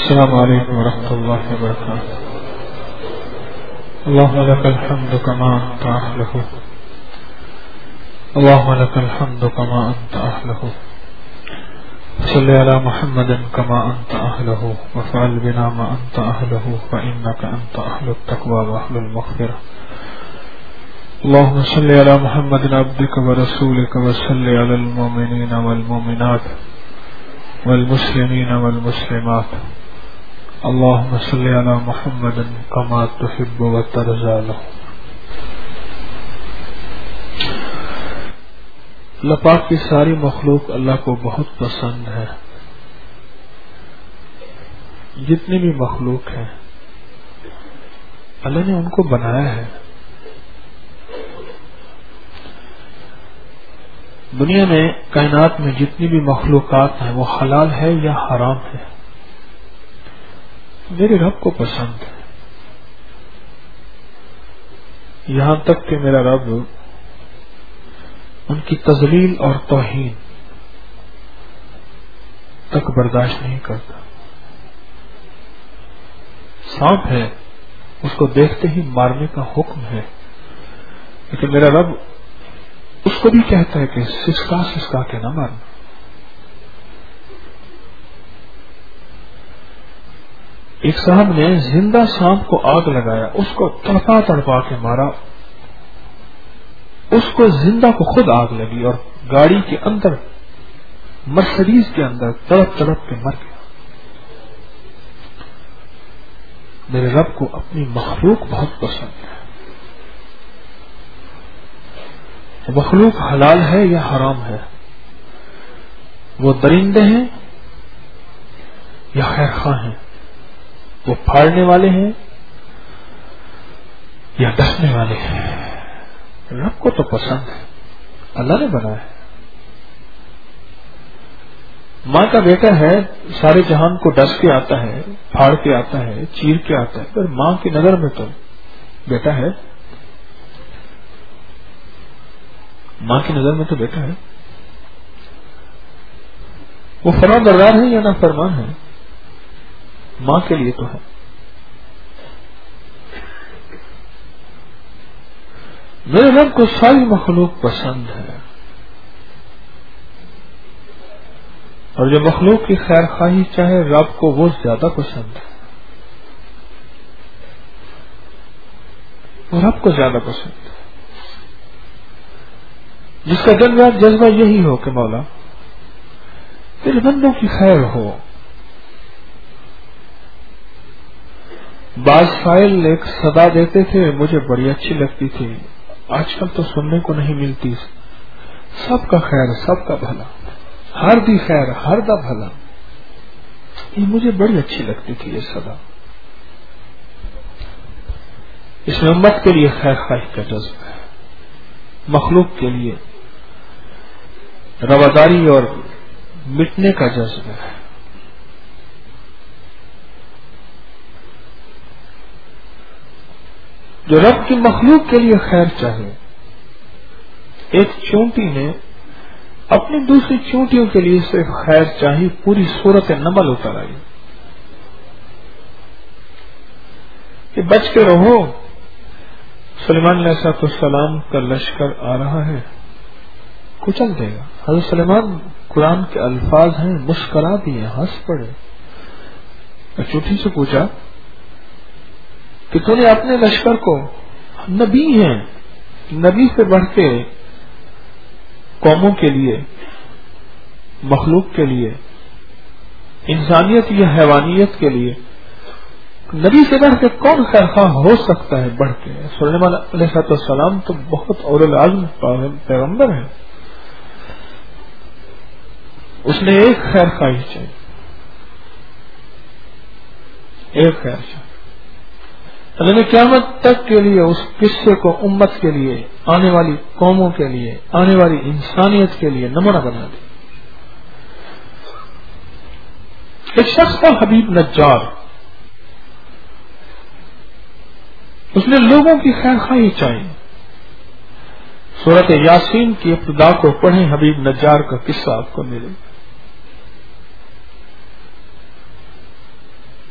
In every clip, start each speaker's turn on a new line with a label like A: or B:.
A: السلام عليكم ورحمة الله وبركاته. اللهم لك الحمد كما أنت أهله، اللهم لك الحمد كما أنت أهله، صل على محمد كما أنت أهله، وفعل بنا ما أنت أهله، فإنك أنت أهل التقوى وأهل المغفرة. اللهم صل على محمد عبدك ورسولك، وصل على المؤمنين والمؤمنات والمسلمين والمسلمات. اللهم صل على محمد كما تحب وترضى له. اللہ پاک کی ساری مخلوق اللہ کو بہت پسند ہے. جتنی بھی مخلوق ہیں اللہ نے ان کو بنایا ہے. دنیا میں کائنات میں جتنی بھی مخلوقات ہیں وہ حلال ہے یا حرام ہے، میرے رب کو پسند ہے. یہاں تک کہ میرا رب ان کی تذلیل اور توہین تک برداشت نہیں کرتا. سانپ ہے، اس کو دیکھتے ہی مارنے کا حکم ہے، لیکن میرا رب اس کو بھی کہتا ہے کہ سسکا سسکا کے نہ مارنا. ایک صاحب نے زندہ سانپ کو آگ لگایا، اس کو تڑپا تڑپا کے مارا، اس کو زندہ کو خود آگ لگی اور گاڑی کے اندر مرسڈیز کے اندر تڑپ تڑپ کے مر گیا. میرے رب کو اپنی مخلوق بہت پسند ہے. مخلوق حلال ہے یا حرام ہے، وہ درندے ہیں یا خیر خواہ ہیں، وہ پھاڑنے والے ہیں یا ڈسنے والے ہیں، رب کو تو پسند ہے. اللہ نے بنایا ہے. ماں کا بیٹا ہے، سارے جہان کو ڈس کے آتا ہے، پھاڑ کے آتا ہے، چیر کے آتا ہے، پر ماں کی نظر میں تو بیٹا ہے. ماں کی نظر میں تو بیٹا ہے. وہ فرمان بردار ہے یا نہ فرمان ہے، ماں کے لیے تو ہے. میرے رب کو ساری مخلوق پسند ہے، اور جو مخلوق کی خیر خواہی چاہے رب کو وہ زیادہ پسند ہے. وہ رب کو زیادہ پسند ہے. جس کا جذبہ یہی ہو کہ مولا تیرے بندوں کی خیر ہو. بعض فائل ایک صدا دیتے تھے، مجھے بڑی اچھی لگتی تھی، آج کل تو سننے کو نہیں ملتی. سب کا خیر سب کا بھلا، ہر دی خیر ہر دا بھلا، یہ مجھے بڑی اچھی لگتی تھی یہ صدا. اس میں امت کے لیے خیر خواہی کا جذبہ ہے، مخلوق کے لیے رواداری اور مٹنے کا جذبہ ہے. جو رب کی مخلوق کے لیے خیر چاہے. ایک چونٹی نے اپنی دوسری چونٹیوں کے لیے صرف خیر چاہی، پوری صورت نمل اتر آئی کہ بچ کے رہو، سلیمان علیہ السلام کا لشکر آ رہا ہے، کچل دے گا. حضرت سلیمان قرآن کے الفاظ ہیں، مسکرا دیے، ہنس پڑے. چوٹی سے پوچھا کہ تو نے اپنے لشکر کو، نبی ہیں، نبی سے بڑھ کے قوموں کے لیے، مخلوق کے لیے، انسانیت یا حیوانیت کے لیے نبی سے بڑھ کے کون خیرخواہ ہو سکتا ہے بڑھ کے؟ سلیمان علیہ السلام تو بہت اول العزم پیغمبر ہے. اس نے ایک خیر خواہی چاہیے، ایک خیر چاہیے. اللہ نے قیامت تک کے لیے اس قصے کو امت کے لیے، آنے والی قوموں کے لیے، آنے والی انسانیت کے لیے نمونہ بنا دیا. ایک شخص تھا حبیب نجار، اس نے لوگوں کی خیر خواہی چاہی. سورۃ یاسین کی ابتدا کو پڑھیں، حبیب نجار کا قصہ آپ کو ملے.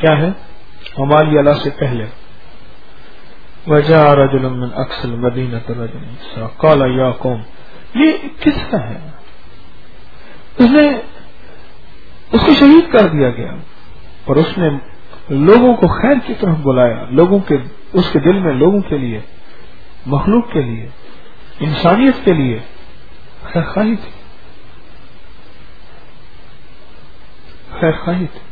A: کیا ہے؟ ہماری اللہ سے پہلے وجاء رجل من اقصى المدينة رجل قال يا قوم، یہ کس کا ہے؟ اس کو شہید کر دیا گیا اور اس نے لوگوں کو خیر کی طرف بلایا، لوگوں کے اس کے دل میں لوگوں کے لیے، مخلوق کے لیے، انسانیت کے لیے خیر خواہی تھی، خیر خواہی تھی۔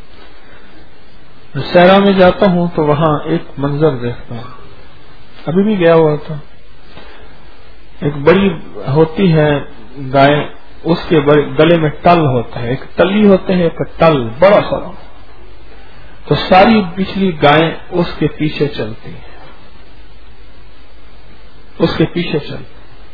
A: سیرا میں جاتا ہوں تو وہاں ایک منظر دیکھتا ہوں، ابھی بھی گیا ہوا تھا، ایک بڑی ہوتی ہے گائے، اس کے گلے میں ٹل ہوتا ہے، ایک تلی ہوتے ہیں، ایک ٹل بڑا سارا، تو ساری پچھلی گائیں اس کے پیچھے چلتی ہیں، اس کے پیچھے چلتی۔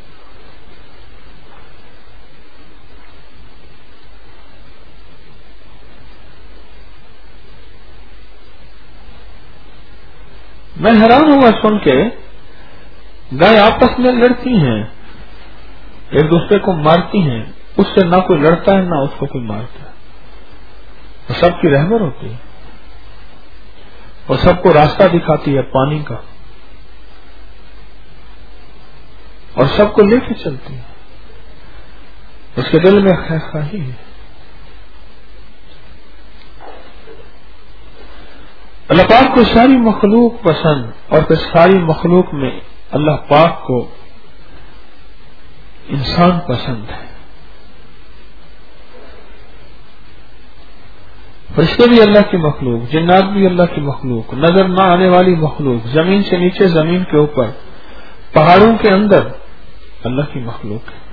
A: میں حیران ہوا سن کے، گائے آپس میں لڑتی ہیں، ایک دوسرے کو مارتی ہیں، اس سے نہ کوئی لڑتا ہے نہ اس کو کوئی مارتا ہے، وہ سب کی رہبر ہوتی ہے اور سب کو راستہ دکھاتی ہے پانی کا، اور سب کو لے کے چلتی ہے، اس کے دل میں خیر خواہی ہے۔ اللہ پاک کو ساری مخلوق پسند، اور پھر ساری مخلوق میں اللہ پاک کو انسان پسند ہے۔ فرشتے بھی اللہ کی مخلوق، جنات بھی اللہ کی مخلوق، نظر نہ آنے والی مخلوق، زمین سے نیچے، زمین کے اوپر، پہاڑوں کے اندر اللہ کی مخلوق ہے۔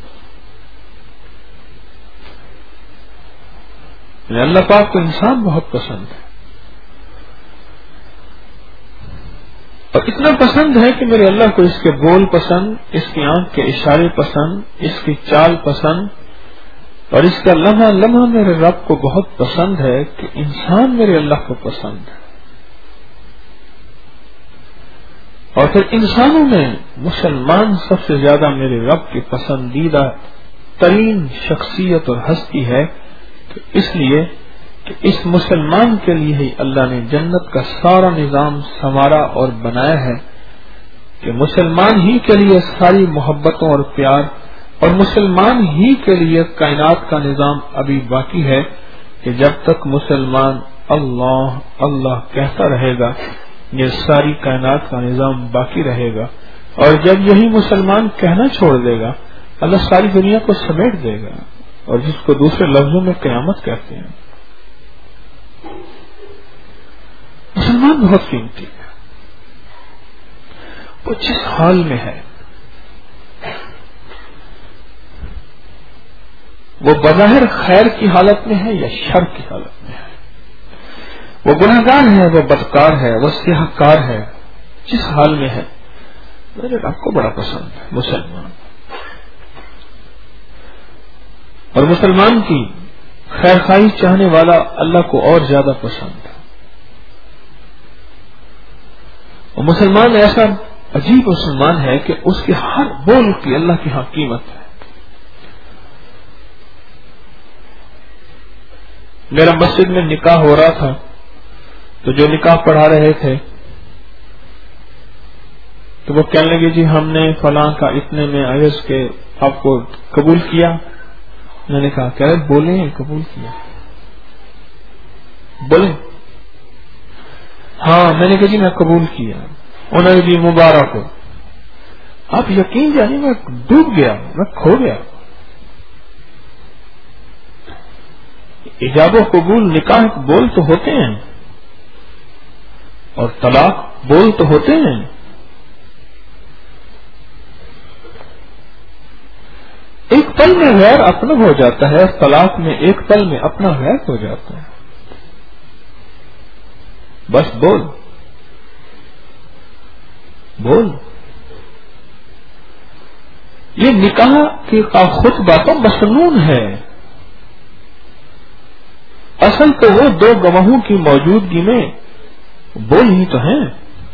A: اللہ پاک کو انسان بہت پسند ہے، اور اتنا پسند ہے کہ میرے اللہ کو اس کے بول پسند، اس کی آنکھ کے اشارے پسند، اس کی چال پسند، اور اس کا لمحہ لمحہ میرے رب کو بہت پسند ہے کہ انسان میرے اللہ کو پسند ہے۔ اور پھر انسانوں میں مسلمان سب سے زیادہ میرے رب کی پسندیدہ ترین شخصیت اور ہستی ہے، تو اس لیے کہ اس مسلمان کے لیے ہی اللہ نے جنت کا سارا نظام سنوارا اور بنایا ہے، کہ مسلمان ہی کے لیے ساری محبتوں اور پیار، اور مسلمان ہی کے لیے کائنات کا نظام ابھی باقی ہے، کہ جب تک مسلمان اللہ اللہ کہتا رہے گا یہ ساری کائنات کا نظام باقی رہے گا، اور جب یہی مسلمان کہنا چھوڑ دے گا اللہ ساری دنیا کو سمیٹ دے گا، اور جس کو دوسرے لفظوں میں قیامت کہتے ہیں۔ مسلمان بہت قیمتی ہے، وہ جس حال میں ہے، وہ بظاہر خیر کی حالت میں ہے یا شر کی حالت میں ہے، وہ گنہگار ہے، وہ بدکار ہے، وہ سیاہ کار ہے، جس حال میں ہے میرے رب کو بڑا پسند ہے مسلمان، اور مسلمان کی خیر خواہی چاہنے والا اللہ کو اور زیادہ پسند ہے۔ اور مسلمان ایسا عجیب مسلمان ہے کہ اس کے ہر بول کی اللہ کی ہاں قیمت ہے۔ میرا مسجد میں نکاح ہو رہا تھا، تو جو نکاح پڑھا رہے تھے تو وہ کہنے لگے جی ہم نے فلاں کا اتنے میں عرض کے آپ کو قبول کیا۔ میں نے کہا کہ بولیں قبول کیا، بولیں۔ ہاں میں نے کہا جی میں قبول کیا۔ انہوں نے جی مبارک ہو۔ آپ یقین جانیے میں ڈوب گیا، میں کھو گیا۔ ایجاب و قبول نکاح بول تو ہوتے ہیں اور طلاق بول تو ہوتے ہیں، ایک پل میں غیر اپنا ہو جاتا ہے، طلاق میں ایک پل میں اپنا غیر ہو جاتا ہے۔ بس بول بول، یہ نکاح کی خطبہ تو مسنون ہے، اصل تو وہ دو گواہوں کی موجودگی میں بول ہی تو ہیں۔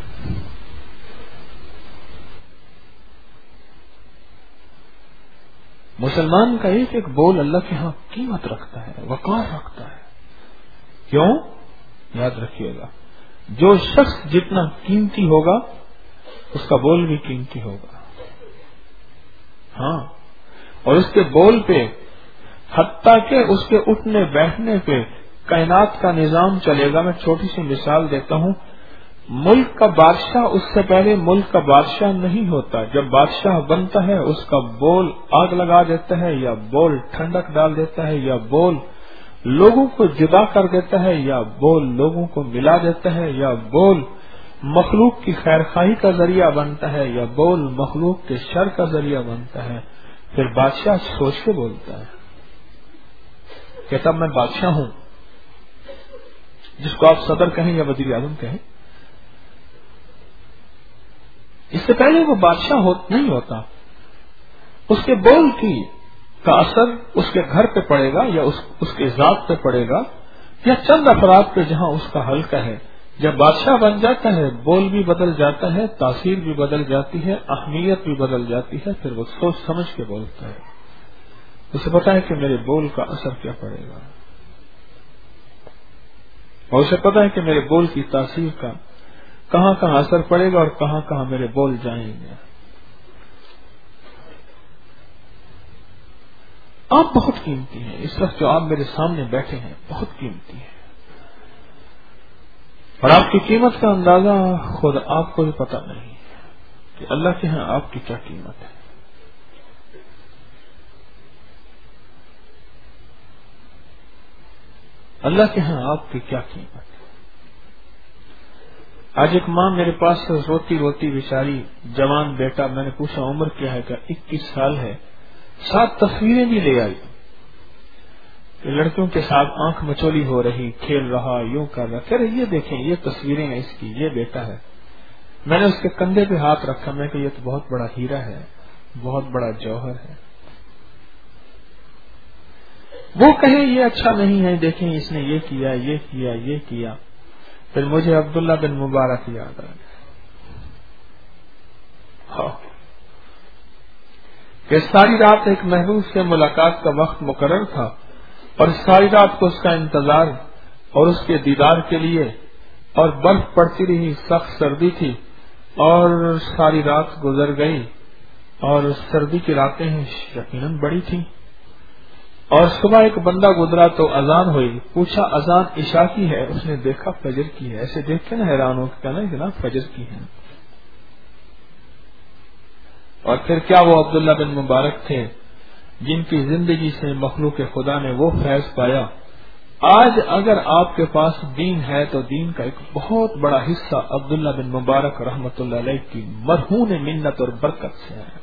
A: مسلمان کا ایک ایک بول اللہ کے ہاں قیمت رکھتا ہے، وقار رکھتا ہے۔ کیوں؟ یاد رکھیے گا، جو شخص جتنا قیمتی ہوگا اس کا بول بھی قیمتی ہوگا. ہاں، اور اس کے بول پہ، حتیٰ کہ اس کے اٹھنے بیٹھنے پہ کائنات کا نظام چلے گا. میں چھوٹی سی مثال دیتا ہوں. ملک کا بادشاہ اس سے پہلے ملک کا بادشاہ نہیں ہوتا. جب بادشاہ بنتا ہے اس کا بول آگ لگا دیتا ہے، یا بول ٹھنڈک ڈال دیتا ہے، یا بول لوگوں کو جدا کر دیتا ہے، یا بول لوگوں کو ملا دیتا ہے، یا بول مخلوق کی خیر خواہی کا ذریعہ بنتا ہے، یا بول مخلوق کے شر کا ذریعہ بنتا ہے. پھر بادشاہ سوچ کے بولتا ہے، کہتا میں بادشاہ ہوں، جس کو آپ صدر کہیں یا وزیر اعظم کہیں. اس سے پہلے وہ بادشاہ نہیں ہوتا. اس کے بول کا اثر اس کے گھر پہ پڑے گا، یا اس کے ذات پہ پڑے گا، یا چند افراد پہ جہاں اس کا حلقہ ہے. جب بادشاہ بن جاتا ہے بول بھی بدل جاتا ہے، تاثیر بھی بدل جاتی ہے، اہمیت بھی بدل جاتی ہے. پھر وہ سوچ سمجھ کے بولتا ہے. اسے پتا ہے کہ میرے بول کا اثر کیا پڑے گا، اور اسے پتا ہے کہ میرے بول کی تاثیر کا کہاں کہاں اثر پڑے گا اور کہاں کہاں میرے بول جائیں گے. آپ بہت قیمتی ہیں. اس وقت جو آپ میرے سامنے بیٹھے ہیں بہت قیمتی ہیں، اور آپ کی قیمت کا اندازہ خود آپ کو بھی پتا نہیں کہ اللہ کے ہاں آپ کی کیا قیمت ہے. اللہ کے ہاں آپ کی کیا قیمت ہے. آج ایک ماں میرے پاس روتی روتی بیچاری جوان بیٹا، میں نے پوچھا عمر کیا ہے، کہ 21 سال ہے. 7 تصویریں بھی لے آئی، لڑکیوں کے ساتھ آنکھ مچولی ہو رہی، کھیل رہا، یوں کر رہا. کہہ رہے یہ دیکھیں یہ تصویریں ہیں اس کی، یہ بیٹا ہے. میں نے اس کے کندھے پہ ہاتھ رکھا، میں کہ یہ تو بہت بڑا ہیرا ہے، بہت بڑا جوہر ہے. وہ کہیں یہ اچھا نہیں ہے، دیکھیں اس نے یہ کیا یہ کیا یہ کیا. پھر مجھے عبداللہ بن مبارک یاد آ گیا کہ ساری رات ایک محبوب سے ملاقات کا وقت مقرر تھا، اور ساری رات کو اس کا انتظار اور اس کے دیدار کے لیے، اور برف پڑتی رہی، سخت سردی تھی، اور ساری رات گزر گئی، اور سردی کی راتیں یقیناً بڑی تھیں. اور صبح ایک بندہ گزرا تو اذان ہوئی، پوچھا اذان عشاء کی ہے؟ اس نے دیکھا فجر کی ہے. ایسے دیکھ کے نا حیران ہو کے کہنا جناب فجر کی ہے. اور پھر کیا وہ عبداللہ بن مبارک تھے جن کی زندگی سے مخلوق خدا نے وہ فیض پایا. آج اگر آپ کے پاس دین ہے تو دین کا ایک بہت بڑا حصہ عبداللہ بن مبارک رحمۃ اللہ علیہ کی مرہون منت اور برکت سے ہے.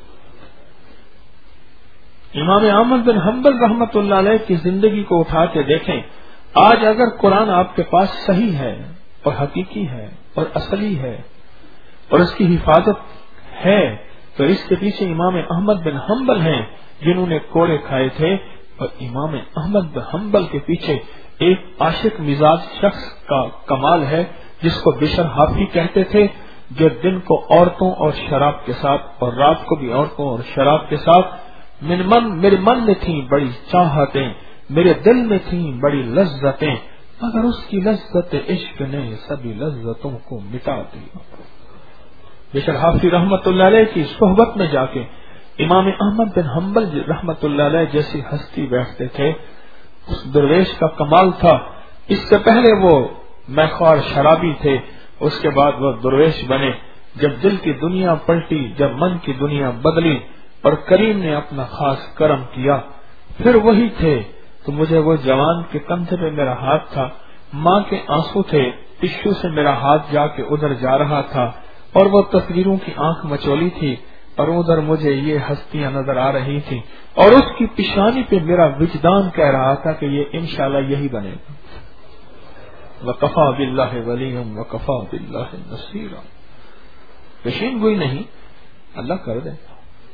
A: امام احمد بن حنبل رحمۃ اللہ علیہ کی زندگی کو اٹھا کے دیکھیں. آج اگر قرآن آپ کے پاس صحیح ہے اور حقیقی ہے اور اصلی ہے اور اس کی حفاظت ہے، تو اس کے پیچھے امام احمد بن حنبل ہیں جنہوں نے کوڑے کھائے تھے. اور امام احمد بن حنبل کے پیچھے ایک عاشق مزاج شخص کا کمال ہے جس کو بشر حافی کہتے تھے، جو دن کو عورتوں اور شراب کے ساتھ اور رات کو بھی عورتوں اور شراب کے ساتھ. میرے من میں تھیں بڑی چاہتیں، میرے دل میں تھیں بڑی لذتیں، مگر اس کی لذت عشق نے سبھی لذتوں کو مٹا دیا. بشر حافی رحمت اللہ علیہ کی صحبت میں جا کے امام احمد بن حنبل رحمت اللہ علیہ جیسی ہستی بیٹھتے تھے. اس درویش کا کمال تھا. اس سے پہلے وہ میخوار شرابی تھے، اس کے بعد وہ درویش بنے. جب دل کی دنیا پلٹی، جب من کی دنیا بدلی اور کریم نے اپنا خاص کرم کیا، پھر وہی تھے. تو مجھے وہ جوان کے کندھے پہ میرا ہاتھ تھا، ماں کے آنسو تھے، ٹشو سے میرا ہاتھ جا کے ادھر جا رہا تھا، اور وہ تصویروں کی آنکھ مچولی تھی، اور ادھر مجھے یہ ہستیاں نظر آ رہی تھی، اور اس کی پیشانی پہ میرا وجدان کہہ رہا تھا کہ یہ انشاءاللہ یہی بنے گا. وَكَفَى بِاللَّهِ وَلِيًّا وَكَفَى بِاللَّهِ نَصِيرًا. پیشین گوئی نہیں، اللہ کر دے.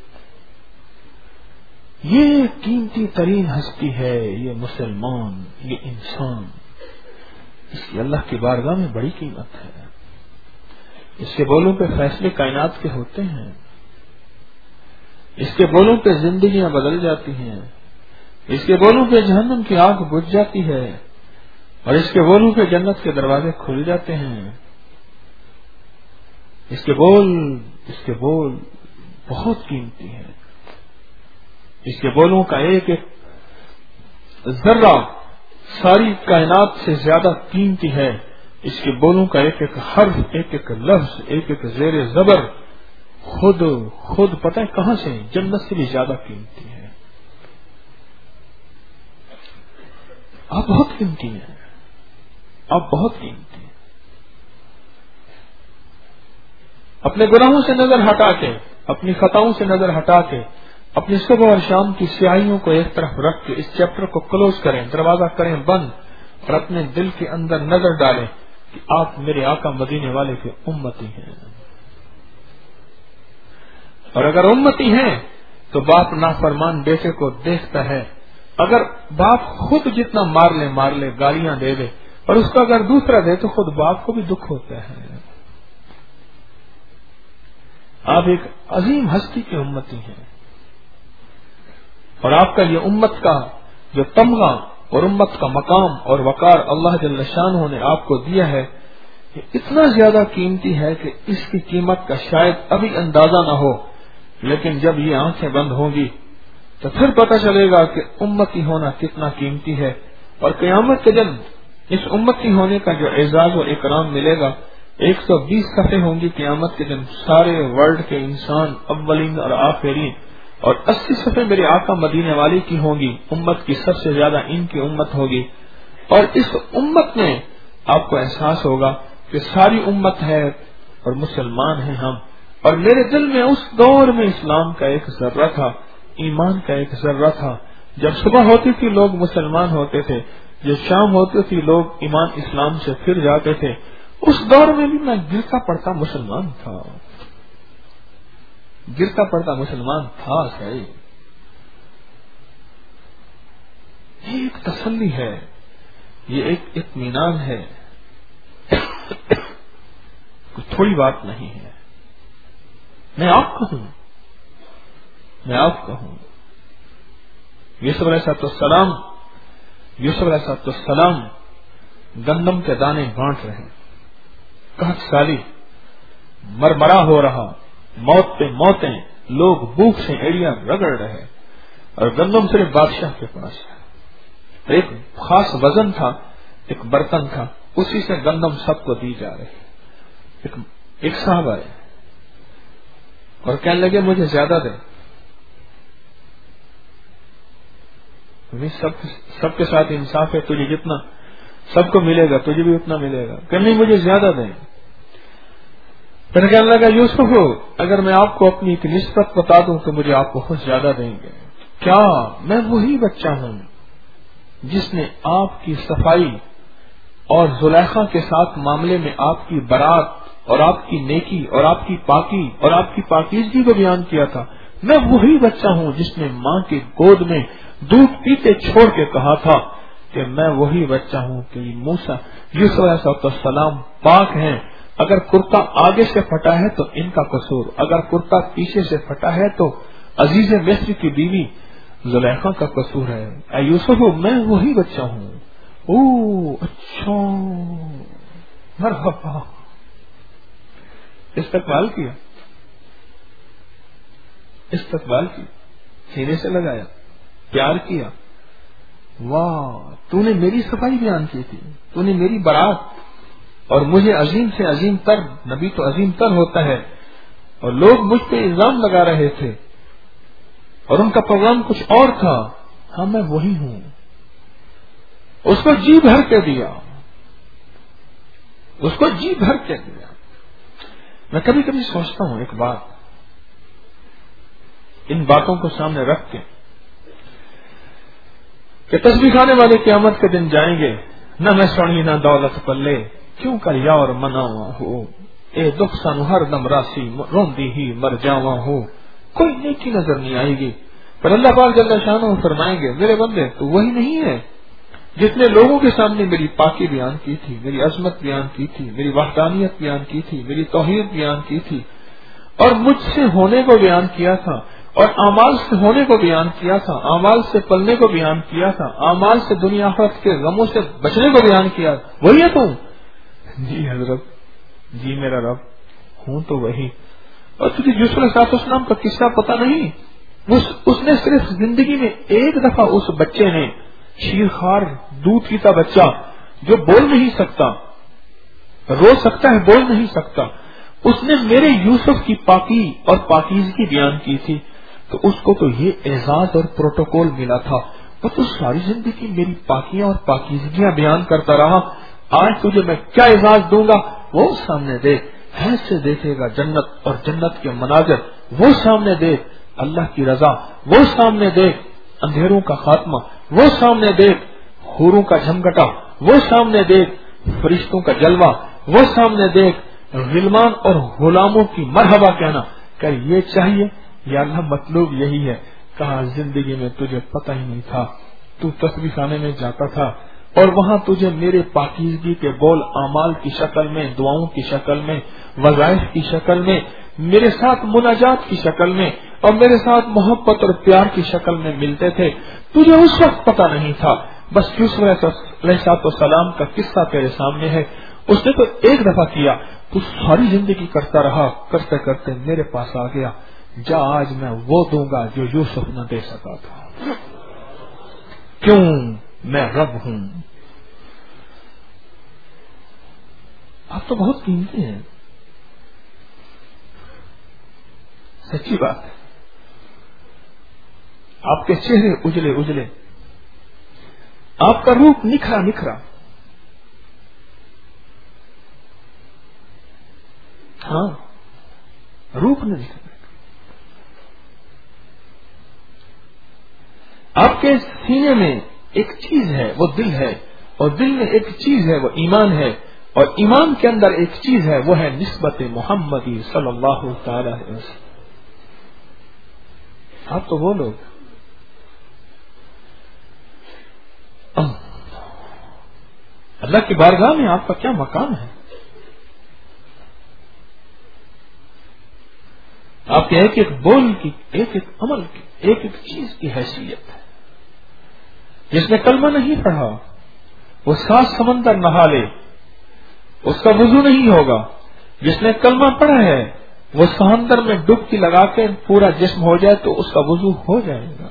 A: یہ قیمتی ترین ہستی ہے، یہ مسلمان، یہ انسان. اس کی اللہ کی بارگاہ میں بڑی قیمت ہے. اس کے بولوں پہ فیصلے کائنات کے ہوتے ہیں. اس کے بولوں پہ زندگیاں بدل جاتی ہیں. اس کے بولوں پہ جہنم کی آگ بجھ جاتی ہے. اور اس کے بولوں پہ جنت کے دروازے کھل جاتے ہیں. اس کے بول بہت قیمتی ہیں. اس کے بولوں کا ایک ایک ذرہ ساری کائنات سے زیادہ قیمتی ہے. اس کے بولوں کا ایک ایک حرف، ایک ایک لفظ، ایک ایک زیر زبر خود پتہ ہے کہاں سے، جنت سے بھی زیادہ قیمتی ہے. آپ بہت قیمتی ہیں، آپ بہت قیمتی ہیں. اپنے گناہوں سے نظر ہٹا کے، اپنی خطاؤں سے نظر ہٹا کے، اپنی صبح اور شام کی سیاہیوں کو ایک طرف رکھ کے اس چیپٹر کو کلوز کریں، دروازہ کریں بند، اور اپنے دل کے اندر نظر ڈالیں کہ آپ میرے آقا مدینے والے کے امتی ہیں. اور اگر امتی ہیں تو باپ نافرمان بیٹے کو دیکھتا ہے. اگر باپ خود جتنا مار لے گالیاں دے دے، اور اس کا اگر دوسرا دے تو خود باپ کو بھی دکھ ہوتا ہے. آپ ایک عظیم ہستی کے امتی ہیں، اور آپ کا یہ امت کا جو تمغہ اور امت کا مقام اور وقار اللہ جل شانہ نے آپ کو دیا ہے، یہ اتنا زیادہ قیمتی ہے کہ اس کی قیمت کا شاید ابھی اندازہ نہ ہو، لیکن جب یہ آنکھیں بند ہوں گی تو پھر پتہ چلے گا کہ امتی ہونا کتنا قیمتی ہے. اور قیامت کے دن اس امتی ہونے کا جو اعزاز و اکرام ملے گا، 120 صفحے ہوں گی قیامت کے دن سارے ورلڈ کے انسان اولین اور آخرین، اور 80 صفحے میرے آقا مدینے والی کی ہوں گی. امت کی سب سے زیادہ ان کی امت ہوگی، اور اس امت میں آپ کو احساس ہوگا کہ ساری امت ہے اور مسلمان ہیں ہم. اور میرے دل میں اس دور میں اسلام کا ایک ذرہ تھا، ایمان کا ایک ذرہ تھا. جب صبح ہوتی تھی لوگ مسلمان ہوتے تھے، جب شام ہوتی تھی لوگ ایمان اسلام سے پھر جاتے تھے. اس دور میں بھی میں گرتا پڑتا مسلمان تھا، صحیح. یہ ایک تسلی ہے، یہ ایک اطمینان ہے، کوئی تھوڑی بات نہیں ہے. میں آپ کا ہوں. یوسف علیہ السلام گندم کے دانے بانٹ رہے، قحط سالی، مرمرا ہو رہا، موت پہ موتیں، لوگ بھوک سے ایڑیاں رگڑ رہے، اور گندم صرف بادشاہ کے پاس ہے. ایک خاص وزن تھا، ایک برتن تھا، اسی سے گندم سب کو دی جا رہی. ایک صاحب آئے اور کہنے لگے مجھے زیادہ دے. سب کے ساتھ انصاف ہے، تجھے جتنا سب کو ملے گا تجھے بھی اتنا ملے گا. کہ نہیں مجھے زیادہ دیں. پھر کہنے لگا یوسف اگر میں آپ کو اپنی ایک نسبت بتا دوں تو مجھے آپ بہت زیادہ دیں گے. کیا میں وہی بچہ ہوں جس نے آپ کی صفائی اور زلیخا کے ساتھ معاملے میں آپ کی برات اور آپ کی نیکی اور آپ کی پاکی اور آپ کی پاکیزگی کو بیان کیا تھا؟ میں وہی بچہ ہوں جس نے ماں کی گود میں دودھ پیتے چھوڑ کے کہا تھا کہ میں وہی بچہ ہوں کہ یوسف علیہ السلام پاک ہیں. اگر کرتا آگے سے پھٹا ہے تو ان کا قصور، اگر کرتا پیچھے سے پھٹا ہے تو عزیز مصر کی بیوی زلیخا کا قصور ہے. اے یوسف میں وہی بچہ ہوں. او اچھا، مرحبا. استقبال کیا، سینے سے لگایا، پیار کیا. واہ، تو نے میری صفائی بیان کی تھی، تو نے میری برات، اور مجھے عظیم سے عظیم تر، نبی تو عظیم تر ہوتا ہے، اور لوگ مجھ پہ الزام لگا رہے تھے اور ان کا پیغام کچھ اور تھا. ہاں میں وہی ہوں. اس کو جی بھر کے دیا، میں کبھی کبھی سوچتا ہوں ایک بات، ان باتوں کو سامنے رکھ کے کہ تسبیح کھانے والے قیامت کے دن جائیں گے، نہ میں سونی نہ دولت پلے، کیوں کر یار مناوا ہو، اے دکھ سانو ہر دم راسی روندی ہی مر جاواں ہو. کوئی نیکی نظر نہیں آئے گی. پر اللہ پاک جل شانہ فرمائیں گے میرے بندے تو وہی نہیں ہے جس نے لوگوں کے سامنے میری پاکی بیان کی تھی، میری عظمت بیان کی تھی، میری وحدانیت بیان کی تھی، میری توحید بیان کی تھی، اور مجھ سے ہونے کو بیان کیا تھا. اور اعمال سے ہونے کو بیان کیا تھا، اعمال سے پلنے کو بیان کیا تھا، اعمال سے دنیا آخرت کے غموں سے بچنے کو بیان کیا، وہی ہے تم؟ جی حضرت، جی میرا رب ہوں تو وہی۔ اور تجھے یوسف علیہ السلام کا قصہ پتا نہیں؟ اس نے صرف زندگی میں ایک دفعہ اس بچے نے، شیرخوار دودھ پیتا بچہ جو بول نہیں سکتا، رو سکتا ہے بول نہیں سکتا، اس نے میرے یوسف کی پاکی اور پاکیزگی بیان کی تھی، تو اس کو تو یہ اعزاز اور پروٹوکول ملا تھا، وہ تو ساری زندگی میری پاکیاں اور پاکیزگیاں بیان کرتا رہا۔ آج تجھے میں کیا اعزاز دوں گا وہ سامنے دیکھ، ایسے دیکھے گا جنت اور جنت کے مناظر وہ سامنے دیکھ، اللہ کی رضا وہ سامنے دیکھ، اندھیروں کا خاتمہ وہ سامنے دیکھ، حوروں کا جھمگٹا وہ سامنے دیکھ، فرشتوں کا جلوہ وہ سامنے دیکھ، غلمان اور غلاموں کی مرحبا کہنا کہ یہ چاہیے یا اللہ مطلوب یہی ہے۔ کہا زندگی میں تجھے پتہ ہی نہیں تھا، تو تسبیح خانے میں جاتا تھا اور وہاں تجھے میرے پاکیزگی کے بول اعمال کی شکل میں، دعاؤں کی شکل میں، وظائف کی شکل میں، میرے ساتھ مناجات کی شکل میں اور میرے ساتھ محبت اور پیار کی شکل میں ملتے تھے، تجھے اس وقت پتہ نہیں تھا۔ بس یوسف علیہ السلام کا قصہ تیرے سامنے ہے، اس نے تو ایک دفعہ کیا، تو ساری زندگی کرتا رہا، کرتے کرتے میرے پاس آ گیا، جا آج میں وہ دوں گا جو یوسف نہ دے سکا تھا، کیوں؟ میں رب ہوں۔ آپ تو بہت قیمتی ہیں، سچی بات ہے، آپ کے چہرے اجلے اجلے، آپ کا روپ نکھرا نکھرا، ہاں روپ نے نکھرا، آپ کے سینے میں ایک چیز ہے وہ دل ہے، اور دل میں ایک چیز ہے وہ ایمان ہے، اور ایمان کے اندر ایک چیز ہے وہ ہے نسبت محمدی صلی اللہ تعالی علیہ وسلم۔ آپ تو وہ لوگ، اللہ کی بارگاہ میں آپ کا کیا مقام ہے؟ آپ کے ایک ایک بول کی، ایک ایک عمل کی، ایک ایک چیز کی حیثیت ہے۔ جس نے کلمہ نہیں پڑھا وہ 7 سمندر نہا لے، اس کا وضو نہیں ہوگا۔ جس نے کلمہ پڑھا ہے وہ سمندر میں ڈبکی لگا کے پورا جسم ہو جائے تو اس کا وضو ہو جائے گا۔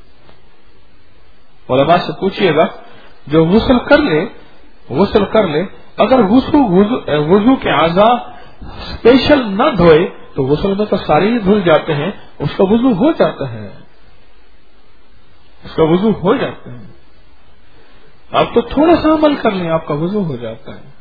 A: علماء سے پوچھئے گا جو غسل کر لے، اگر وضو کے اعضاء اسپیشل نہ دھوئے تو غسل میں تو سارے ہی دھل جاتے ہیں، اس کا وضو ہو جاتا ہے، اس کا وضو ہو جاتا ہے۔ آپ تو تھوڑا سا عمل کر لیں آپ کا وضو ہو جاتا ہے۔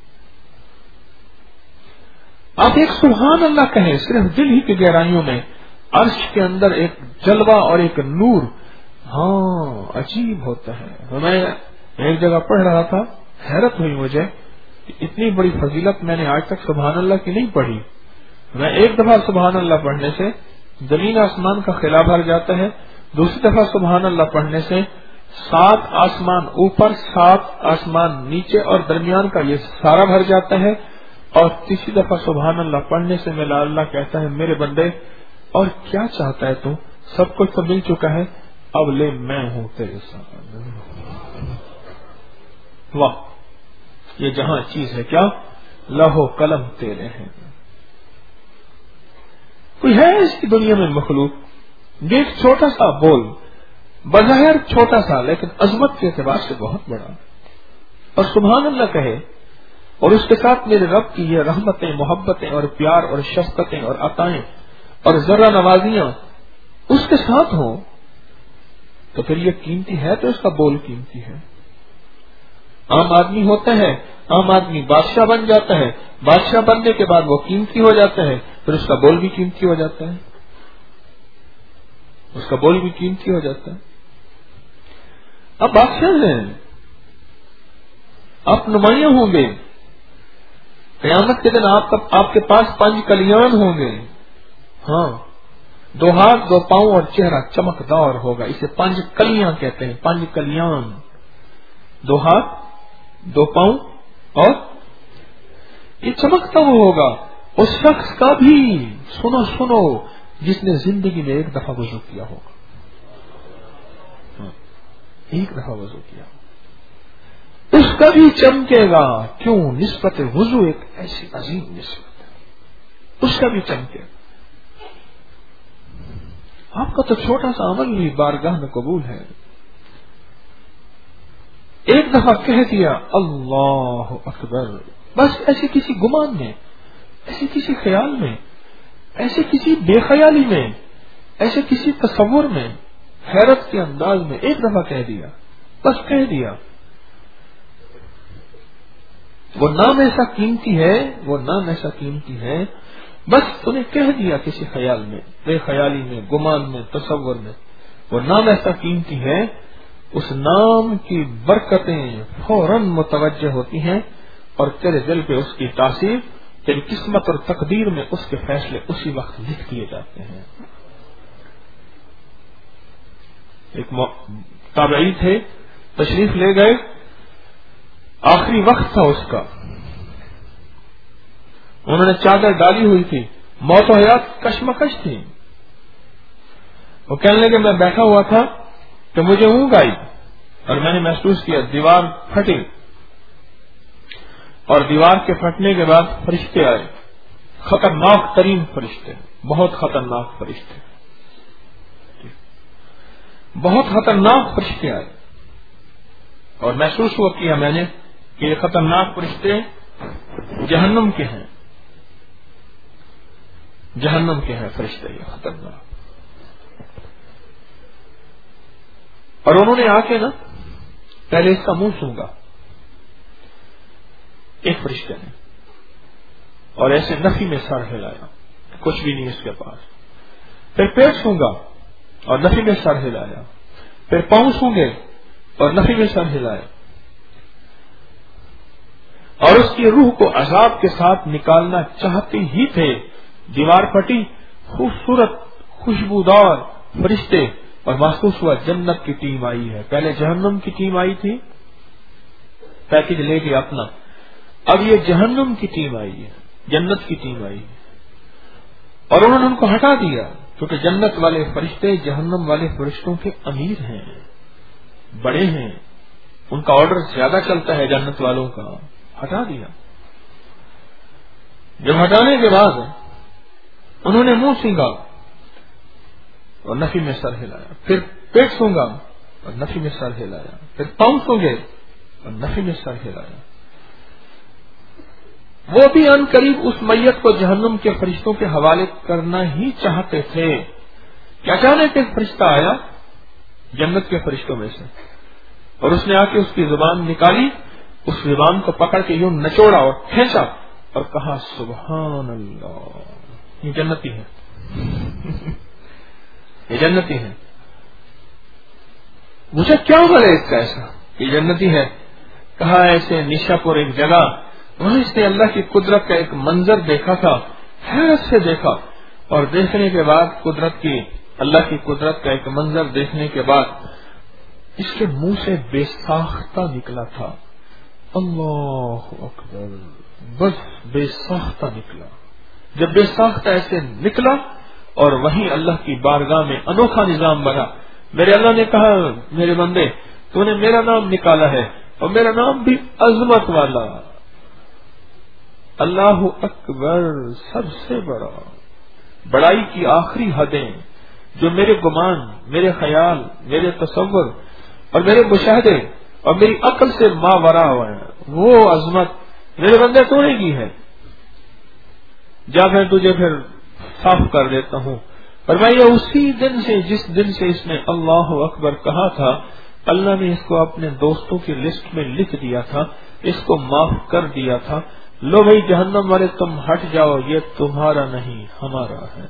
A: آپ ایک سبحان اللہ کہیں صرف دل ہی کی گہرائیوں میں، عرش کے اندر ایک جلوہ اور ایک نور، ہاں عجیب ہوتا ہے۔ میں ایک جگہ پڑھ رہا تھا، حیرت ہوئی مجھے، اتنی بڑی فضیلت میں نے آج تک سبحان اللہ کی نہیں پڑھی۔ میں ایک دفعہ سبحان اللہ پڑھنے سے زمین آسمان کا خلا بھر جاتا ہے، دوسری دفعہ سبحان اللہ پڑھنے سے 7 آسمان اوپر 7 آسمان نیچے اور درمیان کا یہ سارا بھر جاتا ہے، اور تیسری دفعہ سبحان اللہ پڑھنے سے میرا اللہ کہتا ہے میرے بندے اور کیا چاہتا ہے تو، سب کچھ تو مل چکا ہے، اب لے میں ہوں تیرے ساتھ۔ واہ، یہ جہاں چیز ہے کیا، لوح و قلم تیرے ہیں۔ کوئی ہے اس کی دنیا میں مخلوق؟ ایک چھوٹا سا بول، بظاہر چھوٹا سا لیکن عظمت کے اعتبار سے بہت بڑا، اور سبحان اللہ کہے اور اس کے ساتھ میرے رب کی یہ رحمتیں، محبتیں اور پیار اور شفقتیں اور عطائیں اور ذرہ نوازیاں اس کے ساتھ ہوں تو پھر یہ قیمتی ہے، تو اس کا بول قیمتی ہے۔ عام آدمی ہوتا ہے، عام آدمی بادشاہ بن جاتا ہے، بادشاہ بننے کے بعد وہ قیمتی ہو جاتا ہے، پھر اس کا بول بھی قیمتی ہو جاتا ہے، اس کا بول بھی قیمتی ہو جاتا ہے۔ اب بادشاہ ہیں، آپ نمایاں ہوں گے، قیامت کے دن آپ کے پاس 5 کلیان ہوں گے، ہاں 2 ہاتھ 2 پاؤں اور چہرہ چمکدار ہوگا، اسے 5 کلیاں کہتے ہیں، 5 کلیان، 2 ہاتھ 2 پاؤں اور یہ چمکتا ہوا ہوگا۔ اس شخص کا بھی سنو جس نے زندگی میں ایک دفعہ وضو کیا ہوگا، ایک دفعہ وضو کیا ہوگا، اس کا بھی چمکے گا. کیوں؟ نسبت وضو ایک ایسی عظیم نسبت ہے، اس کا بھی چمکے گا. آپ کا تو چھوٹا سا عمل بھی بارگاہ میں قبول ہے. ایک دفعہ کہہ دیا اللہ اکبر، بس ایسے کسی گمان میں، ایسے کسی خیال میں، ایسے کسی بے خیالی میں، ایسے کسی تصور میں، حیرت کے انداز میں ایک دفعہ کہہ دیا، بس کہہ دیا. وہ نام ایسا قیمتی ہے، وہ نام ایسا قیمتی ہے، بس تو نے کہہ دیا کسی خیال میں، بے خیالی میں، گمان میں، تصور میں. وہ نام ایسا قیمتی ہے، اس نام کی برکتیں فوراً متوجہ ہوتی ہیں اور تیرے دل پہ اس کی تاثیر، تیری قسمت اور تقدیر میں اس کے فیصلے اسی وقت لکھ دیے جاتے ہیں. ایک تابعی تھے، تشریف لے گئے، آخری وقت تھا اس کا، انہوں نے چادر ڈالی ہوئی تھی، موت و حیات کشمکش تھی. وہ کہنے لگے میں بیٹھا ہوا تھا کہ مجھے اونگ آئی اور میں نے محسوس کیا دیوار پھٹی، اور دیوار کے پھٹنے کے بعد فرشتے آئے، خطرناک ترین فرشتے، بہت خطرناک فرشتے، بہت خطرناک فرشتے آئے. اور محسوس ہوا کیا میں نے کہ یہ خطرناک فرشتے جہنم کے ہیں، جہنم کے ہیں فرشتے یہ خطرناک. اور انہوں نے آ کے نا پہلے اس کا منہ سونگا ایک فرشتے نے، اور ایسے نفی میں سر ہلایا، کچھ بھی نہیں اس کے پاس. پھر پیٹ سونگا اور نفی میں سر ہلایا، پھر پاؤں سونگے اور نفی میں سر ہلایا، اور اس کی روح کو عذاب کے ساتھ نکالنا چاہتے ہی تھے. دیوار پھٹی، خوبصورت خوشبودار فرشتے، اور محسوس ہوا جنت کی ٹیم آئی ہے. پہلے جہنم کی ٹیم آئی تھی، پیکج لے کے اپنا، اب یہ جہنم کی ٹیم آئی ہے، جنت کی ٹیم آئی ہے. اور انہوں نے ان کو ہٹا دیا، کیونکہ جنت والے فرشتے جہنم والے فرشتوں کے امیر ہیں، بڑے ہیں، ان کا آرڈر زیادہ چلتا ہے جنت والوں کا. ہٹا دیا. جب ہٹانے کے بعد انہوں نے منہ سینگا اور نفی میں سر ہلایا، پھر پیٹ سونگا اور نفی میں سر ہلایا، پھر پاؤں سونگے اور نفی میں سر ہلایا. وہ بھی ان قریب اس میت کو جہنم کے فرشتوں کے حوالے کرنا ہی چاہتے تھے کہ اچانک ایک فرشتہ آیا جنت کے فرشتوں میں سے، اور اس نے آ کے اس کی زبان نکالی، اس زبان کو پکڑ کے یوں نچوڑا اور کھینچا اور کہا سبحان اللہ، یہ جنتی ہے، یہ جنتی ہے. مجھے کیا ہوا ہے اس کا ایسا، یہ جنتی ہے. کہا ایسے نشا پور ایک جگہ، وہاں اس نے اللہ کی قدرت کا ایک منظر دیکھا تھا، حیرت سے دیکھا، اور دیکھنے کے بعد اللہ کی قدرت کا ایک منظر دیکھنے کے بعد اس کے منہ سے بے ساختہ نکلا تھا. اللہ اکبر، بس بے ساختہ نکلا. جب بے ساختہ ایسے نکلا اور وہیں اللہ کی بارگاہ میں انوکھا نظام بنا. میرے اللہ نے کہا میرے بندے تو نے میرا نام نکالا ہے، اور میرا نام بھی عظمت والا، اللہ اکبر، سب سے بڑا. بڑائی کی آخری حدیں جو میرے گمان، میرے خیال، میرے تصور اور میرے مشاہدے اور میری عقل سے ماورا ہوا ہے، وہ عظمت میرے بندے تو نے کی ہے. جا میں تجھے پھر صاف کر دیتا ہوں. فرمایا اسی دن سے، جس دن سے اس نے اللہ اکبر کہا تھا، اللہ نے اس کو اپنے دوستوں کی لسٹ میں لکھ دیا تھا، اس کو معاف کر دیا تھا. لو بھائی جہنم والے تم ہٹ جاؤ، یہ تمہارا نہیں ہمارا ہے.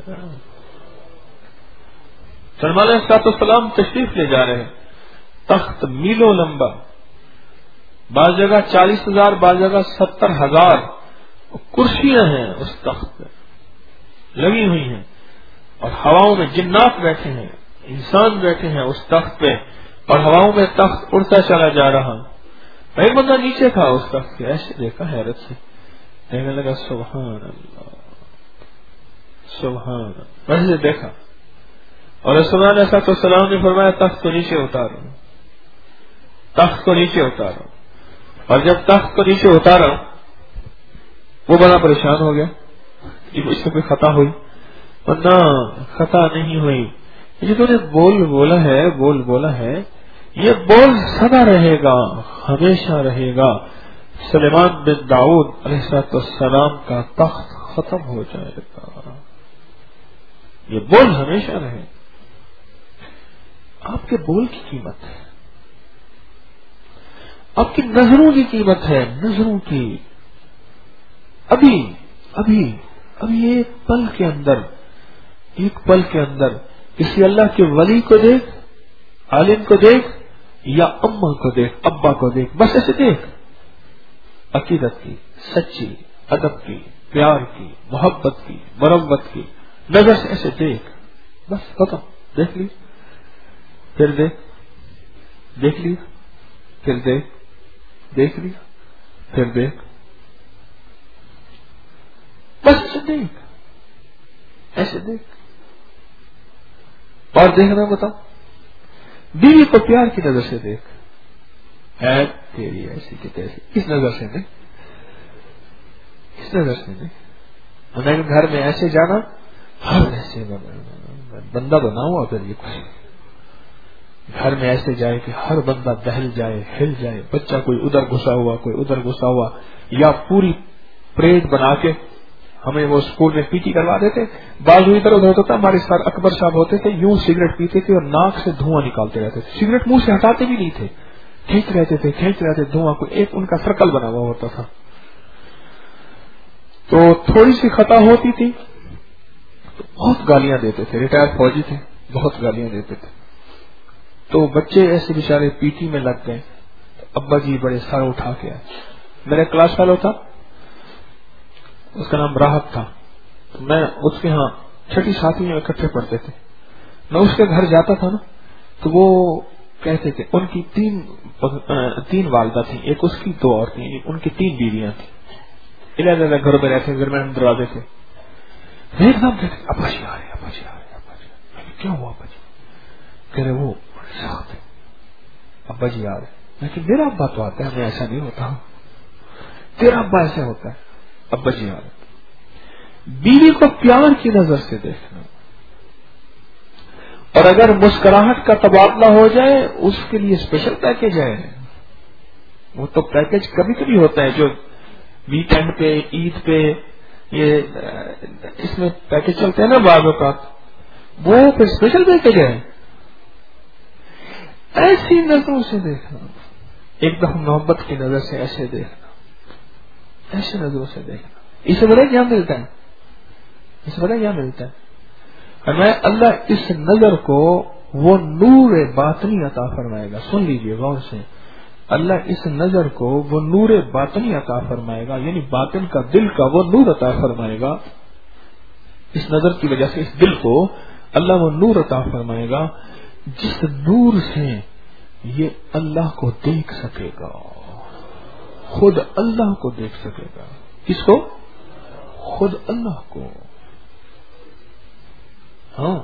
A: سلمان علیہ السلام تشریف لے جا رہے ہیں، تخت میلوں لمبا، بعض جگہ 40,000، بعض جگہ 70,000 کرسیاں ہیں اس تخت پہ لگی ہوئی ہیں، اور ہواؤں میں جنات بیٹھے ہیں، انسان بیٹھے ہیں اس تخت پہ، اور ہواؤں میں تخت اڑتا چلا جا رہا. ایک بندہ نیچے تھا اس تخت کے، ایسے دیکھا حیرت سے، کہنے لگا سبحان اللہ سبحان، ویسے دیکھا اور رسول اللہ صلی اللہ علیہ وسلم نے فرمایا تخت کو نیچے اتارو، تخت کو نیچے اتارو. اور جب تخت کو نیچے اتارا وہ بڑا پریشان ہو گیا کہ مجھ سے کوئی خطا ہوئی، ورنہ خطا نہیں ہوئی. یہ تو نے بول بولا ہے یہ بول سدا رہے گا، ہمیشہ رہے گا. سلیمان بن داؤد علیہ السلام کا تخت ختم ہو جائے گا، یہ بول ہمیشہ رہے. آپ کے بول کی قیمت ہے، آپ کی نظروں کی قیمت ہے، نظروں کی. ابھی ایک پل کے اندر کسی اللہ کے ولی کو دیکھ، عالم کو دیکھ، یا اماں کو دیکھ، ابا کو دیکھ، بس ایسے دیکھ. عقیدت کی، سچی، ادب کی، پیار کی، محبت کی، مروت کی نظر سے ایسے دیکھ، بس ختم. دیکھ لی، پھر دیکھ لی، پھر دیکھ لی، پھر دیکھ، بس ایسے دیکھ، ایسے دیکھ. اور دیکھنا بتاؤ، بیوی کو پیار کی نظر سے دیکھ، ہے تیری ایسی کہ تیسی، کس نظر سے نہیں، کس نظر سے نہیں. میں گھر میں ایسے جانا، ہر ایسے بندہ بناؤں اگر یہ کچھ گھر میں ایسے جائے کہ ہر بندہ دہل جائے، ہل جائے، بچہ کوئی ادھر گھسا ہوا، کوئی ادھر گھسا ہوا، یا پوری پریڈ بنا کے. ہمیں وہ اسکول میں پی ٹی کروا دیتے، بازو ادھر ادھر ہوتا تھا. ہمارے سر اکبر صاحب ہوتے تھے، یوں سگریٹ پیتے تھے اور ناک سے دھواں نکالتے رہتے تھے. سگریٹ منہ سے ہٹاتے بھی نہیں تھے، کھینچ رہتے تھے دھواں کو. ایک ان کا سرکل بنا ہوا ہوتا تھا. تو تھوڑی سی خطا ہوتی تھی تو بہت گالیاں دیتے تھے. ریٹائر فوجی تھے، بہت گالیاں دیتے تھے. تو بچے ایسے بیچارے پی ٹی میں لگ گئے. ابا جی بڑے سر اٹھا کے آئے. میرا کلاس فیلو تھا، اس کا نام راحت تھا. میں اس کے ہاں چھٹی ساتویں میں اکٹھے پڑھتے تھے. میں اس کے گھر جاتا تھا نا، تو وہ کہتے تھے ان کی تین والدہ تھیں، ایک اس کی، دو اور تھیں، ان کی 3 بیویاں تھیں. الگ الگ گھروں میں رہتے، گھر میں دروازے تھے. ایک دم کہتے ابا جی آ رہے، ابا جی آ رہے، ابا جی. کیا ہوا ابا جی؟ کہہ رہے وہ ساتھ ہے، ابا جی آ رہے. لیکن میرا ابا تو آتا ہے، میں ایسا نہیں ہوتا، تیرا ابا ایسا ہوتا ہے. ابا جی آ رہے. بیوی کو پیار کی نظر سے دیکھنا، اور اگر مسکراہٹ کا تبادلہ ہو جائے اس کے لیے اسپیشل پیکج ہے. وہ تو پیکج کبھی کبھی ہوتا ہے جو ویکینڈ پہ، عید پہ، یہ اس میں پیکج چلتے ہیں نا بعض اوقات، وہ پھر اسپیشل پیکج ہے. ایسی نظروں سے دیکھنا، ایک دم محبت کی نظر سے ایسے دیکھنا، ایسے نظروں سے دیکھنا. اسے بڑا کیا ملتا ہے، اسے بڑا کیا ملتا ہے. ہمیں اللہ اس نظر کو وہ نور باطنی عطا فرمائے گا. سن لیجئے غور سے، اللہ اس نظر کو وہ نور باطنی عطا فرمائے گا، یعنی باطن کا، دل کا وہ نور عطا فرمائے گا. اس نظر کی وجہ سے اس دل کو اللہ وہ نور عطا فرمائے گا جس نور سے یہ اللہ کو دیکھ سکے گا، خود اللہ کو دیکھ سکے گا. کس کو؟ خود اللہ کو. ہاں.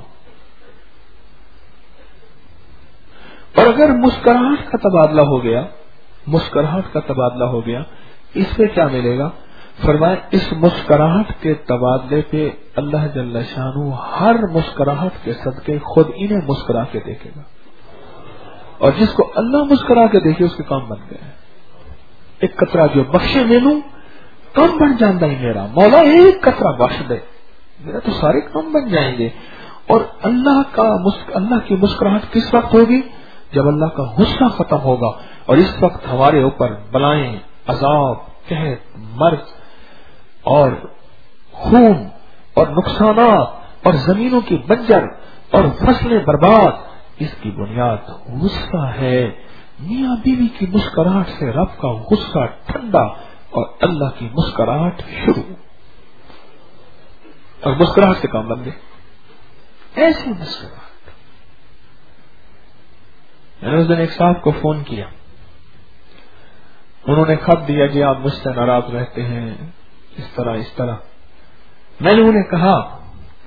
A: اور اگر مسکراہٹ کا تبادلہ ہو گیا، مسکراہٹ کا تبادلہ ہو گیا، اس پہ کیا ملے گا؟ فرمائے اس مسکراہٹ کے تبادلے پہ اللہ جل شانہ ہر مسکراہٹ کے صدقے خود انہیں مسکرا کے دیکھے گا. اور جس کو اللہ مسکرا کے دیکھے اس کے کام بن گئے. ایک قطرہ جو بخشے مینوں کام بن جانا ہی میرا. مولا ایک قطرہ بخش دے، میرا تو سارے کام بن جائیں گے. اور اللہ کی مسکراہٹ کس وقت ہوگی؟ جب اللہ کا غصہ ختم ہوگا. اور اس وقت ہمارے اوپر بلائیں، عذاب، قحط، مرض اور خون اور نقصانات اور زمینوں کی بنجر اور فصلیں برباد، اس کی بنیاد غصہ ہے. میاں بیوی کی مسکراہٹ سے رب کا غصہ ٹھنڈا اور اللہ کی مسکراہٹ شروع، اور مسکراہٹ سے کام بن گئے. ایسی مسکراہٹ. میں نے اس دن ایک صاحب کو فون کیا، انہوں نے خط دیا کہ آپ مجھ سے ناراض رہتے ہیں، اس طرح. میں نے انہیں کہا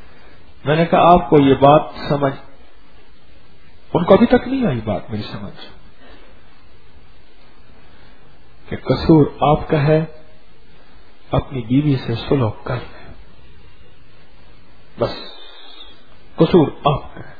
A: میں نے کہا آپ کو یہ بات سمجھ، ان کو ابھی تک نہیں آئی بات میری سمجھ کہ قصور آپ کا ہے، اپنی بیوی سے صلح کر لیں، بس قصور آپ کا ہے۔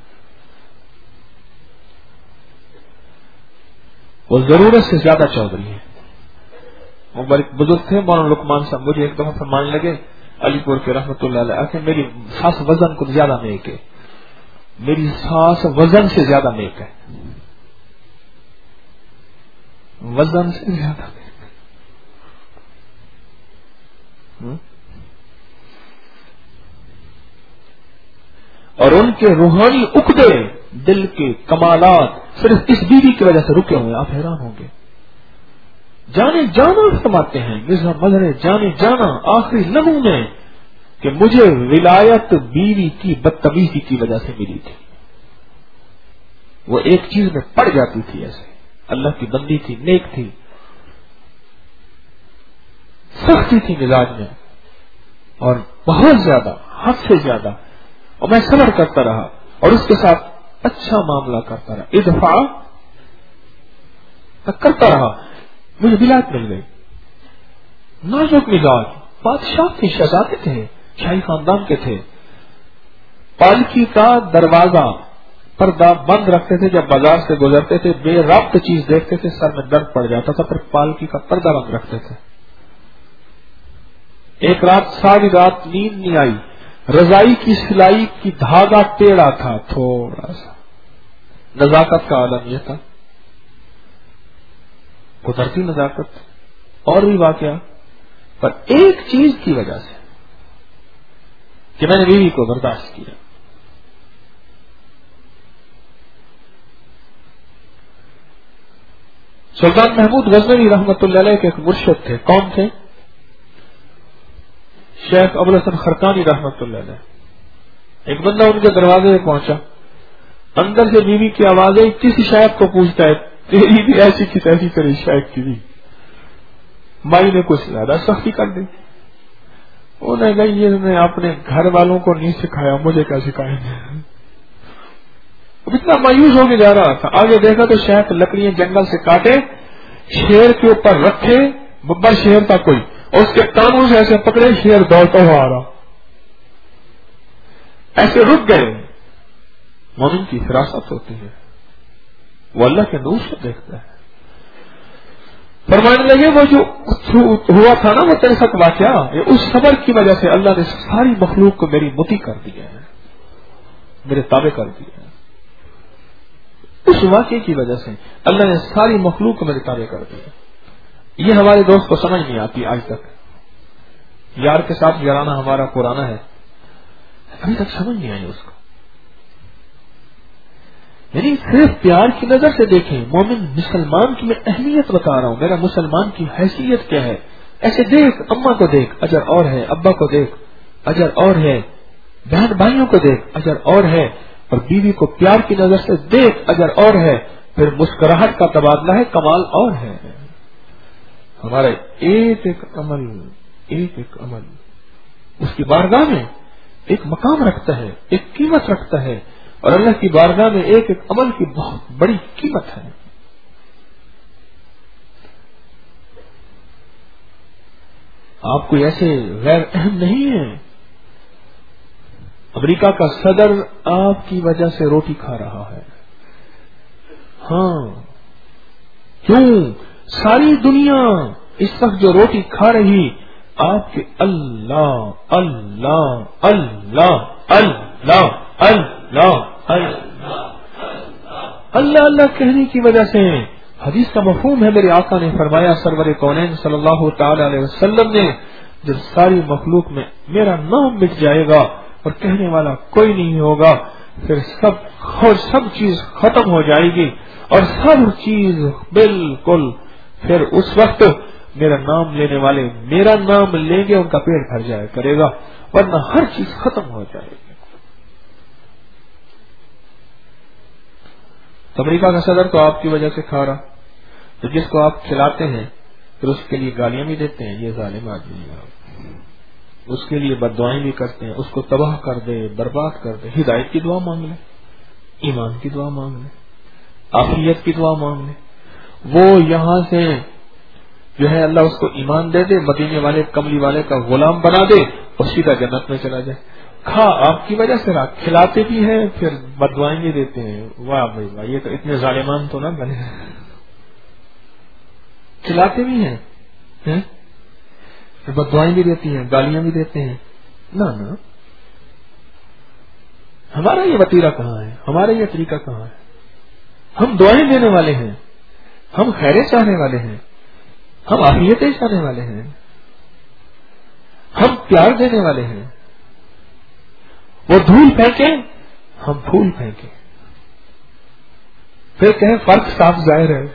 A: وہ ضرورت سے زیادہ چودھری ہے۔ وہ بڑے بزرگ تھے مولانا لقمان صاحب، مجھے ایک دفعہ فرمانے لگے علی پور کے رحمۃ اللہ علیہ کہ میری ساس وزن کو زیادہ نیک ہے، میری ساس وزن سے زیادہ نیک ہے، وزن سے زیادہ نیک ہے۔ اور ان کے روحانی عقدے، دل کے کمالات صرف اس بیوی کی وجہ سے رکے ہوئے، آپ حیران ہوں گے۔ جانے جانا فرماتے ہیں مرزا مظہر جانے جانا آخری لمحوں میں کہ مجھے ولایت بیوی کی بدتمیزی کی وجہ سے ملی تھی۔ وہ ایک چیز میں پڑ جاتی تھی، ایسے اللہ کی بندی تھی، نیک تھی، سختی تھی مزاج میں اور بہت زیادہ، حد سے زیادہ، اور میں صبر کرتا رہا اور اس کے ساتھ اچھا معاملہ کرتا رہا، ادفع کرتا رہا، مجھے ولایت مل گئی۔ نازک مزاج، بادشاہ کے شہزادے تھے، شاہی خاندان کے تھے، پالکی کا دروازہ پردہ بند رکھتے تھے، جب بازار سے گزرتے تھے بے ربط چیز دیکھتے تھے سر میں درد پڑ جاتا تھا، پھر پالکی کا پردہ بند رکھتے تھے۔ ایک رات ساری رات نیند نہیں آئی، رضائی کی سلائی کی دھاگا ٹیڑھا تھا تھوڑا سا، نزاکت کا عالم یہ تھا، قدرتی نزاکت۔ اور بھی واقعہ، پر ایک چیز کی وجہ سے کہ میں نے بیوی کو برداشت کیا۔ سلطان محمود غزنوی رحمۃ اللہ علیہ کے ایک مرشد تھے، کون تھے؟ شیخ ابوالحسن خرقانی رحمۃ اللہ علیہ۔ ایک بندہ ان کے دروازے میں پہنچا، اندر سے بیوی کی آوازیں، کسی شیخ کو پوچھتا ہے تیری بھی ایسی کی تیسی کرے شیخ کی بھی۔ مائی نے کچھ زیادہ سختی کر دی، انہوں نے کہا یہ میں اپنے گھر والوں کو نہیں سکھایا، مجھے کیا سکھائیں گے۔ اتنا مایوس ہو کے جا رہا تھا، آگے دیکھا تو شیخ لکڑیاں جنگل سے کاٹے، شیر کے اوپر رکھے، ببر شیر تھا کوئی، اور اس کے کانوں سے ایسے پکڑے، شیر دوڑتا ہوا آ رہا، ایسے رک گئے۔ مومن کی فراست ہوتی ہے، وہ اللہ کے نور سے دیکھتا ہے۔ فرمانے لگے وہ جو ہوا تھا نا وہ تیرے ساتھ واقعہ، اس صبر کی وجہ سے اللہ نے ساری مخلوق کو میری مطیع کر دیا ہے، میرے تابع کر دیا ہے۔ اس واقعے کی وجہ سے اللہ نے ساری مخلوق کو میرے تابع کر دیا۔ یہ ہمارے دوست کو سمجھ نہیں آتی آج تک، یار کے ساتھ یارانہ ہمارا پرانا ہے، ابھی تک سمجھ نہیں آئی اس کو۔ یعنی صرف پیار کی نظر سے دیکھیں، مومن مسلمان کی میں اہمیت بتا رہا ہوں، میرا مسلمان کی حیثیت کیا ہے، ایسے دیکھ، اماں کو دیکھ اجر اور ہے، ابا کو دیکھ اجر اور ہے، بہن بھائیوں کو دیکھ اجر اور ہے، اور بیوی کو پیار کی نظر سے دیکھ اجر اور ہے، پھر مسکراہٹ کا تبادلہ ہے، کمال اور ہے۔ ہمارا ایک ایک عمل اس کی بارگاہ میں ایک مقام رکھتا ہے، ایک قیمت رکھتا ہے، اور اللہ کی بارگاہ میں ایک ایک عمل کی بہت بڑی قیمت ہے۔ آپ کوئی ایسے غیر اہم نہیں ہے۔ امریکہ کا صدر آپ کی وجہ سے روٹی کھا رہا ہے، ہاں کیوں؟ ساری دنیا اس وقت جو روٹی کھا رہی، آپ کے اللہ اللہ اللہ اللہ اللہ اللہ اللہ کہنے کی وجہ سے۔ حدیث کا مفہوم ہے، میرے آقا نے فرمایا، سرور کونین صلی اللہ تعالی علیہ وسلم نے، جب ساری مخلوق میں میرا نام مٹ جائے گا اور کہنے والا کوئی نہیں ہوگا، پھر سب چیز ختم ہو جائے گی، اور سب چیز بالکل پھر اس وقت میرا نام لینے والے میرا نام لیں گے، ان کا پیٹ بھر جایا کرے گا، ورنہ ہر چیز ختم ہو جائے گی۔ امریکہ کا صدر تو آپ کی وجہ سے کھا رہا، تو جس کو آپ کھلاتے ہیں پھر اس کے لیے گالیاں بھی دیتے ہیں، یہ ظالم آدمی ہے۔ اس کے لیے بددعائیں بھی کرتے ہیں، اس کو تباہ کر دے، برباد کر دے، ہدایت کی دعا مانگ لے، ایمان کی دعا مانگ لے، عافیت کی دعا مانگ لے، وہ یہاں سے جو ہے اللہ اس کو ایمان دے دے، مدینے والے کملی والے کا غلام بنا دے اور سیدھا جنت میں چلا جائے۔ کھا آپ کی وجہ سے رات کھلاتے بھی ہیں، پھر بددعائیں بھی دیتے ہیں۔ واہ بھائی واہ، یہ تو اتنے ظالمان تو نہ بنے، کھلاتے بھی ہیں پھر بددعائیں بھی دیتی ہیں، گالیاں بھی دیتے ہیں۔ نہ ہمارا یہ وتیرہ کہاں ہے، ہمارا یہ طریقہ کہاں ہے؟ ہم دعائیں دینے والے ہیں، ہم خیریں چاہنے والے ہیں، ہم عافیتیں چاہنے والے ہیں، ہم پیار دینے والے ہیں۔ وہ دھول پھینکیں، ہم پھول پھینکیں، پھر کہیں فرق صاف ظاہر ہے۔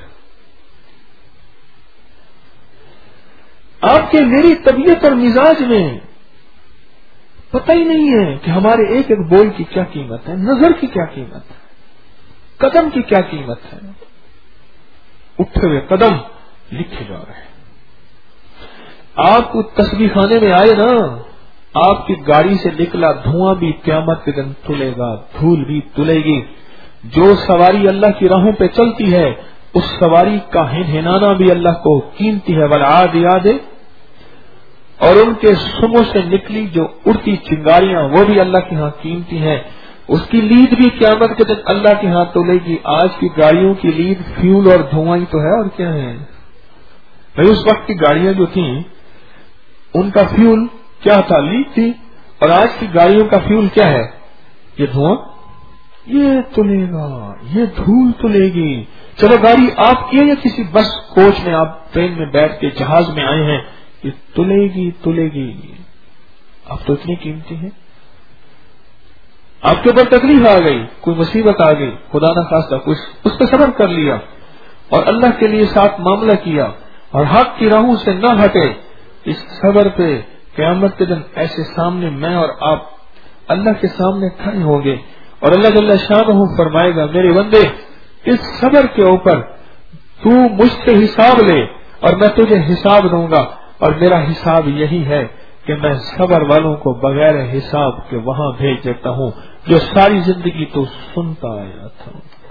A: آپ کے میری طبیعت اور مزاج میں پتہ ہی نہیں ہے کہ ہمارے ایک ایک بول کی کیا قیمت ہے، نظر کی کیا قیمت ہے، قدم کی کیا قیمت ہے۔ اٹھے ہوئے قدم لکھے جا رہے ہیں۔ آپ کو تسبیح خانے میں آئے نا، آپ کی گاڑی سے نکلا دھواں بھی قیامت کے دن تلے گا، دھول بھی تلے گی۔ جو سواری اللہ کی راہوں پہ چلتی ہے اس سواری کا ہنہنانا بھی اللہ کو قیمتی ہے۔ والعادیات، اور ان کے سموں سے نکلی جو اڑتی چنگاریاں وہ بھی اللہ کے ہاں قیمتی ہیں۔ اس کی لید بھی قیامت کے دن اللہ کے ہاں تلے گی۔ آج کی گاڑیوں کی لید فیول اور دھواں ہی تو ہے، اور کیا ہے بھائی؟ اس وقت کی گاڑیاں جو تھیں ان کا فیول کیا تھا؟ لید تھی۔ اور آج کی گاڑیوں کا فیول کیا ہے؟ یہ دھواں، یہ تلے گا، یہ دھول تلے گی۔ چلو گاڑی آپ کی ہے یا کسی بس کوچ میں آپ ٹرین میں بیٹھ کے جہاز میں آئے ہیں، یہ تلے گی تلے گی۔ آپ تو اتنی قیمتی ہیں، آپ کے اوپر تکلیف آ گئی، کوئی مصیبت آ گئی، خدا نہ خواستہ کچھ، اس پہ صبر کر لیا اور اللہ کے لیے ساتھ معاملہ کیا اور حق کی راہوں سے نہ ہٹے، اس صبر پہ قیامت کے دن ایسے سامنے میں اور آپ اللہ کے سامنے کھڑے ہوں گے اور اللہ جل شانہ فرمائے گا میرے بندے اس صبر کے اوپر تو مجھ سے حساب لے اور میں تجھے حساب دوں گا، اور میرا حساب یہی ہے کہ میں صبر والوں کو بغیر حساب کے وہاں بھیج دیتا ہوں جو ساری زندگی تو سنتا آیا تھا۔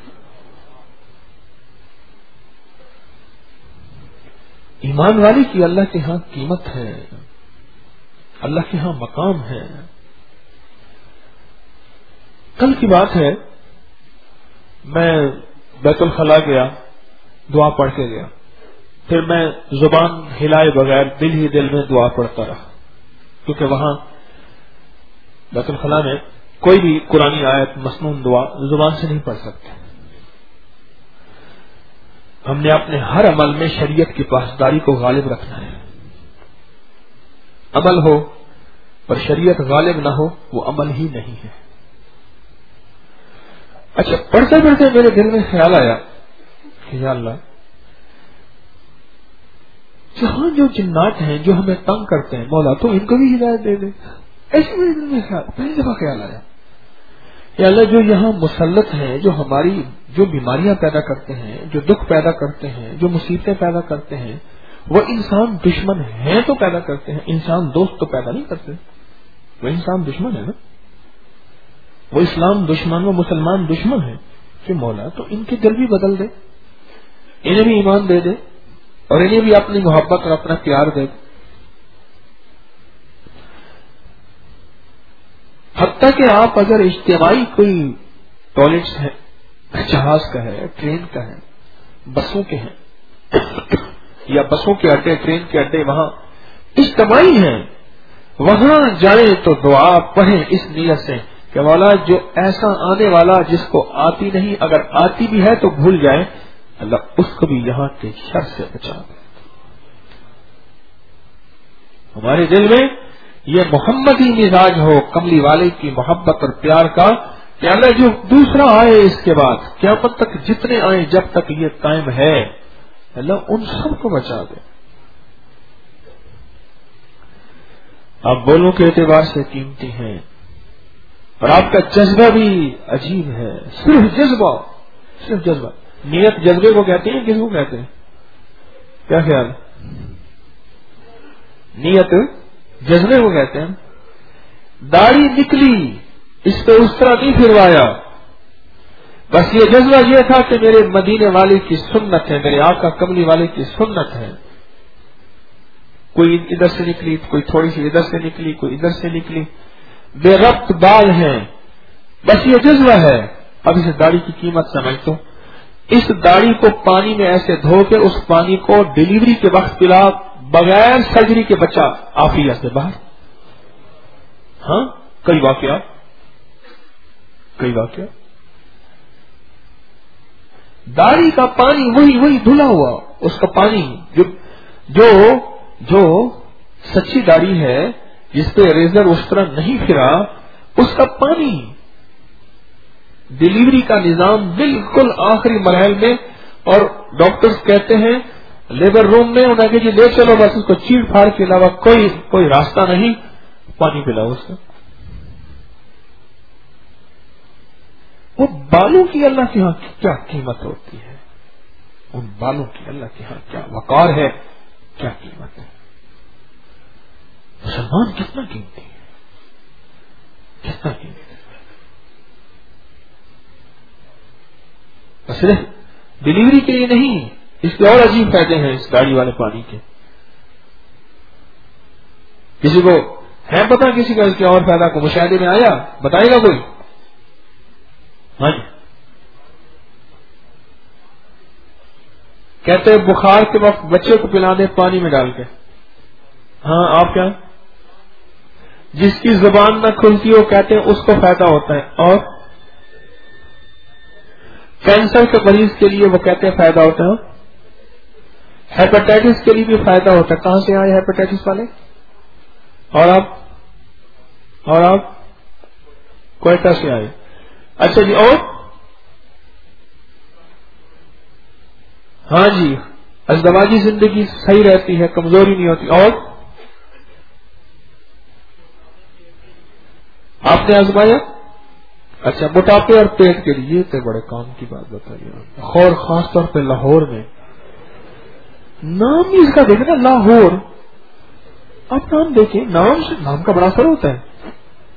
A: ایمان والی کی اللہ کے ہاں قیمت ہے، اللہ کے ہاں مقام ہے۔ کل کی بات ہے، میں بیت الخلا گیا، دعا پڑھ کے گیا، پھر میں زبان ہلائے بغیر دل ہی دل میں دعا پڑھتا رہا، کیونکہ وہاں بیت الخلا میں کوئی بھی قرآنی آیت مسنون دعا زبان سے نہیں پڑھ سکتے۔ ہم نے اپنے ہر عمل میں شریعت کی پاسداری کو غالب رکھنا ہے۔ عمل ہو پر شریعت غالب نہ ہو وہ عمل ہی نہیں ہے۔ اچھا، پڑھتے پڑھتے میرے دل میں خیال آیا کہ یا اللہ، جہاں جو جنات ہیں جو ہمیں تنگ کرتے ہیں، مولا تو ان کو بھی ہدایت دے دے۔ ایسے میرے دل میں پہلی دفعہ خیال آیا، یا اللہ جو یہاں مسلط ہیں، جو ہماری جو بیماریاں پیدا کرتے ہیں، جو دکھ پیدا کرتے ہیں، جو مصیبتیں پیدا کرتے ہیں، وہ انسان دشمن ہیں تو پیدا کرتے ہیں، انسان دوست تو پیدا نہیں کرتے۔ وہ انسان دشمن ہے نا، وہ اسلام دشمن، وہ مسلمان دشمن ہے کہ مولا تو ان کے دل بھی بدل دے، انہیں بھی ایمان دے دے اور انہیں بھی اپنی محبت اور اپنا پیار دے۔ حتیٰ کہ آپ اگر اجتماعی کوئی ٹوائلٹس ہے، جہاز کا ہے، ٹرین کا ہے، بسوں کے ہیں، یا بسوں کے اڈے، ٹرین کے اڈے وہاں اجتماعی ہیں، وہاں جائیں تو دعا پڑھیں اس نیت سے کہ مولا جو ایسا آنے والا جس کو آتی نہیں، اگر آتی بھی ہے تو بھول جائے، اللہ اس کو بھی یہاں کے شر سے بچا دے۔ ہمارے دل میں یہ محمدی مزاج ہو، کملی والے کی محبت اور پیار کا، کہ اللہ جو دوسرا آئے اس کے بعد قیامت تک جتنے آئے جب تک یہ قائم ہے، اللہ ان سب کو بچا دے۔ آپ بولوں کے اعتبار سے قیمتی ہیں اور آپ کا جذبہ بھی عجیب ہے، صرف جذبہ، صرف جذبہ۔ نیت جذبے کو کہتے ہیں، کس کو کہتے ہیں؟ کیا خیال؟ نیت جذبے کو کہتے ہیں. داڑھی نکلی، اس پہ اس طرح نہیں پھروایا، بس یہ جذبہ یہ تھا کہ میرے مدینے والے کی سنت ہے، میرے آقا کملی والے کی سنت ہے. کوئی ادھر سے نکلی، کوئی تھوڑی سی ادھر سے نکلی، کوئی ادھر سے نکلی، بے ربط بال ہیں، بس یہ جذبہ ہے. اب اس داڑھی کی قیمت سمجھ تو، اس داڑھی کو پانی میں ایسے دھو کے اس پانی کو ڈلیوری کے وقت پلا، بغیر سرجری کے بچہ عافیت سے باہر. ہاں کئی واقعہ داڑھی کا پانی وہی دھلا ہوا، اس کا پانی جو سچی داڑھی ہے جس پہ ریزر اس طرح نہیں پھرا، اس کا پانی ڈلیوری کا نظام بالکل آخری مرحلے میں. اور ڈاکٹرز کہتے ہیں لیبر روم میں انہیں کہ جی لے چلو، بس اس کو چیڑ پھاڑ کے علاوہ کوئی راستہ نہیں، پانی پلاؤ اس کا. وہ بالوں کی اللہ کے ہاں کیا قیمت ہوتی ہے، ان بالوں کی اللہ کے ہاں کیا وقار ہے، کیا قیمت ہے. مسلمان کتنا قیمتی ہے، کتنا قیمتی ہے. صرف ڈلیوری کے لیے نہیں، اس کے اور عجیب فائدے ہیں اس داڑھی والے پانی کے. کسی کو ہے پتا، کسی کا اس کے اور فائدہ کو مشاہدے میں آیا، بتائے گا کوئی؟ ہاں جی. کہتے ہیں بخار کے وقت بچے کو پلا دیں پانی میں ڈال کے. ہاں آپ کیا، جس کی زبان نہ کھلتی ہو کہتے ہیں اس کو فائدہ ہوتا ہے. اور کینسر کے مریض کے لیے وہ کہتے ہیں فائدہ ہوتا ہے. ہیپاٹائٹس کے لیے بھی فائدہ ہوتا ہے. کہاں سے آئے ہیپاٹائٹس والے؟ اور آپ کوئٹہ سے آئے. اچھا جی. اور ہاں جی، ازدواجی زندگی صحیح رہتی ہے، کمزوری نہیں ہوتی. اور آپ نے آزمایا؟ اچھا، موٹاپے اور پیٹ کے لیے تو بڑے کام کی بات بتائیے. اور خاص طور پہ لاہور میں، نام ہی اس کا دیکھیں نا، لاہور. آپ نام دیکھیں، نام کا بڑا اثر ہوتا ہے.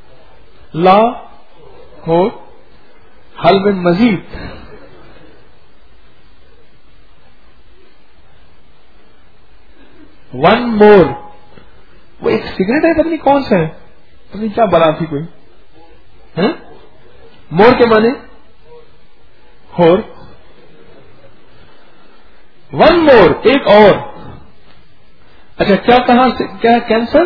A: لاہور، حل میں مزید ون مور. وہ ایک سگریٹ ہے، پتہ نہیں کون سا ہے، پتہ نہیں کیا بنا تھی کوئی. مور کے معنی اور ون مور، ایک اور. اچھا کیا کہاں سے، کیا کینسر،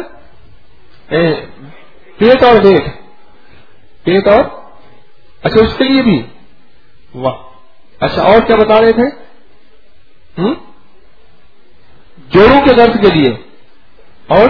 A: پیٹ اور پیٹ، پیٹ اور، اچھا اس کے لیے بھی، واہ. اچھا اور کیا بتا رہے تھے؟ جوڑوں کے درد کے لیے. اور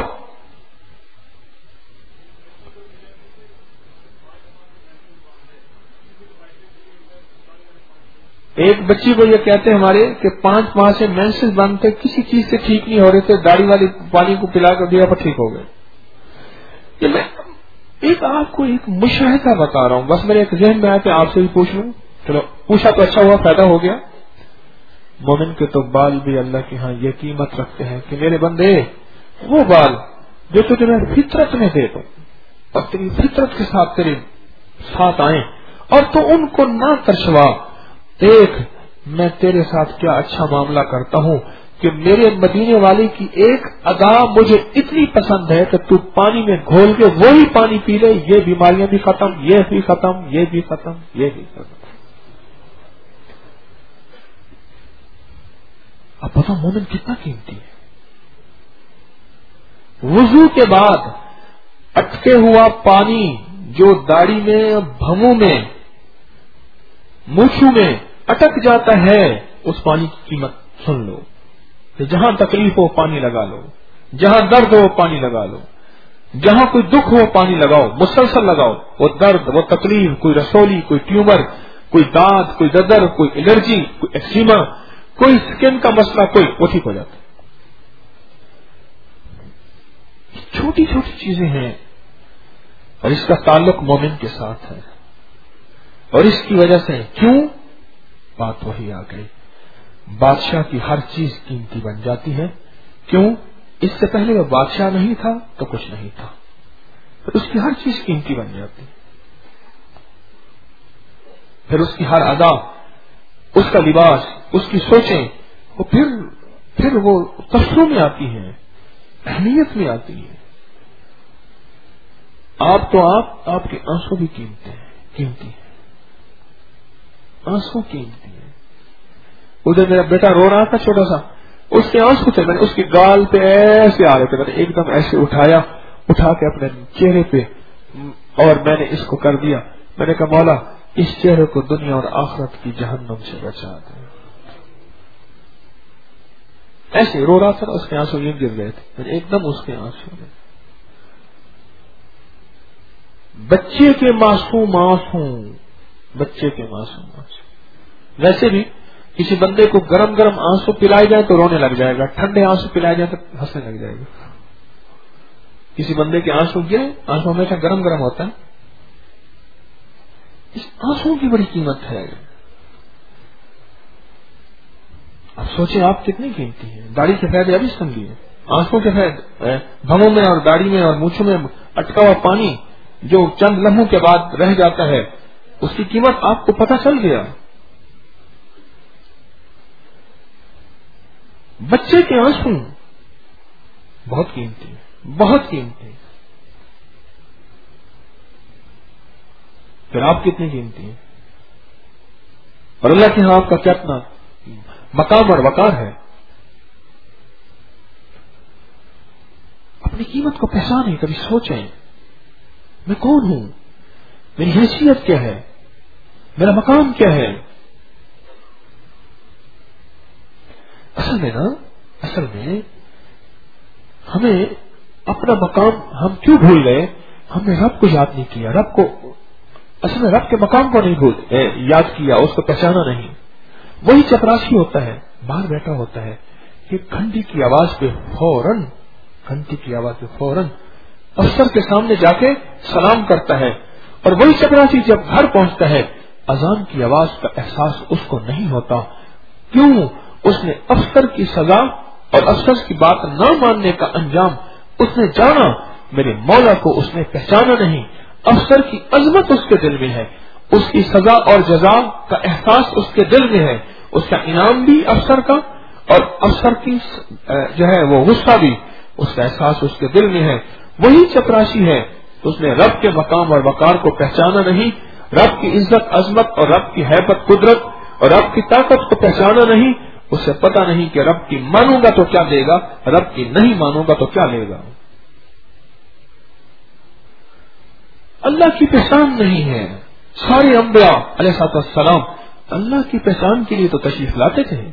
A: ایک بچی کو یہ کہتے ہیں ہمارے کہ 5 ماہ سے مینسز بند تھے، کسی چیز سے ٹھیک نہیں ہو رہے تھے، داڑھی والی پانی کو پلا کر دیا پر ٹھیک ہو گئے. یہ میں ایک آپ کو ایک مشاہدہ بتا رہا ہوں، بس میرے ایک ذہن میں آیا کہ آپ سے بھی پوچھ لوں. چلو پوچھا تو اچھا ہوا، فائدہ ہو گیا. مومن کے تو بال بھی اللہ کے ہاں یہ قیمت رکھتے ہیں کہ میرے بندے وہ بال جو تو تمہیں فطرت میں دے دو اور تیری فطرت کے ساتھ تیرے ساتھ آئیں اور تو ان کو نہ ترشوا. دیکھ میں تیرے ساتھ کیا اچھا معاملہ کرتا ہوں کہ میرے مدینے والے کی ایک ادا مجھے اتنی پسند ہے کہ تو پانی میں گھول کے وہی پانی پی لے، یہ بیماریاں بھی ختم، یہ بھی ختم، یہ بھی ختم، یہ بھی ختم. اب پتا مومن کتنا قیمتی ہے. وضو کے بعد اٹکے ہوا پانی جو داڑھی میں، بھموں میں، مونچھوں میں اٹک جاتا ہے، اس پانی کی قیمت سن لو. کہ جہاں تکلیف ہو پانی لگا لو، جہاں درد ہو پانی لگا لو، جہاں کوئی دکھ ہو پانی لگاؤ، مسلسل لگاؤ. وہ درد، وہ تکلیف، کوئی رسولی، کوئی ٹیومر، کوئی دانت، کوئی ددر، کوئی الرجی، کوئی ایکسیما، کوئی سکن کا مسئلہ، کوئی وہ ٹھیک ہو جاتا ہے. چھوٹی چھوٹی چیزیں ہیں اور اس کا تعلق مومن کے ساتھ ہے. اور اس کی وجہ سے کیوں بات وہی آ گئی، بادشاہ کی ہر چیز قیمتی بن جاتی ہے. کیوں؟ اس سے پہلے وہ بادشاہ نہیں تھا تو کچھ نہیں تھا، پھر اس کی ہر چیز قیمتی بن جاتی، پھر اس کی ہر ادا، اس کا لباس، اس کی سوچیں، وہ پھر وہ تفصیل میں آتی ہیں، اہمیت میں آتی ہے۔ آپ کے آنسو بھی قیمتی ہیں، آنسو قیمتی ہیں۔ ادھر میرا بیٹا رو رہا تھا چھوٹا سا، اس کے آنسو تھے، میں نے اس کی گال پہ ایسے آ رہے تھے، میں نے ایک دم ایسے اٹھا کے اپنے چہرے پہ، اور میں نے اس کو کر دیا، میں نے کہا مولا اس چہرے کو دنیا اور آخرت کی جہنم سے بچا دے۔ ایسے رو رہا تھا، اس کے آنسو یہ گر گئے تھے، میں نے ایک دم اس کے آنسو گئے۔ بچے کے معصوم آنسو، بچے کے معصوم آنسو۔ ویسے بھی کسی بندے کو گرم گرم آنسو پلائے جائے تو رونے لگ جائے گا، ٹھنڈے آنسو پلائے جائے تو ہنسنے لگ جائے گا۔ کسی بندے کے آنسو گرے، آنسو ہمیشہ گرم گرم ہوتا ہے، اس آنسو کی بڑی قیمت ہے۔ اب سوچیں آپ کتنی قیمتی ہیں۔ داڑھی سفید ابھی سمجھیے، آنسو سفید، بھووں میں اور داڑھی میں اور مونچھوں میں اٹکا ہوا پانی جو چند لمحوں کے بعد رہ جاتا ہے، اس کی قیمت آپ کو پتہ چل گیا۔ بچے کے آنسو بہت قیمتی ہیں، بہت قیمتی ہیں، پھر آپ کتنی قیمتی ہیں، اور اللہ کے ہاں آپ کا کتنا مقام اور وقار ہے۔ اپنی قیمت کو پہچانیں، کبھی سوچیں میں کون ہوں، میری حیثیت کیا ہے، میرا مقام کیا ہے۔ اصل میں ہمیں اپنا مقام ہم کیوں بھول گئے؟ ہم نے رب کو یاد نہیں کیا، اصل میں رب کے مقام کو نہیں یاد کیا، اس کو پہچانا نہیں۔ وہی چپراسی ہوتا ہے، باہر بیٹھا ہوتا ہے، کہ گھنٹی کی آواز پہ فوراً افسر کے سامنے جا کے سلام کرتا ہے، اور وہی چپراسی جب گھر پہنچتا ہے اذان کی آواز کا احساس اس کو نہیں ہوتا۔ کیوں؟ اس نے افسر کی سزا اور افسر کی بات نہ ماننے کا انجام اس نے جانا، میرے مولا کو اس نے پہچانا نہیں۔ افسر کی عظمت اس کے دل میں ہے، اس کی سزا اور جزا کا احساس اس کے دل میں ہے، اس کا انعام بھی افسر کا اور افسر کی جو ہے وہ غصہ بھی، اس کا احساس اس کے دل میں ہے۔ وہی چپراسی ہے، اس نے رب کے مقام اور وقار کو پہچانا نہیں، رب کی عزت عظمت اور رب کی ہیبت قدرت اور رب کی طاقت کو پہچانا نہیں۔ اسے پتا نہیں کہ رب کی مانوں گا تو کیا دے گا، رب کی نہیں مانوں گا تو کیا لے گا۔ اللہ کی پہچان نہیں ہے۔ سارے انبیاء علیہ السلام اللہ کی پہچان کے لیے تو تشریف لاتے تھے،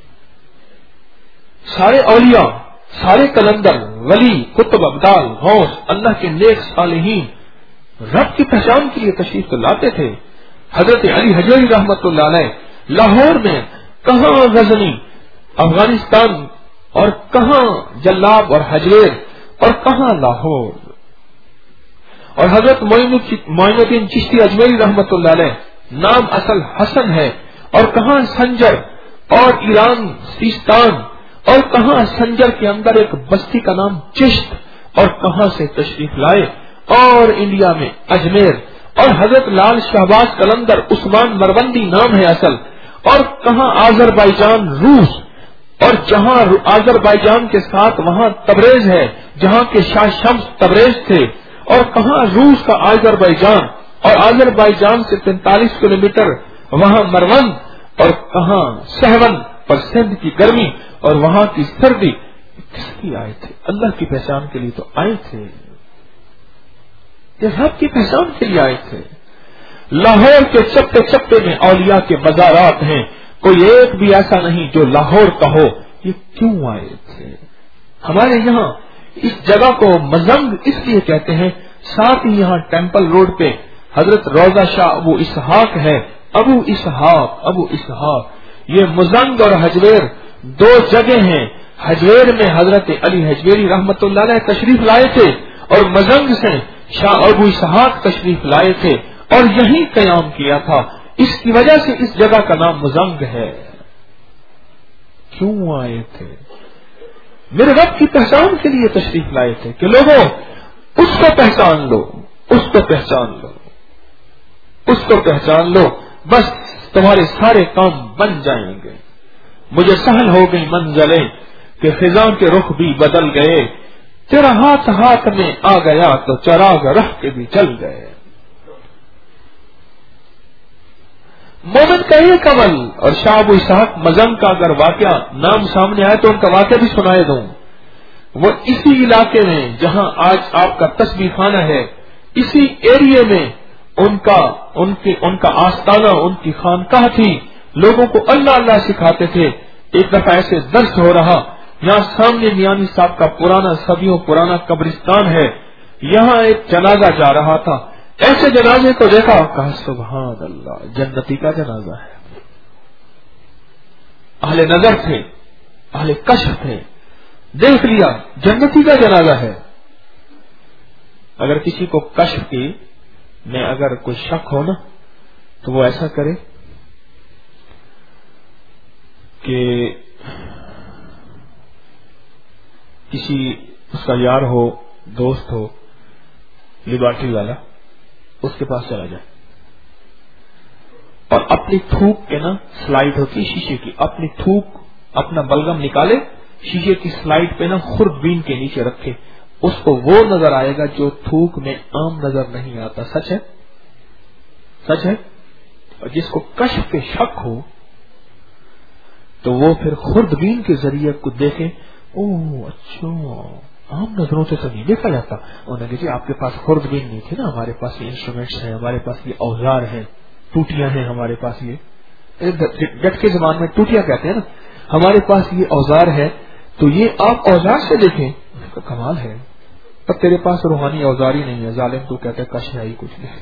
A: سارے اولیاء، سارے کلندر، ولی، قطب، ابدال، غوث، اللہ کے نیک صالحین رب کی پہچان کے لیے تشریف تو لاتے تھے۔ حضرت علی حجویری رحمت اللہ علیہ لاہور میں، کہاں غزنی افغانستان، اور کہاں جلاب اور حجویر، اور کہاں لاہور، اور حضرت معین الدین چشتی اجمیری رحمت اللہ علیہ نام اصل حسن ہے، اور کہاں سنجر، اور ایران سیستان، اور کہاں سنجر کے اندر ایک بستی کا نام چشت، اور کہاں سے تشریف لائے، اور انڈیا میں اجمیر، اور حضرت لال شہباز قلندر عثمان مروندی نام ہے اصل، اور کہاں آذربائیجان روس، اور جہاں آذربائیجان کے ساتھ وہاں تبریز ہے جہاں کے شاہ شمس تبریز تھے، اور کہاں روس کا آذربائیجان، اور آذربائیجان سے 45 کلومیٹر وہاں مروند، اور کہاں سہون اور سندھ کی گرمی اور وہاں کی سردی۔ کس لیے آئے تھے؟ اللہ کی پہچان کے لیے تو آئے تھے، یہ رب کی پہچان کے لیے آئے تھے۔ لاہور کے چپے چپے میں اولیاء کے مزارات ہیں، کوئی ایک بھی ایسا نہیں جو لاہور کا ہو۔ یہ کیوں آئے تھے؟ ہمارے یہاں اس جگہ کو مزنگ اس لیے کہتے ہیں، ساتھ ہی یہاں ٹیمپل روڈ پہ حضرت روضہ شاہ ابو اسحاق ہے، ابو اسحاق، یہ مزنگ اور حجویر دو جگہ ہیں۔ حجویر میں حضرت علی حجویری رحمت اللہ علیہ تشریف لائے تھے، اور مزنگ سے شاہ ابو اسحاق تشریف لائے تھے، اور یہیں قیام کیا تھا۔ اس کی وجہ سے اس جگہ کا نام مزنگ ہے۔ کیوں آئے تھے؟ میرے رب کی پہچان کے لیے تشریف لائے تھے کہ لوگوں اس کو پہچان لو، اس کو پہچان لو، اس کو پہچان لو، بس تمہارے سارے کام بن جائیں گے۔ مجھے سہل ہو گئی منزلیں کہ خزاں کے رخ بھی بدل گئے، تیرا ہاتھ ہاتھ میں آ گیا تو چراغ رکھ کے بھی چل گئے۔ مومن کا ایک عمل، اور شاہ ابو اسحاق مزن کا اگر واقعہ نام سامنے آئے تو ان کا واقعہ بھی سنائے دوں۔ وہ اسی علاقے میں جہاں آج آپ کا تسبیح خانہ ہے، اسی ایریے میں ان کا آستانہ، ان کی خانقاہ تھی، لوگوں کو اللہ اللہ سکھاتے تھے۔ ایک دفعہ ایسے درس ہو رہا، یہاں سامنے میانی صاحب کا پرانا صدیوں پرانا قبرستان ہے، یہاں ایک جنازہ جا رہا تھا، ایسے جنازے کو دیکھا، کہا سبحان اللہ، جنتی کا جنازہ ہے۔ اہل نظر تھے، اہل کشف تھے، دیکھ لیا جنتی کا جنازہ ہے۔ اگر کسی کو کشف کی میں اگر کوئی شک ہو نا تو وہ ایسا کرے کہ کسی اس کا یار ہو، دوست ہو، لیبارٹری والا، اس کے پاس چلا جائے اور اپنی تھوک کے نا سلائڈ ہوتی شیشے کی، اپنی تھوک اپنا بلغم نکالے، شیشے کی سلائڈ پہ نا خوردبین کے نیچے رکھے، اس کو وہ نظر آئے گا جو تھوک میں عام نظر نہیں آتا۔ سچ ہے، سچ ہے۔ اور جس کو کشف پہ شک ہو تو وہ پھر خوردبین کے ذریعے کو دیکھے، او اچھا عام نظروں سے تو نہیں دیکھا جاتا۔ انہوں نے کہا جی آپ کے پاس خوردبین نہیں تھی نا، ہمارے پاس یہ انسٹرومنٹس ہیں، ہمارے پاس یہ اوزار ہیں، ٹوٹیاں ہیں ہمارے پاس، یہ جٹ کے زبان میں ٹوٹیاں کہتے ہیں نا، ہمارے پاس یہ اوزار ہے، تو یہ آپ اوزار سے دیکھیں۔ کمال ہے، پر تیرے پاس روحانی اوزار ہی نہیں ہے ظالم، تو کہتے کش ہے ہی کچھ نہیں،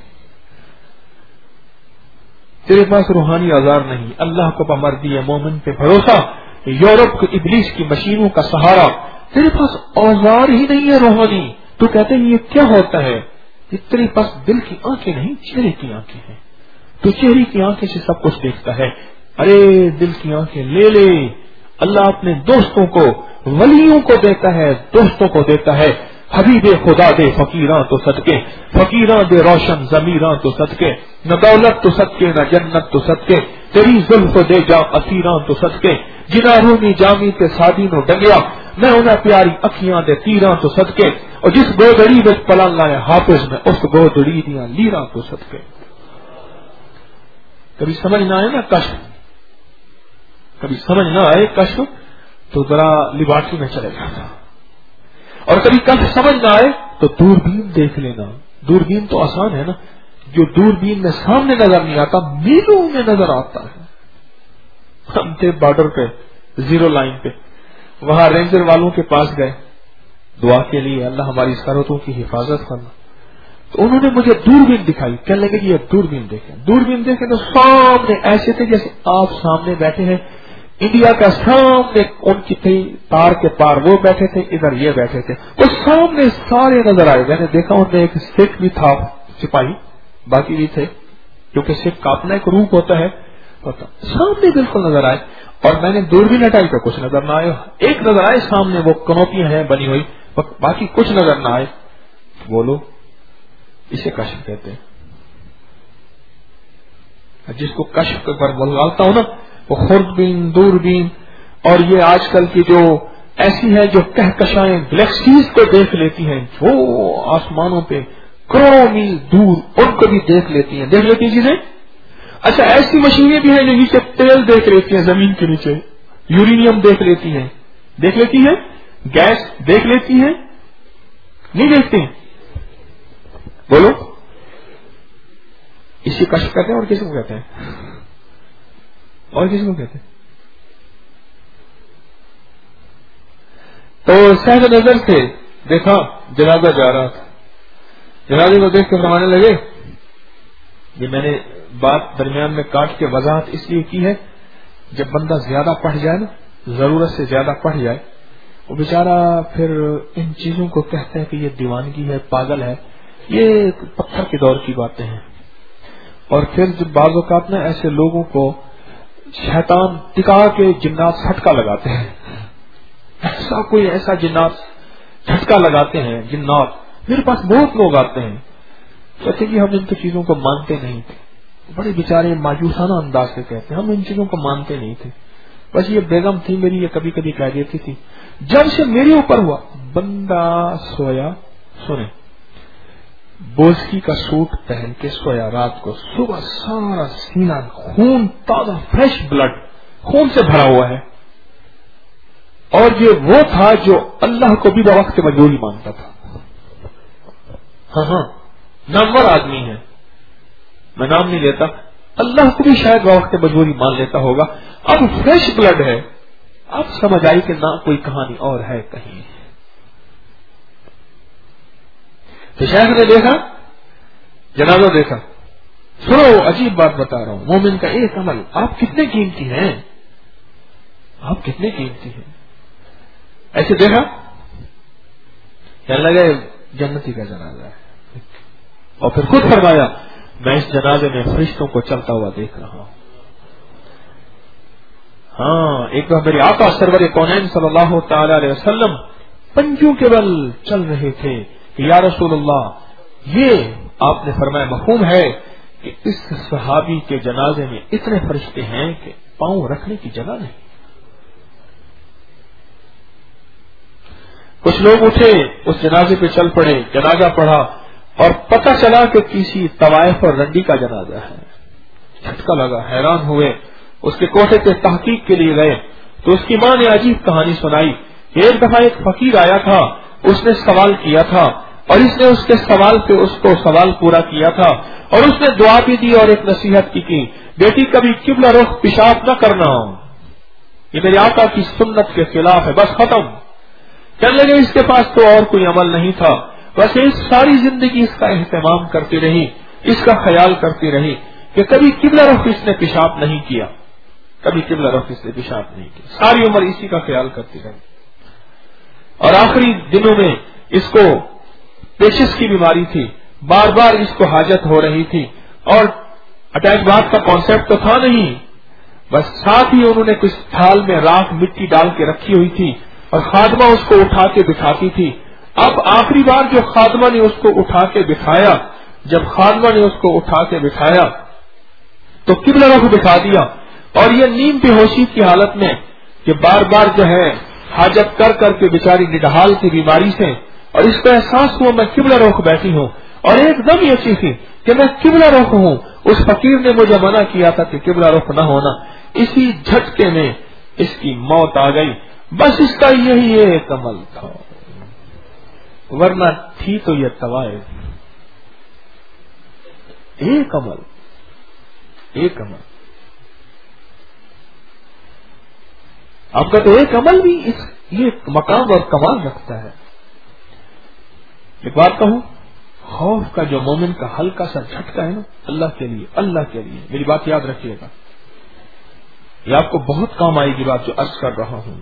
A: تیرے پاس روحانی اوزار نہیں، اللہ کو مرضی ہے، مومن پہ بھروسہ، یورپ کی ابلیس کی مشینوں کا سہارا، تیرے پاس اوزار ہی نہیں ہے روحانی، تو کہتے ہیں یہ کیا ہوتا ہے، تیرے پاس دل کی آنکھیں نہیں، چہرے کی آنکھیں ہیں، تو چہرے کی آنکھیں سے سب کچھ دیکھتا ہے۔ ارے دل کی آنکھیں لے لے، اللہ اپنے دوستوں کو، ولیوں کو دیتا ہے، دوستوں کو دیتا ہے۔ حبیب خدا دے فقیراں تو صدقے، فقیراں دے روشن ضمیراں تو صدقے، نہ دولت تو صدقے نہ جنت تو صدقے، تیری زلف دے جا اسیراں تو صدقے، جنا رونی جامی تے سادی نو ڈنگیا، میں انہیں پیاری اکھیاں دے تیراں تو صدقے، اور جس گودڑی وچ پلن لائے حافظ میں اس گودڑی دیاں لیراں تو صدقے۔ کبھی سمجھ نہ آئے نا کشف، کبھی سمجھ نہ آئے کشف تو ذرا لیبارٹری میں چلے جاتا، اور کبھی کشف سمجھ نہ آئے تو دوربین دیکھ لینا۔ دوربین تو آسان ہے نا، جو دوربین میں سامنے نظر نہیں آتا میلوں میں نظر آتا ہے۔ ہم تھے بارڈر پہ، زیرو لائن پہ، وہاں رینجر والوں کے پاس گئے دعا کے لیے، اللہ ہماری سرحدوں کی حفاظت کرنا، تو انہوں نے مجھے دوربین دکھائی، کہنے لگے کہ یہ دوربین دیکھیں، دوربین دیکھیں تو سامنے ایسے تھے جیسے آپ سامنے بیٹھے ہیں، انڈیا کا سامنے ان کی تھی تار کے پار وہ بیٹھے تھے، ادھر یہ بیٹھے تھے، وہ سامنے سارے نظر آئے۔ میں نے دیکھا ان میں ایک سکھ بھی تھا سپاہی، باقی بھی تھے، کیونکہ سکھ کا اپنا ایک روپ ہوتا ہے، سامنے بالکل نظر آئے، اور میں نے دوربین ہٹائی تو کچھ نظر نہ آئے، ایک نظر آئے سامنے وہ کنوپیاں ہیں بنی ہوئی، باقی کچھ نظر نہ آئے۔ بولو اسے کشف کہتے ہیں، جس کو کشف پر بلالتا ہوں نا، وہ خوردبین، دوربین، اور یہ آج کل کی جو ایسی ہے جو کہکشائیں گلیکسیز کو دیکھ لیتی ہیں، وہ آسمانوں پہ کروڑوں میل دور، ان کو بھی دیکھ لیتی ہیں، دیکھ لیتی ہیں چیزیں۔ اچھا ایسی مشینیں بھی ہیں جو نیچے تیل دیکھ لیتی ہیں، زمین کے نیچے یورینیم دیکھ لیتی ہیں، دیکھ لیتی ہیں، گیس دیکھ لیتی ہیں، نہیں دیکھتی ہیں؟ بولو اسی کشف کہتے ہیں، اور کسی کو کہتے ہیں؟ اور کسی کو کہتے ہیں؟ تو سہل نظر سے دیکھا جنازہ جا رہا تھا، جنازے کو دیکھ کے فرمانے لگے، یہ میں نے بات درمیان میں کاٹ کے وضاحت اس لیے کی ہے، جب بندہ زیادہ پڑھ جائے نا، ضرورت سے زیادہ پڑھ جائے، وہ بیچارہ پھر ان چیزوں کو کہتا ہے کہ یہ دیوانگی ہے، پاگل ہے، یہ پتھر کے دور کی باتیں ہیں۔ اور پھر جب بعض اوقات نا ایسے لوگوں کو شیطان ٹکا کے جنات پھٹکا لگاتے ہیں، ایسا جنات جھٹکا لگاتے ہیں. جنات میرے پاس بہت لوگ آتے ہیں کہتے کہ ہم ان تو چیزوں کو مانتے نہیں تھے. بڑے بیچارے مایوسانہ انداز سے کہتے ہیں ہم ان چیزوں کو مانتے نہیں تھے. بس یہ بیگم تھی میری, یہ کبھی کبھی کہہ دیتی تھی. جب سے میرے اوپر ہوا, بندہ سویا, سنے بوسکی کا سوٹ پہن کے سویا رات کو, صبح سارا سینہ خون, تازہ فریش بلڈ خون سے بھرا ہوا ہے. اور یہ وہ تھا جو اللہ کو بھی بوقت مجبوری مانتا تھا. ہاں نامور آدمی ہے, میں نام نہیں لیتا, اللہ کو بھی شاید بوقت مجبوری مان لیتا ہوگا. اب فریش بلڈ ہے, اب سمجھ آئی کہ نہ کوئی کہانی اور ہے کہیں. تو شیخ نے دیکھا, جنازہ دیکھا. سنو عجیب بات بتا رہا ہوں, مومن کا ایک عمل, آپ کتنے قیمتی ہیں, آپ کتنے قیمتی ہیں. ایسے دیکھا, کہنے لگے جنتی کا جنازہ ہے. اور پھر خود فرمایا میں اس جنازے میں فرشتوں کو چلتا ہوا دیکھ رہا ہوں. ہاں, ایک تو میرے آقا سرور کونین صلی اللہ تعالی علیہ وسلم پنجوں کے بل چل رہے تھے کہ یا رسول اللہ, یہ آپ نے فرمایا مفہوم ہے کہ اس صحابی کے جنازے میں اتنے فرشتے ہیں کہ پاؤں رکھنے کی جگہ نہیں. کچھ لوگ اٹھے, اس جنازے پہ چل پڑے, جنازہ پڑھا اور پتہ چلا کہ کسی طوائف اور رنڈی کا جنازہ ہے. جھٹکا لگا, حیران ہوئے, اس کے کوٹھے پہ تحقیق کے لیے گئے تو اس کی ماں نے عجیب کہانی سنائی کہ ایک دفعہ ایک فقیر آیا تھا, اس نے سوال کیا تھا اور اس نے اس کے سوال پہ اس کو سوال پورا کیا تھا اور اس نے دعا بھی دی اور ایک نصیحت کی بیٹی کبھی قبلہ رخ پیشاب نہ کرنا, یہ میرے آقا کی سنت کے خلاف ہے, بس ختم. کہنے لگے اس کے پاس تو اور کوئی عمل نہیں تھا, بس یہ ساری زندگی اس کا اہتمام کرتی رہی, اس کا خیال کرتی رہی کہ کبھی قبلہ رخ اس نے پیشاب نہیں کیا, کبھی قبلہ رخ اس نے پیشاب نہیں کیا. ساری عمر اسی کا خیال کرتی رہی. اور آخری دنوں میں اس کو پیچس کی بیماری تھی, بار بار اس کو حاجت ہو رہی تھی اور اٹیچ بات کا کانسیپٹ تو تھا نہیں, بس ساتھ ہی انہوں نے کچھ تھال میں راکھ مٹی ڈال کے رکھی ہوئی تھی اور خادمہ اس کو اٹھا کے بٹھاتی تھی. اب آخری بار جو خادمہ نے اس کو اٹھا کے بٹھایا, جب خادمہ نے اس کو اٹھا کے بٹھایا تو قبلہ رخ بٹھا دیا اور یہ نیم بے ہوشی کی حالت میں کہ بار بار جو ہے حاجت کر کر کے بیچاری نڈھال کی بیماری سے, اور اس کو احساس ہوا میں قبلہ رخ بیٹھی ہوں اور ایک دم یہ چیخی کہ میں قبلہ رخ ہوں. اس فقیر نے مجھے منع کیا تھا کہ قبلہ رخ نہ ہونا, اسی جھٹکے میں اس کی موت آ گئی. بس اس کا یہی ایک عمل تھا, ورنہ تھی تو یہ طوائف. ایک عمل, ایک عمل. آپ کا تو ایک عمل بھی یہ مقام اور کمال رکھتا ہے. ایک بات کہوں, خوف کا جو مومن کا ہلکا سا جھٹکا ہے نا, اللہ کے لیے, اللہ کے لیے, میری بات یاد رکھیے گا, یہ آپ کو بہت کام آئے گی بات جو عرض کر رہا ہوں.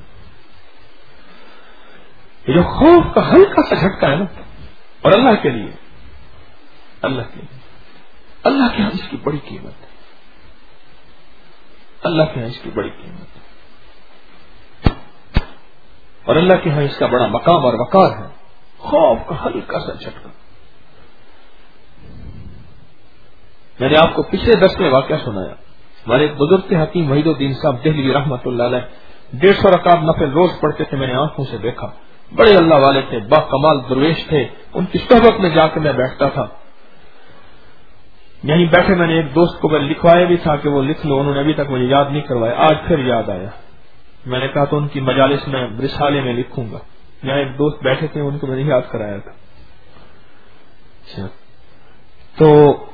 A: یہ جو خوف کا ہلکا سا جھٹکا ہے نا, اور اللہ کے لیے, اللہ کے لیے, اللہ کے یہاں اس کی بڑی قیمت ہے, اللہ کے یہاں اس کی بڑی قیمت ہے, اور اللہ کے ہاں اس کا بڑا مقام اور وقار ہے. خوف کا ہلکا سا جھٹکا. میں نے آپ کو پچھلے درس میں واقعہ سنایا. ہمارے ایک بزرگ تھے حکیم وحید الدین صاحب دہلوی رحمۃ اللہ علیہ, 150 رکعت نفل روز پڑھتے تھے. میں نے آنکھوں سے دیکھا, بڑے اللہ والے تھے, با کمال درویش تھے. ان کی صحبت میں جا کے میں بیٹھتا تھا. یہیں بیٹھے میں نے ایک دوست کو لکھوایا بھی تھا کہ وہ لکھ لو, انہوں نے ابھی تک مجھے یاد نہیں کروایا. آج پھر یاد آیا. میں نے کہا تو ان کی مجالس میں رسالے میں لکھوں گا. یہاں ایک دوست بیٹھے تھے, ان کو میں نے یاد کرایا تھا. تو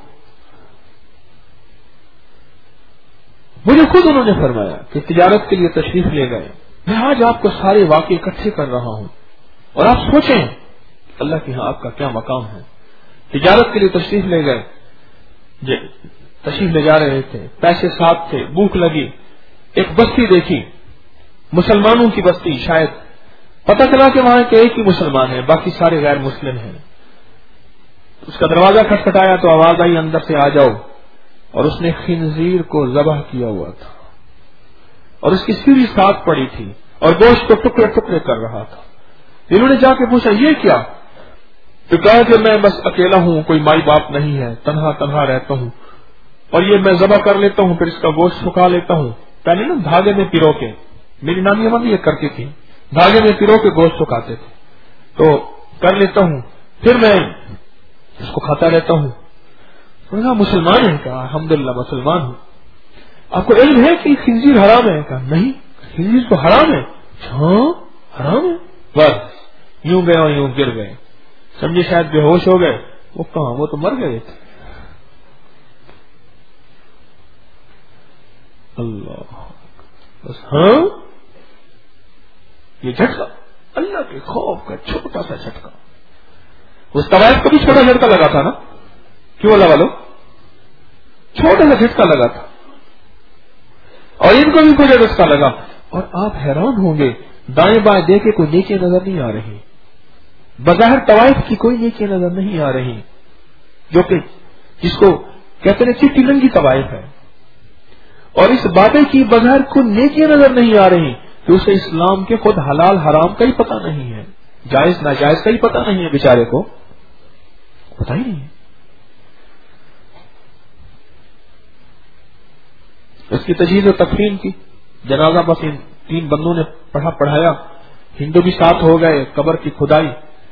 A: مجھے خود انہوں نے فرمایا کہ تجارت کے لیے تشریف لے گئے. میں آج آپ کو سارے واقعے اکٹھے کر رہا ہوں اور آپ سوچیں اللہ کے ہاں آپ کا کیا مقام ہے. تجارت کے لیے تشریف لے گئے, تشریف لے جا رہے تھے, پیسے ساتھ تھے, بھوک لگی, ایک بستی دیکھی, مسلمانوں کی بستی. شاید پتہ چلا کہ وہاں کے ایک ہی مسلمان ہیں, باقی سارے غیر مسلم ہیں. اس کا دروازہ کھٹکھٹایا تو آواز آئی اندر سے آ جاؤ, اور اس نے خنزیر کو ذبح کیا ہوا تھا اور اس کی سیڑھی ساتھ پڑی تھی اور گوشت کو ٹکڑے ٹکڑے کر رہا تھا. انہوں نے جا کے پوچھا یہ کیا؟ تو کہا کہ میں بس اکیلا ہوں, کوئی مائی باپ نہیں ہے, تنہا تنہا رہتا ہوں, اور یہ میں ذبح کر لیتا ہوں, پھر اس کا گوشت سکھا لیتا ہوں. پہلے نا دھاگے میں پیرو کے, میری نانی اماں بھی یہ کرتی تھی, دھاگے میں پیرو کے گوشت سکھاتے تھے, تو کر لیتا ہوں, پھر میں اس کو کھاتا رہتا ہوں. کہا مسلمان ہے؟ کہا الحمدللہ مسلمان ہوں. آپ کو علم ہے کہ خنزیر حرام ہے؟ کہا نہیں, خنزیر تو حرام ہے. ہاں حرام ہے. بس یوں گئے اور یوں گر گئے, سمجھے شاید بے ہوش ہو گئے. وہ کہاں, وہ تو مر گئے تھے. اللہ بس. ہاں یہ جھٹکا اللہ کے خوف کا چھوٹا سا جھٹکا. اس طوائف کو بھی چھوٹا جھٹکا لگا تھا نا, کیوں لگا لو, چھوٹا سا جھٹکا لگا تھا, اور ان کو بھی کوئی جھٹکا لگا. اور آپ حیران ہوں گے, دائیں بائیں دیکھے کوئی نیکی نظر نہیں آ رہی, بظاہر طوائف کی کوئی نیکی نظر نہیں آ رہی, جو کہ جس کو کہتے ہیں چٹی ننگی طوائف ہے. اور اس باتیں کی بظاہر کوئی نیکی نظر نہیں آ رہی, کہ اسے اسلام کے خود حلال حرام کا ہی پتہ نہیں ہے, جائز ناجائز کا ہی پتہ نہیں ہے, بیچارے کو پتہ ہی نہیں ہے. اس کی تجہیز و تکفین کی, جنازہ بس ان 3 بندوں نے پڑھایا, ہندو بھی ساتھ ہو گئے, قبر کی کھدائی,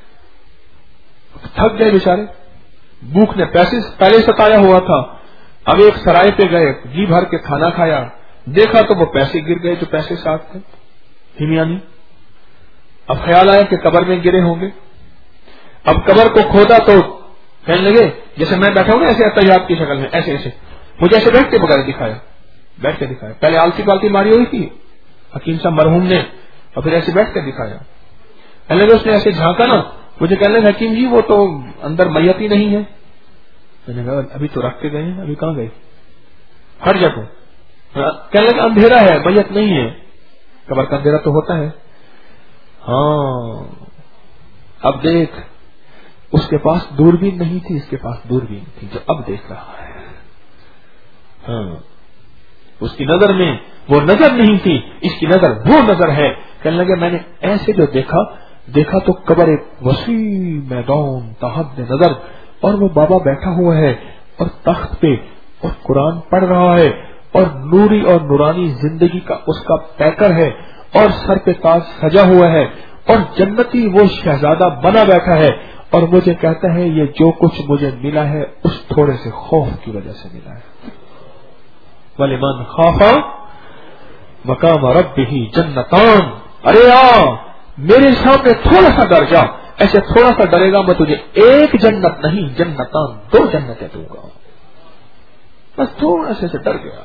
A: تھک گئے بیچارے, بھوک نے پیسے پہلے ستایا ہوا تھا. اب ایک سرائے پہ گئے, جی بھر کے کھانا کھایا, دیکھا تو وہ پیسے گر گئے جو پیسے ساتھ تھے, ہمیانی. اب خیال آیا کہ قبر میں گرے ہوں گے. اب قبر کو کھودا تو کہنے لگے جیسے میں بیٹھا ہوں نا ایسے احتیاط کی شکل میں, ایسے ایسے مجھے ایسے بیٹھ کے بغیر دکھایا, بیٹھ کے دکھایا. پہلے آلسی پالتی ماری ہوئی تھی حکیم صاحب مرحوم نے, اور پھر ایسے بیٹھ کے دکھایا. کہنے لگے اس نے ایسے جھانکا نا, مجھے کہنے لگے حکیم جی وہ تو اندر میت ہی نہیں ہے. میں نے کہا ابھی تو رکھ کے گئے ہیں, ابھی کہاں گئے, ہر جگہ. کہنے لگا اندھیرا ہے, میت نہیں ہے. قبر کا اندھیرا تو ہوتا ہے. ہاں اب دیکھ, اس کے پاس دوربین نہیں تھی, اس کے پاس دوربین تھی جو اب دیکھ رہا ہے. ہاں اس کی نظر میں وہ نظر نہیں تھی, اس کی نظر وہ نظر ہے. کہنے لگے میں نے ایسے جو دیکھا تو قبر ایک وسیع میدان تحت نظر, اور وہ بابا بیٹھا ہوا ہے اور تخت پہ اور قرآن پڑھ رہا ہے, اور نوری اور نورانی زندگی کا اس کا پیکر ہے, اور سر پہ تاج سجا ہوا ہے, اور جنتی وہ شہزادہ بنا بیٹھا ہے, اور مجھے کہتا ہے یہ جو کچھ مجھے ملا ہے اس تھوڑے سے خوف کی وجہ سے ملا ہے. وَلِمَنْ خَافَ مَقَامَ رَبِّهِ جَنَّتَانِ. ارے میرے سامنے تھوڑا سا ڈر جا, ایسے تھوڑا سا ڈرے گا میں تجھے ایک جنت نہیں جنتان 2 جنتیں دوں گا. بس تھوڑا سے ڈر گیا,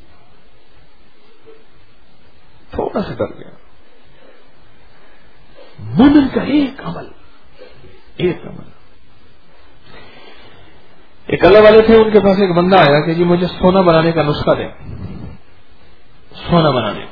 A: تھوڑا سا ڈر گیا. مومن کا ایک عمل. ایک اللہ والے تھے, ان کے پاس ایک بندہ آیا کہ جی مجھے سونا بنانے کا نسخہ دیں. سونا بنانے کا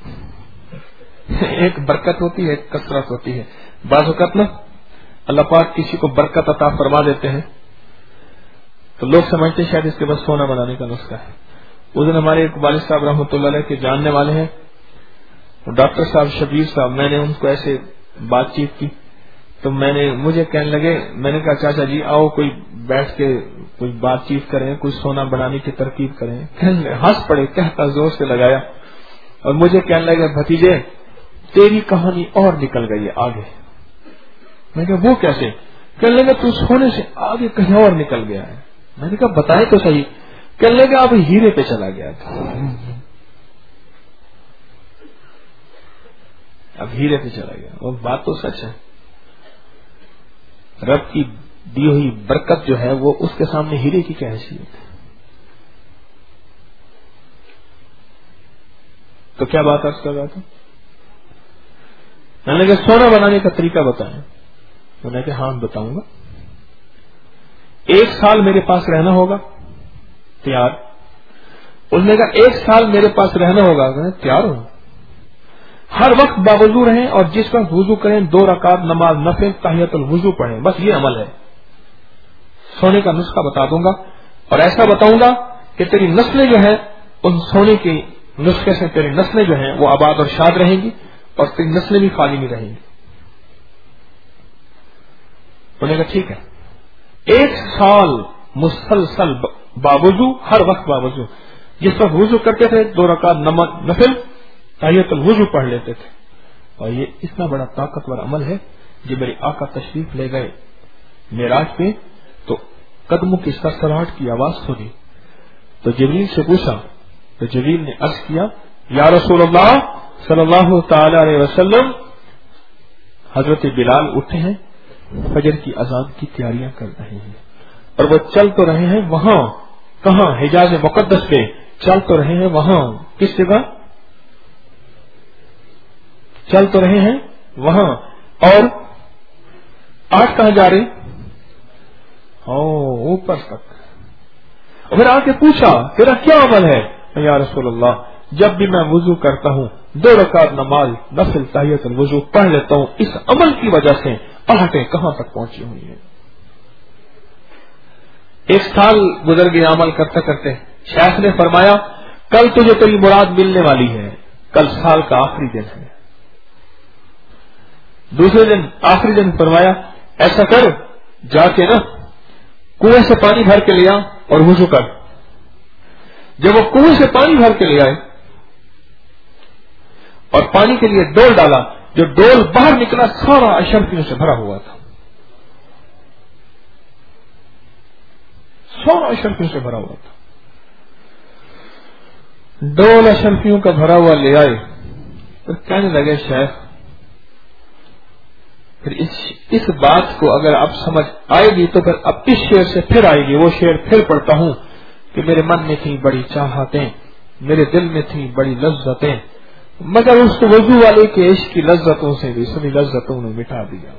A: ایک برکت ہوتی ہے, ایک کثرت ہوتی ہے. بعض اوقات نا اللہ پاک کسی کو برکت عطا فرما دیتے ہیں تو لوگ سمجھتے شاید اس کے بعد سونا بنانے کا نسخہ ہے. اس دن ہمارے ایک والد صاحب رحمۃ اللہ علیہ کے جاننے والے ہیں, ڈاکٹر صاحب شبیر صاحب, میں نے ان کو ایسے بات چیت کی تو مجھے کہنے لگے, میں نے کہا چاچا جی آؤ کوئی بیٹھ کے کوئی بات چیت کریں, کوئی سونا بنانے کی ترکیب کریں. ہنس پڑے, کہتا زور سے لگایا, اور مجھے کہنے لگے بھتیجے تیری کہانی اور نکل گئی ہے آگے. میں نے کہا وہ کیسے؟ کہنے لگا تو سونے سے آگے کہیں اور نکل گیا ہے. میں نے کہا بتائیں تو صحیح. کہنے لگا اب ہیرے پہ چلا گیا تھا. اب ہیرے پہ چلا گیا. وہ بات تو سچ ہے, رب کی دی ہوئی برکت جو ہے وہ اس کے سامنے ہیرے کی کیا حیثیت ہے. تو کیا بات عرض کر رہا تھا؟ میں نے کہا سونا بنانے کا طریقہ بتائیں. میں نے کہا ہاں بتاؤں گا. 1 سال میرے پاس رہنا ہوگا, تیار. اس نے کہا 1 سال میرے پاس رہنا ہوگا, تیار ہوں. ہر وقت باوضو رہیں اور جس وقت وضو کریں 2 رکعت نماز نفل تحیۃ الوضو پڑھیں, بس یہ عمل ہے. سونے کا نسخہ بتا دوں گا, اور ایسا بتاؤں گا کہ تیری نسلیں جو ہیں ان سونے کے نسخے سے تیری نسلیں جو ہیں وہ آباد اور شاد رہیں گی, اور تیری نسلیں بھی خالی نہیں رہیں گی. انہوں نے کہا ٹھیک ہے. 1 سال مسلسل باوضو، ہر وقت باوضو، جس وقت وضو کرتے تھے 2 رکعت نفل تحیۃ الوضو پڑھ لیتے تھے. اور یہ اتنا بڑا طاقتور عمل ہے. جب میرے آقا تشریف لے گئے معراج پہ تو قدموں کی سرسراہٹ کی آواز سنی تو جبریل سے پوچھا تو جبریل نے عرض کیا یا رسول اللہ صلی اللہ تعالی علیہ وسلم، حضرت بلال اٹھے ہیں، فجر کی اذان کی تیاریاں کر رہے ہیں اور وہ چل تو رہے ہیں وہاں، کہاں؟ حجاز مقدس پہ چل تو رہے ہیں وہاں. کس جگہ چل تو رہے ہیں؟ وہاں. اور آج کہاں جا رہے؟ اوپر تک. پھر آ کے پوچھا تیرا کیا عمل ہے؟ یا رسول اللہ جب بھی میں وضو کرتا ہوں 2 رکعت نماز نفل تحیۃ الوضو پڑھ لیتا ہوں. اس عمل کی وجہ سے آہٹیں کہاں تک پہنچی ہوئی ہیں. 1 سال گزر گیا عمل کرتے کرتے. شیخ نے فرمایا کل تجھے تیری مراد ملنے والی ہے، کل سال کا آخری دن ہے. دوسرے دن آخری دن فرمایا ایسا کر جا کے نا کنویں سے پانی بھر کے لیا اور وضو کر. جب وہ کنویں سے پانی بھر کے لے آئے اور پانی کے لیے ڈول ڈالا، جو ڈول باہر نکلا سارا اشرفیوں سے بھرا ہوا تھا، سارا اشرفیوں سے بھرا ہوا تھا. ڈول اشرفیوں کا بھرا ہوا لے آئے تو کہنے لگے شیخ پھر اس بات کو اگر اب سمجھ آئے گی تو پھر اب اس شعر سے پھر آئے گی. وہ شعر پھر پڑھتا ہوں کہ میرے من میں تھی بڑی چاہتیں، میرے دل میں تھی بڑی لذتیں، مگر اس وضو والے کے عشق کی لذتوں سے بھی سبھی لذتوں نے مٹا دیا.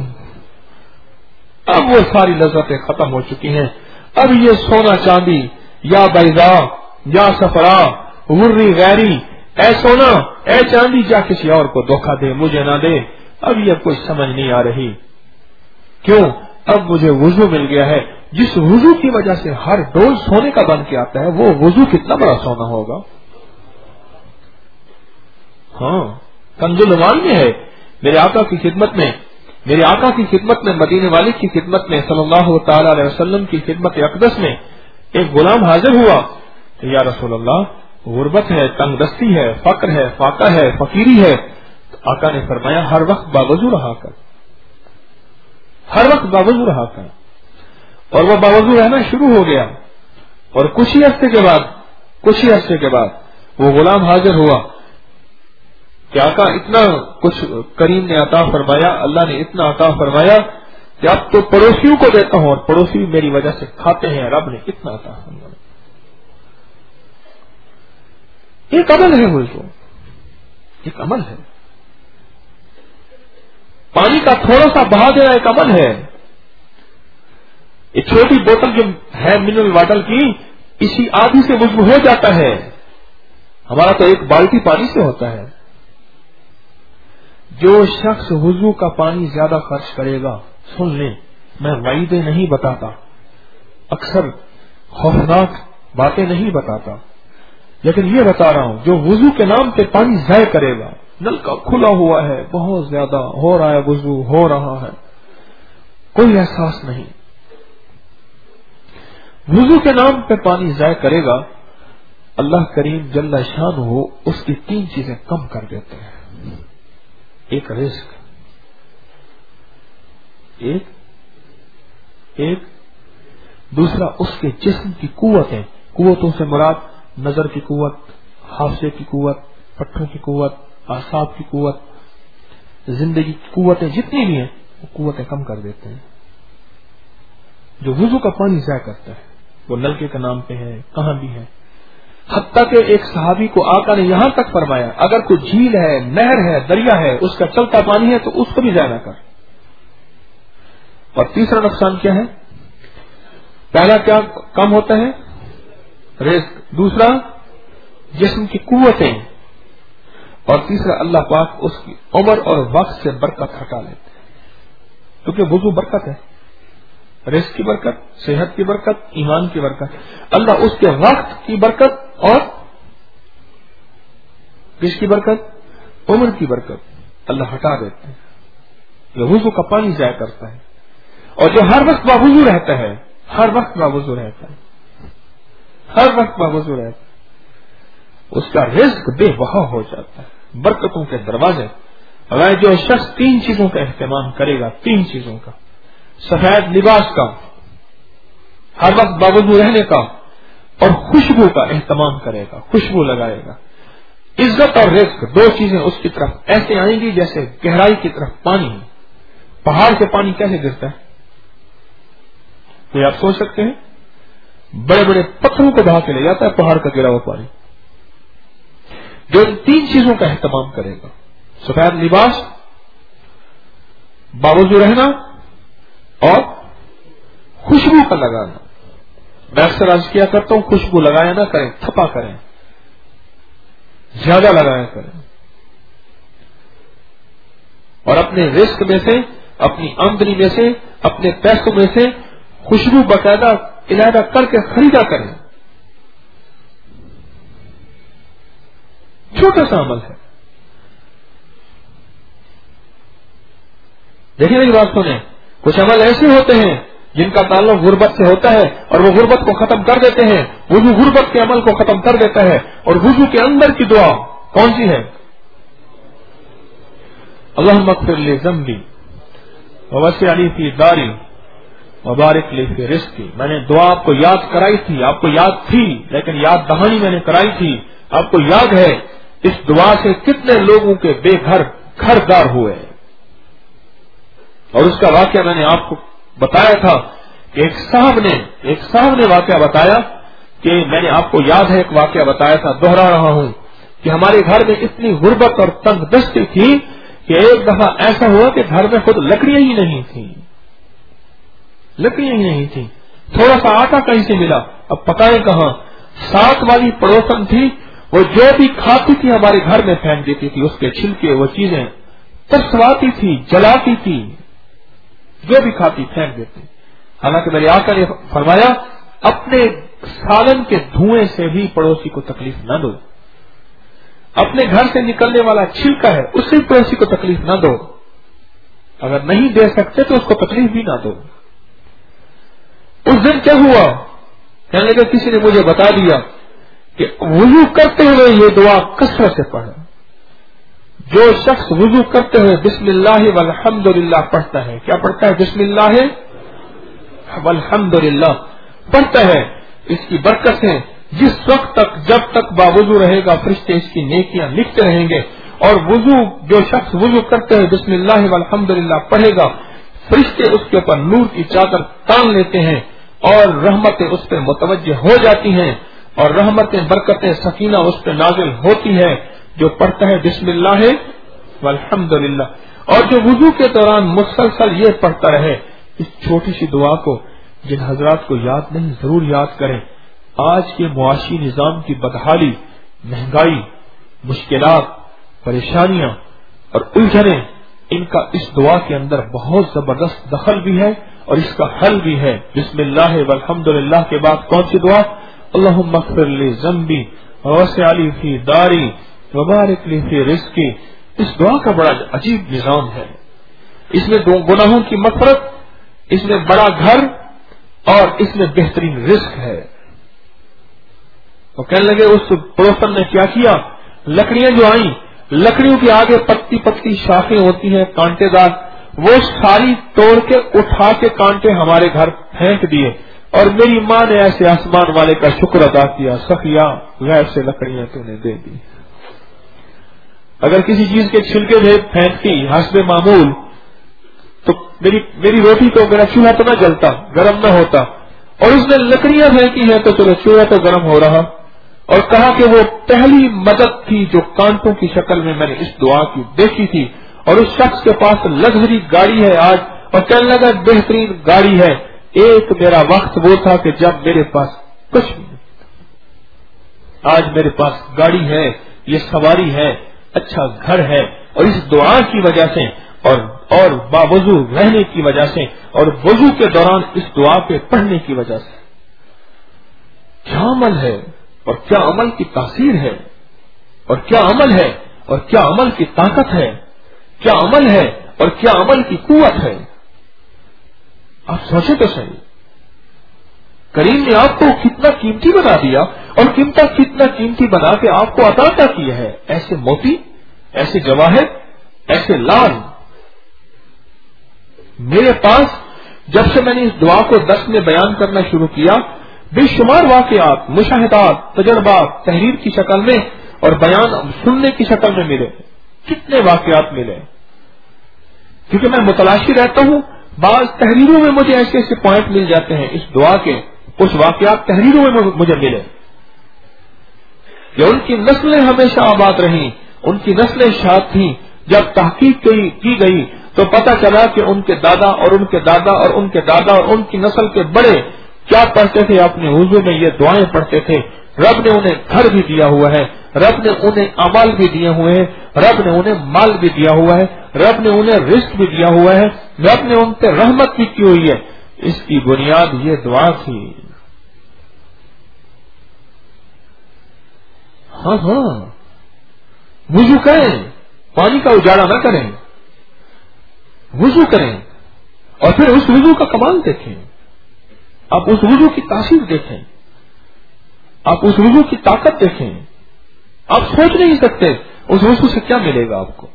A: اب وہ ساری لذتیں ختم ہو چکی ہیں. اب یہ سونا چاندی یا بیضا یا صفرا غری غیری، اے سونا اے چاندی جا کسی اور کو دھوکہ دے مجھے نہ دے. اب یہ کوئی سمجھ نہیں آ رہی. کیوں؟ اب مجھے وضو مل گیا ہے. جس وضو کی وجہ سے ہر ڈول سونے کا بن کے آتا ہے وہ وضو کتنا بڑا سونا ہوگا. ہاں کنز المان میں ہے. میرے آقا کی خدمت میں، میرے آقا کی خدمت میں، مدینے والے کی خدمت میں، صلی اللہ تعالی علیہ وسلم کی خدمت اقدس میں ایک غلام حاضر ہوا کہ یا رسول اللہ غربت ہے، تنگ دستی ہے، فقر ہے، فاقہ ہے، فقیری ہے. تو آقا نے فرمایا ہر وقت باوضو رہا کر، ہر وقت باوضو رہا کر. اور وہ باوضو رہنا شروع ہو گیا. اور کچھ ہی عرصے کے بعد وہ غلام حاضر ہوا کہ آقا اتنا کچھ کریم نے عطا فرمایا، اللہ نے اتنا عطا فرمایا کہ اب تو پڑوسیوں کو دیتا ہوں اور پڑوسی میری وجہ سے کھاتے ہیں. رب نے اتنا عطا فرمایا. ایک عمل ہے وضو، ایک عمل ہے. پانی کا تھوڑا سا بہا دینا ایک عمل ہے. ایک چھوٹی بوتل جو ہے منرل واٹر کی، اسی آدھی سے وضو ہو جاتا ہے. ہمارا تو ایک بالٹی پانی سے ہوتا ہے. جو شخص وضو کا پانی زیادہ خرچ کرے گا، سن لیں میں وعیدیں نہیں بتاتا، اکثر خوفناک باتیں نہیں بتاتا، لیکن یہ بتا رہا ہوں جو وضو کے نام پہ پانی ضائع کرے گا، نل کا کھلا ہوا ہے، بہت زیادہ ہو رہا ہے، وضو ہو رہا ہے، کوئی احساس نہیں، وضو کے نام پہ پانی ضائع کرے گا، اللہ کریم جل شانہ اس کی 3 چیزیں کم کر دیتے ہیں. ایک رزق، ایک دوسرا اس کے جسم کی قوتیں. قوتوں سے مراد نظر کی قوت، حافظے کی قوت، پٹھوں کی قوت، اعصاب کی قوت، زندگی کی قوتیں جتنی بھی ہیں وہ قوتیں کم کر دیتے ہیں. جو وضو کا پانی ضائع کرتا ہے وہ نلکے کے نام پہ ہے، کہاں بھی ہے. حتیٰ کہ ایک صحابی کو آقا نے یہاں تک فرمایا اگر کوئی جھیل ہے، نہر ہے، دریا ہے، اس کا چلتا پانی ہے تو اس کو بھی ضائع نہ کر. اور تیسرا نقصان کیا ہے؟ پہلا کیا کم ہوتا ہے؟ رزق. دوسرا جسم کی قوتیں. اور تیسرا اللہ پاک اس کی عمر اور وقت سے برکت ہٹا لیتے ہیں. کیونکہ وضو برکت ہے، رزق کی برکت، صحت کی برکت، ایمان کی برکت. اللہ اس کے وقت کی برکت اور کس کی برکت؟ عمر کی برکت. اللہ ہٹا دیتے ہیں. یہ وضو کا پانی ضائع کرتا ہے. اور جو ہر وقت باوضو رہتا ہے، ہر وقت باوضو رہتا ہے، ہر وقت باوضو رہتا ہے، اس کا رزق بے بہا ہو جاتا ہے، برکتوں کے دروازے. اگر جو شخص 3 چیزوں کا اہتمام کرے گا، 3 چیزوں کا، سفید لباس کا، ہر وقت باوضو رہنے کا، اور خوشبو کا اہتمام کرے گا، خوشبو لگائے گا، عزت اور رزق 2 چیزیں اس کی طرف ایسے آئیں گی جیسے گہرائی کی طرف پانی ہے. پہاڑ سے پانی کیسے گرتا ہے؟ کوئی آپ سوچ سکتے ہیں؟ بڑے بڑے پتھروں کو بہا کے لے جاتا ہے پہاڑ کا گرا ہوا پانی. جو ان 3 چیزوں کا اہتمام کرے گا، سفید لباس، باوضو رہنا اور خوشبو کا لگانا. میں اکثر عرض کیا کرتا ہوں، خوشبو لگایا نہ کریں، تھپا کریں، زیادہ لگایا کریں. اور اپنے رزق میں سے، اپنی آمدنی میں سے، اپنے پیسوں میں سے خوشبو باقاعدہ علیحدہ کر کے خریدا کریں. چھوٹا سا عمل ہے. دیکھیں میری بات سنیں، کچھ عمل ایسے ہوتے ہیں جن کا تعلق غربت سے ہوتا ہے اور وہ غربت کو ختم کر دیتے ہیں. وضو غربت کے عمل کو ختم کر دیتا ہے. اور وضو کے اندر کی دعا کون سی ہے؟ اللہم اغفر لی ذنبی ووسع لی فی داری وبارک لی فی رزقی. میں نے دعا آپ کو یاد کرائی تھی، آپ کو یاد تھی، لیکن یاد دہانی میں نے کرائی تھی. آپ کو یاد ہے اس دعا سے کتنے لوگوں کے بے گھر گھردار ہوئے. اور اس کا واقعہ میں نے آپ کو بتایا تھا کہ ایک صاحب نے واقعہ بتایا کہ میں نے آپ کو یاد ہے ایک واقعہ بتایا تھا، دوہرا رہا ہوں کہ ہمارے گھر میں اتنی غربت اور تنگ دستی تھی کہ ایک دفعہ ایسا ہوا کہ گھر میں خود لکڑیاں ہی نہیں تھیں. تھوڑا سا آٹا کہیں سے ملا، اب پکائے کہاں. ساتھ والی پڑوسن تھی، وہ جو بھی کھاتی تھی ہمارے گھر میں پھینک دیتی تھی. اس کے چھلکے وہ چیزیں ترسواتی تھی، جلاتی تھی، جو بھی کھاتی پھینک دیتی. حالانکہ میرے آقا نے فرمایا اپنے سالن کے دھوئیں سے بھی پڑوسی کو تکلیف نہ دو. اپنے گھر سے نکلنے والا چھلکا ہے اس سے پڑوسی کو تکلیف نہ دو. اگر نہیں دے سکتے تو اس کو تکلیف بھی نہ دو. اس دن کیا ہوا؟ کہنے لگا کسی نے مجھے بتا دیا کہ وضو کرتے ہوئے یہ دعا کثرت سے پڑھے. جو شخص وضو کرتے ہوئے بسم اللہ والحمدللہ پڑھتا ہے، کیا پڑھتا ہے؟ بسم اللہ والحمدللہ پڑھتا ہے. اس کی برکت ہے جس وقت تک جب تک باوضو رہے گا فرشتے اس کی نیکیاں لکھتے رہیں گے. اور جو شخص وضو کرتے ہوئے بسم اللہ والحمدللہ پڑھے گا، فرشتے اس کے اوپر نور کی چادر تان لیتے ہیں اور رحمتیں اس پہ متوجہ ہو جاتی ہیں اور رحمتیں، برکتیں، سکینہ اس پہ نازل ہوتی ہے جو پڑھتا ہے بسم اللہ والحمدللہ. اور جو وضو کے دوران مسلسل یہ پڑھتا رہے. اس چھوٹی سی دعا کو جن حضرات کو یاد نہیں ضرور یاد کریں. آج کے معاشی نظام کی بدحالی، مہنگائی، مشکلات، پریشانیاں اور الجھنیں، ان کا اس دعا کے اندر بہت زبردست دخل بھی ہے اور اس کا حل بھی ہے. بسم اللہ والحمدللہ کے بعد کون سی دعا؟ اللہم اغفر لی ذنبی ووسع لی فی داری وبارک لی فی رزقی. اس دعا کا بڑا عجیب نظام ہے. اس میں 2 گناہوں کی مغفرت، اس میں بڑا گھر اور اس میں بہترین رزق ہے. تو کہنے لگے اس پڑوسن نے کیا کیا، لکڑیاں جو آئیں، لکڑیوں کے آگے پتلی پتلی شاخیں ہوتی ہیں کانٹے دار، وہ ساری توڑ کے اٹھا کے کانٹے ہمارے گھر پھینک دیے. اور میری ماں نے ایسے آسمان والے کا شکر ادا کیا، سخیا غیر سے لکڑیاں تو نے دے دی. اگر کسی چیز کے چھلکے پھینکتی حسب معمول تو میری روٹی تو میرا چولہا تو نہ جلتا، گرم نہ ہوتا. اور اس نے لکڑیاں پھینکی ہیں تو چلو چولہا تو گرم ہو رہا. اور کہا کہ وہ پہلی مدد تھی جو کانٹوں کی شکل میں نے اس دعا کی دیکھی تھی. اور اس شخص کے پاس لگژری گاڑی ہے آج، اور کہنے لگا بہترین گاڑی ہے. ایک میرا وقت وہ تھا کہ جب میرے پاس کچھ نہیں، آج میرے پاس گاڑی ہے، یہ سواری ہے، اچھا گھر ہے. اور اس دعا کی وجہ سے اور باوضو رہنے کی وجہ سے اور وضو کے دوران اس دعا پہ پڑھنے کی وجہ سے کیا عمل ہے اور کیا عمل کی تاثیر ہے اور کیا عمل ہے اور کیا عمل کی طاقت ہے. کیا عمل ہے اور کیا عمل کی قوت ہے. آپ سوچیں تو صحیح. کریم نے آپ کو کتنا قیمتی بنا دیا اور کتنا قیمتی بنا کے آپ کو عطا کیا کیا ہے. ایسے موتی، ایسے جواہر، ایسے لال. میرے پاس جب سے میں نے اس دعا کو درس میں بیان کرنا شروع کیا، بے شمار واقعات، مشاہدات، تجربات تحریر کی شکل میں اور بیان سننے کی شکل میں ملے. کتنے واقعات ملے، کیونکہ میں متلاشی رہتا ہوں. بعض تحریروں میں مجھے ایسے ایسے پوائنٹ مل جاتے ہیں اس دعا کے، کچھ واقعات تحریروں میں مجھے ملے کہ ان کی نسلیں ہمیشہ آباد رہیں، ان کی نسلیں شاد تھیں. جب تحقیق کی گئی تو پتہ چلا کہ ان کے دادا اور ان کے دادا اور ان کے دادا اور ان کی نسل کے بڑے کیا پڑھتے تھے، اپنے وضو میں یہ دعائیں پڑھتے تھے. رب نے انہیں گھر بھی دیا ہوا ہے، رب نے انہیں امال بھی دیے ہوئے ہیں، رب نے انہیں مال بھی دیا ہوا ہے، رب نے انہیں رزق بھی دیا ہوا ہے، رب نے ان پہ رحمت بھی کی ہوئی ہے. اس کی بنیاد یہ دعا تھی. ہاں وضو کریں، پانی کا اجاڑا نہ کریں، وضو کریں اور پھر اس وضو کا کمال دیکھیں. آپ اس وضو کی تاثیر دیکھیں، آپ اس وضو کی طاقت دیکھیں. آپ سوچ نہیں سکتے اس وضو سے کیا ملے گا آپ کو.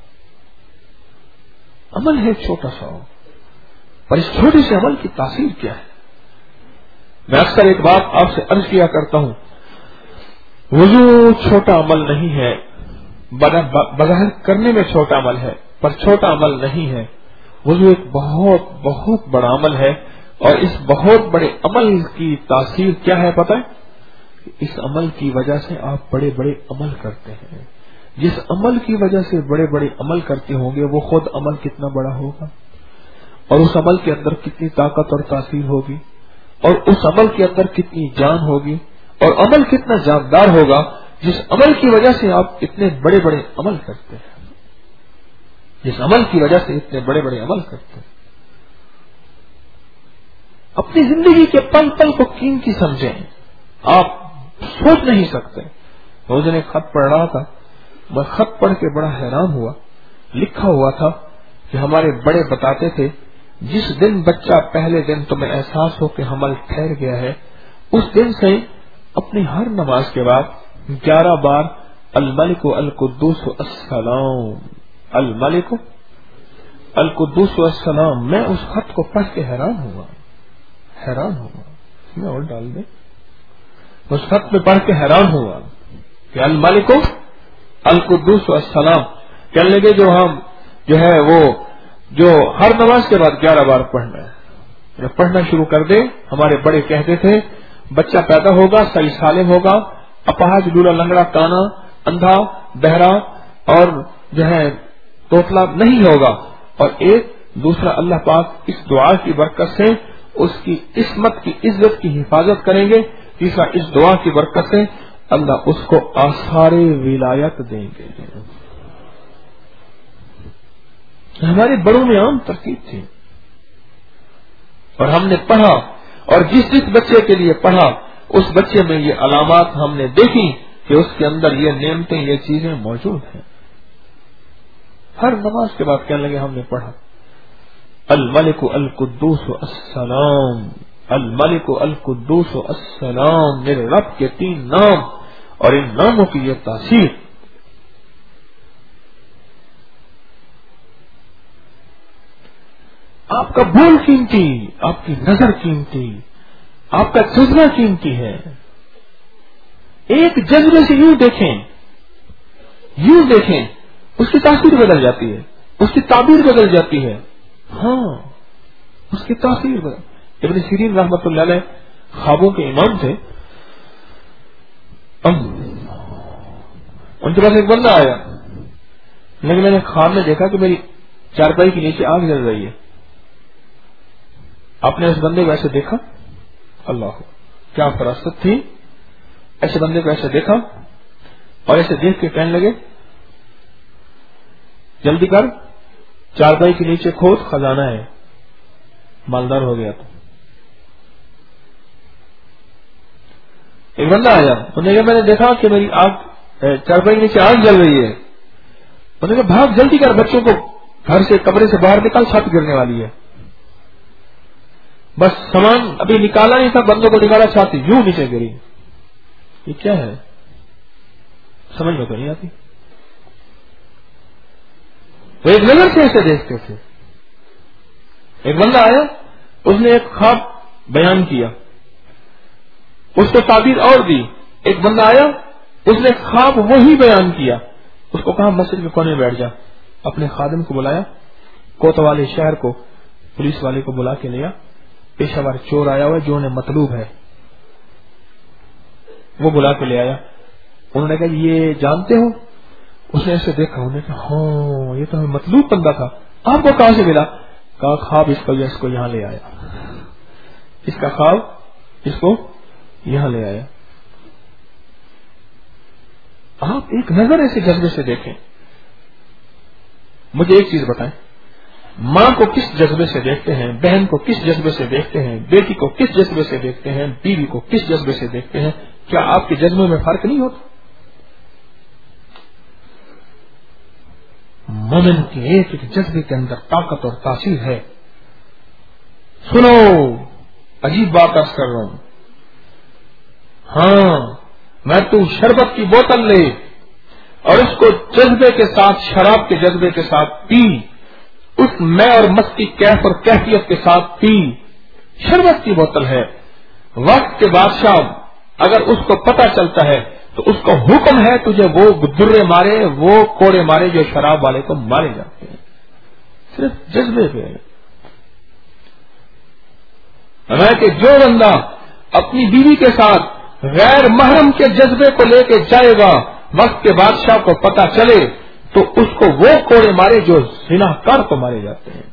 A: عمل ہے چھوٹا سا، پر اس چھوٹے سے عمل کی تاثیر کیا ہے. میں اکثر ایک بات آپ سے عرض کیا کرتا ہوں، وضو چھوٹا عمل نہیں ہے، بظاہر کرنے میں چھوٹا عمل ہے پر چھوٹا عمل نہیں ہے. وضو ایک بہت بہت بڑا عمل ہے، اور اس بہت بڑے عمل کی تاثیر کیا ہے پتہ ہے؟ اس عمل کی وجہ سے آپ بڑے بڑے عمل کرتے ہیں. جس عمل کی وجہ سے بڑے بڑے عمل کرتے ہوں گے وہ خود عمل کتنا بڑا ہوگا، اور اس عمل کے اندر کتنی طاقت اور تاثیر ہوگی، اور اس عمل کے اندر کتنی جان ہوگی، اور عمل کتنا جاندار ہوگا جس عمل کی وجہ سے آپ اتنے بڑے بڑے عمل کرتے ہیں. جس عمل کی وجہ سے اتنے بڑے بڑے عمل کرتے ہیں. اپنی زندگی کے پل پل کو قیمتی سمجھیں. آپ سوچ نہیں سکتے. روز نے خط پڑھ رہا تھا، میں خط پڑھ کے بڑا حیران ہوا. لکھا ہوا تھا کہ ہمارے بڑے بتاتے تھے جس دن بچہ پہلے دن تمہیں احساس ہو کہ حمل ٹھہر گیا ہے، اس دن سے اپنی ہر نماز کے بعد 11 بار الملک القدوس السلام، الملک القدوس السلام. میں اس خط کو پڑھ کے حیران ہوا. میں اور ڈال دیں. اس خط میں پڑھ کے حیران ہوا کہ الملک القدوس السلام کہنے لگے جو ہم جو ہے وہ جو ہر نماز کے بعد 11 بار پڑھنا ہے. جب پڑھنا شروع کر دے، ہمارے بڑے کہتے تھے بچہ پیدا ہوگا، صحیح سالم ہوگا، اپاہج، لولا لنگڑا، کانا، اندھا، بہرا اور جو ہے توتلا نہیں ہوگا. اور ایک دوسرا اللہ پاک اس دعا کی برکت سے اس کی عصمت کی عزت کی حفاظت کریں گے. تیسرا اس دعا کی برکت سے اللہ اس کو آثار ولایت دیں گے. ہمارے بڑوں میں عام ترتیب تھی اور ہم نے پڑھا، اور جس بچے کے لیے پڑھا اس بچے میں یہ علامات ہم نے دیکھی کہ اس کے اندر یہ نعمتیں، یہ چیزیں موجود ہیں. ہر نماز کے بعد کہنے لگے ہم نے پڑھا الملک القدوس السلام، الملک القدوس السلام. میرے رب کے 3 نام اور ان ناموں کی یہ تاثیر. آپ کا بول قیمتی، آپ کی نظر قیمتی، آپ کا جذبہ قیمتی ہے. ایک جذبے سے یوں دیکھیں اس کی تاثیر بدل جاتی ہے، اس کی تعبیر بدل جاتی ہے. ہاں اس کی تاثیر بدل. ابن سیرین رحمۃ اللہ علیہ خوابوں کے امام تھے. ان کے پاس ایک بندہ آیا، لیکن میں نے خواب میں دیکھا کہ میری چارپائی کے نیچے آگ جل رہی ہے. آپ نے اس بندے کو ایسے دیکھا، اللہ کیا فراست تھی. ایسے بندے کو ایسے دیکھا اور ایسے دیکھ کے کہنے لگے جلدی کر، چارپائی کے نیچے کھود، خزانہ ہے. مالدار ہو گیا. تو ایک بندہ آیا، انہوں نے کہا میں نے دیکھا کہ میری آگ چارپائی کے نیچے آگ جل رہی ہے. انہوں نے کہا بھاگ جلدی کر، بچوں کو گھر سے کمرے سے باہر نکل چھت گرنے والی ہے. بس سامان ابھی نکالا نہیں تھا, بندوں کو نکالا, چھت یوں نیچے گری. یہ کیا ہے سمجھ میں تو نہیں آتی. وہ ایک نظر سے اسے دیکھتے تھے. ایک بندہ آیا, اس نے ایک خواب بیان کیا, اس کو تعبیر اور دی. ایک بندہ آیا, اس نے خواب وہی بیان کیا. اس کو کہا مسجد کے کونے میں بیٹھ جا. اپنے خادم کو بلایا, کوتوال شہر کو پولیس والے کو بلا کے لیا. پیشہ ور چور آیا ہوا ہے جو انہیں مطلوب ہے, وہ بلا کے لے آیا. انہوں نے کہا یہ جانتے ہو؟ اس نے اسے دیکھا, انہوں نے کہا ہاں یہ تو ہمیں مطلوب بندہ تھا. آپ کو کہاں سے ملا؟ کہا خواب اس کو یہاں لے آیا. اس کا خواب اس کو یہاں لے آیا. آپ ایک نظر ایسے جذبے سے دیکھیں. مجھے ایک چیز بتائیں, ماں کو کس جذبے سے دیکھتے ہیں, بہن کو کس جذبے سے دیکھتے ہیں, بیٹی کو کس جذبے سے دیکھتے ہیں, بیوی کو کس جذبے سے دیکھتے ہیں؟ کیا آپ کے جذبے میں فرق نہیں ہوتا؟ مومن کے ایک ایک جذبے کے اندر طاقت اور تاثیر ہے. سنو, عجیب بات عرض کر رہا ہوں. ہاں میں تو شربت کی بوتل لے اور اس کو جذبے کے ساتھ, شراب کے جذبے کے ساتھ پی, اس میں اور مستی کیف اور کیفیت کے ساتھ پی. شربت کی بوتل ہے. وقت کے بادشاہ اگر اس کو پتہ چلتا ہے تو اس کو حکم ہے تجھے وہ درے مارے, وہ کوڑے مارے جو شراب والے کو مارے جاتے ہیں, صرف جذبے پہ. کہ جو بندہ اپنی بیوی کے ساتھ غیر محرم کے جذبے کو لے کے جائے گا, وقت کے بادشاہ کو پتہ چلے تو اس کو وہ کوڑے مارے جو زناکار کو مارے جاتے ہیں.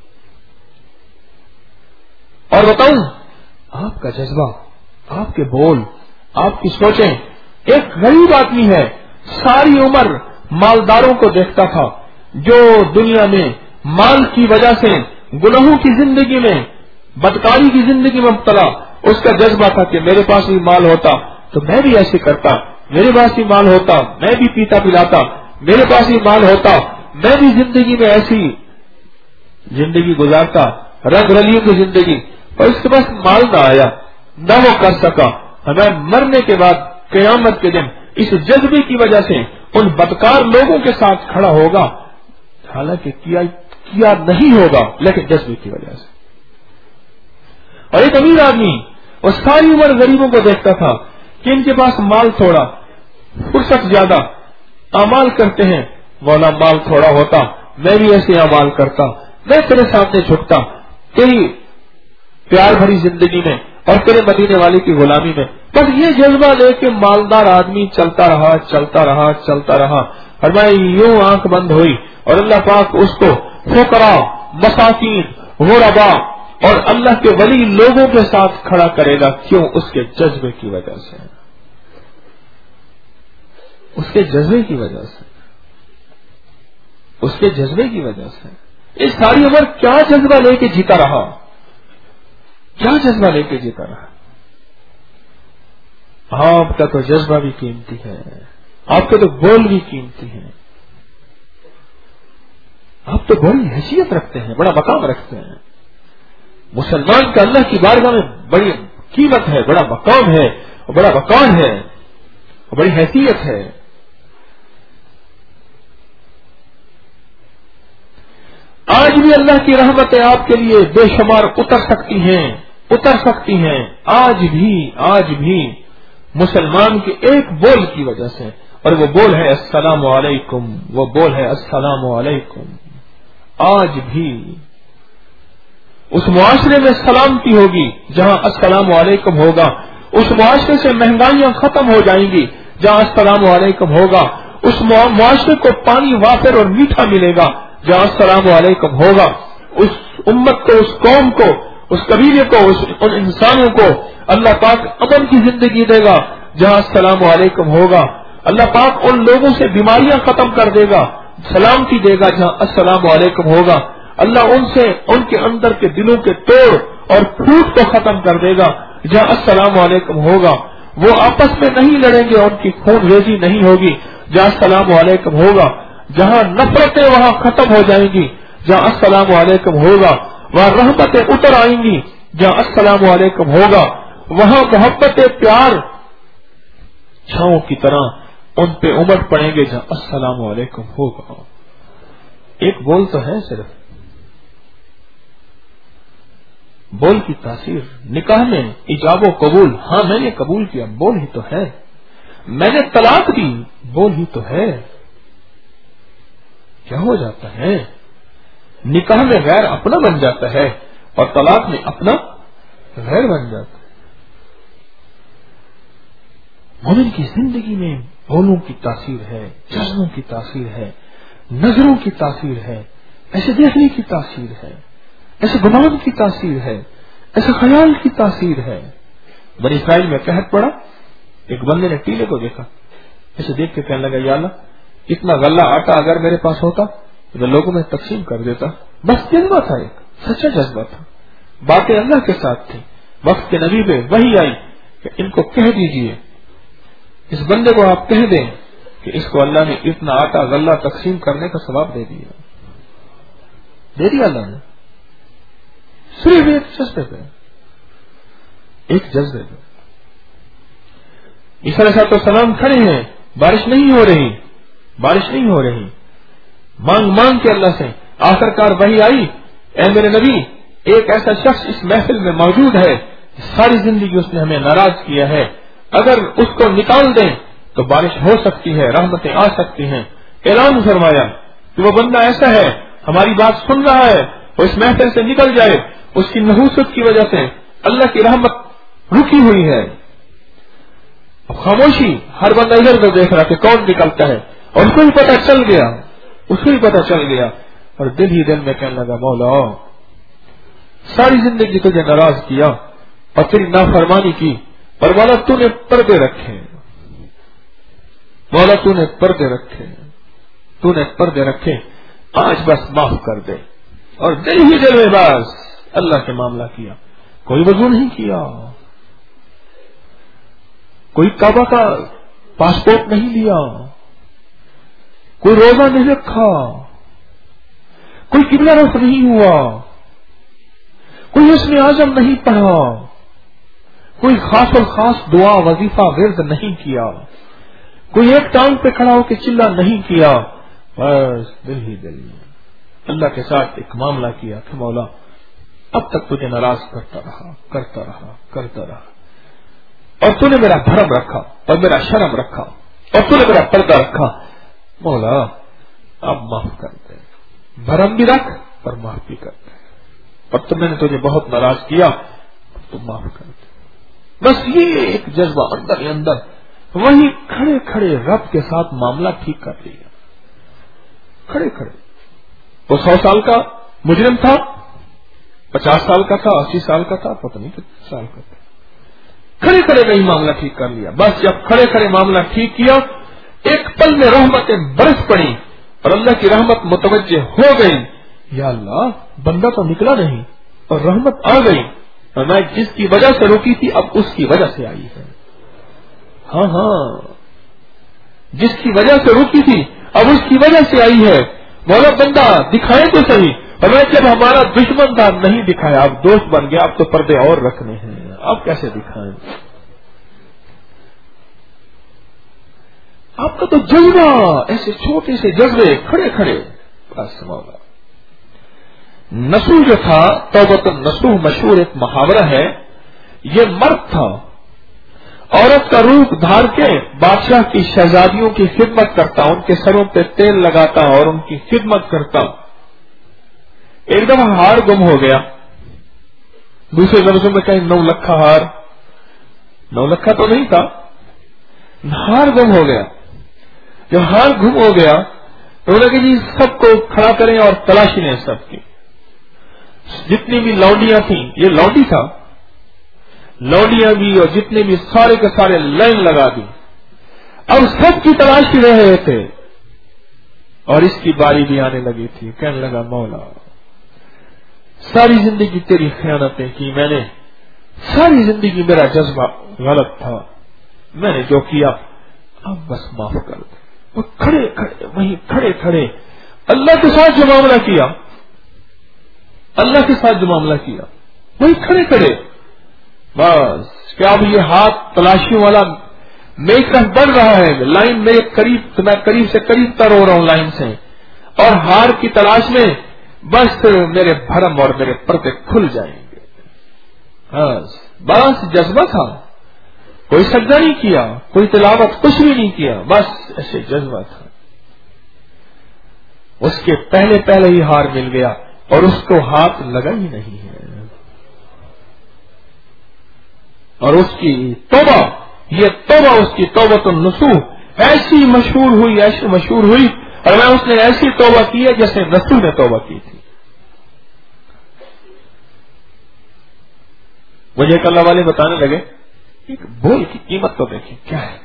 A: اور بتاؤں, آپ کا جذبہ, آپ کے بول, آپ کی سوچیں. ایک غریب آدمی ہے, ساری عمر مالداروں کو دیکھتا تھا, جو دنیا میں مال کی وجہ سے گناہوں کی زندگی میں, بدکاری کی زندگی میں مبتلا. اس کا جذبہ تھا کہ میرے پاس بھی مال ہوتا تو میں بھی ایسے کرتا, میرے پاس بھی مال ہوتا میں بھی پیتا پلاتا, میرے پاس بھی مال ہوتا میں بھی زندگی میں ایسی زندگی گزارتا, رنگ رلیوں کی زندگی. اور اس کے پاس مال نہ آیا, نہ وہ کر سکا. ہمیں مرنے کے بعد قیامت کے دن اس جذبے کی وجہ سے ان بدکار لوگوں کے ساتھ کھڑا ہوگا, حالانکہ کیا نہیں ہوگا, لیکن جذبے کی وجہ سے. اور ایک امیر آدمی, وہ ساری عمر غریبوں کو دیکھتا تھا کہ ان کے پاس مال تھوڑا, فرصت زیادہ, اعمال کرتے ہیں. مولا مال تھوڑا ہوتا میں بھی ایسے اعمال کرتا, میں تیرے سامنے جھکتا تیری پیار بھری زندگی میں اور تیرے مدینے والے کی غلامی میں. بس یہ جذبہ لے کے مالدار آدمی چلتا رہا. فرمایا یوں آنکھ بند ہوئی اور اللہ پاک اس کو فقراء, مساکین, غرباء اور اللہ کے ولی لوگوں کے ساتھ کھڑا کرے گا. کیوں؟ اس کے جذبے کی وجہ سے, اس کے جذبے کی وجہ سے, اس کے جذبے کی وجہ سے. اس ساری عمر کیا جذبہ لے کے جیتا رہا, کیا جذبہ لے کے جیتا رہا. آپ کا تو جذبہ بھی قیمتی ہے, آپ کے تو بول بھی قیمتی ہیں, آپ تو بڑی حیثیت رکھتے ہیں, بڑا مقام رکھتے ہیں. مسلمان کا اللہ کی بارگاہ میں بڑی قیمت ہے, بڑا مقام ہے, بڑا وقار ہے, بڑی حیثیت ہے. آج بھی اللہ کی رحمتیں آپ کے لیے بے شمار اتر سکتی ہیں. آج بھی مسلمان کے ایک بول کی وجہ سے, اور وہ بول ہے السلام علیکم, وہ بول ہے السلام علیکم. آج بھی اس معاشرے میں سلامتی ہوگی جہاں السلام علیکم ہوگا. اس معاشرے سے مہنگائیاں ختم ہو جائیں گی جہاں السلام علیکم ہوگا. اس معاشرے کو پانی وافر اور میٹھا ملے گا جہاں السلام علیکم ہوگا. اس امت کو, اس قوم کو, اس قبیلے کو, ان انسانوں کو اللہ پاک امن کی زندگی دے گا جہاں السلام علیکم ہوگا. اللہ پاک ان لوگوں سے بیماریاں ختم کر دے گا, سلامتی دے گا جہاں السلام علیکم ہوگا. اللہ ان سے ان کے اندر کے دلوں کے توڑ اور پھوٹ کو ختم کر دے گا جہاں السلام علیکم ہوگا. وہ آپس میں نہیں لڑیں گے, ان کی خون ریزی نہیں ہوگی جہاں السلام علیکم ہوگا. جہاں نفرتیں وہاں ختم ہو جائیں گی جہاں السلام علیکم ہوگا وہاں رحمتیں اتر آئیں گی، جہاں السلام علیکم ہوگا وہاں محبت پیار چھاؤں کی طرح ان پہ امٹ پڑیں گے جہاں السلام علیکم ہوگا۔ ایک بول تو ہے، صرف بول کی تاثیر نکاح میں ایجاب و قبول، ہاں میں نے قبول کیا، بول ہی تو ہے، میں نے طلاق دی، بول ہی تو ہے، کیا ہو جاتا ہے؟ نکاح میں غیر اپنا بن جاتا ہے اور طلاق میں اپنا غیر بن جاتا ہے۔ مومن کی زندگی میں بولوں کی تاثیر ہے، جذبوں کی تاثیر ہے، نظروں کی تاثیر ہے، ایسے دیکھنے کی تاثیر ہے، ایسے گمان کی تاثیر ہے، ایسے خیال کی تاثیر ہے۔ بنی اسرائیل میں قحط پڑا، ایک بندے نے ٹیلے کو دیکھا، اسے دیکھ کے کہنے لگا، یا اللہ اتنا غلہ آٹا اگر میرے پاس ہوتا تو لوگوں میں تقسیم کر دیتا۔ بس جذبہ تھا، ایک سچا جذبہ تھا، باتیں اللہ کے ساتھ تھی۔ وقت کے نبی پہ وہی آئی کہ ان کو کہہ دیجئے، اس بندے کو آپ کہہ دیں کہ اس کو اللہ نے اتنا آٹا غلہ تقسیم کرنے کا ثواب دے دیا اللہ نے، صرف ایک جذبے پہ، ایک جذبے پہ۔ عیسیٰ علیہ السلام کھڑے ہیں، بارش نہیں ہو رہی، مانگ مانگ کے اللہ سے، آخرکار وہی آئی، اے میرے نبی ایک ایسا شخص اس محفل میں موجود ہے، ساری زندگی اس نے ہمیں ناراض کیا ہے، اگر اس کو نکال دیں تو بارش ہو سکتی ہے، رحمتیں آ سکتی ہیں۔ اعلان فرمایا کہ وہ بندہ ایسا ہے، ہماری بات سن رہا ہے، وہ اس محفل سے نکل جائے، اس کی نحوست کی وجہ سے اللہ کی رحمت رکی ہوئی ہے۔ اب خاموشی، ہر بندہ ادھر ادھر دیکھ رہا کہ کون نکلتا ہے، اور اس کو بھی پتہ چل گیا، اور دل ہی دل میں کہنے لگا، مولا ساری زندگی تجھے ناراض کیا اور تیری نافرمانی کی، اور مولا تو نے پردے رکھے، آج بس معاف کر دے۔ اور دل ہی دل میں بس اللہ سے معاملہ کیا، کوئی وضو نہیں کیا، کوئی کعبہ کا پاسپورٹ نہیں لیا، کوئی روزہ نہیں رکھا، کوئی قبلہ رخ نہیں ہوا، کوئی اسم اعظم نہیں پڑھا، کوئی خاص الخاص دعا وظیفہ ورد نہیں کیا، کوئی ایک ٹانگ پہ کھڑا ہو کے چلا نہیں کیا، بس دل ہی دل میں اللہ کے ساتھ ایک معاملہ کیا کہ مولا اب تک تجھے ناراض کرتا رہا، اور تو نے میرا دھرم رکھا اور میرا شرم رکھا اور تو نے میرا پردہ رکھا، مولا اب معاف کر دے، بھرم بھی رکھ اور معاف بھی کر دے، اور تو میں نے تجھے بہت ناراض کیا، تو معاف کر دے۔ بس یہ ایک جذبہ اندر ہی اندر وہی کھڑے کھڑے رب کے ساتھ معاملہ ٹھیک کر لیا، کھڑے کھڑے۔ وہ 100 سال کا مجرم تھا، 50 سال کا تھا، 80 سال کا تھا، پتہ نہیں کتنے سال کا تھا، کھڑے کھڑے نہیں معاملہ ٹھیک کر لیا۔ بس جب کھڑے کھڑے معاملہ ٹھیک کیا، ایک پل میں رحمتیں برس پڑی اور اللہ کی رحمت متوجہ ہو گئی، یا اللہ بندہ تو نکلا نہیں اور رحمت آ گئی، اور میں جس کی وجہ سے روکی تھی اب اس کی وجہ سے آئی ہے۔ ہاں جس کی وجہ سے روکی تھی اب اس کی وجہ سے آئی ہے۔ مولا بندہ دکھائے تو صحیح، اور میں جب ہمارا دشمن تھا نہیں دکھایا، اب دوست بن گیا، اب تو پردے اور رکھنے ہیں، اب کیسے دکھائیں؟ آپ کا تو جذبہ، ایسے چھوٹے سے جذبے کھڑے کھڑے، بس مولا۔ نسو جو تھا، توبۃ النسوح مشہور ایک محاورہ ہے، یہ مرد تھا، عورت کا روپ دھار کے بادشاہ کی شہزادیوں کی خدمت کرتا، ان کے سروں پہ تیل لگاتا اور ان کی خدمت کرتا۔ ایک دفعہ ہار گم ہو گیا، دوسرے لفظوں میں کہیں 9 لکھا ہار، 9 لکھا تو نہیں تھا، ہار گم ہو گیا۔ جب ہار گم ہو گیا تو انہوں نے کہ جی سب کو کھڑا کریں اور تلاشی لیں، سب کی جتنی بھی لونڈیاں تھیں، یہ لونڈی تھا، لونڈیاں بھی اور جتنے بھی سارے کے سارے لائن لگا دی، اب سب کی تلاشی رہے تھے، اور اس کی باری بھی آنے لگی تھی۔ کہنے لگا مولا ساری زندگی تیری خیانتیں کی میں نے، ساری زندگی میرا جذبہ غلط تھا، میں نے جو کیا اب بس معاف کر دے۔ وہ کھڑے کھڑے وہیں کھڑے کھڑے اللہ کے ساتھ جو معاملہ کیا اللہ کے ساتھ جو معاملہ کیا وہی کھڑے کھڑے بس کہ اب یہ ہاتھ تلاشیوں والا میری طرف بڑھ رہا ہے، لائن میرے قریب، میں قریب سے قریب تر ہو رہا ہوں لائن سے، اور ہار کی تلاش میں بس میرے بھرم اور میرے پردے کھل جائیں گے۔ بس جذبہ تھا، کوئی سجدہ نہیں کیا، کوئی تلاوت کچھ بھی نہیں کیا، بس ایسے جذبہ تھا۔ اس کے پہلے پہلے ہی ہار مل گیا اور اس کو ہاتھ لگا ہی نہیں ہے، اور اس کی توبہ، یہ توبہ اس کی توبۃ النصوح ایسی مشہور ہوئی اور میں اس نے ایسی توبہ کی ہے جیسے نصوح نے توبہ کی تھی۔ مجھے ایک اللہ والے بتانے لگے ایک بول کی قیمت تو دیکھیں کیا ہے،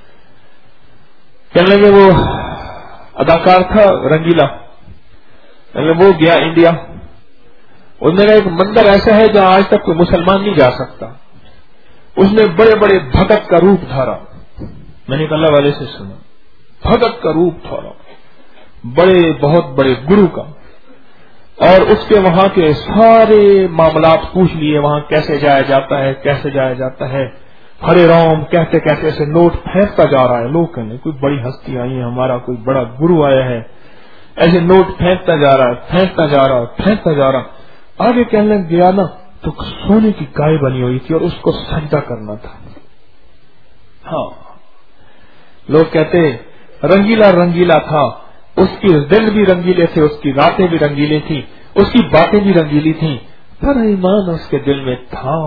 A: کہنے لگے وہ اداکار تھا رنگیلا، وہ گیا انڈیا، اور میرا ایک مندر ایسا ہے جہاں آج تک کوئی مسلمان نہیں جا سکتا، اس نے بڑے بڑے بھگت کا روپ دھارا، میں نے ایک اللہ والے سے سنا بھگت کا روپ دھارا، بہت بڑے گرو کا، اور اس کے وہاں کے سارے معاملات پوچھ لیے، وہاں کیسے جایا جاتا ہے، ہرے رام کہتے کہتے ایسے نوٹ پھینکتا جا رہا ہے، لوگ کہنے کوئی بڑی ہستی آئی ہے، ہمارا کوئی بڑا گرو آیا ہے، ایسے نوٹ پھینکتا جا رہا، آگے کہنے گیا نا تو سونے کی گائے بنی ہوئی تھی اور اس کو سجدہ کرنا تھا۔ ہاں لوگ کہتے رنگیلا تھا، اس کی دل بھی رنگیلے تھے، اس کی راتیں بھی رنگیلی تھی، اس کی باتیں بھی رنگیلی تھیں، پر ایمان اس کے دل میں تھا۔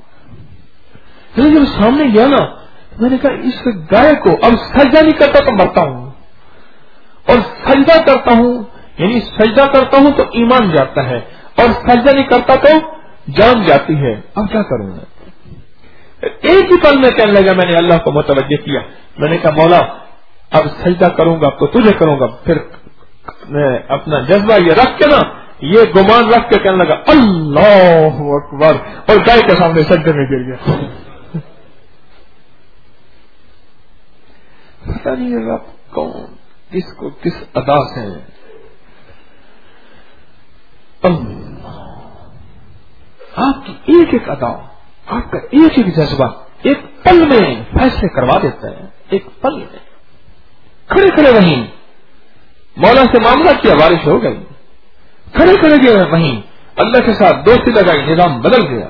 A: جب سامنے گیا نا میں نے کہا اس گائے کو اب سجدہ نہیں کرتا تو مرتا ہوں، اور سجدہ کرتا ہوں، یعنی سجدہ کرتا ہوں تو ایمان جاتا ہے، اور سجدہ نہیں کرتا تو جان جاتی ہے، اب کیا کروں میں؟ ایک ہی پل میں کہنے لگا، میں نے اللہ کو متوجہ کیا، میں نے کہا مولا اب سجدہ کروں گا تو تجھے کروں گا، پھر اپنا جذبہ یہ رکھ کے نا، یہ گمان رکھ کے کہنے لگا اللہ اکبر، اور گائے کے سامنے سجدے میں گر گیا۔ پتا نہیں رب کون کس کو کس ادا سے، آپ کی ایک ایک ادا، آپ کا ایک ایک جذبہ ایک پل میں فیصلے کروا دیتا ہے، ایک پل میں کھڑے کھڑے وہیں مولا سے معاملہ کیا، بارش ہو گئی، کھڑے کھڑے گئے وہیں اللہ کے ساتھ دوستی لگائی، نظام بدل گیا،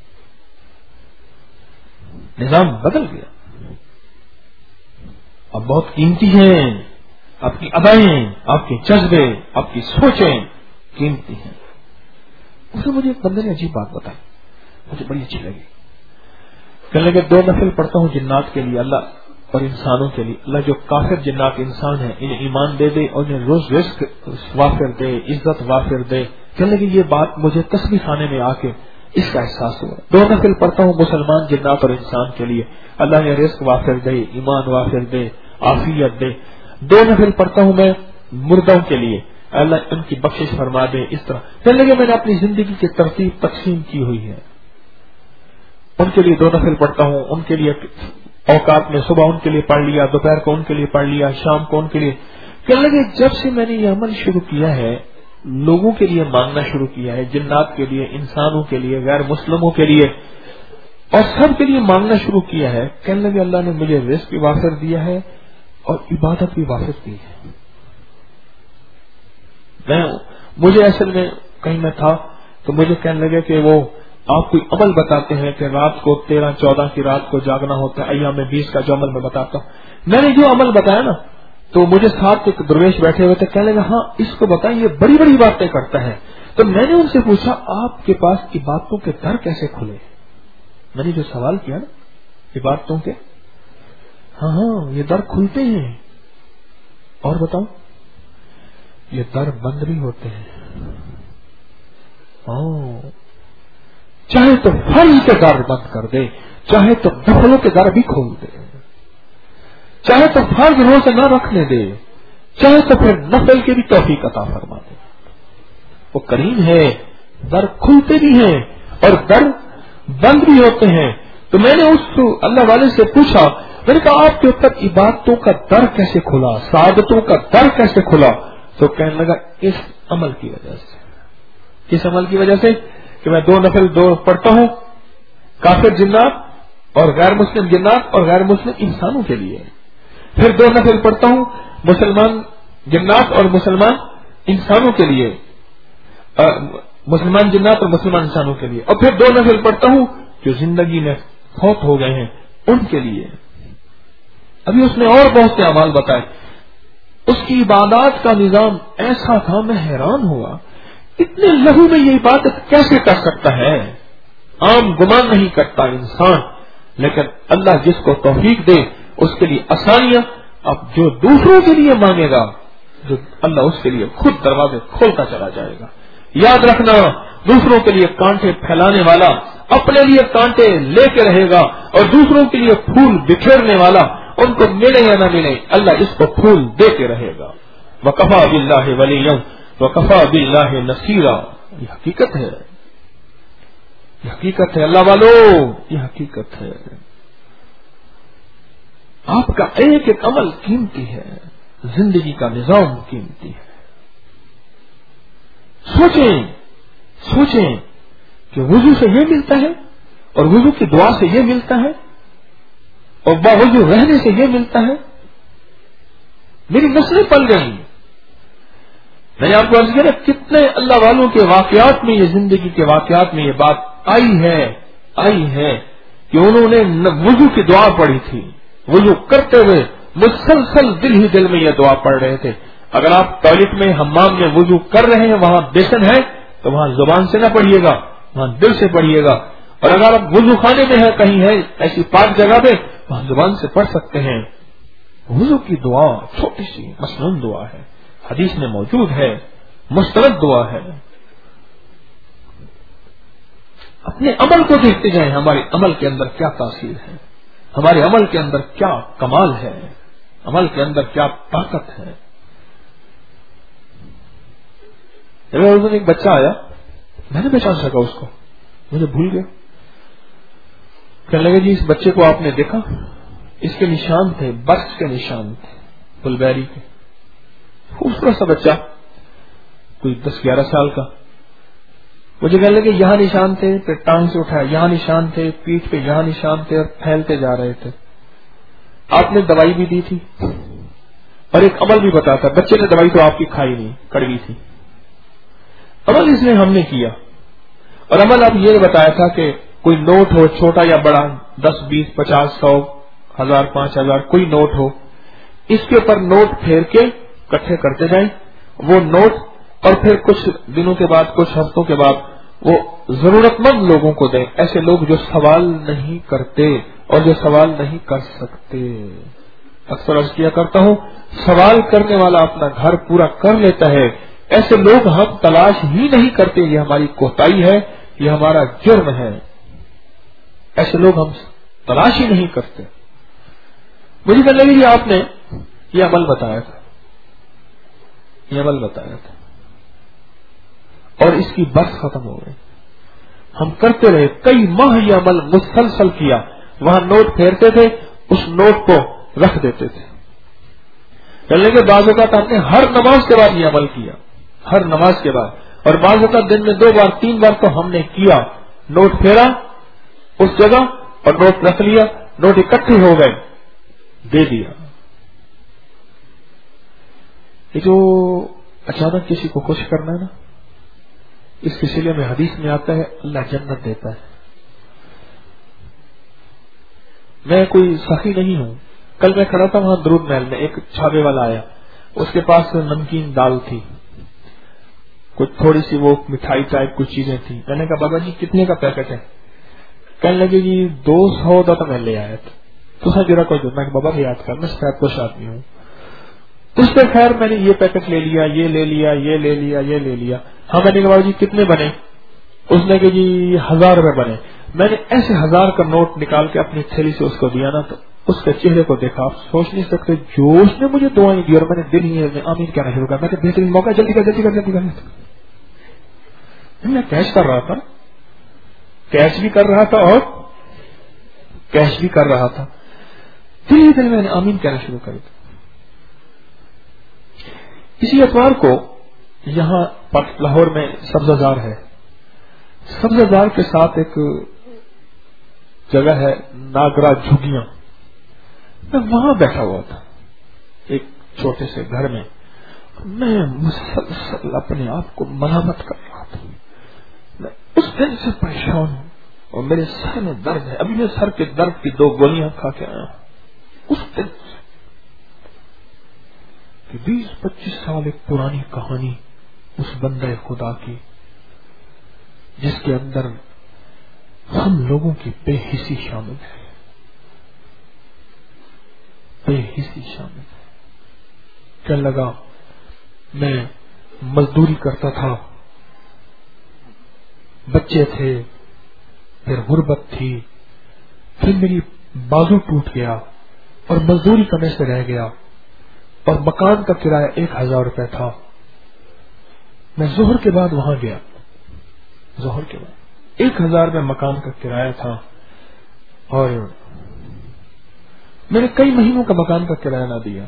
A: اب بہت قیمتی ہیں آپ کی ادائیں، آپ کے جذبے، آپ کی سوچیں قیمتی ہیں۔ اسے مجھے ایک بندے نے عجیب بات بتائی، مجھے بڑی اچھی لگی، کہنے لگے 2 نفل پڑھتا ہوں جنات کے لیے اللہ اور انسانوں کے لیے، اللہ جو کافر جنات انسان ہیں انہیں ایمان دے دے اور انہیں روز رزق وافر دے، عزت وافر دے۔ کہنے لگے یہ بات مجھے تسبیح خانے میں آ کے اس کا احساس ہوا۔ 2 نفل پڑھتا ہوں مسلمان جنات اور انسان کے لیے، اللہ نے رزق وافر دے، ایمان وافر دے، عافیت دے۔ 2 نفل پڑھتا ہوں میں مردوں کے لیے، اللہ ان کی بخشش فرما دے۔ اس طرح کہنے لگے میں نے اپنی زندگی کی ترتیب تقسیم کی ہوئی ہے، ان کے لیے 2 نفل پڑھتا ہوں، ان کے لیے اوقات میں صبح ان کے لیے پڑھ لیا، دوپہر کو ان کے لیے پڑھ لیا، شام کو ان کے لیے۔ کہنے لگے جب سے میں نے یہ عمل شروع کیا ہے، لوگوں کے لیے مانگنا شروع کیا ہے، جنات کے لیے، انسانوں کے لیے، غیر مسلموں کے لیے، اور سب کے لیے مانگنا شروع کیا ہے، کہنے لگے اللہ نے مجھے رزق بھی وافر دیا ہے اور عبادت بھی وافر دی ہے۔ مجھے اصل میں کہیں میں تھا تو مجھے کہنے لگے کہ وہ آپ کوئی عمل بتاتے ہیں کہ رات کو 13-14 کی رات کو جاگنا ہوتا ہے، ایام 20 کا جو عمل میں بتاتا ہوں۔ میں نے جو عمل بتایا نا تو مجھے ساتھ ایک درویش بیٹھے ہوئے تھے، کہنے لگا ہاں اس کو بتائیں، یہ بڑی بڑی باتیں کرتا ہے۔ تو میں نے ان سے پوچھا آپ کے پاس عبادتوں کے در کیسے کھلے؟ میں نے جو سوال کیا نا عبادتوں کے، ہاں یہ در کھلتے ہیں، اور بتاؤ یہ در بند بھی ہوتے ہیں۔ چاہے تو فرض کے در بند کر دے، چاہے تو نفلوں کے در بھی کھول دے، چاہے تو فرض روزہ نہ رکھنے دے، چاہے تو پھر نفل کی بھی توفیق عطا فرما دے۔ وہ کریم ہے، در کھلتے بھی ہیں اور در بند بھی ہوتے ہیں۔ تو میں نے اس اللہ والے سے پوچھا، میں نے کہا آپ کے اوپر عبادتوں کا در کیسے کھلا، سعادتوں کا در کیسے کھلا؟ تو کہنے لگا اس عمل کی وجہ سے، کس عمل کی وجہ سے کہ میں 2 نفل پڑھتا ہوں کافر جنات اور غیر مسلم جنات اور غیر مسلم انسانوں کے لیے، پھر 2 نفل پڑھتا ہوں مسلمان جنات اور مسلمان انسانوں کے لیے، مسلمان جنات اور مسلمان انسانوں کے لیے، اور پھر 2 نفل پڑھتا ہوں جو زندگی میں فوت ہو گئے ہیں ان کے لیے۔ ابھی اس نے اور بہت سے اعمال بتائے۔ اس کی عبادات کا نظام ایسا تھا، میں حیران ہوا اتنے لہو میں یہ عبادت کیسے کر سکتا ہے؟ عام گمان نہیں کرتا انسان، لیکن اللہ جس کو توفیق دے اس کے لیے آسانیاں، اب جو دوسروں کے لیے مانگے گا جو اللہ اس کے لیے خود دروازے کھولتا چلا جائے گا۔ یاد رکھنا، دوسروں کے لیے کانٹے پھیلانے والا اپنے لیے کانٹے لے کے رہے گا، اور دوسروں کے لیے پھول بکھیرنے والا ان کو ملے یا نہ ملے اللہ اس کو پھول دے کے رہے گا۔ وَكَفَى بِاللَّهِ وَلِيًّا وَكَفَى بِاللَّهِ نَصِيرًا، یہ حقیقت ہے، یہ حقیقت ہے اللہ والو، یہ حقیقت ہے۔ آپ کا ایک ایک عمل قیمتی ہے، زندگی کا نظام قیمتی ہے۔ سوچیں کہ وضو سے یہ ملتا ہے اور وضو کی دعا سے یہ ملتا ہے اور باوضو رہنے سے یہ ملتا ہے۔ میری نسلیں پل گئی۔ میں نے آپ کو عرض کیا کتنے اللہ والوں کے واقعات میں، یہ زندگی کے واقعات میں یہ بات آئی ہے کہ انہوں نے وضو کی دعا پڑھی تھی، وضو کرتے ہوئے مسلسل دل میں یہ دعا پڑھ رہے تھے۔ اگر آپ ٹوائلٹ میں حمام میں وضو کر رہے ہیں، وہاں بیسن ہے تو وہاں زبان سے نہ پڑھیے گا، وہاں دل سے پڑھیے گا، اور اگر آپ وضو خانے میں ہے، کہیں ہے ایسی پاک جگہ پہ، وہاں زبان سے پڑھ سکتے ہیں۔ وضو کی دعا چھوٹی سی مسنون دعا ہے، حدیث میں موجود ہے، مستند دعا ہے۔ اپنے عمل کو دیکھتے جائیں، ہمارے عمل کے اندر کیا تاثیر ہے، ہمارے عمل کے اندر کیا کمال ہے، عمل کے اندر کیا طاقت ہے۔ ایک بچہ آیا، میں نے پہچان سکا اس کو، مجھے بھول گیا۔ کہنے لگے جی اس بچے کو آپ نے دیکھا؟ اس کے نشان تھے، برس کے نشان تھے پلبیری کے، خوبصورت سا بچہ، کوئی 10-11 سال کا۔ مجھے کہنے لگے یہاں نشان تھے، پھر ٹانگ سے اٹھایا، یہاں نشان تھے، پیٹھ پہ یہاں نشان تھے، اور پھیلتے جا رہے تھے۔ آپ نے دوائی بھی دی تھی اور ایک عمل بھی بتایا تھا۔ بچے نے دوائی تو آپ کی کھائی نہیں، کڑوی تھی۔ عمل اس نے ہم نے کیا، اور عمل اب یہ بتایا تھا کہ کوئی نوٹ ہو چھوٹا یا بڑا، 10 20 50 100 1000 5000 کوئی نوٹ ہو، اس کے اوپر نوٹ پھیر کے اکٹھے کرتے جائیں وہ نوٹ، اور پھر کچھ دنوں کے بعد، کچھ ہفتوں کے بعد وہ ضرورت مند لوگوں کو دیں، ایسے لوگ جو سوال نہیں کرتے اور جو سوال نہیں کر سکتے۔ اکثر عرض کیا کرتا ہوں، سوال کرنے والا اپنا گھر پورا کر لیتا ہے، ایسے لوگ ہم تلاش ہی نہیں کرتے، یہ ہماری کوتاہی ہے، یہ ہمارا جرم ہے، ایسے لوگ ہم تلاش ہی نہیں کرتے۔ مجھے کہنے لگی آپ نے یہ عمل بتایا تھا، یہ عمل بتایا تھا، اور اس کی برس ختم ہو گئی۔ ہم کرتے رہے، کئی ماہ یہ عمل مسلسل کیا، وہاں نوٹ پھیرتے تھے، اس نوٹ کو رکھ دیتے تھے۔ چلنے کے بعض اوقات ہم نے ہر نماز کے بعد یہ عمل کیا، ہر نماز کے بعد، اور بعض اوقات دن میں 2 بار 3 بار تو ہم نے کیا۔ نوٹ پھیرا اس جگہ اور نوٹ رکھ لیا، نوٹ اکٹھے ہو گئے، دے دیا۔ یہ جو اچانک کسی کو خوش کرنا ہے نا، اس کے سلسلے میں حدیث میں آتا ہے اللہ جنت دیتا ہے۔ میں کوئی سخی نہیں ہوں، کل میں کھڑا تھا وہاں درود محل میں، ایک چھاوے والا آیا، اس کے پاس نمکین دال تھی، کچھ تھوڑی سی وہ مٹھائی ٹائپ کچھ چیزیں تھیں۔ میں نے کہا بابا جی کتنے کا پیکٹ ہے؟ کہنے لگے جی 200 کا تو میں لے آیا تھا۔ تو سر جرا کوئی میں بابا یاد کر، میں شاید کچھ آدمی ہوں۔ اس پہ خیر میں نے یہ پیکٹ لے لیا، یہ لے لیا، یہ لے لیا، یہ لے لیا۔ ہاں میں نے کہا بابا جی کتنے بنے؟ اس نے کہ جی 1000 روپے بنے۔ میں نے ایسے 1000 کا نوٹ نکال کے اپنی تھیلی سے اس کو دیا نا، تو اس کے چہرے کو دیکھا، آپ سوچ نہیں سکتے، جوش نے مجھے دعائیں دی، اور میں نے دل ہی میں آمین کہنا شروع کیا۔ میں نے بہترین موقع، جلدی کر جلدی کر جلدی کر۔ میں کیش کر رہا تھا، کیش بھی کر رہا تھا اور کیش بھی کر رہا تھا، دل دل میں نے آمین کہنا شروع کر دیا۔ اسی اتوار کو یہاں لاہور میں سبزہ ہے، سبزہ کے ساتھ ایک جگہ ہے ناگرا جھگیاں، میں وہاں بیٹھا ہوا تھا ایک چھوٹے سے گھر میں، میں مسلسل اپنے آپ کو ملامت کر رہا تھا، میں اس دن سے پریشان ہوں اور میرے سر میں درد ہے، ابھی میں سر کے درد کی 2 گولیاں کھا کے آیا ہوں اس دن سے کہ 20-25 سال ایک پرانی کہانی اس بندے خدا کی جس کے اندر ہم لوگوں کی بے حسی شامل ہے، بے حسی شامل ہے۔ کہنے لگا میں مزدوری کرتا تھا، بچے تھے، پھر غربت تھی، پھر میری بازو ٹوٹ گیا اور مزدوری کرنے سے رہ گیا، اور مکان کا کرایہ 1000 روپے تھا۔ میں ظہر کے بعد وہاں گیا، ظہر کے بعد 1000 روپے مکان کا کرایہ تھا، اور میں نے کئی مہینوں کا مکان کا کرایہ نہ دیا،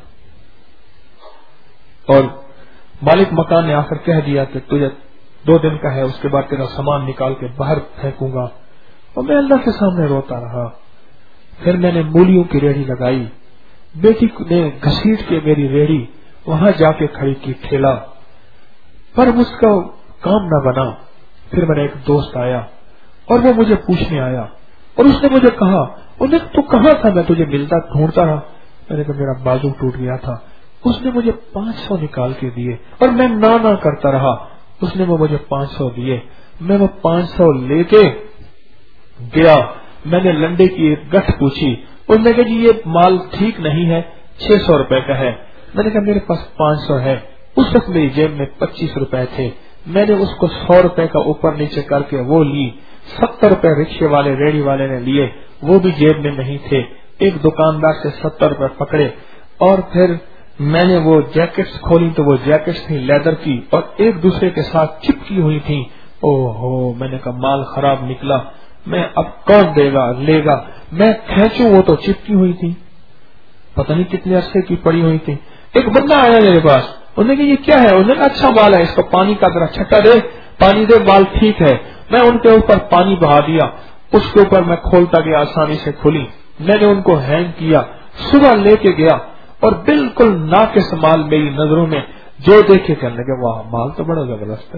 A: اور مالک مکان نے آ کر کہہ دیا کہ تجھے 2 دن کا ہے، اس کے بعد تیرا سامان نکال کے باہر پھینکوں گا، اور میں اللہ کے سامنے روتا رہا۔ پھر میں نے مولیوں کی ریڑھی لگائی، بیٹی نے گھسیٹ کے میری ریڑھی وہاں جا کے کھڑی کی ٹھیلا، پر اس کا کام نہ بنا۔ پھر میرا ایک دوست آیا اور وہ مجھے پوچھنے آیا اور اس نے مجھے کہا انہیں تو کہاں تھا، میں تجھے ملتا ڈھونڈتا رہا، میں نے کہا میرا بازو ٹوٹ گیا تھا۔ اس نے مجھے 500 نکال کے دیے اور میں نہ کرتا رہا، اس نے وہ مجھے 500 دیے، میں وہ 500 لے کے گیا، میں نے لنڈے کی ایک گٹھ پوچھی، اس نے کہا جی یہ مال ٹھیک نہیں ہے، 600 روپے کا ہے۔ میں نے کہا میرے پاس 500 ہے، اس وقت میری جیب میں 25 روپے تھے، میں نے اس کو 100 روپے کا اوپر نیچے کر کے وہ لی، 70 روپے رکشے والے ریڑھی والے نے لیے، وہ بھی جیب میں نہیں تھے، ایک دکاندار سے 70 روپے پکڑے، اور پھر میں نے وہ جیکٹس کھولی تو وہ جیکٹس تھی لیدر کی اور ایک دوسرے کے ساتھ چپکی ہوئی تھی۔ او ہو، میں نے کہا مال خراب نکلا، میں اب کون دے گا لے گا، میں کھینچوں وہ تو چپکی ہوئی تھی، پتہ نہیں کتنے عرصے کی پڑی ہوئی تھی۔ ایک بندہ آیا میرے پاس، انہوں نے کہا یہ کیا ہے، انہوں نے کہا اچھا مال ہے، اس کو پانی کا ذرا چھٹا دے، پانی دے، مال ٹھیک ہے۔ میں ان کے اوپر پانی بہا دیا، اس کے اوپر میں کھولتا گیا، آسانی سے کھلی، میں نے ان کو ہینگ کیا، صبح لے کے گیا اور بالکل ناقص مال میری نظروں میں جو دیکھے کہنے لگے واہ مال تو بڑا زبردست ہے۔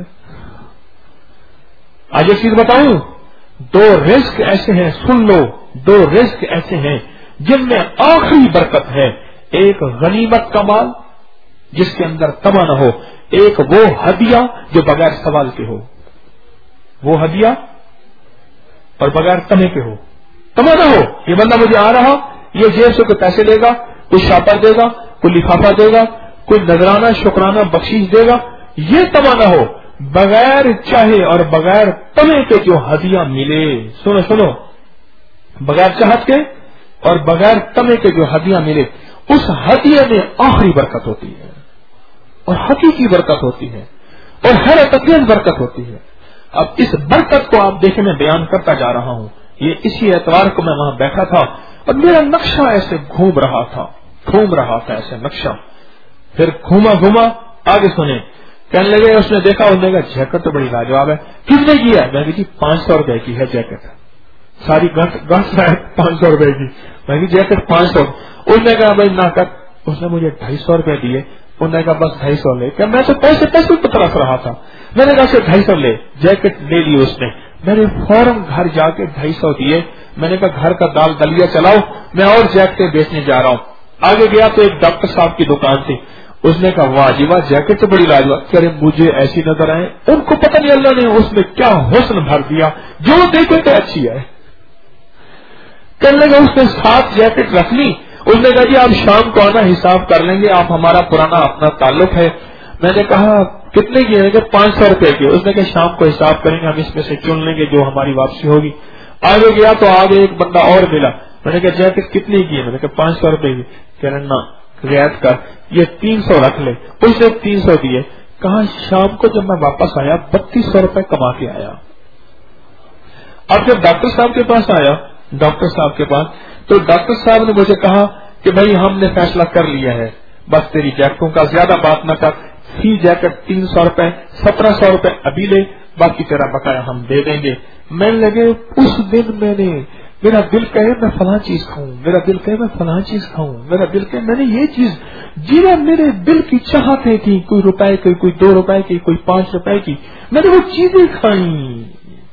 A: آج ایک چیز بتاؤں، 2 رزق ایسے ہیں، سن لو، 2 رزق ایسے ہیں جن میں آخری برکت ہے، ایک غنیمت کا مال جس کے اندر تما نہ ہو، ایک وہ ہدیہ جو بغیر سوال کے ہو، وہ ہدیہ اور بغیر تمے کے ہو، تما نہ ہو یہ بندہ مجھے آ رہا، یہ جیب سے کوئی پیسے دے گا، کوئی شاپر دے گا، کوئی لفافہ دے گا، کوئی نذرانہ شکرانہ بخشش دے گا، یہ تما نہ ہو، بغیر چاہے اور بغیر تمے کے جو ہدیہ ملے، سنو سنو، بغیر چاہت کے اور بغیر تمے کے جو ہدیہ ملے، اس ہدیے میں آخری برکت ہوتی ہے اور حقیقی برکت ہوتی ہے اور حیرت انگیز برکت ہوتی ہے۔ اب اس برکت کو آپ دیکھیں، میں بیان کرتا جا رہا ہوں، یہ اسی اتوار کو میں وہاں بیٹھا تھا اور میرا نقشہ ایسے گھوم رہا تھا ایسے نقشہ، پھر گھوما آگے سنیں، کہنے لگے اس نے دیکھا، انہوں نے کہا جیکٹ تو بڑی لاجواب ہے، کس نے کی ہے؟ میں نے کہا 500 روپے کی ہے جیکٹ، ساری گھنٹ ہے 500 روپے کی، میں نے کہا جیکٹ 500، اس نے کہا بھائی نہ کر، اس نے مجھے 250 روپے دیے، انہوں نے کہا بس 250 لے، کہ میں تو پیسے پہ طرف رہا تھا، میں نے کہا سے 250 لے، جیکٹ لے لی اس نے، میں نے فوراً گھر جا کے 250 دیے، میں نے کہا گھر کا دال دلیا چلاؤ، میں اور جیکٹیں بیچنے جا رہا ہوں۔ آگے گیا تو ایک ڈاکٹر صاحب کی دکان تھی، اس نے کہا واہ جی واہ جیکٹ تو بڑی لاجواب، کہہ رہے مجھے ایسی نظر آئے، ان کو پتہ نہیں اللہ نے اس میں کیا حسن بھر دیا، جو دیکھے تو اچھی ہے۔ کہنے لگا اس نے 7 جیکٹ رکھ لی، اس نے کہا جی آپ شام کو آنا حساب کر لیں گے، آپ ہمارا پرانا اپنا تعلق ہے۔ میں نے کہا کتنے کی ہے؟ 500 روپے کی۔ اس نے کہا شام کو حساب کریں گے، ہم اس میں سے چن لیں گے جو ہماری واپسی ہوگی۔ آگے گیا تو آگے ایک بندہ اور ملا، میں نے کہا جیکٹ کتنے کی ہے؟ میں نے کہا 500 روپے کی۔ کہہ رہے نا رعایت کر، یہ 300 رکھ لے، اس نے 300 دیے۔ کہا شام کو جب میں واپس آیا 3200 روپے کما کے آیا۔ اب جب ڈاکٹر صاحب کے پاس آیا، تو ڈاکٹر صاحب نے مجھے کہا کہ بھائی ہم نے فیصلہ کر لیا ہے، بس تیری جیکٹوں کا زیادہ بات نہ کر، فی جیکٹ 300 روپے 1700 روپے ابھی لے، باقی تیرا بقایا ہم دے دیں گے. میں لگے اس دن میرا دل کہے میں فلاں چیز کھاؤں، میرا دل کہے میں فلاں چیز کھاؤں، میرا دل کہے میں نے یہ چیز جنہیں میرے دل کی چاہتیں تھی، کوئی روپے کی، کوئی 2 روپے کی، کوئی 5 روپے کی، میں نے وہ چیزیں کھائیں.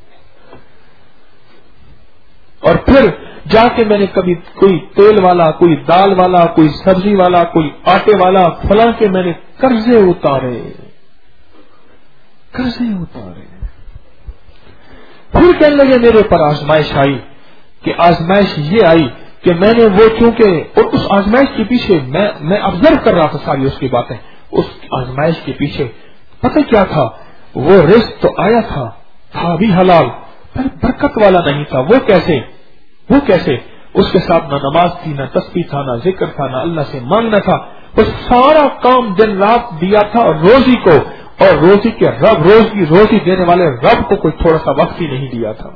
A: اور پھر جا کے میں نے کبھی کوئی تیل والا، کوئی دال والا، کوئی سبزی والا، کوئی آٹے والا، فلاں کے میں نے قرضے اتارے. پھر کہنے لگے میرے اوپر آزمائش آئی، کہ آزمائش یہ آئی کہ میں نے وہ چونکہ، اور اس آزمائش کے پیچھے میں آبزرو کر رہا تھا ساری اس کی باتیں. اس آزمائش کے پیچھے پتہ کیا تھا؟ وہ رزق تو آیا تھا بھی حلال، پر برکت والا نہیں تھا. وہ کیسے؟ اس کے ساتھ نہ نماز تھی، نہ تسبیح تھا، نہ ذکر تھا، نہ اللہ سے مانگنا تھا. وہ سارا کام دن رات دیا تھا اور روزی کو، اور روزی کے رب، روزی دینے والے رب کو کوئی تھوڑا سا وقت ہی نہیں دیا تھا.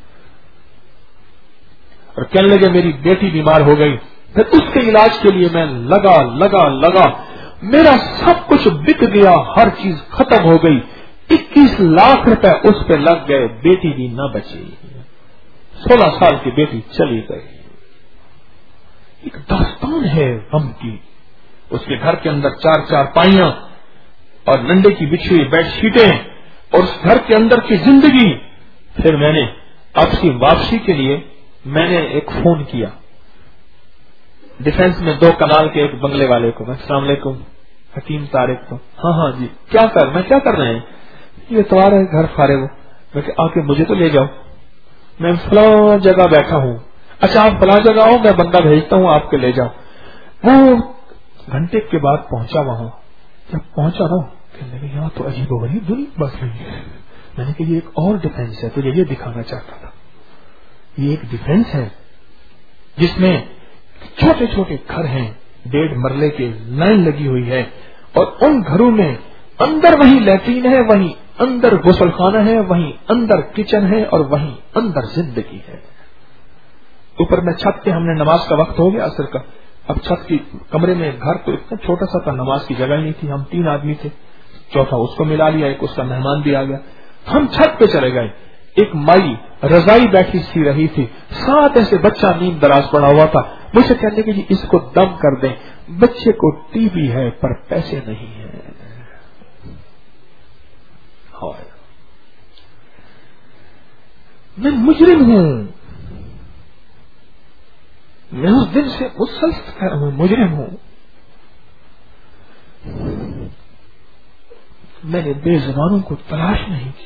A: اور کہنے لگے میری بیٹی بیمار ہو گئی، پھر اس کے علاج کے لیے میں لگا، میرا سب کچھ بک گیا، ہر چیز ختم ہو گئی. 21 لاکھ روپے اس پہ لگ گئے، بیٹی بھی نہ بچی. 16 سال کی بیٹی چلی گئی. ایک داستان ہے غم کی. اس کے گھر کے اندر 4 پائیاں اور ننڈے کی بچھی ہوئی بیڈ شیٹیں، اور اس گھر کے اندر کی زندگی. پھر میں نے اب کی واپسی کے لیے میں نے ایک فون کیا ڈیفینس میں 2 کنال کے ایک بنگلے والے کو. السلام علیکم، حکیم طارق کو. ہاں جی، کیا کر رہے ہیں؟ یہ تمہارا گھر فارغ ہو. میں کہ آ کے مجھے تو لے جاؤ، میں فلاں جگہ بیٹھا ہوں. اچھا آپ فلاں جگہ ہو، میں بندہ بھیجتا ہوں آپ کے لے جاؤ. وہ گھنٹے کے بعد پہنچا وہاں. جب پہنچا نا کہنے لگے یہاں تو عجیب و غریب دنیا بس رہی ہے. میں نے کہا یہ ایک اور ڈیفینس ہے، تجھے یہ دکھانا چاہتا تھا. یہ ایک ڈیفینس ہے جس میں چھوٹے چھوٹے گھر ہیں، 1.5 مرلے کے، لائن لگی ہوئی ہے، اور ان گھروں میں اندر وہیں لیٹرین ہے، وہیں اندر غسل خانہ ہے، وہیں اندر کچن ہے، اور وہیں اندر زندگی ہے. اوپر میں چھت پہ ہم نے نماز کا وقت ہو گیا عصر کا. اب چھت کی کمرے میں گھر تو اتنا چھوٹا سا تھا، نماز کی جگہ نہیں تھی. ہم 3 آدمی تھے، چوتھا اس کو ملا لیا، ایک اس کا مہمان بھی آ گیا. ہم چھت پہ چلے گئے. ایک مائی رضائی بیٹھی سی رہی تھی، ساتھ ایسے بچہ نیند دراز پڑا ہوا تھا. مجھے کہنے کہ جی اس کو دم کر دیں، بچے کو ٹی وی ہے پر پیسے نہیں ہیں. میں مجرم ہوں، میں اس دن سے مسلسل مجرم ہوں. میں نے بے زبانوں کو تلاش نہیں کیا.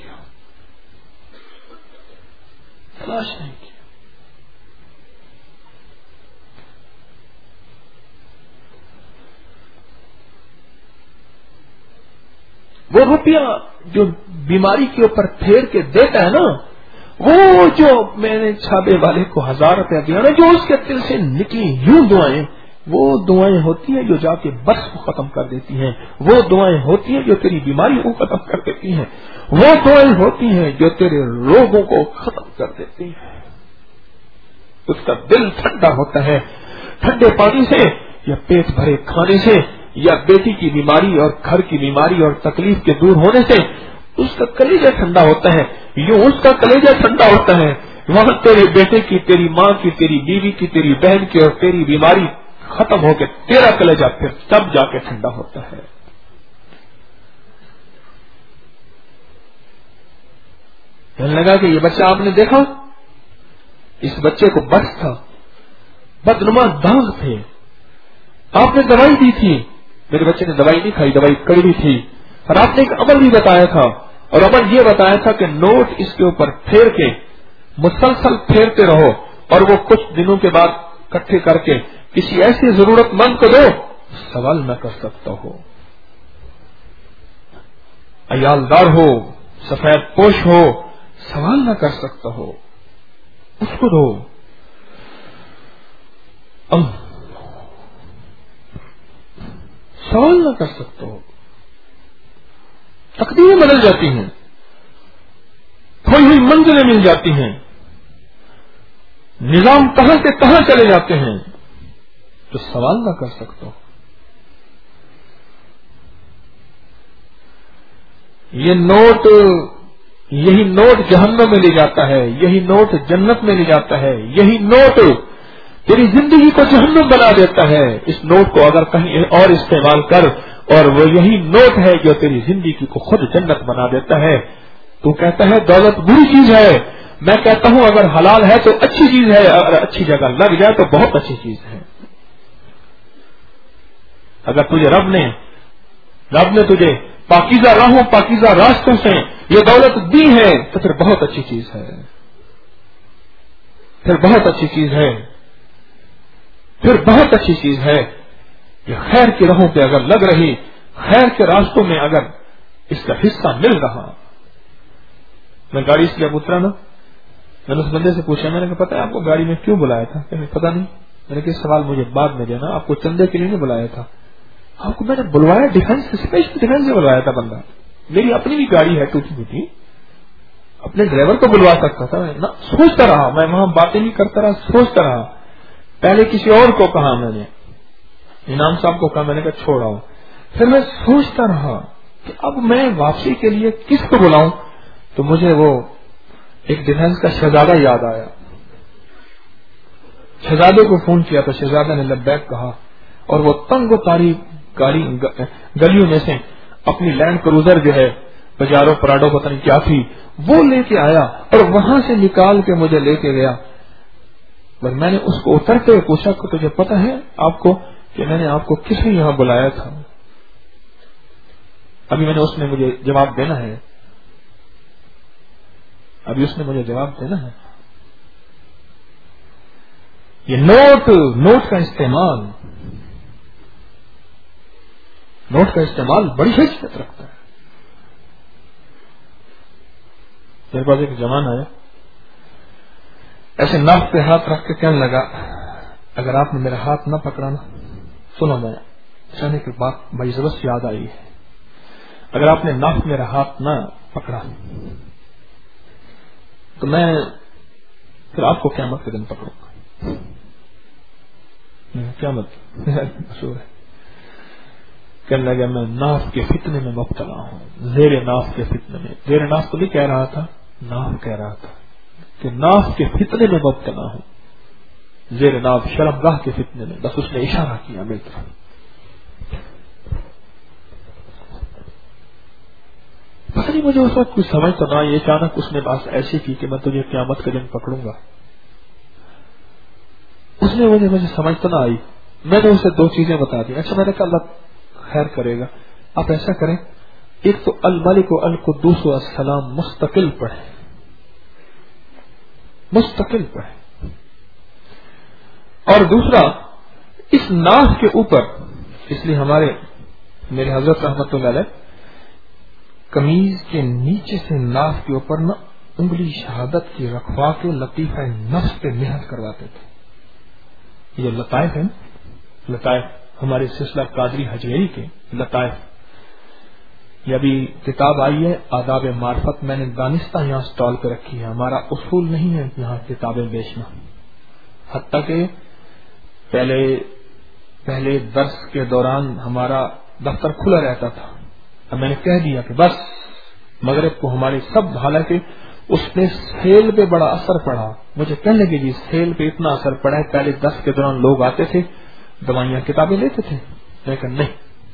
A: وہ روپیہ جو بیماری کے اوپر پھیر کے دیتا ہے نا، وہ جو میں نے چھابے والے کو 1000 روپیہ دیا نا، جو اس کے دل سے نکلی یوں دعائیں، وہ دعائیں ہوتی ہیں جو جا کے بس کو ختم کر دیتی ہیں. وہ دعائیں ہوتی ہیں جو تیری بیماری کو ختم کر دیتی ہیں. وہ دعائیں ہوتی ہیں جو تیرے روگوں کو ختم کر دیتی ہیں. اس کا دل ٹھنڈا ہوتا ہے ٹھنڈے پانی سے، یا پیٹ بھرے کھانے سے، یا بیٹی کی بیماری اور گھر کی بیماری اور تکلیف کے دور ہونے سے. اس کا کلیجہ ٹھنڈا ہوتا ہے. یوں اس کا کلیجہ ٹھنڈا ہوتا ہے، وہاں تیرے بیٹے کی، تیری ماں کی، تیری بیوی کی، تیری بہن کی اور تیری بیماری ختم ہو کے تیرا کلیجہ پھر تب جا کے ٹھنڈا ہوتا ہے. کہنے لگا کہ یہ بچہ آپ نے دیکھا، اس بچے کو بس تھا، بدنما داغ تھے، آپ نے دوائی دی تھی. میرے بچے نے دوائی نہیں کھائی، دوائی کڑوی تھی. اور آپ نے ایک عمل بھی بتایا تھا، اور عمل یہ بتایا تھا کہ نوٹ اس کے اوپر پھیر کے مسلسل پھیرتے رہو، اور وہ کچھ دنوں کے بعد اکٹھے کر کے کسی ایسی ضرورت مند کو دو سوال نہ کر سکتا ہو، عیالدار ہو، سفید پوش ہو، سوال نہ کر سکتا ہو، اس کو دو. سوال نہ کر سکتا ہو. تقدیریں بدل جاتی ہیں، کھوئی ہوئی منزلیں مل جاتی ہیں، نظام کہاں سے کہاں چلے جاتے ہیں، تو سوال نہ کر سکتا ہو. یہ نوٹ، یہی نوٹ جہنم میں لے جاتا ہے، یہی نوٹ جنت میں لے جاتا ہے، یہی نوٹ تیری زندگی کو جہنم بنا دیتا ہے. اس نوٹ کو اگر کہیں اور استعمال کر، اور وہ یہی نوٹ ہے جو تیری زندگی کو خود جنت بنا دیتا ہے. تو کہتا ہے دولت بری چیز ہے، میں کہتا ہوں اگر حلال ہے تو اچھی چیز ہے، اگر اچھی جگہ لگ جائے تو بہت اچھی چیز ہے. اگر تجھے رب نے تجھے پاکیزہ راہوں پاکیزہ راستوں سے یہ دولت دی ہے تو پھر بہت اچھی چیز ہے، پھر بہت اچھی چیز ہے، پھر بہت اچھی چیز ہے. یہ خیر کی راہوں پہ اگر لگ رہی، خیر کے راستوں میں اگر اس کا حصہ مل رہا. میں گاڑی سے جب اترا نا، میں نے اس بندے سے پوچھا، میں نے کہا پتا ہے آپ کو گاڑی میں کیوں بلایا تھا؟ کہ پتا نہیں. میں نے کہا سوال مجھے بعد میں دینا، آپ کو چندے کے لیے نہیں بلایا تھا. آپ کو میں نے بلوایا ڈیفینس، اسپیشل ڈیفینس سے بلوایا تھا. بندہ میری اپنی بھی گاڑی ہے ٹوٹی پھوٹی، اپنے ڈرائیور کو بلوا سکتا تھا. میں سوچتا رہا، میں وہاں باتیں نہیں کرتا رہا، سوچتا رہا. پہلے کسی اور کو کہا، میں نے انعام صاحب کو کہا، میں نے کہا چھوڑا ہوں. پھر میں سوچتا رہا کہ اب میں واپسی کے لیے کس کو بلاؤں. تو مجھے وہ ایک ڈیفینس کا شہزادہ یاد آیا. شہزادے کو فون کیا تو شہزادہ نے لبیک کہا، اور وہ تنگ و تاریک گلیوں میں سے اپنی لینڈ کروزر جو ہے بجارو پراڈو پتہ نہیں کیا تھی وہ لے کے آیا، اور وہاں سے نکال کے مجھے لے کے گیا. پر میں نے اس کو اترتے ہوئے پوچھا کہ تجھے پتا ہے آپ کو کہ میں نے آپ کو کس لیے یہاں بلایا تھا؟ ابھی اس نے مجھے جواب دینا ہے، ابھی اس نے مجھے جواب دینا ہے. یہ نوٹ کا استعمال بڑی حیثیت رکھتا ہے. میرے پاس ایک جوان آیا، ایسے ناف پہ ہاتھ رکھ کے کہنے لگا اگر آپ نے میرا ہاتھ نہ پکڑا نا، سنو میں چاہنے کی بات بڑی زبردست یاد آئی ہے، اگر آپ نے ناف میرا ہاتھ نہ پکڑا تو میں پھر آپ کو قیامت کے دن پکڑوں گا. قیامت مشہور ہے. کہنے لگا میں ناف کے فتنے میں مبتلا ہوں، زیر ناف کے فتنے میں. زیر ناف تو نہیں کہہ رہا تھا، ناف کہہ رہا تھا کہ ناف کے فتنے میں مبتلا ہوں، زیر ناف شرمگاہ کے فتنے میں. بس اس نے اشارہ کیا میری طرف. پتہ نہیں مجھے اس وقت کچھ سمجھ تو نہ، یہ اچانک اس نے بات ایسی کی کہ میں تجھے قیامت کے دن پکڑوں گا. اس نے مجھے سمجھ تو نہ آئی. میں نے اسے دو چیزیں بتا دی. اچھا میں نے کہا اللہ خیر کرے گا، آپ ایسا کریں، ایک تو الملک و القدوس و السلام مستقل پڑھیں، اور دوسرا اس ناف کے اوپر، اس لیے میرے حضرت رحمت اللہ علیہ قمیض کے نیچے سے ناف کے اوپر نہ انگلی شہادت کی رکھوا کے لطیفہ نفس پہ محنت کرواتے تھے. یہ جو لطائف ہیں، لطائف ہمارے سلسلہ قادری حجویری کے لطائف، یہ ابھی کتاب آئی ہے آداب معرفت. میں نے دانستہ یہاں سٹال پہ رکھی ہے. ہمارا اصول نہیں ہے یہاں کتابیں بیچنا، حتیٰ کہ پہلے درس کے دوران ہمارا دفتر کھلا رہتا تھا. اب میں نے کہہ دیا کہ بس مغرب کو ہمارے سب، حالانکہ اس نے سیل پہ بڑا اثر پڑا. مجھے کہنے لگے جی سیل پہ اتنا اثر پڑا ہے، پہلے درس کے دوران لوگ آتے تھے دوائیاں کتابیں لیتے تھے، لیکن نہیں،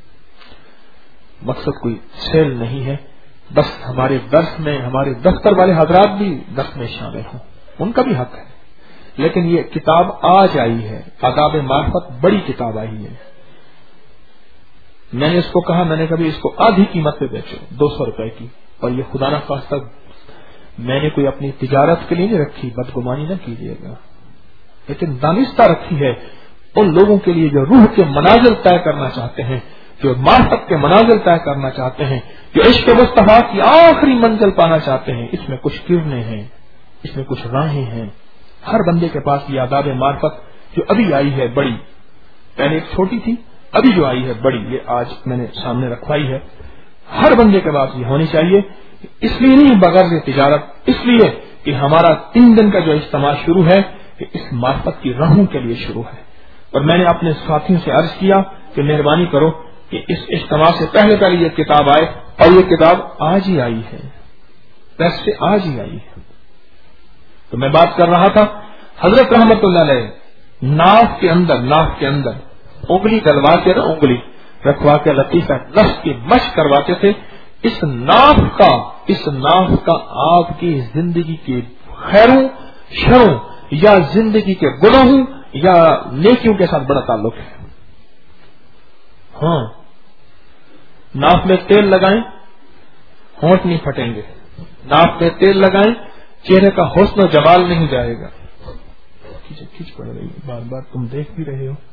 A: مقصد کوئی سیل نہیں ہے. بس ہمارے درس میں ہمارے دفتر والے حضرات بھی درس میں شامل ہوں، ان کا بھی حق ہے. لیکن یہ کتاب آج آئی ہے، آداب معرفت، بڑی کتاب آئی ہے. میں نے اس کو کہا، میں نے کبھی اس کو آدھی قیمت پہ بیچو، 200 روپے کی. اور یہ خدا نہ خواستہ میں نے کوئی اپنی تجارت کے لیے نہیں رکھی، بدگمانی نہ کیجیے گا، لیکن دانستہ رکھی ہے ان لوگوں کے لیے جو روح کے منازل طے کرنا چاہتے ہیں، جو معرفت کے منازل طے کرنا چاہتے ہیں، جو عشق مصطفیٰ کی آخری منزل پانا چاہتے ہیں. اس میں کچھ کرنے ہیں، اس میں کچھ راہیں ہیں. ہر بندے کے پاس یہ آداب معرفت جو ابھی آئی ہے بڑی، پہلے ایک چھوٹی تھی، ابھی جو آئی ہے بڑی، یہ آج میں نے سامنے رکھوائی ہے. ہر بندے کے پاس یہ ہونی چاہیے. اس لیے نہیں بغیر یہ تجارت، اس لیے کہ ہمارا 3 دن کا جو اجتماع شروع ہے کہ اس معرفت کی راہوں کے لیے شروع ہے. اور میں نے اپنے ساتھیوں سے عرض کیا کہ مہربانی کرو کہ اس اجتماع سے پہلے پہلے یہ کتاب آئے، اور یہ کتاب آج ہی آئی ہے، پریس سے آج ہی آئی ہے۔ تو میں بات کر رہا تھا حضرت رحمت اللہ علیہ ناف کے اندر انگلی ڈلوا کے انگلی رکھوا کے لطیفہ نفس کی مشق کرواتے تھے۔ اس ناف کا آپ کی زندگی کے خیروں شروں یا زندگی کے گناہوں یا نیکیوں کے ساتھ بڑا تعلق ہے۔ ہاں، ناف میں تیل لگائیں ہونٹ نہیں پھٹیں گے، ناف میں تیل لگائیں چہرے کا حسن و جمال نہیں جائے گا۔ کھچ پڑ رہی ہے بار بار، تم دیکھ بھی رہے ہو،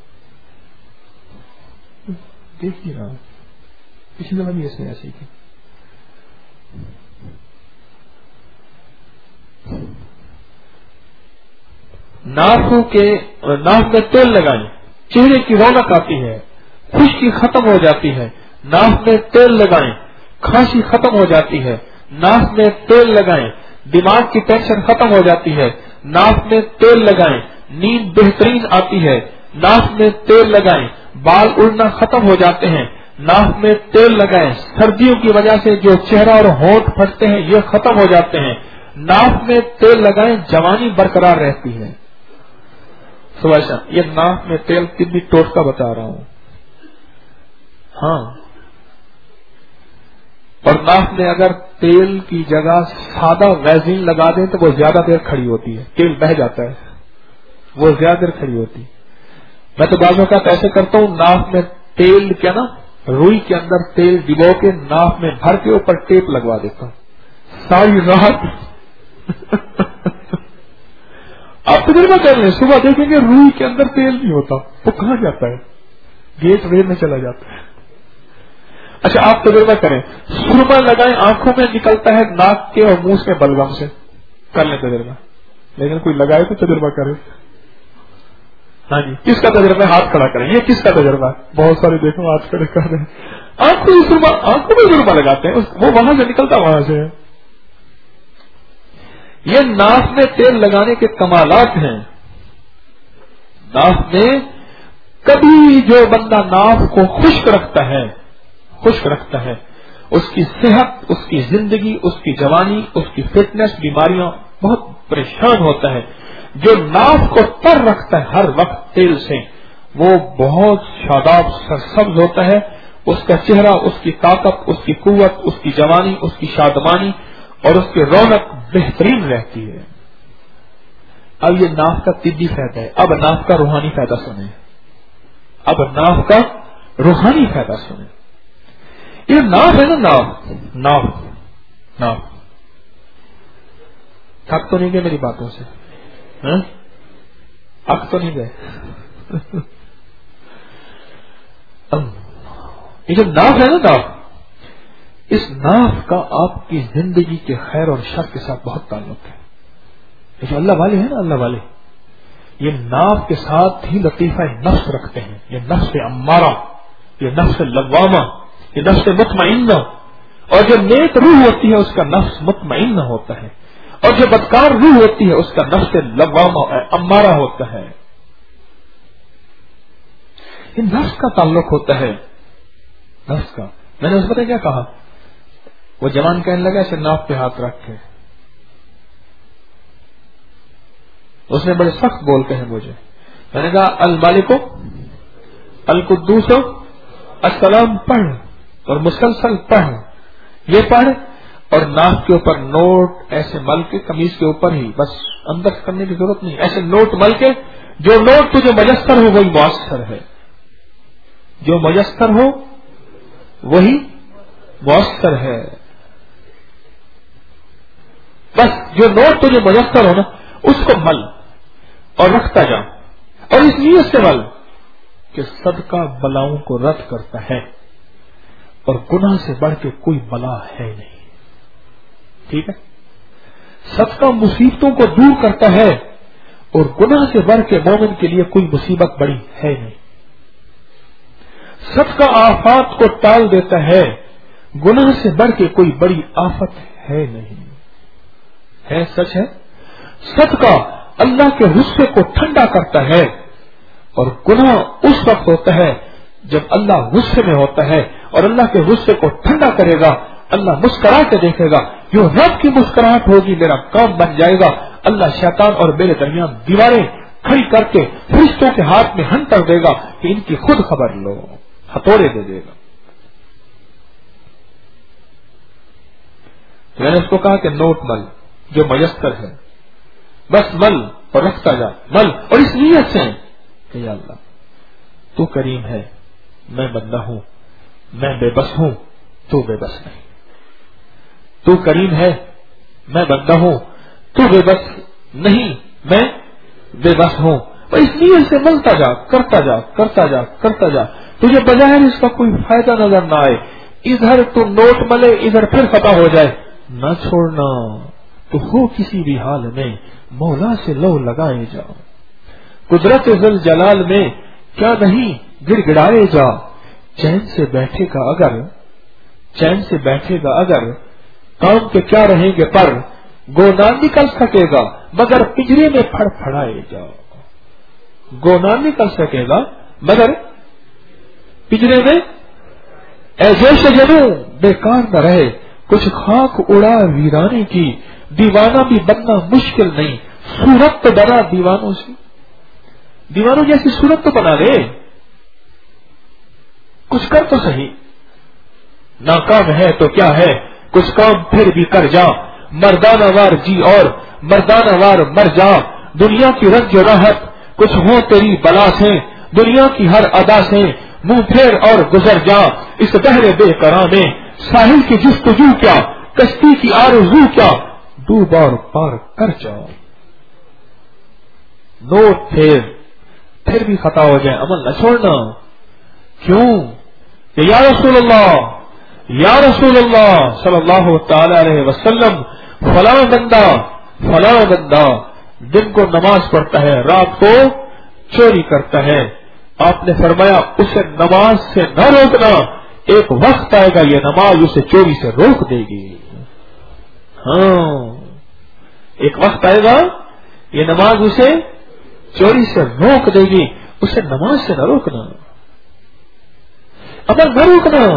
A: دیکھ بھی رہا ہوں، پچھلی دفعہ بھی اس نے ایسے ہی کی۔ ناف میں تیل لگائیں، چہرے کی رونق آتی ہے، خشکی ختم ہو جاتی ہے۔ ناف میں تیل لگائیں، کھانسی ختم ہو جاتی ہے۔ ناف میں تیل لگائیں، دماغ کی ٹینشن ختم ہو جاتی ہے۔ ناف میں تیل لگائیں، نیند بہترین آتی ہے۔ ناف میں تیل لگائیں، بال اڑنا ختم ہو جاتے ہیں۔ ناف میں تیل لگائیں، سردیوں کی وجہ سے جو چہرہ اور ہونٹ پھٹتے ہیں یہ ختم ہو جاتے ہیں۔ ناف میں تیل لگائیں، جوانی برقرار رہتی ہے۔ یہ ناف میں تیل طبی ٹوٹکا بتا رہا ہوں۔ ہاں، اور ناف میں اگر تیل کی جگہ سادہ ویزلین لگا دیں تو وہ زیادہ دیر کھڑی ہوتی ہے، تیل بہہ جاتا ہے، وہ زیادہ دیر کھڑی ہوتی ہے۔ میں تو بعض اوقات ایسے کرتا ہوں، ناف میں تیل کیا نا روئی کے اندر تیل ڈبو کے ناف میں بھر کے اوپر ٹیپ لگوا دیتا ہوں ساری رات۔ آپ تجربہ کر لیں، صبح دیکھیں گے روئی کے اندر تیل نہیں ہوتا، وہ کہاں جاتا ہے؟ گیٹ وے میں چلا جاتا ہے۔ اچھا آپ تجربہ کریں، سرما لگائیں، آنکھوں میں نکلتا ہے ناک کے اور منہ سے بلغم سے، کر لیں تجربہ، لیکن کوئی لگائے تو تجربہ کرے۔ ہاں جی، کس کا تجربہ ہے؟ ہاتھ کھڑا کریں، یہ کس کا تجربہ ہے؟ بہت سارے دیکھو ہاتھ کھڑے کر رہے ہیں، آنکھوں میں سرما لگاتے ہیں، وہ وہاں سے نکلتا وہاں سے۔ یہ ناف میں تیل لگانے کے کمالات ہیں۔ ناف میں کبھی جو بندہ ناف کو خشک رکھتا ہے اس کی صحت، اس کی زندگی، اس کی جوانی، اس کی فٹنس، بیماریاں بہت پریشان ہوتا ہے۔ جو ناف کو تر رکھتا ہے ہر وقت تیل سے، وہ بہت شاداب سرسبز ہوتا ہے، اس کا چہرہ، اس کی طاقت، اس کی قوت، اس کی جوانی، اس کی شادمانی اور اس کی رونق بہترین رہتی ہے۔ اب یہ ناف کا طبی فائدہ ہے، اب ناف کا روحانی فائدہ سنیں، یہ ناف ہے نا، ناف تھک تو نہیں گئے میری باتوں سے؟ اک تو نہیں گئے؟ یہ جو ناف ہے نا، اس ناف کا آپ کی زندگی کے خیر اور شر کے ساتھ بہت تعلق ہے۔ یہ جو اللہ والے ہیں نا، اللہ والے، یہ ناف کے ساتھ ہی لطیفہ نفس رکھتے ہیں۔ یہ نفس امارہ، یہ نفس لوامہ، یہ نفس مطمئنہ، اور جو نیک روح ہوتی ہے اس کا نفس مطمئنہ ہوتا ہے، اور جو بدکار روح ہوتی ہے اس کا نفس لوامہ امارہ ہوتا ہے۔ یہ نفس کا تعلق ہوتا ہے، نفس کا۔ میں نے اس پتہ کیا کہا، وہ جوان کہنے لگا اسے ناف پہ ہاتھ رکھ کے، اس نے بڑے سخت بول کہے مجھے، میں نے کہا المالک القدوس السلام پڑھ اور مسلسل پڑھ، یہ پڑھ، اور ناف کے اوپر نوٹ ایسے مل کے، قمیض کے اوپر ہی، بس اندر کرنے کی ضرورت نہیں، ایسے نوٹ مل کے، جو نوٹ تجھے میسر ہو وہی مؤثر ہے، جو میسر ہو وہی مؤثر ہے، بس جو نوٹ تجھے میسر ہو نا اس کو مل اور رکھتا جا، اور اس نیت سے مل کہ صدقہ بلاؤں کو رد کرتا ہے اور گناہ سے بڑھ کے کوئی بلا ہے نہیں، ٹھیک ہے؟ صدقہ مصیبتوں کو دور کرتا ہے اور گناہ سے بڑھ کے مومن کے لیے کوئی مصیبت بڑی ہے نہیں۔ صدقہ آفات کو ٹال دیتا ہے، گناہ سے بڑھ کے کوئی بڑی آفت ہے نہیں، ہے سچ ہے۔ صدقہ اللہ کے غصے کو ٹھنڈا کرتا ہے، اور گناہ اس وقت ہوتا ہے جب اللہ غصے میں ہوتا ہے اور اللہ کے غصے کو ٹھنڈا کرے گا، اللہ مسکرا کے دیکھے گا، جو رب کی مسکراہٹ ہوگی میرا کام بن جائے گا، اللہ شیطان اور میرے درمیان دیواریں کھڑی کر کے فرشتوں کے ہاتھ میں ہنٹر دے گا کہ ان کی خود خبر لو، ہتھوڑے دے دے گا۔ میں نے اس کو کہا کہ نوٹ مل جو میسر ہے، بس مل اور رکھتا جا، مل اور اس نیت سے کہ یا اللہ تو کریم ہے، میں بندہ ہوں، میں بے بس ہوں، تو بے بس نہیں، تو کریم ہے، میں بندہ ہوں، تو بے بس نہیں، میں بے بس ہوں، اور اس نیت سے ملتا جا، کرتا جا کرتا جا کرتا جا، تجھے بظاہر اس کا کوئی فائدہ نظر نہ آئے، ادھر تو نوٹ ملے ادھر پھر خطا ہو جائے، نہ چھوڑنا، تو ہو کسی بھی حال میں مولا سے لو لگائے جا، قدرت ذل جلال میں کیا نہیں گڑ گڑائے جا، چین سے بیٹھے گا اگر کام کے کیا رہیں گے پر، گو نہ نکل سکے گا مگر پنجرے میں پھڑ پھڑائے جا، گو نہ نکل سکے گا مگر پنجرے میں، اے جوش جنوں بیکار نہ رہے، کچھ خاک اڑا ویرانے کی، دیوانہ بھی بننا مشکل نہیں، صورت تو بنا دیوانوں سے، دیوانوں جیسی صورت تو بنا دے، کچھ کر تو صحیح، ناکام ہے تو کیا ہے، کچھ کام پھر بھی کر جا، مردانہ وار جی اور مردانہ وار مر جا، دنیا کی رنج و راحت کچھ ہو تیری بلا سے، دنیا کی ہر ادا سے منہ پھیر اور گزر جا، اس بحر بے قرار میں ساحل کی جستجو کیا، کشتی کی آرزو کیا، ڈوب اور پار کر جاؤ، نوٹ پھر بھی خطا ہو جائے عمل نہ چھوڑنا، کیوں کہ یا رسول اللہ صلی اللہ تعالی علیہ وسلم فلاں بندہ دن کو نماز پڑھتا ہے، رات کو چوری کرتا ہے، آپ نے فرمایا اسے نماز سے نہ روکنا، ایک وقت آئے گا یہ نماز اسے چوری سے روک دے گی، ہاں ایک وقت آئے گا یہ نماز اسے چوری سے روک دے گی، اسے نماز سے نہ روکنا، عمل نہ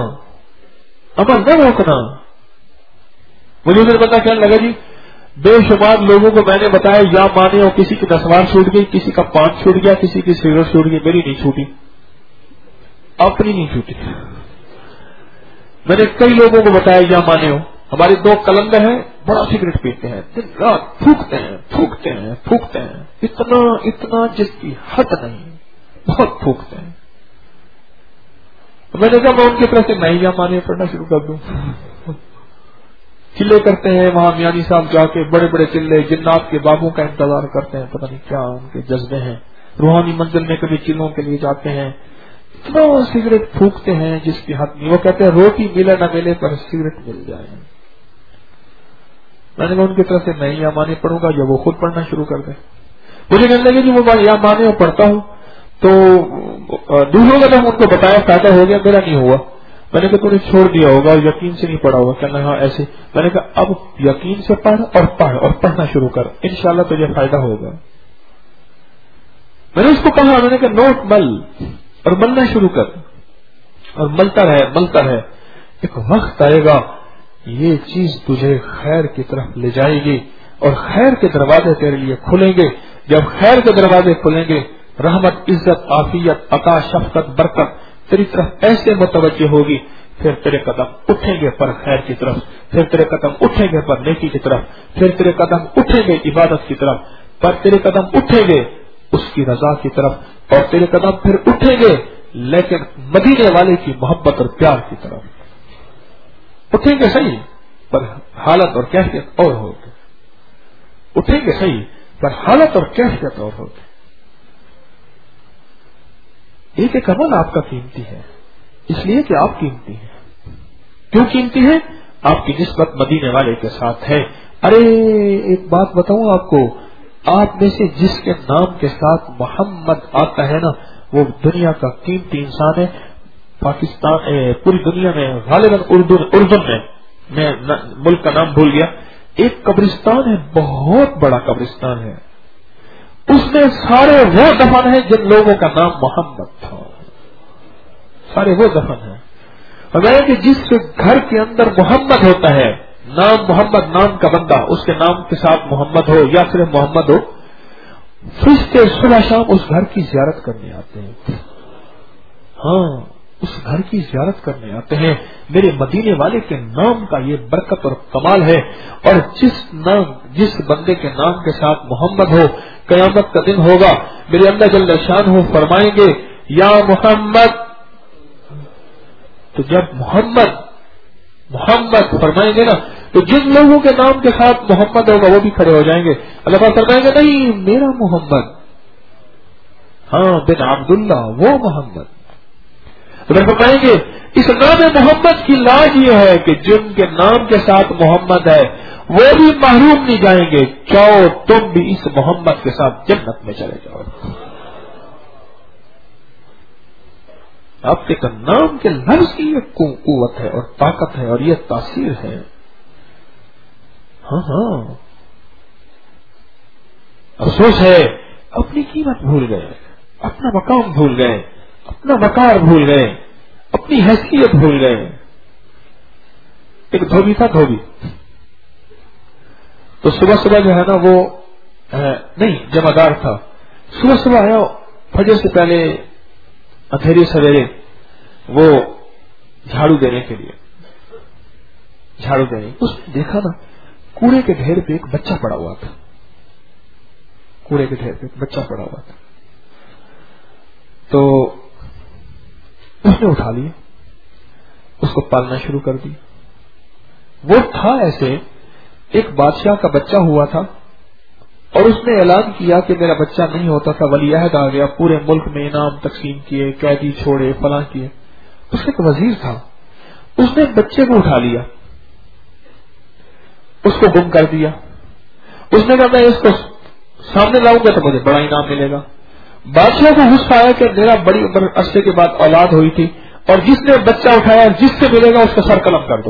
A: روکنا۔ مجھے پھر پتا کہنے لگا جی بے شمار لوگوں کو میں نے بتایا یا مانے اور کسی کی نسوار چھوٹ گئی، کسی کا پان چھوٹ گیا، کسی کی سگریٹ چھوٹ گئی، میری نہیں چھوٹی، اپنی نہیں چھوٹی۔ میں نے کئی لوگوں کو بتایا یا مانے ہو، ہمارے 2 کلندر ہیں بڑا سگریٹ پیتے ہیں، دن رات پھونکتے ہیں اتنا جس کی حد نہیں، بہت پھونکتے ہیں۔ میں نے کہا میں ان کی طرف سے نہیں یا مانے پڑھنا شروع کر دوں، چلے کرتے ہیں وہاں میانی صاحب جا کے، بڑے بڑے چلے، جنات کے بابوں کا انتظار کرتے ہیں، پتہ نہیں کیا ان کے جذبے ہیں، روحانی منزل میں کبھی چلوں کے لیے جاتے ہیں، اتنا سگریٹ پھونکتے ہیں جس کی حد نہیں، وہ کہتے ہیں روٹی ملے نہ ملے پر سگریٹ مل جائے۔ میں نے کہا ان کی طرف سے نہیں یا مانے پڑھوں گا یا وہ خود پڑھنا شروع کر دیں۔ مجھے کہنے لگے جی وہ یا مانے اور پڑھتا ہوں تو دوسروں کا جب ان کو بتایا فائدہ ہو گیا، میرا نہیں ہوا۔ میں نے کہا تو نے چھوڑ دیا ہوگا اور یقین سے نہیں پڑھا ہوگا، کہنا ہاں ایسے۔ میں نے کہا اب یقین سے پڑھ اور پڑھنا شروع کر، انشاءاللہ تجھے فائدہ ہوگا۔ میں نے اس کو کہا، میں نے کہا نوٹ مل اور ملنا شروع کر، اور ملتا رہے، ایک وقت آئے گا یہ چیز تجھے خیر کی طرف لے جائے گی اور خیر کے دروازے تیرے لیے کھلیں گے۔ جب خیر کے دروازے کھلیں گے، رحمت، عزت، عافیت، عطا، شفقت، برکت تیری طرف ایسے متوجہ ہوگی، پھر تیرے قدم اٹھیں گے پر خیر کی طرف، پھر تیرے قدم اٹھیں گے پر نیکی کی طرف، پھر تیرے قدم اٹھیں گے عبادت کی طرف، پر تیرے قدم اٹھیں گے اس کی رضا کی طرف، اور تیرے قدم پھر اٹھیں گے لیکن مدینے والے کی محبت اور پیار کی طرف۔ اٹھیں گے صحیح پر حالت اور کیفیت اور ہوگی، اٹھیں گے صحیح پر حالت اور کیفیت اور ہوگی۔ ایک عمل آپ کا قیمتی ہے، اس لیے کہ آپ قیمتی ہیں۔ کیوں قیمتی ہے؟ آپ کی نسبت مدینے والے کے ساتھ ہے۔ ارے ایک بات بتاؤں آپ کو، آپ میں سے جس کے نام کے ساتھ محمد آتا ہے نا، وہ دنیا کا قیمتی انسان ہے۔ پاکستان پوری دنیا میں غالباً اردن میں ملک کا نام بھول گیا، ایک قبرستان ہے، بہت بڑا قبرستان ہے، اس میں سارے وہ دفن ہیں جن لوگوں کا نام محمد تھا۔ سارے وہ دفن ہیں. فرمایا کہ جس گھر کے اندر محمد ہوتا ہے, نام محمد نام کا بندہ, اس کے نام کے ساتھ محمد ہو یا صرف محمد ہو, فرشتے صبح شام اس گھر کی زیارت کرنے آتے ہیں. ہاں, اس گھر کی زیارت کرنے آتے ہیں. میرے مدینے والے کے نام کا یہ برکت اور کمال ہے. اور جس بندے کے نام کے ساتھ محمد ہو, قیامت کا دن ہوگا, میرے اللہ جل شانہ فرمائیں گے یا محمد. تو جب محمد فرمائیں گے نا, تو جن لوگوں کے نام کے ساتھ محمد ہوگا وہ بھی کھڑے ہو جائیں گے. اللہ تعالیٰ فرمائیں گے نہیں, میرا محمد, ہاں بن عبداللہ, وہ محمد. اللہ فرمائیں گے اس نام محمد کی لاج یہ ہے کہ جن کے نام کے ساتھ محمد ہے وہ بھی محروم نہیں جائیں گے. چاہو تم بھی اس محمد کے ساتھ جنت میں چلے جاؤ. آپ کے نام کے لفظ کی یہ قوت ہے اور طاقت ہے اور یہ تاثیر ہے. ہاں, افسوس ہے اپنی قیمت بھول گئے, اپنا مقام بھول گئے, اپنا وقار بھول گئے, اپنی حیثیت بھول گئے. ایک دھوبی تھا, تو صبح جو ہے نا وہ نہیں جمعدار تھا. صبح آیا فجر سے پہلے اندھیرے سویرے وہ جھاڑو دینے کے لیے اس نے دیکھا نا کوڑے کے ڈھیر پہ ایک بچہ پڑا ہوا تھا. تو اس نے اٹھا لیا, اس کو پالنا شروع کر دیا. وہ تھا ایسے ایک بادشاہ کا بچہ ہوا تھا اور اس نے اعلان کیا کہ میرا بچہ نہیں ہوتا تھا, ولی عہد آ گیا, پورے ملک میں انعام تقسیم کیے, قیدی چھوڑے, فلاں کیے. اس کا ایک وزیر تھا, اس نے بچے کو اٹھا لیا, اس کو گم کر دیا. اس نے کہا میں اس کو سامنے لاؤں گا تو مجھے بڑا انعام ملے گا. بادشاہ کو غصہ آیا کہ میرا بڑی عمر عرصے کے بعد اولاد ہوئی تھی اور جس نے بچہ اٹھایا جس سے ملے گا اس کا سر قلم کر دو.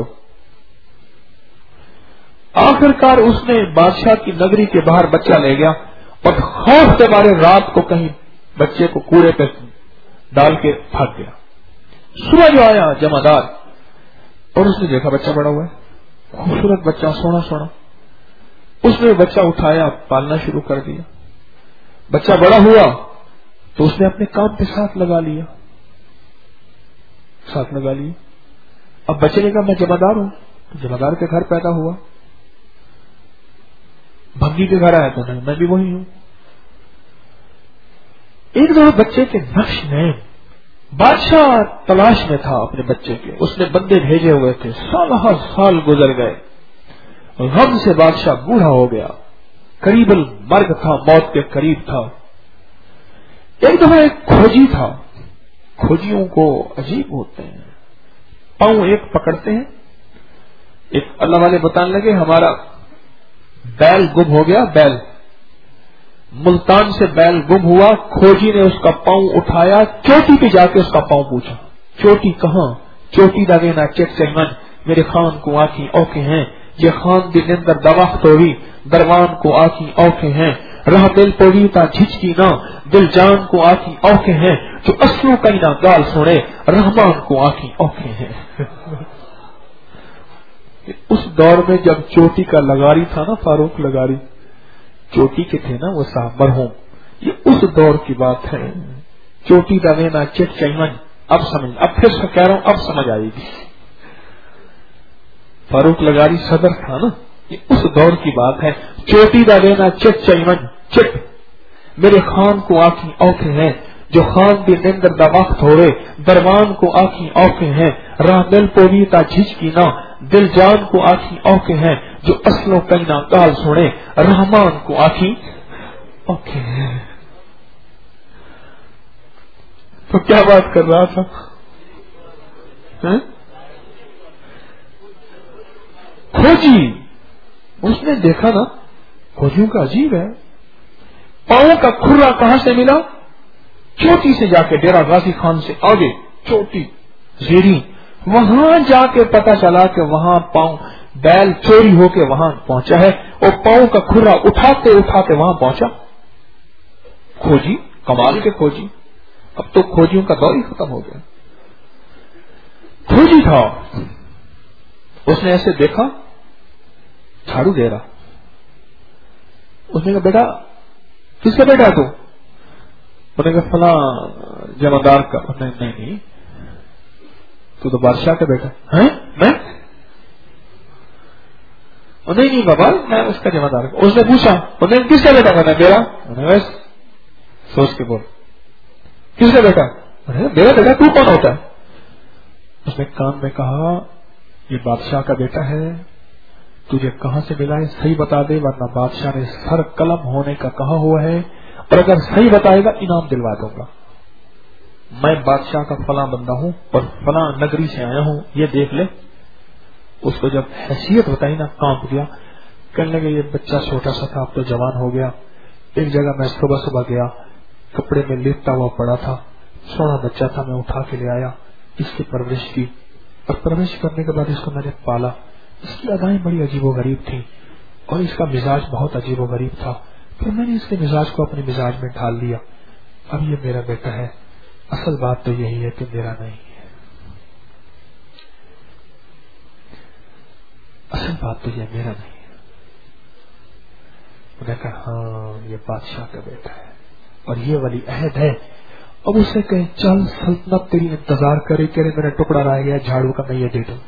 A: آخرکار اس نے بادشاہ کی نگری کے باہر بچہ لے گیا اور خوف کے مارے رات کو کہیں بچے کو کوڑے پہ ڈال کے بھاگ گیا. صبح جو آیا جمعدار اور اس نے دیکھا بچہ بڑا ہوا ہے, خوبصورت بچہ, سونا. اس نے بچہ اٹھایا, پالنا شروع کر دیا. بچہ بڑا ہوا تو اس نے اپنے کام پہ ساتھ لگا لیا. اب بچے نے کہا میں جمعدار ہوں, جمعدار کے گھر پیدا ہوا. بھنگی کے گھر آیا تو نہیں, میں بھی وہی ہوں. ایک دو بچے کے نقش میں بادشاہ تلاش میں تھا اپنے بچے کے, اس نے بندے بھیجے ہوئے تھے. سال گزر گئے, غم سے بادشاہ بوڑھا ہو گیا, قریب المرگ تھا, موت کے قریب تھا. ایک دفعہ ایک کھوجی تھا. کھوجیوں کو عجیب ہوتے ہیں, پاؤں ایک پکڑتے ہیں. ایک اللہ والے بتانے لگے ہمارا بیل گم ہو گیا, ملتان سے بیل گم ہوا. کھوجی نے اس کا پاؤں اٹھایا, چوٹی پہ جا کے اس کا پاؤں پوچھا, چوٹی کہاں؟ چوٹی دگینا چیک چنگن, میرے خان کو آنکھیں اوکے ہیں, یہ خان دل اندر دواخت ہوئی, دروان کو آنکھیں اوکے ہیں, رہ دل پوڑی تا جھچکی نہ, دل جان کو آنکھیں اوکے ہیں, جو اصلوں کا نہ گال سوڑے, رحمان کو آنکھیں اوکے ہیں. اس دور میں جب چوٹی کا لگاری تھا نا, فاروق لگاری چوٹی کے تھے نا وہ صاحب مرحوم, یہ اس دور کی بات ہے. چوٹی دگینا چٹ چیمن, اب سمجھ, اب پھر کہہ رہا ہوں, اب سمجھ آئے گی. فاروق لگاری صدر تھا نا, یہ اس دور کی بات ہے. چوٹی دگینا چٹ چیمن چٹ, میرے خان کو آنکھیں اوکھے ہیں, جو خان بھی نندر دا وقت ہوئے, درمان کو آنکھیں اوکھے ہیں, راہ دل پوری تا جھچکی نہ, دل جان کو آنکھیں اوکھے ہیں, جو اصلوں کئینا گال سوڑے, رحمان کو آنکھیں اوکھے ہیں. تو کیا بات کر رہا تھا؟ کھوجی, اس نے دیکھا نا, کھوجیوں کا عجیب ہے, پاؤں کا کھرا کہاں سے ملا؟ چوٹی سے جا کے, ڈیرا غازی خان سے آگے چوٹی زیری, وہاں جا کے پتا چلا کہ وہاں پاؤں بیل چوری ہو کے وہاں پہنچا ہے, اور پاؤں کا کھرا اٹھاتے اٹھاتے وہاں پہنچا. کھوجی, کمال کے کھوجی. اب تو کھوجیوں کا دور ہی ختم ہو گیا. فوجی تھا. اس نے ایسے دیکھا جھاڑو دے رہا. اس نے کہا بیٹا کس کا بیٹا تو؟ انہوں نے کہا فلاں جمعدار کا. نہیں تو بادشاہ کا بیٹا ہے. میں نہیں بابا میں اس کا جمعدار. اس نے پوچھا انہوں نے کس کا بیٹا؟ میرا. بس سوچ کے بول کس کا بیٹا؟ میرا بیٹا. تو کون ہوتا ہے؟ اس نے کان میں کہا یہ بادشاہ کا بیٹا ہے. تجھے کہاں سے ملا ہے صحیح بتا دے, ورنہ بادشاہ نے سر قلم ہونے کا کہا ہوا ہے, اور اگر صحیح بتائے گا انعام دلوا دوں گا. میں بادشاہ کا فلاں بندہ ہوں اور فلاں نگری سے آیا ہوں, یہ دیکھ لے. اس کو جب حیثیت بتائی نا کانپ گیا. کہنے لگے یہ بچہ چھوٹا سا تھا, اب تو جوان ہو گیا. ایک جگہ میں صبح گیا, کپڑے میں لیٹتا ہوا پڑا تھا, سونا بچہ تھا, میں اٹھا کے لے آیا, اس کی پرورش کی, اور پرورش کرنے کے بعد اس کو میں نے پالا. اس کی ادائیں بڑی عجیب و غریب تھی اور اس کا مزاج بہت عجیب و غریب تھا. پھر میں نے اس کے مزاج کو اپنے مزاج میں ڈھال لیا. اب یہ میرا بیٹا ہے. اصل بات تو یہی ہے کہ میرا نہیں ہے. اصل بات تو یہ میرا نہیں ہے. میں نے کہا ہاں یہ بادشاہ کا بیٹا ہے اور یہ ولی عہد ہے. اب اسے کہیں چل سلطنت تیری انتظار کرے, کہ میرا ٹکڑا رہ گیا جھاڑو کا, میں یہ دے دوں.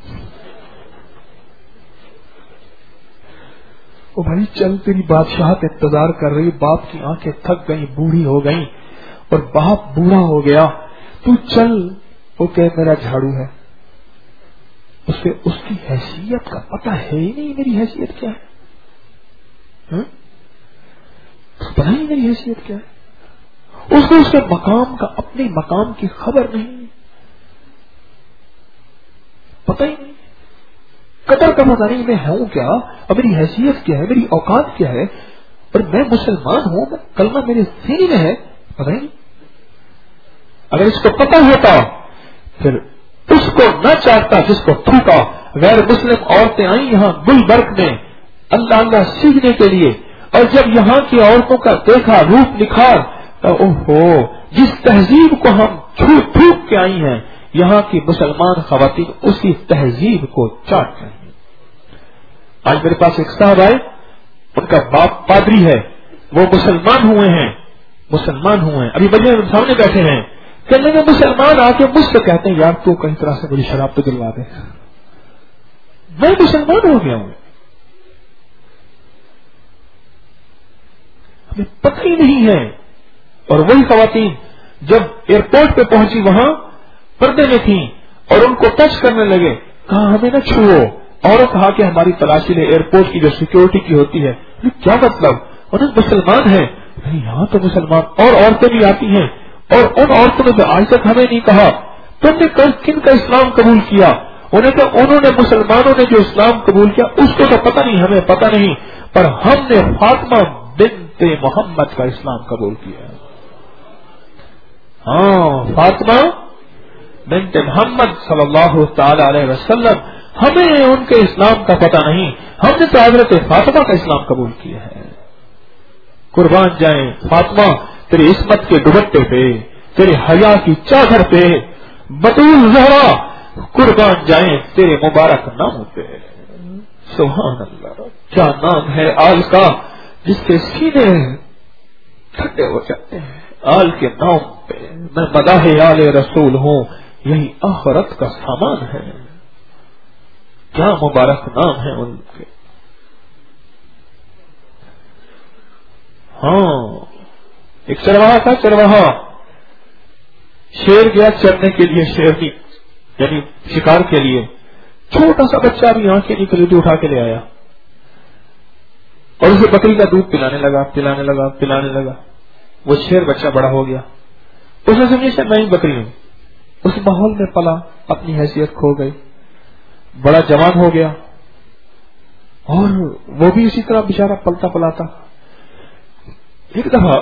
A: او بھائی چل تیری بادشاہت انتظار کر رہی. باپ کی آنکھیں تھک گئی, بوڑھی ہو گئی, اور باپ بوڑھا ہو گیا. تو چل. وہ کہ میرا جھاڑو ہے. اسے اس کی حیثیت کا پتہ ہے ہی نہیں, میری حیثیت کیا ہے. پتہ نہیں میری حیثیت کیا ہے. اس کو اس کے مقام کا, اپنے مقام کی خبر نہیں, پتہ ہی نہیں, قدر کا پتہ نہیں. میں ہوں کیا, اور میری حیثیت کیا ہے, میری اوقات کیا ہے, اور میں مسلمان ہوں, کلمہ میرے سینے میں ہے, پتہ ہی نہیں. اگر اس کو پتہ ہوتا پھر اس کو نہ چاہتا جس کو تھوکا. غیر مسلم عورتیں آئیں یہاں گلبرگ میں اللہ سیکھنے کے لیے, اور جب یہاں کی عورتوں کا دیکھا روپ نکھار, اوہو جس تہذیب کو ہم تھوک کے آئی ہیں, یہاں کی مسلمان خواتین اسی تہذیب کو چاٹ رہی ہیں. آج میرے پاس ایک صاحب آئے, ان کا باپ پادری ہے, وہ مسلمان ہوئے ہیں, ابھی بجے سامنے بیٹھے ہیں. کہنے میں مسلمان آ کے مجھ سے کہتے ہیں یار تو کہیں طرح سے مجھے شراب تو دلوا دے. میں مسلمان ہو گیا ہوں, ہمیں پتہ ہی نہیں ہے. اور وہی خواتین جب ایئرپورٹ پہ پہنچی وہاں پردے میں تھیں, اور ان کو ٹچ کرنے لگے, کہا ہمیں نہ چھوؤ. اور کہا کہ ہماری تلاشی لے, ایئرپورٹ کی جو سیکورٹی کی ہوتی ہے. کیا مطلب, انہیں مسلمان ہے. یہاں تو مسلمان اور عورتیں بھی آتی ہیں, اور ان عورتوں نے آج تک ہمیں نہیں کہا تم نے کن کا اسلام قبول کیا. انہوں نے مسلمانوں نے جو اسلام قبول کیا اس کو تو پتہ نہیں, ہمیں پتہ نہیں, پر ہم نے فاطمہ بنت محمد کا اسلام قبول کیا. ہاں فاطمہ بنت محمد صلی اللہ تعالی علیہ وسلم, ہمیں ان کے اسلام کا پتہ نہیں, ہم نے تو حضرت فاطمہ کا اسلام قبول کیا ہے. قربان جائیں فاطمہ تیری عصمت کے دوپٹے پہ, تیرے حیا کی چادر پہ, بطول زہرا قربان جائیں تیرے مبارک نام پہ. سبحان اللہ, کیا نام ہے آل کا جس کے سینے ٹھنڈے ہو جاتے ہیں. آل کے نام پہ میں مداح آل رسول ہوں, یہی آخرت کا سامان ہے. کیا مبارک نام ہے ان کے. ہاں ایک چرواہا تھا, چرواہا شیر گیا چرنے کے لیے, شیرنی یعنی شکار کے لیے. چھوٹا سا بچہ بھی آنکھیں نکلی تو اٹھا کے لے آیا, اور اسے بکری کا دودھ پلانے لگا. وہ شیر بچہ بڑا ہو گیا, اس نے سمجھا میں ہی بکری ہوں. اس ماحول میں پلا, اپنی حیثیت کھو گئی, بڑا جوان ہو گیا, اور وہ بھی اسی طرح بیچارہ پلتا پلاتا. ایک دفعہ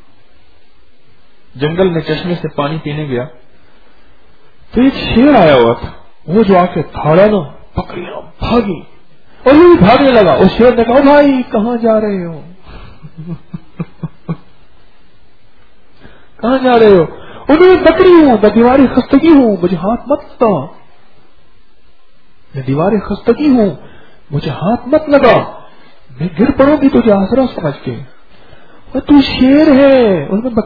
A: جنگل میں چشمے سے پانی پینے گیا تو ایک شیر آیا ہوا تھا. وہ جو آ کے دھاڑا نا, بکریاں بھاگی اور وہ بھی بھاگنے لگا. اس شیر نے کہا بھائی کہاں جا رہے ہو, کہاں جا رہے ہو؟ انہوں نے بکری ہوں, میں بیماری خستگی ہوں, مجھے ہاتھ مت لگاؤ. میں دیوار خستگی ہوں، مجھے ہاتھ مت لگا، میں گر پڑوں گی تجھے آسرا سمجھ کے، اور تو شیر ہے، ان میں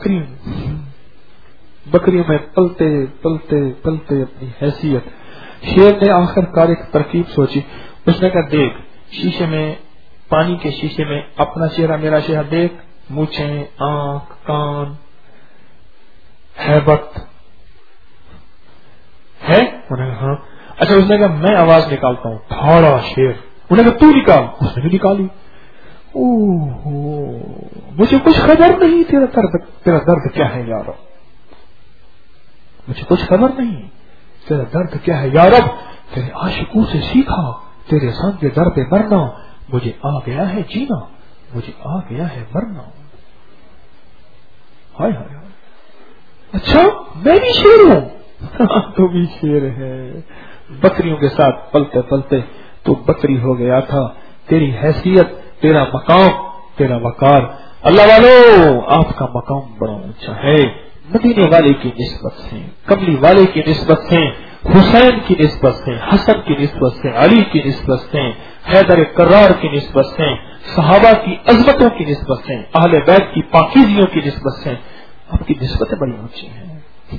A: بکریوں میں پلتے پلتے پلتے اپنی حیثیت. شیر نے آخر کار ایک ترکیب سوچی. اس نے کہا دیکھ شیشے میں، پانی کے شیشے میں اپنا چہرہ میرا چہرہ دیکھ، مونچھیں، آنکھ، کان، ہیبت ہے. انہوں نے کہا ہاں. اچھا اس نے کہا میں آواز نکالتا ہوں، تھاڑا شیر. انہوں نے کہا تو نکال. اس نے بھی نکالی. مجھے کچھ خبر نہیں تیرا درد کیا ہے یار، مجھے کچھ خبر نہیں تیرا درد کیا ہے یار. تیرے عاشقوں سے سیکھا تیرے سنگ کے در پہ مرنا، مجھے آ گیا ہے جینا، مجھے آ گیا ہے مرنا. ہائے ہائے ہائے. اچھا میں بھی شیر ہوں. تو بھی شیر ہے. بکریوں کے ساتھ پلتے پلتے تو بکری ہو گیا تھا. تیری حیثیت، تیرا مقام، تیرا وقار. اللہ والو آپ کا مقام بڑا اونچا ہے. مدینے والے کی نسبت سے، کملی والے کی نسبت سے، حسین کی نسبت سے، حسن کی نسبت سے، علی کی نسبت سے، حیدر کرار کی نسبت سے، صحابہ کی عظمتوں کی نسبت سے، اہل بیت کی پاکیزیوں کی نسبت سے آپ کی نسبتیں بڑی اونچی ہیں.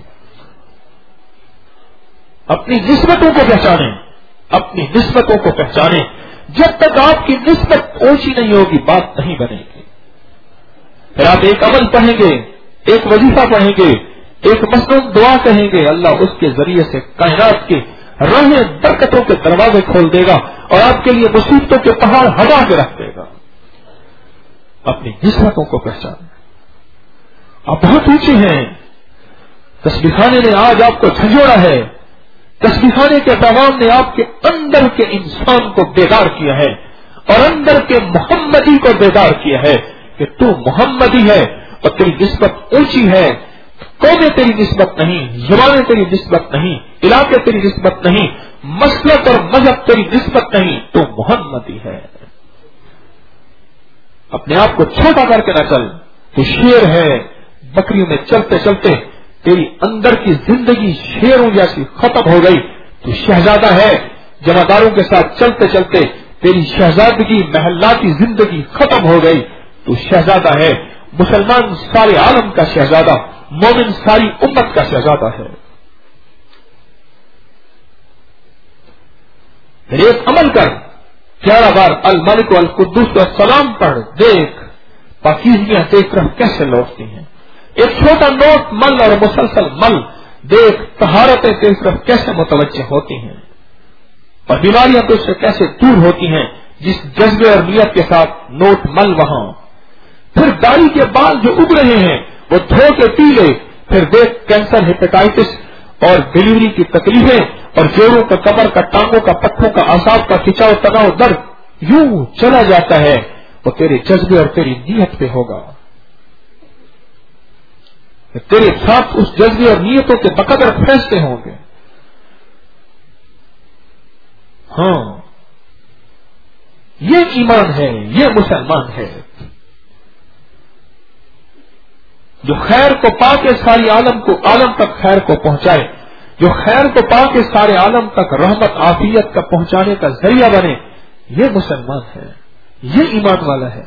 A: اپنی نسبتوں کو پہچانیں، اپنی نسبتوں کو پہچانیں. جب تک آپ کی نسبت اونچی نہیں ہوگی بات نہیں بنے گی. پھر آپ ایک عمل پڑھیں گے، ایک وظیفہ پڑھیں گے، ایک مصنون دعا کہیں گے، اللہ اس کے ذریعے سے کائنات کے راہیں برکتوں کے دروازے کھول دے گا اور آپ کے لیے مصیبتوں کے پہاڑ ہٹا کے رکھ دے گا. اپنی نسبتوں کو پہچانیں. آپ بہت اونچے ہیں. تسبیح خانے نے آج آپ کو جھنجھوڑا ہے. تسبیح خانے کے پیغام نے آپ کے اندر کے انسان کو بیدار کیا ہے اور اندر کے محمدی کو بیدار کیا ہے کہ تو محمدی ہے اور تیری نسبت اونچی ہے. قومیں تیری نسبت نہیں، زبانیں تیری نسبت نہیں، علاقے تیری نسبت نہیں، مسلک اور مذہب تیری نسبت نہیں، تو محمدی ہے. اپنے آپ کو چھوٹا کر کے نہ چل، تو شیر ہے. بکریوں میں چلتے چلتے تیری اندر کی زندگی شیروں جیسی ختم ہو گئی. تو شہزادہ ہے. جمعداروں کے ساتھ چلتے چلتے تیری شہزادگی محلاتی زندگی ختم ہو گئی. تو شہزادہ ہے. مسلمان سارے عالم کا شہزادہ، مومن ساری امت کا شہزادہ ہے. ایک عمل کر، 11 بار الملک والقدوس کا سلام پڑھ، دیکھ پاکیزیاں دیکھ کر کیسے لوٹتی ہیں. ایک چھوٹا نوٹ مل اور مسلسل مل، دیکھ طہارتیں تیری طرف کیسے متوجہ ہوتی ہیں اور بیماریاں تو اس سے کیسے دور ہوتی ہیں جس جذبے اور نیت کے ساتھ نوٹ مل وہاں. پھر داڑھی کے بال جو اگ رہے ہیں وہ دھو کے پی لے. پھر دیکھ کینسر، ہیپیٹائٹس اور ڈیلیوری کی تکلیفیں اور جوڑوں کا، کمر کا، ٹانگوں کا، پٹھوں کا، اعصاب کا کھچاؤ، تناؤ، درد یوں چلا جاتا ہے. وہ تیرے جذبے اور تیری نیت پہ ہوگا. تیرے ساتھ اس جذبے اور نیتوں کے بقدر فیصلے ہوں گے. ہاں یہ ایمان ہے، یہ مسلمان ہے جو خیر کو پا کے ساری عالم تک خیر کو پہنچائے، جو خیر کو پا کے سارے عالم تک رحمت عافیت کا پہنچانے کا ذریعہ بنے. یہ مسلمان ہے، یہ ایمان والا ہے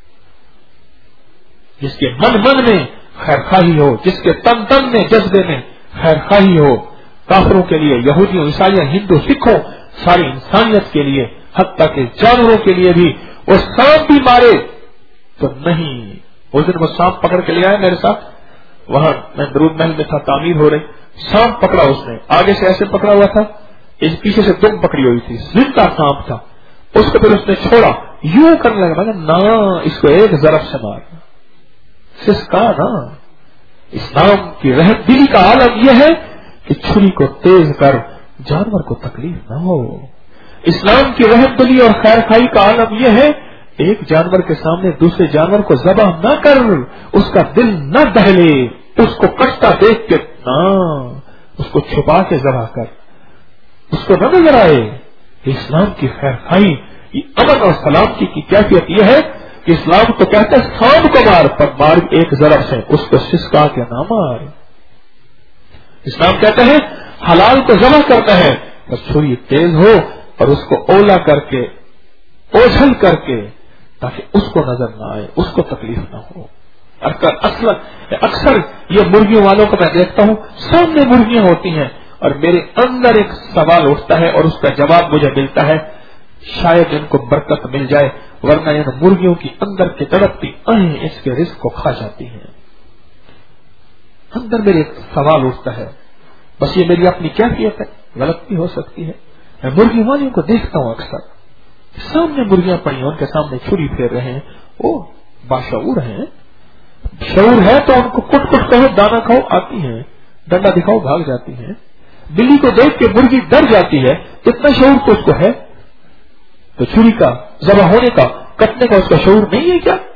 A: جس کے من میں خیر خواہی ہو، جس کے تن تن میں جذبے میں خیر خواہی ہو. کافروں کے لیے، یہودیوں، عیسائیوں، ہندو، سکھوں، ساری انسانیت کے لیے، حتیٰ کہ جانوروں کے لیے بھی. وہ سانپ بھی مارے تو نہیں. اس دن وہ سانپ پکڑ کے لے آئے میرے ساتھ، وہاں میں درود محل میں تھا، تعمیر ہو رہی. سانپ پکڑا اس نے، آگے سے ایسے پکڑا ہوا تھا، اس پیچھے سے دم پکڑی ہوئی تھی، زندہ سانپ تھا. اس کو پھر اس نے چھوڑا، یوں کرنے لگا. نہ اس کو ایک ضرب سے مار، سسکا نا. اسلام کی رحم دلی کا عالم یہ ہے کہ چھری کو تیز کر جانور کو تکلیف نہ ہو. اسلام کی رحم دلی اور خیر خائی کا عالم یہ ہے ایک جانور کے سامنے دوسرے جانور کو ذبح نہ کر، اس کا دل نہ دہلے، اس کو کٹتا دیکھ کے نہ، اس کو چھپا کے ذبح کر، اس کو نہ نظر آئے. اسلام کی خیر خائی، یہ امن اور سلامتی کی کیفیت یہ ہے کہ اسلام تو کہتا ہے سانپ کو مار، پر مار ایک ضرب سے، اس کو سسکا کے نہ مار. اسلام کہتا ہے حلال کو ذبح کرنا ہے، بس چھری تیز ہو، اور اس کو اولا کر کے اوجھل کر کے تاکہ اس کو نظر نہ آئے, اس کو تکلیف نہ ہو. اکثر یہ مرغیوں والوں کو میں دیکھتا ہوں, سامنے مرغیاں ہوتی ہیں اور میرے اندر ایک سوال اٹھتا ہے اور اس کا جواب مجھے ملتا ہے, شاید ان کو برکت مل جائے ورنہ ان مرغیوں کی اندر کی تڑپتی آہیں اس کے رزق کو کھا جاتی ہیں. اندر میرے ایک سوال اٹھتا ہے, بس یہ میری اپنی کیفیت ہے, غلط بھی ہو سکتی ہے. میں مرغی والیوں کو دیکھتا ہوں اکثر, سامنے مرغیاں پڑی ہیں, ان کے سامنے چھری پھیر رہے ہیں, وہ باشعور ہیں, شعور ہے تو ان کو کٹ کٹ کہو دانا کھاؤ آتی ہیں, ڈنڈا دکھاؤ بھاگ جاتی ہیں. بلی کو دیکھ کے مرغی ڈر جاتی ہے, اتنا شعور تو اس کو ہے, تو چھری کا ذبح ہونے کا کٹنے کا اس کا شعور نہیں ہے کیا؟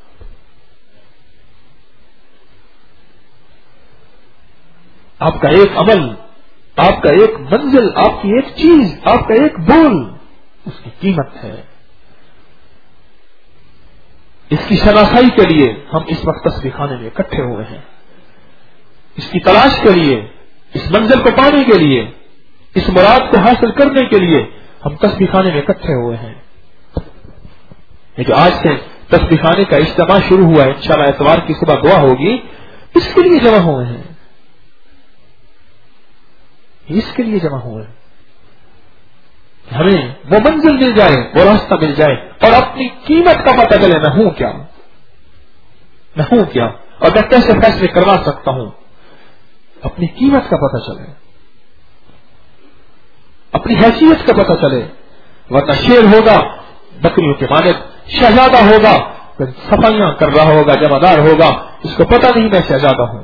A: آپ کا ایک عمل, آپ کا ایک منزل, آپ کی ایک چیز, آپ کا ایک بول, اس کی قیمت ہے. اس کی شناسائی کے لیے ہم اس وقت تسبیح خانے میں اکٹھے ہوئے ہیں, اس کی تلاش کے لیے, اس منزل کو پانے کے لیے, اس مراد کو حاصل کرنے کے لیے ہم تسبیح خانے میں اکٹھے ہوئے ہیں. یہ جو آج سے تسبیح خانے کا اجتماع شروع ہوا ہے, انشاءاللہ اتوار کی صبح دعا ہوگی, اس کے لیے جمع ہوئے ہیں, اس کے لیے جمع ہوئے ہیں. ہمیں وہ منزل مل جائے, وہ راستہ مل جائے اور اپنی قیمت کا پتہ چلے, میں ہوں کیا, میں ہوں کیا اور میں کیسے فیصلے کروا سکتا ہوں. اپنی قیمت کا پتہ چلے, اپنی حیثیت کا پتہ چلے, ورنہ شیر ہوگا بکریوں کے مالک, شہزادہ ہوگا صفائیاں کر رہا ہوگا, جمعدار ہوگا, اس کو پتہ نہیں میں شہزادہ ہوں.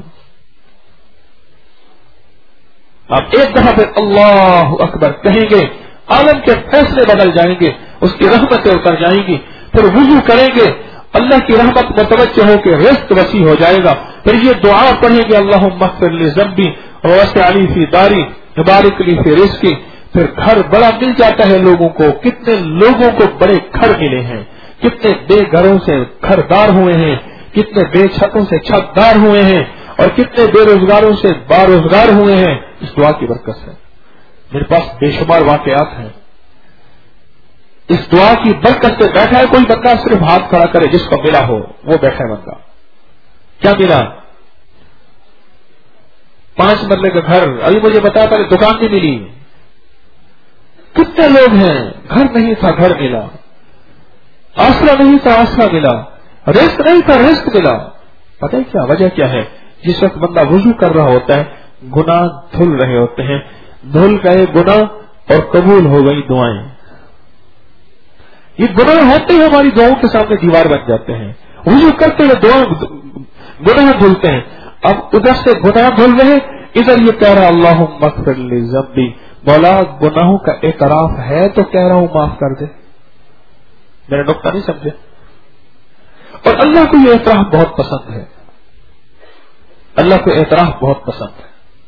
A: آپ ایک دفعہ پھر اللہ اکبر کہیں گے, عالم کے فیصلے بدل جائیں گے, اس کی رحمتیں اتر جائیں گی. پھر وضو کریں گے, اللہ کی رحمت متوجہ ہو کے رزق وسیع ہو جائے گا. پھر یہ دعا پڑھیں گے, اللہم اغفر لی ذنبی ووسع لی فی داری وبارک لی فی رزقی. پھر گھر بڑا مل جاتا ہے لوگوں کو. کتنے لوگوں کو بڑے گھر ملے ہیں, کتنے بے گھروں سے گھردار ہوئے ہیں, کتنے بے چھتوں سے چھتدار ہوئے ہیں, اور کتنے بے روزگاروں سے باروزگار ہوئے ہیں اس دعا کی برکت سے. میرے پاس بے شمار واقعات ہیں. اس دعا کی برکت سے بیٹھا ہے کوئی بندہ, صرف ہاتھ کھڑا کرے جس کو ملا ہو, وہ بیٹھا ہے بندہ. کیا ملا؟ 5 مرلے کا گھر. ابھی مجھے بتایا پہلے دکان نہیں ملی. کتنے لوگ ہیں گھر نہیں تھا گھر ملا, آسرا نہیں تھا آسرا ملا, رزق نہیں تھا رزق ملا. پتہ ہے کیا وجہ کیا ہے؟ جس وقت بندہ وضو کر رہا ہوتا ہے, گناہ دھل رہے ہوتے ہیں, دھل گئے گناہ اور قبول ہو گئی دعائیں. یہ گناہ ہوتے ہیں ہماری دعاؤں کے سامنے دیوار بن جاتے ہیں. وضو کرتے ہوئے دعا گناہ دھلتے ہیں. اب ادھر سے گناہ دھل رہے, ادھر یہ کہہ رہا اللہم اغفر لی ذنبی, مولا گناہوں کا اعتراف ہے تو کہہ رہا ہوں معاف کر دے. میرا نقطہ نہیں سمجھے؟ اور اللہ کو یہ اعتراف بہت پسند ہے, اللہ کو اعتراف بہت پسند ہے.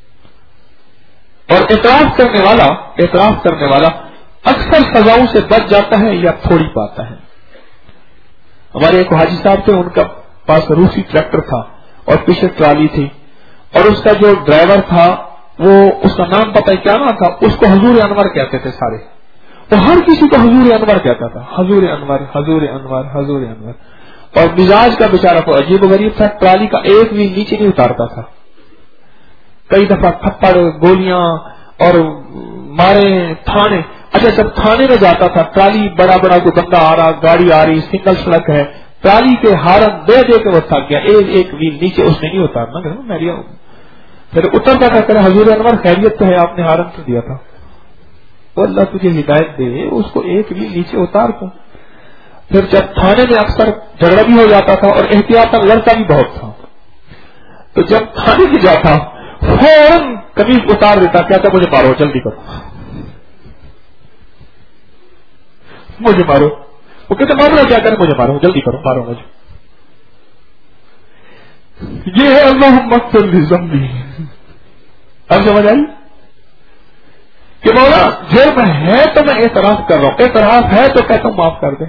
A: اور اعتراف کرنے والا اکثر سزاؤں سے بچ جاتا ہے یا تھوڑی پاتا ہے. ہمارے ایک حاجی صاحب تھے, ان کا پاس روسی ٹریکٹر تھا اور پیچھے ٹرالی تھی, اور اس کا جو ڈرائیور تھا وہ, اس کا نام پتہ کیا نہ تھا, اس کو حضور انور کہتے تھے سارے. تو ہر کسی کو حضور انور کہتا تھا, حضور انور حضور انور حضور انور. اور مزاج کا بیچارہ کو عجیب و غریب تھا, ٹرالی کا ایک بھی نیچے نہیں اتارتا تھا. کئی دفعہ تھپڑ گولیاں اور مارے تھانے. اچھا جب تھانے میں جاتا تھا, ٹرالی بڑا بڑا کوئی بندہ آ رہا, گاڑی آ رہی, سنگل سڑک ہے, ٹرالی کے ہارن دے دے کے وہ تھک گیا, ایک ویل نیچے اس نے نہیں اتارنا. پھر اترتا تھا, کہ حضور انور خیریت تو ہے, آپ نے ہارن تو دیا تھا, وہ اللہ تجھے ہدایت دے, اس کو ایک ویل نیچے اتار کو. پھر جب تھانے میں اکثر جھگڑا بھی ہو جاتا تھا اور احتیاط لڑکا بھی بہت تھا, تو جب تھانے میں جاتا فوراً قمیض اتار دیتا, کہتا مجھے مارو جلدی کرو, مجھے مارو. وہ کہتے مارو کیا کرے, مجھے مارو جلدی کرو, مارو مجھے. یہ ہے اللہم اغفر لی ذنبی. اب سمجھ آئی کہ مولا جرم ہے تو میں اعتراف کر رہا ہوں, اعتراف ہے تو کہتا ہوں معاف کر دے,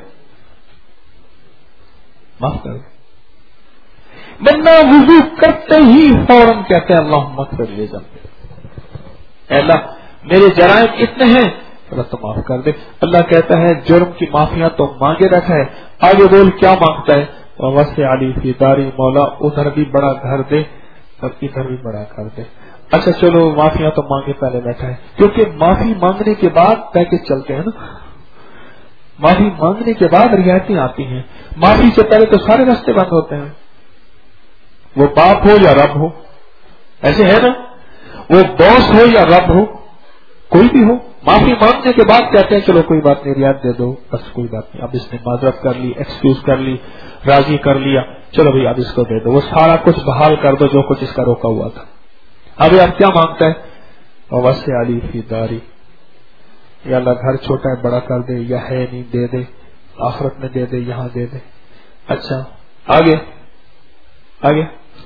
A: معاف کر دے. بندہ وضو کرتے ہی فوراً کہتے ہیں اللہم اغفر لی ذنبی, اے اللہ میرے جرائم اتنے ہیں اللہ تو معاف کر دے. اللہ کہتا ہے جرم کی معافیاں تو مانگے رکھا ہے, آگے بول کیا مانگتا ہے؟ وَوَسِعَ لِي فِي دَارِي, مولا ادھر بھی بڑا گھر دے اور ادھر بھی بڑا گھر دے. اچھا چلو معافیاں تو مانگے پہلے بیٹھا ہے, کیونکہ معافی مانگنے کے بعد پیکج چلتے ہیں نا. معافی مانگنے کے بعد رعایتیں آتی ہیں, معافی سے پہلے تو سارے راستے بند ہوتے ہیں. وہ باپ ہو یا رب ہو, ایسے ہے نا, وہ باس ہو یا رب ہو, کوئی بھی ہو, معافی مانگنے کے بعد کہتے ہیں چلو کوئی بات نہیں رعایت دے دو, بس کوئی بات نہیں, اب اس نے معذرت کر لی, ایکسکیوز کر لی, راضی کر لیا, چلو بھائی اب اس کو دے دو, وہ سارا کچھ بحال کر دو جو کچھ اس کا روکا ہوا تھا. اب کیا مانگتا ہے؟ وَوَسِعَ لِي فِي دَارِي, یا اللہ گھر چھوٹا ہے بڑا کر دے, یا ہے نہیں دے دے, آخرت میں دے دے, یہاں دے دے. اچھا آگے آگے,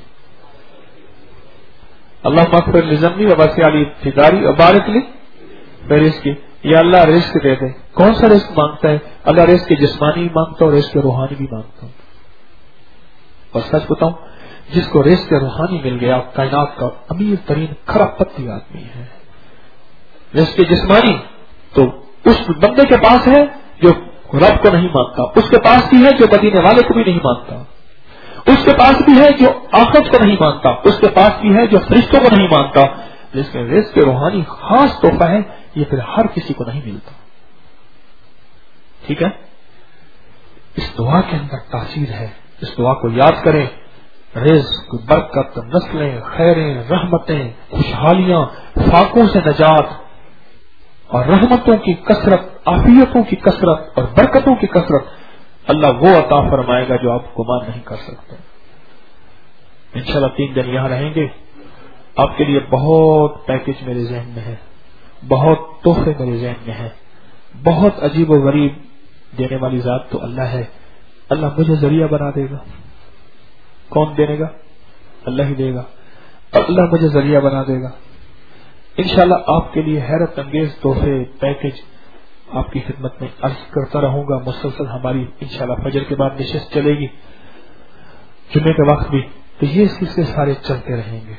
A: اللہ مغفر لذنبی وَوَسِعَ لِي فِي دَارِي وَبَارِكْ لِي فِي رِزْقِي, یا اللہ رزق دے دے. کون سا رزق مانگتا ہے؟ اللہ رزق جسمانی مانگتا ہے اور رزق روحانی بھی مانگتا ہوں. اور سچ بتاؤں, جس کو رزق روحانی مل گیا کائنات کا امیر ترین کھرب پتی آدمی ہے. رزق جسمانی تو اس بندے کے پاس ہے جو رب کو نہیں مانتا, اس کے پاس بھی ہے جو مدینے والے کو بھی نہیں مانتا, اس کے پاس بھی ہے جو آخرت کو نہیں مانتا, اس کے پاس بھی ہے جو فرشتوں کو نہیں مانتا. جس میں رزق روحانی خاص تحفہ ہے, یہ پھر ہر کسی کو نہیں ملتا. ٹھیک ہے, اس دعا کے اندر تاثیر ہے, اس دعا کو یاد کریں. رزق, برکت, نسلیں, خیریں, رحمتیں, خوشحالیاں, فاقوں سے نجات اور رحمتوں کی کثرت, عافیتوں کی کثرت اور برکتوں کی کثرت اللہ وہ عطا فرمائے گا جو آپ گمان نہیں کر سکتے. انشاءاللہ 3 دن یہاں رہیں گے. آپ کے لیے بہت پیکج میرے ذہن میں ہے, بہت تحفے میرے ذہن میں ہے, بہت عجیب و غریب دینے والی ذات تو اللہ ہے. اللہ مجھے ذریعہ بنا دے گا. کون دینے گا؟ اللہ ہی دے گا. اور اللہ مجھے ذریعہ بنا دے گا. انشاءاللہ آپ کے لیے حیرت انگیز تحفے پیکج آپ کی خدمت میں عرض کرتا رہوں گا. مسلسل ہماری انشاءاللہ فجر کے بعد نشست چلے گی, جمعے کے وقت بھی, تو یہ سلسلے سارے چلتے رہیں گے.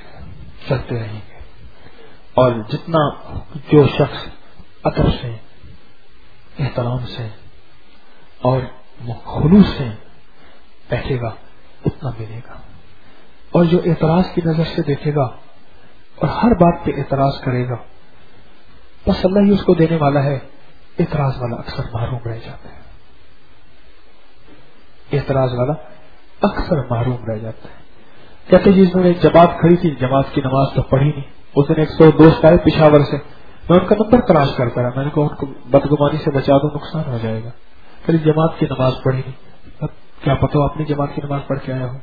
A: اور جتنا جو شخص ادب سے, احترام سے اور خلوص سے بیٹھے گا اتنا ملے گا. اور جو اعتراض کی نظر سے دیکھے گا اور ہر بات پہ اعتراض کرے گا, بس اللہ ہی اس کو دینے والا ہے. اعتراض والا اکثر محروم رہ جاتا ہے. اعتراض والا اکثر محروم رہ جاتا ہے. کہتے جس میں ایک جماعت کھڑی تھی, جماعت کی نماز تو پڑھی نہیں. اس دن 100 دوست آئے پشاور سے, میں ان کا نمبر تلاش کرتا رہا. میں نے کہا ان کو بدگمانی سے بچا دو, نقصان ہو جائے گا. پھر جماعت کی نماز پڑھی نہیں. کیا پتا آپ نے جماعت کی نماز پڑھ کے آیا ہو.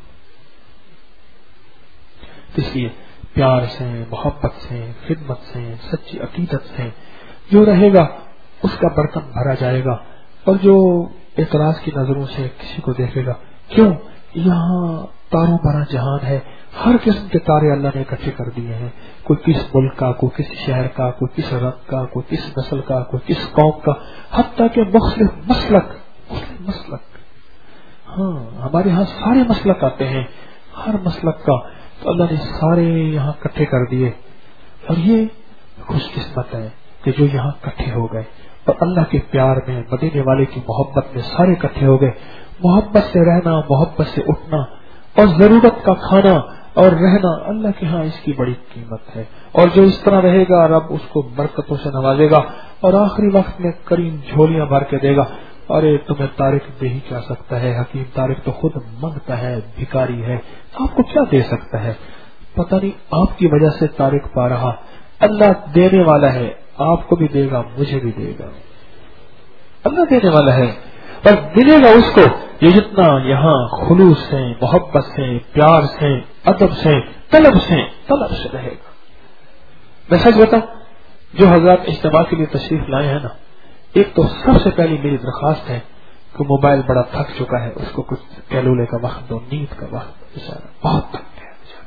A: اس لیے پیار سے, محبت سے, خدمت سے, سچی عقیدت سے جو رہے گا اس کا برتن بھرا جائے گا. اور جو اعتراض کی نظروں سے کسی کو دیکھے گا, کیوں یہاں تاروں بھرا جہان ہے, ہر قسم کے تارے اللہ نے اکٹھے کر دیے ہیں. کوئی کس ملک کا, کوئی کس شہر کا, کوئی کس رنگ کا, کوئی کس نسل کا, کوئی کس قوم کا, حتیٰ کہ مختلف مسلک. ہاں ہمارے ہاں سارے مسلک آتے ہیں, ہر مسلک کا تو اللہ نے سارے یہاں اکٹھے کر دیے. اور یہ خوش قسمت ہے کہ جو یہاں اکٹھے ہو گئے اور اللہ کے پیار میں, مدینے والے کی محبت میں سارے اکٹھے ہو گئے. محبت سے رہنا, محبت سے اٹھنا اور ضرورت کا کھانا اور رہنا, اللہ کے ہاں اس کی بڑی قیمت ہے. اور جو اس طرح رہے گا رب اس کو برکتوں سے نوازے گا اور آخری وقت میں کریم جھولیاں بھر کے دے گا. ارے تمہیں طارق دے ہی کیا سکتا ہے, حکیم طارق تو خود منگتا ہے, بھکاری ہے, آپ کو کیا دے سکتا ہے. پتہ نہیں آپ کی وجہ سے طارق پا رہا. اللہ دینے والا ہے, آپ کو بھی دے گا, مجھے بھی دے گا. اللہ دینے والا ہے, پر ملے گا اس کو یہ جتنا یہاں خلوص سے, محبت سے, پیار سے, ادب سے, طلب سے رہے گا. میں سچ بتاؤں, جو حضرات اجتماع کے لیے تشریف لائے ہیں نا, ایک تو سب سے پہلی میری درخواست ہے کہ موبائل بڑا تھک چکا ہے, اس کو کچھ کیلولے کا وقت دو, نیند کا وقت. بیچارہ بہت تھک گیا بیچارہ,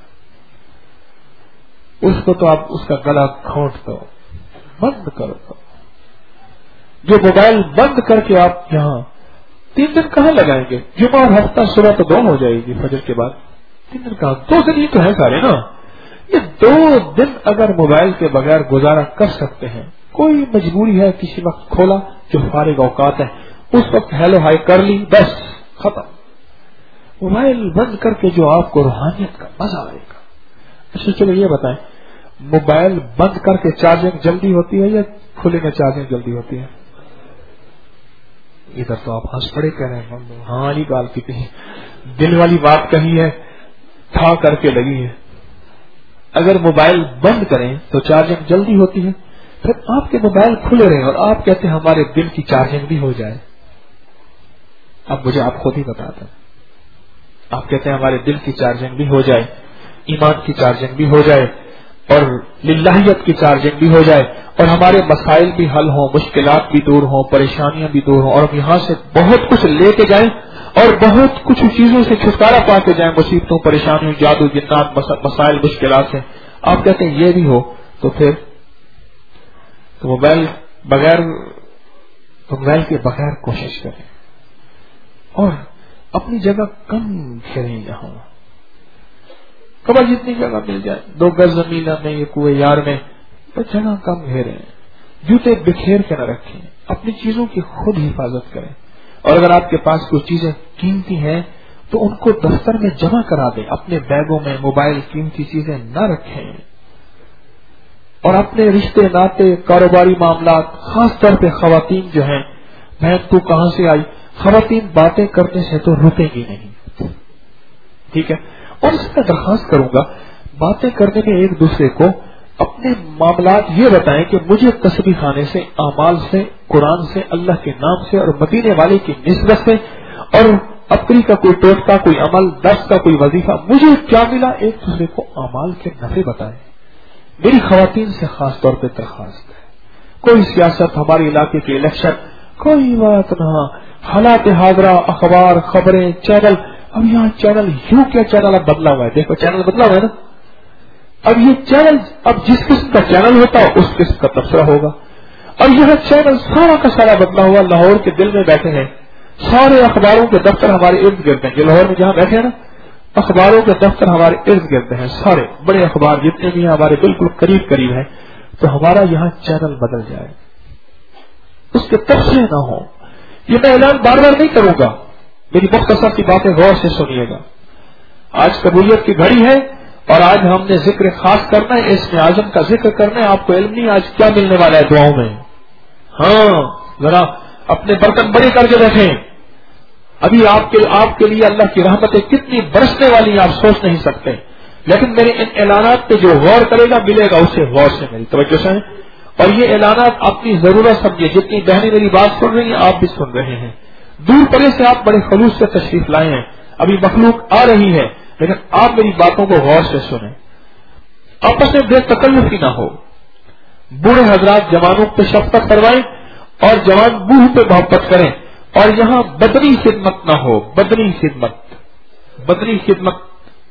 A: اس کو تو آپ اس کا گلا گھونٹ دو, بند کر دو. جو موبائل بند کر کے آپ یہاں 3 دن کہاں لگائیں گے؟ جمعہ اور ہفتہ صبح تو 2 ہو جائے گی فجر کے بعد. 3 دن کہاں, 2 دن ہی تو ہے سارے نا. یہ 2 دن اگر موبائل کے بغیر گزارا کر سکتے ہیں کوئی مجبوری ہے کسی وقت کھولا جو فارغ اوقات ہے اس وقت ہیلو ہائی کر لی, بس ختم. موبائل بند کر کے جو آپ کو روحانیت کا مزہ آئے گا. اچھا چلو یہ بتائیں, موبائل بند کر کے چارجنگ جلدی ہوتی ہے یا کھلے میں چارجنگ جلدی ہوتی ہے؟ ادھر تو آپ ہنس پڑے کہہ رہے ہیں ہاں والی بات کی کہیں دل والی بات کہی ہے, تھا کر کے لگی ہے. اگر موبائل بند کریں تو چارجنگ جلدی ہوتی ہے, پھر آپ کے موبائل کھلے رہے اور آپ کہتے ہیں ہمارے دل کی چارجنگ بھی ہو جائے. اب مجھے آپ خود ہی بتاتے ہیں, آپ کہتے ہیں ہمارے دل کی چارجنگ بھی ہو جائے, ایمان کی چارجنگ بھی ہو جائے اور للہیت کی چارجنگ بھی ہو جائے اور ہمارے مسائل بھی حل ہوں, مشکلات بھی دور ہوں, پریشانیاں بھی دور ہوں اور ہم یہاں سے بہت کچھ لے کے جائیں اور بہت کچھ چیزوں سے چھٹکارا پا کے جائیں, مصیبتوں, پریشانیوں, جادو, جنات, مسائل, مشکلات سے. آپ کہتے ہیں یہ بھی ہو تو پھر تو موبائل کے بغیر کوشش کریں اور اپنی جگہ کم گھیریں. یہاں خبر جتنی جگہ مل جائے, 2 گز زمین میں, یہ کوئے یار میں, تو جگہ کم گھیریں. جوتے بکھیر کے نہ رکھیں, اپنی چیزوں کی خود حفاظت کریں. اور اگر آپ کے پاس کوئی چیزیں قیمتی ہیں تو ان کو دفتر میں جمع کرا دیں, اپنے بیگوں میں موبائل, قیمتی چیزیں نہ رکھیں. اور اپنے رشتے ناطے, کاروباری معاملات, خاص طور پہ خواتین جو ہیں, بہن تو کہاں سے آئی, خواتین باتیں کرنے سے تو رکیں گی نہیں, ٹھیک ہے. اور اس میں درخواست کروں گا باتیں کرنے میں ایک دوسرے کو اپنے معاملات یہ بتائیں کہ مجھے تسبیح خانے سے, اعمال سے, قرآن سے, اللہ کے نام سے اور مدینے والے کی نسبت سے اور اپنی کا کوئی ٹوٹکا, کوئی عمل, درس کا کوئی وظیفہ, مجھے کیا ملا, ایک دوسرے کو اعمال کے نفع بتائیں. میری خواتین سے خاص طور پہ درخواست ہے, کوئی سیاست, ہمارے علاقے کے الیکشن, کوئی بات نہ, حالات حاضرہ, اخبار, خبریں, چینل. اب یہاں چینل یوں کیا چینل اب بدلا ہوا ہے, دیکھو چینل بدلا ہوا ہے نا. اب یہ چینل, اب جس قسم کا چینل ہوتا ہے اس قسم کا تبصرہ ہوگا. اب یہ چینل سارا کا سارا بدلا ہوا, لاہور کے دل میں بیٹھے ہیں, سارے اخباروں کے دفتر ہمارے ارد گرد ہیں. جو لاہور میں جہاں بیٹھے ہیں نا, اخباروں کے دفتر ہمارے ارد گرد ہیں, سارے بڑے اخبار جتنے بھی ہیں ہمارے بالکل قریب قریب ہیں. تو ہمارا یہاں چینل بدل جائے, اس کے تبصرے نہ ہو. یہ میں اعلان بار بار نہیں کروں گا, میری مختصر سی باتیں غور سے سنیے گا. آج قبولیت کی گھڑی ہے اور آج ہم نے ذکر خاص کرنا ہے, اس میں اعظم کا ذکر کرنا ہے. آپ کو علم نہیں آج کیا ملنے والا ہے دعاؤں میں. ہاں ذرا اپنے برتن بڑے کر کے رکھیں. ابھی آپ کے لیے اللہ کی رحمتیں کتنی برسنے والی ہیں آپ سوچ نہیں سکتے. لیکن میرے ان اعلانات پہ جو غور کرے گا ملے گا اسے غور سے میری توجہ سے. اور یہ اعلانات اپنی ضرورت سمجھے. جتنی بہنیں میری بات سن رہی ہیں آپ بھی سن رہے ہیں, دور پرے سے آپ بڑے خلوص سے تشریف لائے ہیں. ابھی مخلوق آ رہی ہے لیکن آپ میری باتوں کو غور سے سنیں. آپس میں بے تکلفی نہ ہو. بوڑھے حضرات جوانوں پہ شفقت کروائیں اور جوان بوڑھ پہ محبت کریں. اور یہاں بدنی خدمت نہ ہو, بدنی خدمت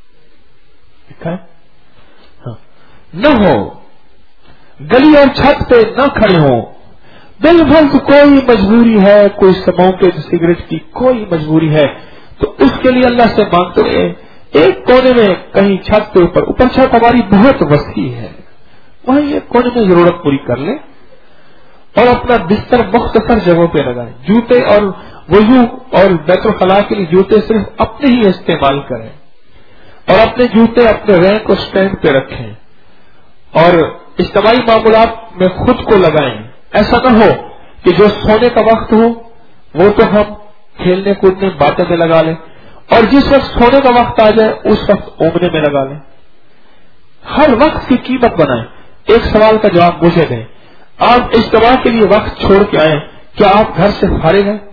A: نہ ہو. گلی اور چھت پہ نہ کھڑے ہوں. بالفرض کوئی مجبوری ہے, کوئی سموکے سگریٹ کی کوئی مجبوری ہے تو اس کے لیے اللہ سے مانگتے ہیں ایک کونے میں کہیں چھت کے اوپر چھت ہماری بہت وسیع ہے, وہاں ایک کونے میں ضرورت پوری کر لیں اور اپنا بستر مختصر جگہوں پہ لگائیں. جوتے اور وضو اور بیت الخلاء کے لیے جوتے صرف اپنے ہی استعمال کریں اور اپنے جوتے اپنے رینک اور سٹینڈ پہ رکھیں اور اجتماعی معاملات میں خود کو لگائیں. ایسا نہ ہو کہ جو سونے کا وقت ہو وہ تو ہم کھیلنے کودنے باتیں میں لگا لیں اور جس وقت سونے کا وقت آ جائے اس وقت اونگنے میں لگا لیں. ہر وقت کی قیمت بنائیں. ایک سوال کا جواب مجھے دیں, آپ اجتماع کے لیے وقت چھوڑ کے آئیں, کیا آپ گھر سے فارغ ہیں؟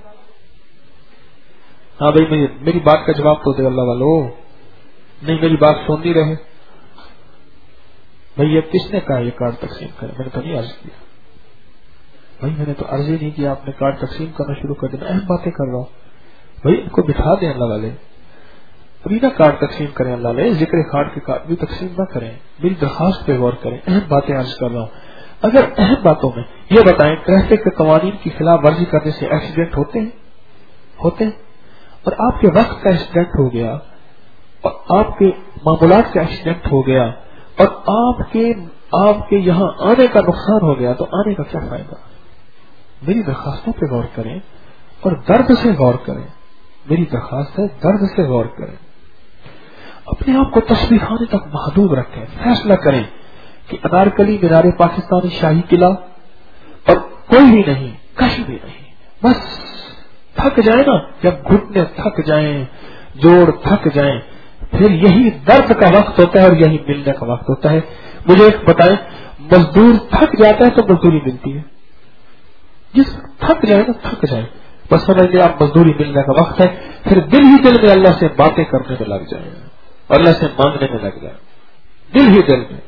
A: ہاں بھائی میری بات کا جواب تو دے اللہ والو. نہیں میری بات سن نہیں رہے. بھائی یہ کس نے کہا یہ کارڈ تقسیم کرے؟ میں نے تو نہیں عرض کیا بھائی, میں نے تو عرض ہی نہیں کیا. آپ نے کارڈ تقسیم کرنا شروع کر دیا. اہم باتیں کر رہا ہوں بھائی, ان کو بٹھا دیں اللہ والے. ابھی نہ کارڈ تقسیم کریں اللہ والے, ذکر کارڈ کے کارڈ بھی تقسیم نہ کریں. میری درخواست پہ غور کریں. اہم باتیں عرض کر رہا ہوں. اگر اہم باتوں میں یہ بتائیں ٹریفک کے قوانین کی خلاف ورزی کرنے سے ایکسیڈنٹ ہوتے ہیں اور آپ کے وقت کا ایکسیڈنٹ ہو گیا اور آپ کے معاملات کا ایکسیڈنٹ ہو گیا اور آپ کے آپ کے یہاں آنے کا نقصان ہو گیا تو آنے کا کیا فائدہ؟ میری درخواستوں پہ غور کریں اور درد سے غور کریں. میری درخواست ہے درد سے غور کریں. اپنے آپ کو تسبیح خانے تک محدود رکھیں. فیصلہ کریں کہ انارکلی مینار پاکستانی شاہی قلعہ اور کوئی بھی نہیں، کہیں بھی نہیں. بس تھک جائے نا، جب گھٹنے تھک جائیں، جوڑ تھک جائیں، پھر یہی درد کا وقت ہوتا ہے اور یہی ملنے کا وقت ہوتا ہے. مجھے ایک بتائیں، مزدور تھک جاتا ہے تو مزدوری ملتی ہے. جس تھک جائے نا تھک جائے، بس سمجھ لیں آپ مزدوری ملنے کا وقت ہے. پھر دل ہی دل میں اللہ سے باتیں کرنے میں لگ جائیں اور اللہ سے مانگنے میں لگ جائیں. دل ہی دل میں.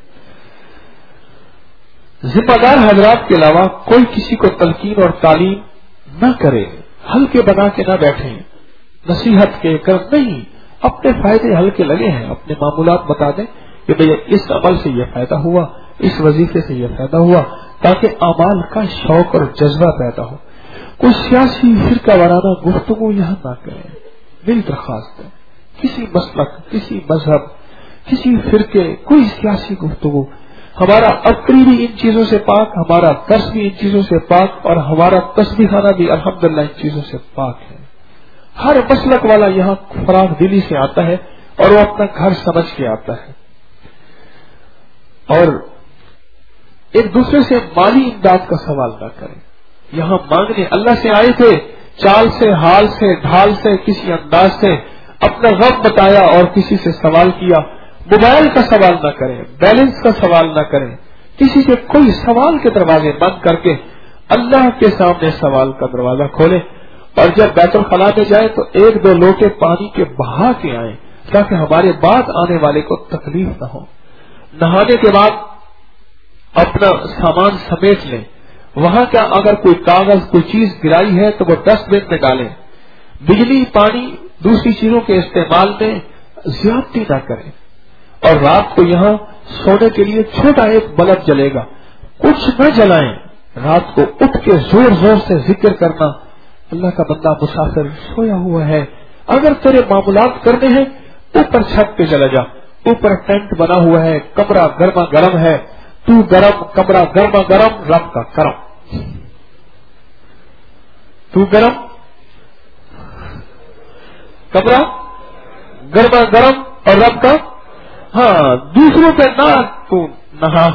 A: ذمہ دار حضرات کے علاوہ کوئی کسی کو تلقین اور تعلیم نہ کرے. ہلکے بنا کے نہ بیٹھیں. نصیحت کے کر نہیں، اپنے فائدے ہلکے لگے ہیں، اپنے معمولات بتا دیں کہ بھئی اس عمل سے یہ فائدہ ہوا، اس وظیفے سے یہ فائدہ ہوا، تاکہ اعمال کا شوق اور جذبہ پیدا ہو. کوئی سیاسی فرقہ وارانہ گفتگو یہاں نہ کریں. میری درخواست ہے، کسی مسلک، کسی مذہب، کسی فرقے، کوئی سیاسی گفتگو. ہمارا عقلی بھی ان چیزوں سے پاک، ہمارا درس بھی ان چیزوں سے پاک، اور ہمارا تسبیح خانہ بھی الحمدللہ ان چیزوں سے پاک ہے. ہر مسلک والا یہاں فراغ دلی سے آتا ہے اور وہ اپنا گھر سمجھ کے آتا ہے. اور ایک دوسرے سے مالی امداد کا سوال نہ کریں. یہاں مانگنے اللہ سے آئے تھے، چال سے، حال سے، ڈھال سے، کسی انداز سے اپنا غم بتایا اور کسی سے سوال کیا. موبائل کا سوال نہ کریں، بیلنس کا سوال نہ کریں. کسی سے کوئی سوال کے دروازے بند کر کے اللہ کے سامنے سوال کا دروازہ کھولیں. اور جب بیت الخلاء میں جائیں تو ایک دو لوٹے پانی کے بہا کے آئیں تاکہ ہمارے بعد آنے والے کو تکلیف نہ ہو. نہانے کے بعد اپنا سامان سمیٹ لیں. وہاں کا اگر کوئی کاغذ، کوئی چیز گرائی ہے تو وہ ڈسٹ بن میں ڈالیں. بجلی، پانی، دوسری چیزوں کے استعمال میں زیادتی نہ کریں. اور رات کو یہاں سونے کے لیے چھوٹا ایک بلب جلے گا، کچھ نہ جلائیں. رات کو اٹھ کے زور زور سے ذکر کرنا. اللہ کا بندہ مسافر سویا ہوا ہے، اگر تیرے معاملات کرنے ہیں اوپر چھت پہ چلا جا. اوپر ٹینٹ بنا ہوا ہے، کمرہ گرما گرم ہے، تو گرم، کمرہ گرما گرم، رب کا کرم. تو گرم، کمرہ گرما گرم اور رب کا. ہاں، دوسروں پہ نہ تو نہا،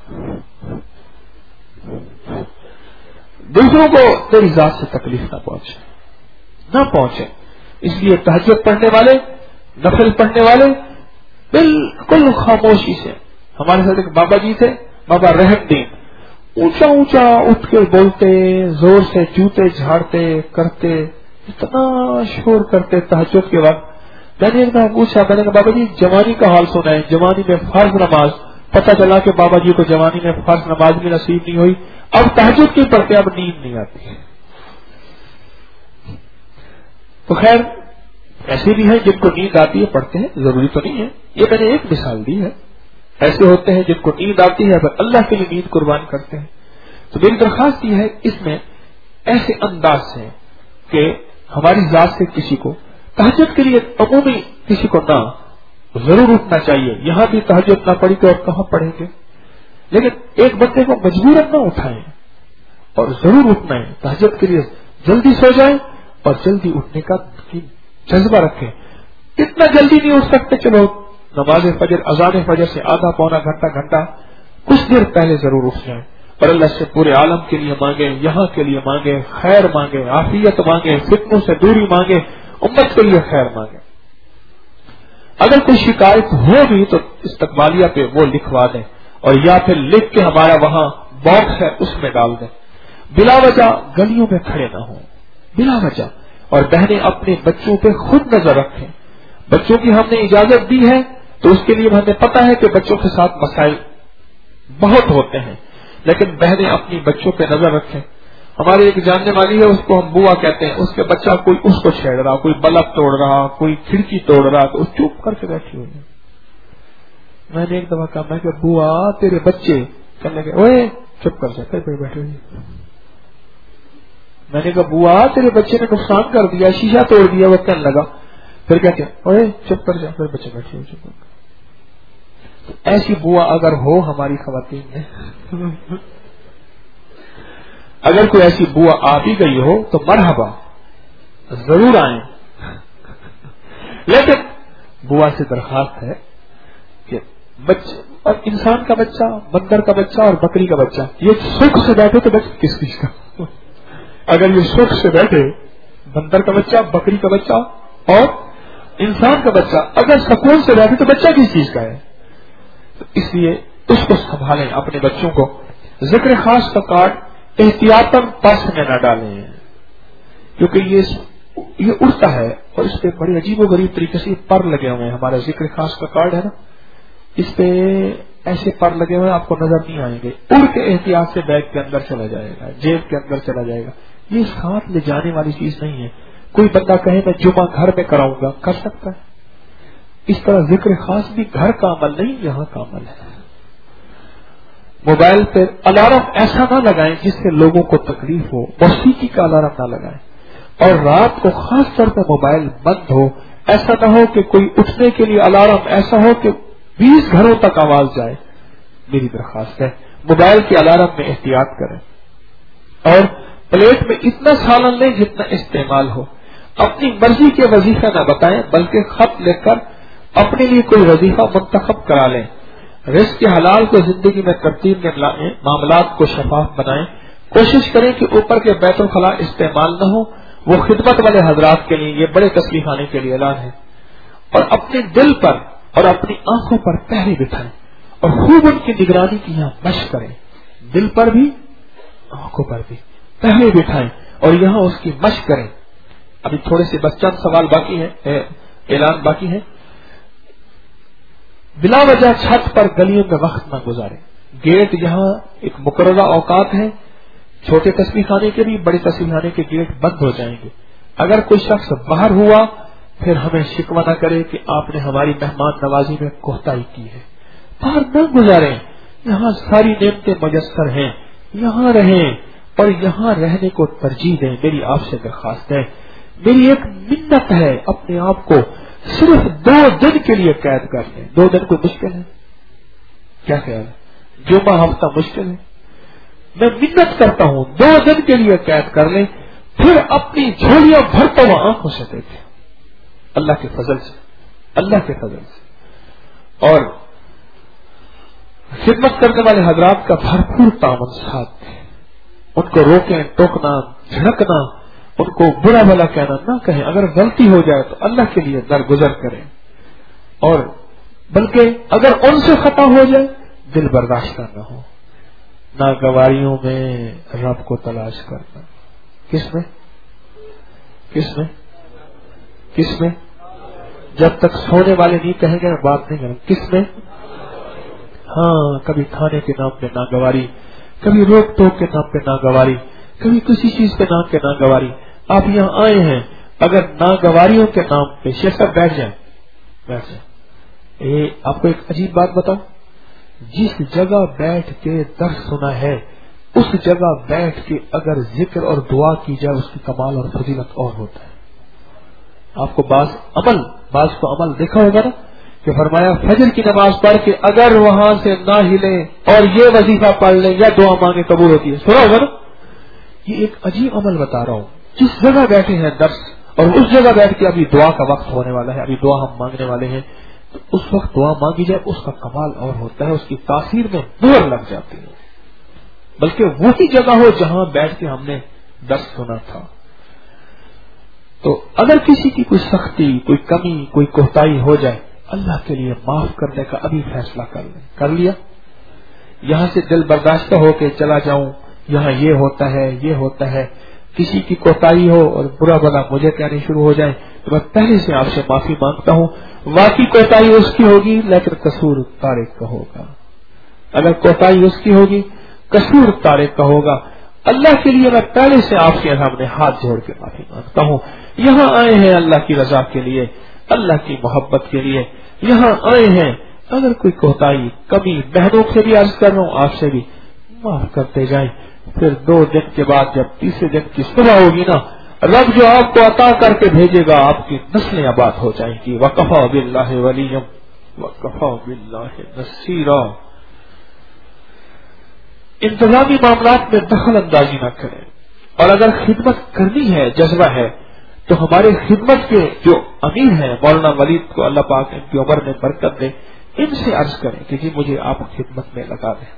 A: دوسروں کو تیری ذات سے تکلیف نہ پہنچے. اس لیے تہجد پڑھنے والے، نفل پڑھنے والے بالکل خاموشی سے. ہمارے ساتھ ایک بابا جی تھے، بابا رحم دین، اونچا اونچا اٹھ کے بولتے، زور سے جوتے جھاڑتے کرتے، اتنا شور کرتے تہجد کے وقت. میں نے ایک دفعہ پوچھا، میں نے کہا بابا جی جوانی کا حال سنا ہے، جوانی میں فرض نماز. پتہ چلا کہ بابا جی کو جوانی میں فرض نماز بھی نصیب نہیں ہوئی. اب تہجد کی پڑھتے، اب نیند نہیں آتی ہے. تو خیر ایسے بھی ہیں جن کو نیند آتی ہے پڑھتے ہیں، ضروری تو نہیں ہے. یہ میں نے ایک مثال دی ہے. ایسے ہوتے ہیں جن کو نیند آتی ہے پر اللہ کے لیے نیند قربان کرتے ہیں. تو میری درخواست یہ ہے اس میں ایسے انداز سے کہ ہماری ذات سے کسی کو تہجد کے لیے عمومی کسی کو نہ ضرور اٹھنا چاہیے. یہاں بھی تہجد نہ پڑھی تو اور کہاں پڑھیں گے. لیکن ایک بندے کو مجبوراً نہ اٹھائیں اور ضرور اٹھنا ہے. تہجد کے لیے جلدی سو جائیں اور جلدی اٹھنے کا جذبہ رکھیں. اتنا جلدی نہیں اٹھ سکتے، چلو نماز فجر، اذان فجر سے آدھا پونا گھنٹہ کچھ دیر پہلے ضرور اٹھ جائیں اور اللہ سے پورے عالم کے لیے مانگیں، یہاں کے لیے مانگیں، خیر مانگیں، عافیت مانگیں، فتنوں سے دوری مانگیں، امت کے لیے خیر مانگیں. اگر کوئی شکایت ہو بھی تو استقبالیہ پہ وہ لکھوا دیں اور یا پھر لکھ کے ہمارا وہاں باکس ہے اس میں ڈال دیں. بلا وجہ گلیوں میں کھڑے نہ ہوں، بلا وجہ. اور بہنیں اپنے بچوں پہ خود نظر رکھیں. بچوں کی ہم نے اجازت دی ہے تو اس کے لیے ہمیں پتہ ہے کہ بچوں کے ساتھ مسائل بہت ہوتے ہیں، لیکن بہنیں اپنی بچوں پہ نظر رکھیں. ہماری ایک جاننے والی ہے، اس کو ہم بوا کہتے ہیں. اس کے بچہ کوئی اس کو چھیڑ رہا، کوئی بلب توڑ رہا، کوئی کھڑکی توڑ رہا تو اس چپ کر کے بیٹھی ہوئی ہے. میں نے ایک دفعہ کہا، میں کہ بوا تیرے بچے، کہنے لگے اوے چپ کر جا، پھر بیٹھے ہوئی. میں نے کہا بوا تیرے بچے نے نقصان کر دیا، شیشہ توڑ دیا. وہ کہنے لگا، پھر کہتے اوے چپ کر جا، پھر بچے بیٹھے ہوئے چپ کر. ایسی بوا اگر ہو ہماری خواتین میں، اگر کوئی ایسی بوا آ بھی گئی ہو تو مرحبا، ضرور آئیں. لیکن بوا سے درخواست ہے کہ بچے اور انسان کا بچہ، بندر کا بچہ اور بکری کا بچہ یہ سکھ سے بیٹھے تو بچہ کس چیز کا؟ اگر یہ سکھ سے بیٹھے بندر کا بچہ، بکری کا بچہ اور انسان کا بچہ اگر سکون سے بیٹھے تو بچہ کس چیز کا ہے؟ تو اس لیے اس کو سنبھالیں، اپنے بچوں کو. ذکر خاص کا کارڈ احتیاطاً پرس میں نہ ڈالیں، کیونکہ یہ اڑتا ہے اور اس پہ بڑی عجیب و غریب طریقے سے پر لگے ہوئے ہیں. ہمارا ذکر خاص کا کارڈ ہے نا، اس پہ ایسے پر لگے ہوئے آپ کو نظر نہیں آئیں گے. اڑ کے احتیاط سے بیگ کے اندر چلا جائے گا، جیب کے اندر چلا جائے گا. یہ ساتھ لے جانے والی چیز نہیں ہے. کوئی بندہ کہے میں جمعہ گھر میں کراؤں گا، کر سکتا ہے. اس طرح ذکر خاص بھی گھر کا عمل نہیں، یہاں کا عمل ہے. موبائل پہ الارم ایسا نہ لگائیں جس سے لوگوں کو تکلیف ہو. موسیقی کا الارم نہ لگائیں، اور رات کو خاص طور پہ موبائل بند ہو. ایسا نہ ہو کہ کوئی اٹھنے کے لیے الارم ایسا ہو کہ 20 گھروں تک آواز جائے. میری درخواست ہے موبائل کے الارم میں احتیاط کریں، اور پلیٹ میں اتنا سالن لیں جتنا استعمال ہو. اپنی مرضی کے وظیفہ نہ بتائیں، بلکہ خط لکھ کر اپنے لیے کوئی وظیفہ منتخب کرا لیں. رزق کے حلال کو زندگی میں ترتیب میں لائیں، معاملات کو شفاف بنائیں. کوشش کریں کہ اوپر کے بیت الخلاء استعمال نہ ہو. وہ خدمت والے حضرات کے لیے یہ بڑے تسلیح خانے کے لیے اعلان ہے. اور اپنے دل پر اور اپنی آنکھوں پر پہرے بٹھائیں اور خوب ان کی نگرانی کی یہاں مشق کریں. دل پر بھی آنکھوں پر بھی پہرے بٹھائیں اور یہاں اس کی مشق کریں. ابھی تھوڑے سے بس چند سوال باقی ہیں، اعلان باقی ہے. بلا وجہ چھت پر گلیوں میں وقت نہ گزاریں. گیٹ یہاں ایک مقررہ اوقات ہے، چھوٹے تسبیح خانے کے بھی، بڑے تسبیح خانے کے گیٹ بند ہو جائیں گے. اگر کوئی شخص باہر ہوا پھر ہمیں شکوہ نہ کرے کہ آپ نے ہماری مہمان نوازی میں کوتاہی کی ہے. باہر نہ گزاریں، یہاں ساری نعمتیں میسر ہیں. یہاں رہیں اور یہاں رہنے کو ترجیح دیں. میری آپ سے درخواست ہے، میری ایک منت ہے، اپنے آپ کو صرف 2 دن کے لیے قید کر لیں. 2 دن کوئی مشکل ہے؟ کیا خیال ہے؟ جمعہ ہفتہ مشکل ہے؟ میں منت کرتا ہوں 2 دن کے لیے قید کر لیں، پھر اپنی جھولیاں بھرتا ہوا آنکھوں سے دیکھیں. اللہ کے فضل سے، اللہ کے فضل سے. اور خدمت کرنے والے حضرات کا بھرپور تعاون ساتھ دیں. ان کو روکیں، ٹوکنا، جھڑکنا، ان کو برا بھلا کہنا نہ کہیں. اگر غلطی ہو جائے تو اللہ کے لیے درگزر کریں، اور بلکہ اگر ان سے خطا ہو جائے دل برداشتہ نہ ہو. ناگواریوں میں رب کو تلاش کرنا. کس میں؟ کس میں؟ کس میں؟ جب تک سونے والے نہیں کہیں گے میں بات نہیں کروں. کس میں؟ ہاں، کبھی کھانے کے نام پہ ناگواری، کبھی روک ٹوک کے نام پہ ناگواری، کبھی کسی چیز کے نام پہ ناگواری. آپ یہاں آئے ہیں، اگر ناگواریوں کے نام پہ شیخ صاحب بیٹھ جائیں. آپ کو ایک عجیب بات بتاؤں، جس جگہ بیٹھ کے درس سنا ہے اس جگہ بیٹھ کے اگر ذکر اور دعا کی جائے اس کی کمال اور فضیلت اور ہوتا ہے. آپ کو بعض کو عمل دیکھا ہوگا نا کہ فرمایا فجر کی نماز پڑھ کے اگر وہاں سے نہ ہلیں اور یہ وظیفہ پڑھ لیں یا دعا مانگے قبول ہوتی ہے. سنا ہوگا نا؟ یہ ایک عجیب عمل بتا رہا ہوں. جس جگہ بیٹھے ہیں درس اور اس جگہ بیٹھ کے ابھی دعا کا وقت ہونے والا ہے، ابھی دعا ہم مانگنے والے ہیں، تو اس وقت دعا مانگی جائے اس کا کمال اور ہوتا ہے، اس کی تاثیر میں مہر لگ جاتی ہے. بلکہ وہی جگہ ہو جہاں بیٹھ کے ہم نے درس سنا تھا. تو اگر کسی کی کوئی سختی، کوئی کمی، کوئی کوتاہی ہو جائے، اللہ کے لیے معاف کرنے کا ابھی فیصلہ کر لیں. کر لیا؟ یہاں سے دل برداشتہ ہو کے چلا جاؤں، یہاں یہ ہوتا ہے یہ ہوتا ہے. کسی کی کوتاہی ہو اور برا بلا مجھے کہنے شروع ہو جائے تو میں پہلے سے آپ سے معافی مانگتا ہوں. واقعی کوتاہی اس کی ہوگی لیکن قصور طارق کا ہوگا. اگر کوتاہی اس کی ہوگی قصور طارق کا ہوگا. اللہ کے لیے میں پہلے سے آپ کے سامنے ہاتھ جوڑ کے معافی مانگتا ہوں. یہاں آئے ہیں اللہ کی رضا کے لیے، اللہ کی محبت کے لیے یہاں آئے ہیں. اگر کوئی کوتاہی کمی بہنوں سے بھی عرض کر رہا ہوں، آپ سے بھی معاف کرتے جائیں. پھر 2 دن کے بعد جب تیسرے دن کی صبح ہوگی نا، رب جو آپ کو عطا کر کے بھیجے گا آپ کی نسلیں آباد ہو جائیں گی. وکفا باللہ ولیم وَكَفَى بِاللَّهِ نَصِيرًا. انتظامی معاملات میں دخل اندازی نہ کریں، اور اگر خدمت کرنی ہے، جذبہ ہے، تو ہمارے خدمت کے جو امیر ہیں مولانا ولید کو اللہ پاک ان کی عمر میں برکت دے، ان سے عرض کریں کہ جی مجھے آپ خدمت میں لگا دیں.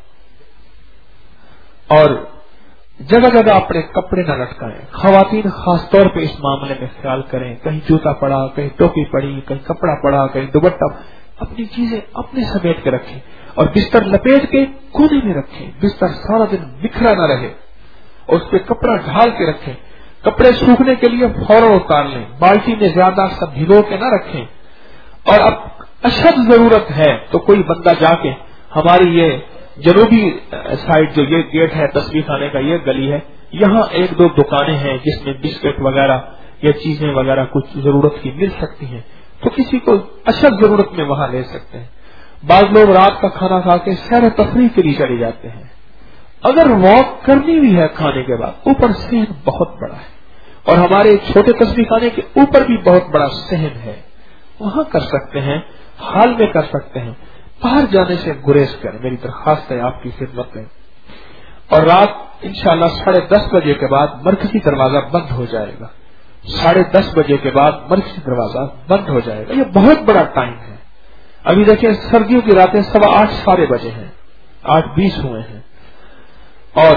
A: اور جگہ جگہ اپنے کپڑے نہ لٹکائیں. خواتین خاص طور پہ اس معاملے میں خیال کریں. کہیں جوتا پڑا، کہیں ٹوپی پڑی، کہیں کپڑا پڑا، کہیں دوپٹہ، اپنی چیزیں اپنے سمیٹ کے رکھیں، اور بستر لپیٹ کے کونے میں رکھیں. بستر سارا دن بکھرا نہ رہے، اور اس پہ کپڑا ڈھال کے رکھیں. کپڑے سوکھنے کے لیے فوراً اتار لیں. بالٹی میں زیادہ سب بھگو کے نہ رکھیں. اور اب اشد ضرورت ہے تو کوئی بندہ جا کے، ہماری یہ جنوبی سائڈ جو یہ گیٹ ہے تسبیح خانے کا، یہ گلی ہے، یہاں ایک دو دکانیں ہیں جس میں بسکٹ وغیرہ یا چیزیں وغیرہ کچھ ضرورت کی مل سکتی ہیں، تو کسی کو اشد ضرورت میں وہاں لے سکتے ہیں. بعض لوگ رات کا کھانا کھا کے سیر و تفریح کے لیے چلے جاتے ہیں. اگر واک کرنی بھی ہے کھانے کے بعد، اوپر صحن بہت بڑا ہے، اور ہمارے چھوٹے تسبیح خانے کے اوپر بھی بہت بڑا صحن ہے، وہاں کر سکتے ہیں، حال میں کر سکتے ہیں. باہر جانے سے گریز کریں، میری درخواست ہے آپ کی خدمت میں. اور رات انشاءاللہ 10:30 بجے کے بعد مرکزی دروازہ بند ہو جائے گا. 10:30 بجے کے بعد مرکزی دروازہ بند ہو جائے گا. یہ بہت بڑا ٹائم ہے. ابھی دیکھیں سردیوں کی راتیں 8:15 سارے بجے ہیں، 8:20 ہوئے ہیں. اور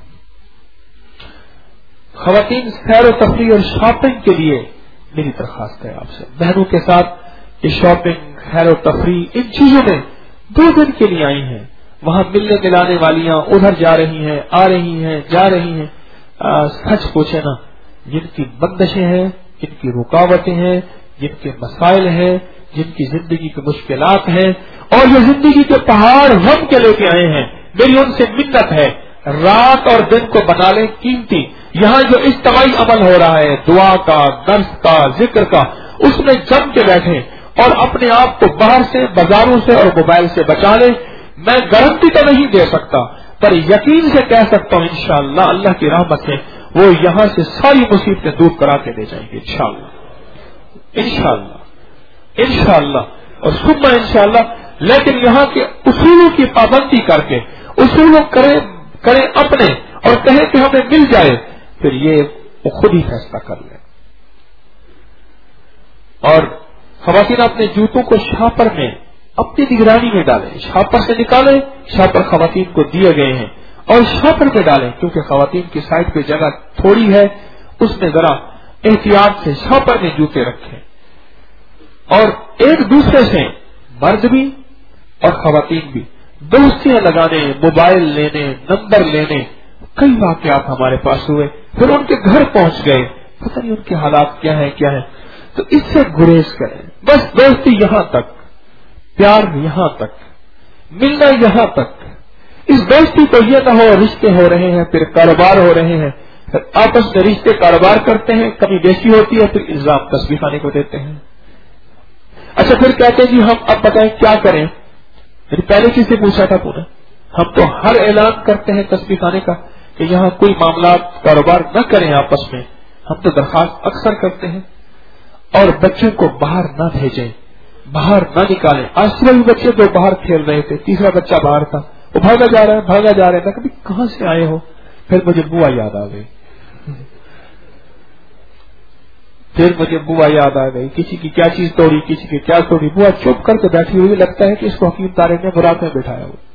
A: خواتین سیر و تفریح اور شاپنگ کے لیے میری درخواست ہے آپ سے، بہنوں کے ساتھ یہ شاپنگ، خیر و تفریح، ان چیزوں میں 2 دن کے لیے آئی ہیں. وہاں ملنے ملانے والیاں ادھر جا رہی ہیں، آ رہی ہیں، جا رہی ہیں. سچ پوچھے نا، جن کی بندشیں ہیں، جن کی رکاوٹیں ہیں، جن کے مسائل ہیں، جن کی زندگی کی مشکلات ہیں، اور یہ زندگی کے پہاڑ غم کے لے کے آئے ہیں، میری ان سے منت ہے، رات اور دن کو بنا لیں قیمتی. یہاں جو اجتماعی عمل ہو رہا ہے، دعا کا، درس کا، ذکر کا، اس میں جم کے بیٹھیں اور اپنے آپ کو باہر سے، بازاروں سے اور موبائل سے بچا لیں. میں گارنٹی تو نہیں دے سکتا، پر یقین سے کہہ سکتا ہوں انشاءاللہ اللہ کی رحمت سے وہ یہاں سے ساری مصیبتیں دور کرا کے لے جائیں گے انشاءاللہ، انشاءاللہ، انشاءاللہ اور ثم انشاءاللہ. لیکن یہاں کے اصولوں کی پابندی کر کے اصولوں کریں اپنے، اور کہیں کہ ہمیں مل جائے، پھر یہ وہ خود ہی فیصلہ کر لیں. اور خواتین اپنے جوتوں کو شاپر میں اپنی نگرانی میں ڈالیں، شاپر سے نکالیں. شاپر خواتین کو دیے گئے ہیں، اور شاپر میں ڈالیں، کیونکہ خواتین کی سائڈ پہ جگہ تھوڑی ہے، اس میں ذرا احتیاط سے شاپر میں جوتے رکھیں. اور ایک دوسرے سے مرد بھی اور خواتین بھی دوستیاں لگانے، موبائل لینے، نمبر لینے. کئی واقعات ہمارے پاس ہوئے، پھر ان کے گھر پہنچ گئے، پتہ نہیں ان کے حالات کیا ہے. تو اس سے گریز کریں. بس دوستی یہاں تک، پیار یہاں تک، ملنا یہاں تک. اس دوستی کو یہ نہ ہو رشتے ہو رہے ہیں پھر کاروبار ہو رہے ہیں، پھر آپس میں رشتے کاروبار کرتے ہیں، کمی بیشی ہوتی ہے، پھر الزام تسبیح خانے کو دیتے ہیں. اچھا پھر کہتے ہیں جی ہم اب بتائیں کیا کریں. پہلے کس سے پوچھا تھا پورا؟ ہم تو ہر اعلان کرتے ہیں تسبیح خانے کا کہ یہاں کوئی معاملات کاروبار نہ کریں آپس میں. ہم تو درخواست اکثر کرتے ہیں. اور بچوں کو باہر نہ بھیجیں، باہر نہ نکالیں. آج صبح بھی بچے دو باہر کھیل رہے تھے، تیسرا بچہ باہر تھا، وہ بھاگا جا رہا ہے. کبھی کہاں سے آئے ہو؟ پھر مجھے بوا یاد آ گئی، کسی کی کیا چیز توڑی، کسی کی کیا توڑی. بوا چپ کر کے بیٹھی ہوئی، لگتا ہے کہ اس کو حکیم طارق نے برات میں بٹھایا ہو.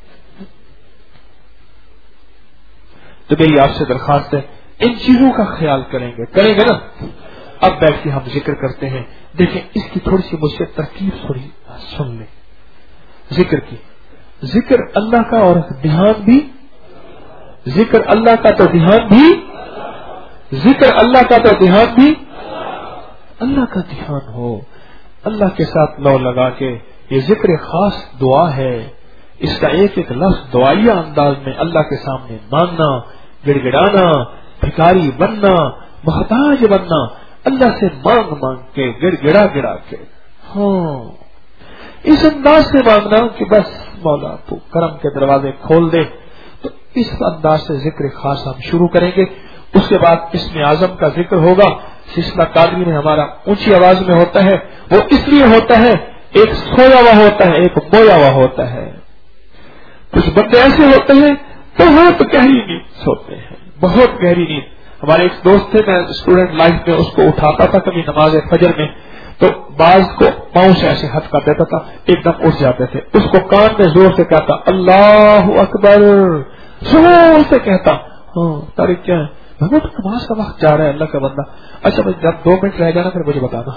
A: تو میری آپ سے درخواست ہے ان چیزوں کا خیال کریں گے نا. اب بیٹھ کے ہم ذکر کرتے ہیں. دیکھیں اس کی تھوڑی سی مجھ سے ترکیب سن لیں ذکر کی. ذکر اللہ کا اور دھیان بھی، ذکر اللہ کا تو دھیان بھی، ذکر اللہ کا تو دھیان بھی. اللہ کا دھیان ہو، اللہ کے ساتھ لو لگا کے. یہ ذکر خاص دعا ہے، اس کا ایک ایک لفظ دعائیہ انداز میں اللہ کے سامنے مانگنا، گڑگڑانا، بھکاری بننا، محتاج بننا، اللہ سے مانگ کے گڑ گڑا کے. ہاں اس انداز سے مانگنا کہ بس مولا تو کرم کے دروازے کھول دے. تو اس انداز سے ذکر خاص ہم شروع کریں گے. اس کے بعد اسم اعظم کا ذکر ہوگا. سلسلہ قادری میں ہمارا اونچی آواز میں ہوتا ہے. وہ اس لیے ہوتا ہے ایک سویا ہوا ہوتا ہے، ایک مویا ہوا ہوتا ہے. کچھ بندے ایسے ہوتے ہیں بہت گہری نیند سوتے ہیں، بہت گہری نیند. ہمارے ایک دوست تھے، میں اسٹوڈنٹ لائف میں اس کو اٹھاتا تھا کبھی نماز فجر میں، تو بعض کو پاؤں سے ایسے ہاتھ کر دیتا تھا، ایک دم اٹھ جاتے تھے. اس کو کان میں زور سے کہتا اللہ اکبر، زور سے کہتا. ہاں طارق کیا ہے؟ تو نماز کا وقت جا رہا ہے اللہ کا بندہ. اچھا بھائی جب 2 منٹ رہ جانا پھر مجھے بتانا.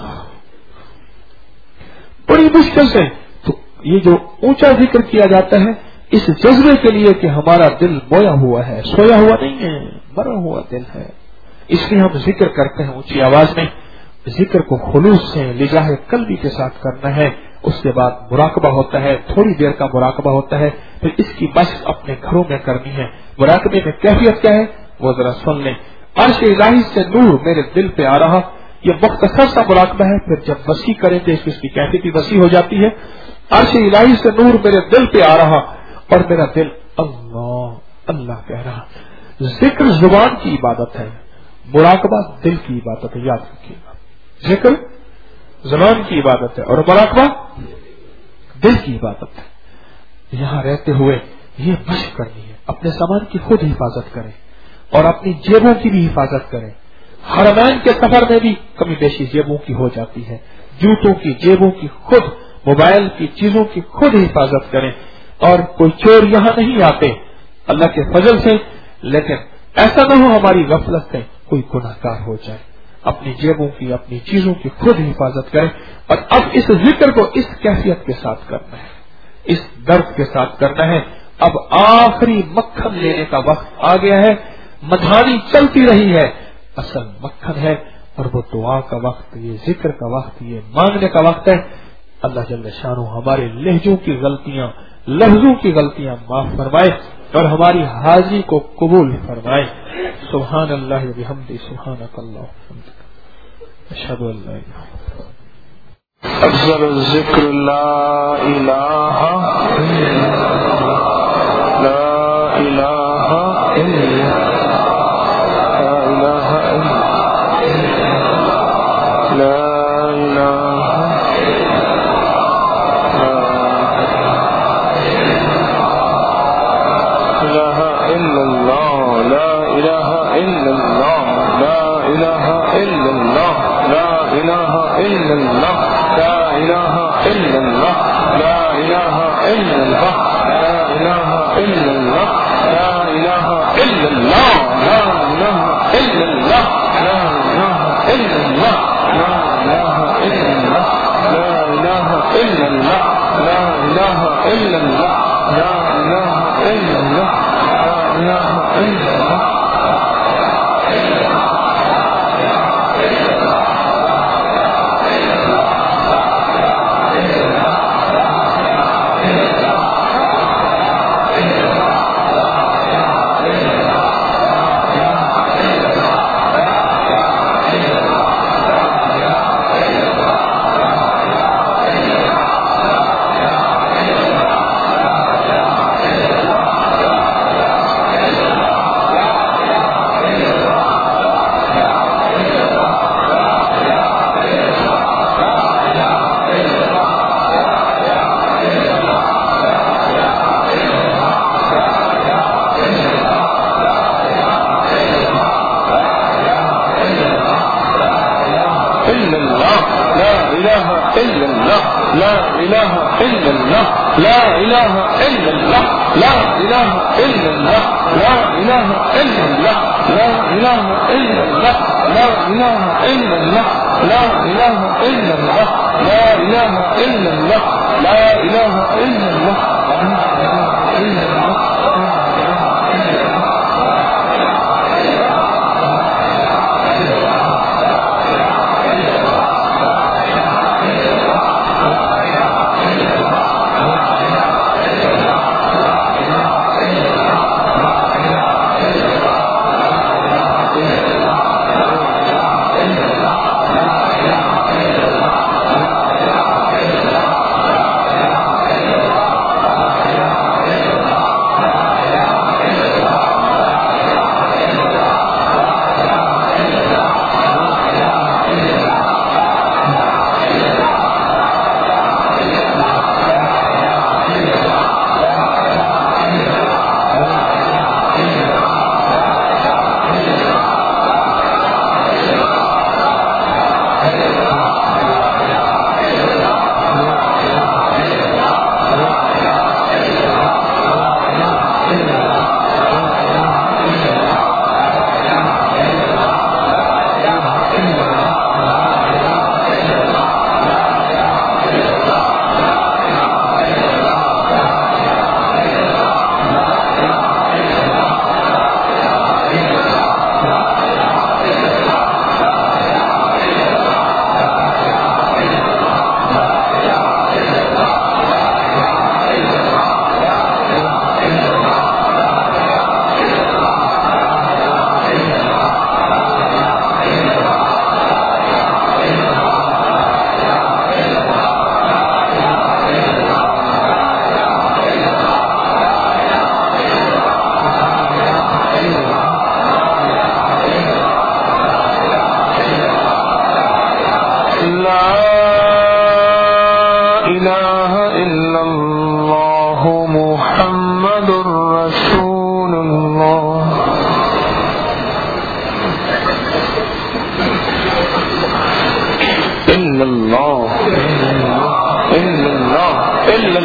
A: بڑی مشکل سے. تو یہ جو اونچا ذکر کیا جاتا ہے اس جذبے کے لیے کہ ہمارا دل مویا ہوا ہے، سویا ہوا نہیں ہے، مرا ہوا دل ہے. اس لیے ہم ذکر کرتے ہیں اونچی آواز میں. ذکر کو خلوص سے لجاہ قلبی کے ساتھ کرنا ہے. اس کے بعد مراقبہ ہوتا ہے، تھوڑی دیر کا مراقبہ ہوتا ہے، پھر اس کی مشق اپنے گھروں میں کرنی ہے. مراقبے میں کیفیت کیا ہے وہ ذرا سن لیں. عرش الہی سے نور میرے دل پہ آ رہا، یہ مختصر سا مراقبہ ہے. پھر جب وسیع کریں تو اس کی کیفیت وسیع ہو جاتی ہے. عرش الہی سے نور میرے دل پہ آ رہا اور میرا دل اللہ اللہ کہہ رہا. ذکر زبان کی عبادت ہے، مراقبہ دل کی عبادت ہے. یاد رکھیے گا، ذکر زبان کی عبادت ہے اور مراقبہ دل کی عبادت ہے. یہاں رہتے ہوئے یہ مشق کرنی ہے. اپنے سامان کی خود حفاظت کریں اور اپنی جیبوں کی بھی حفاظت کریں. حرمین کے سفر میں بھی کمی بیشی جیبوں کی ہو جاتی ہے. جوتوں کی جیبوں کی خود، موبائل کی چیزوں کی خود حفاظت کریں. اور کوئی چور یہاں نہیں آتے اللہ کے فضل سے، لیکن ایسا نہ ہو ہماری غفلت سے کوئی گناہ گار ہو جائے. اپنی جیبوں کی، اپنی چیزوں کی خود حفاظت کریں. اور اب اس ذکر کو اس کیفیت کے ساتھ کرنا ہے، اس درد کے ساتھ کرنا ہے. اب آخری مکھن لینے کا وقت آ گیا ہے. مدھانی چلتی رہی ہے، اصل مکھن ہے اور وہ دعا کا وقت، یہ ذکر کا وقت، یہ مانگنے کا وقت ہے. اللہ جل شانہ ہمارے لہجوں کی غلطیاں، لفظوں کی غلطیاں معاف فرمائے اور ہماری حاضری کو قبول فرمائے. سبحان اللہ و بحمدہ، سبحانک اللہ وبحمدک، اشہد ان لا الہ الا انت. افضل الذکر لا الہ لا الہ الا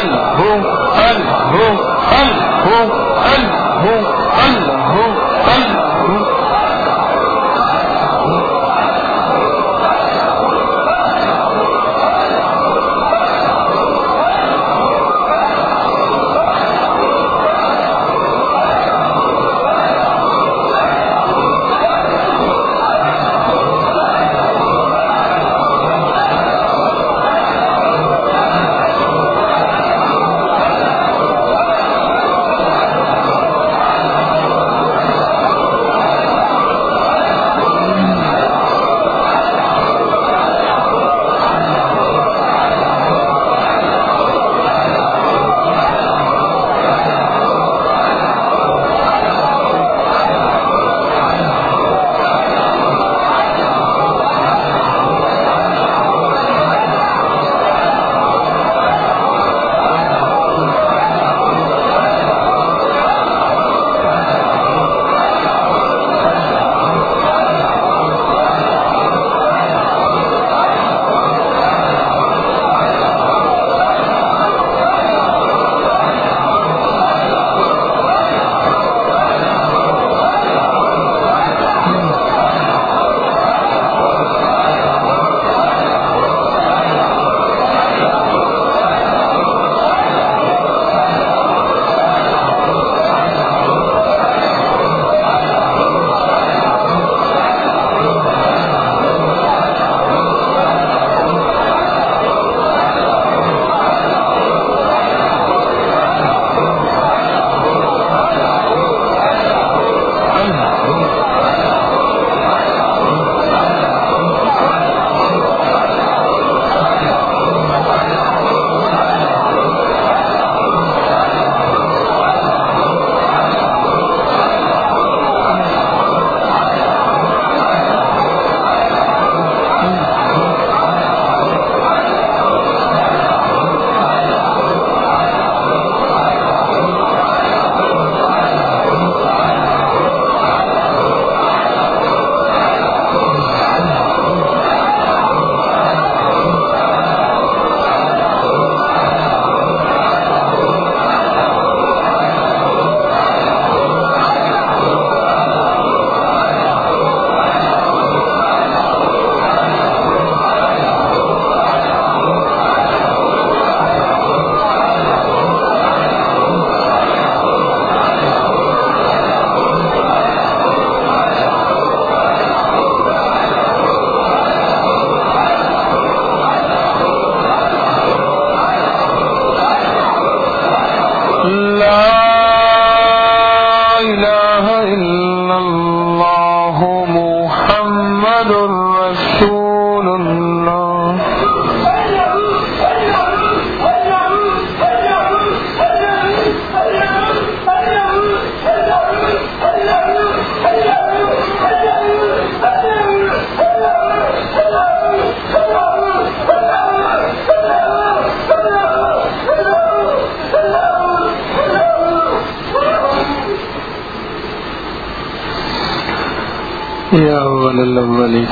A: یا اول الاولین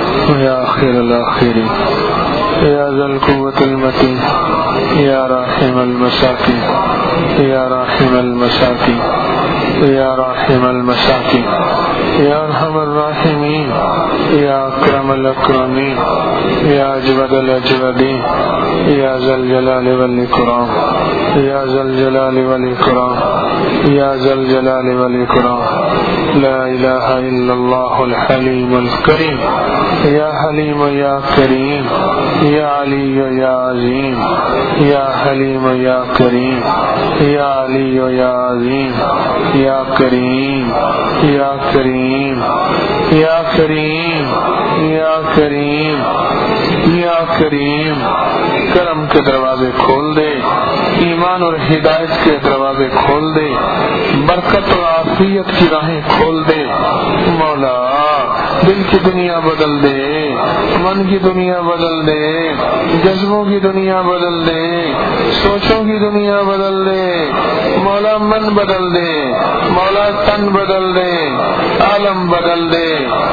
A: یا آخر الاخرین یا ذا القوة المتین یا راحم المساکین یا راحم المساکین یا راحم المساکین یا ارحم الراحمین یا اکرم الاکرمین یا اجود الاجودین یا ذا الجلال والاکرام یا ذا الجلال والاکرام یا ذا الجلال والاکرام لا الہ الا اللہ الحلیم الکریم یا حلیم یا کریم یا علی یا عظیم یا حلیم یا کریم یا علی یا عظیم یا کریم یا کریم یا کریم یا کریم یا کریم کرم کے دروازے کھول دے، ایمان اور ہدایت کے دروازے کھول دے، برکت اور عافیت کی راہیں کھول دے مولا، دل کی دنیا بدل دے، من کی دنیا بدل دے، جذبوں کی دنیا بدل دے، سوچوں کی دنیا بدل دے مولا، من بدل دے مولا، تن بدل دے، عالم بدل دے،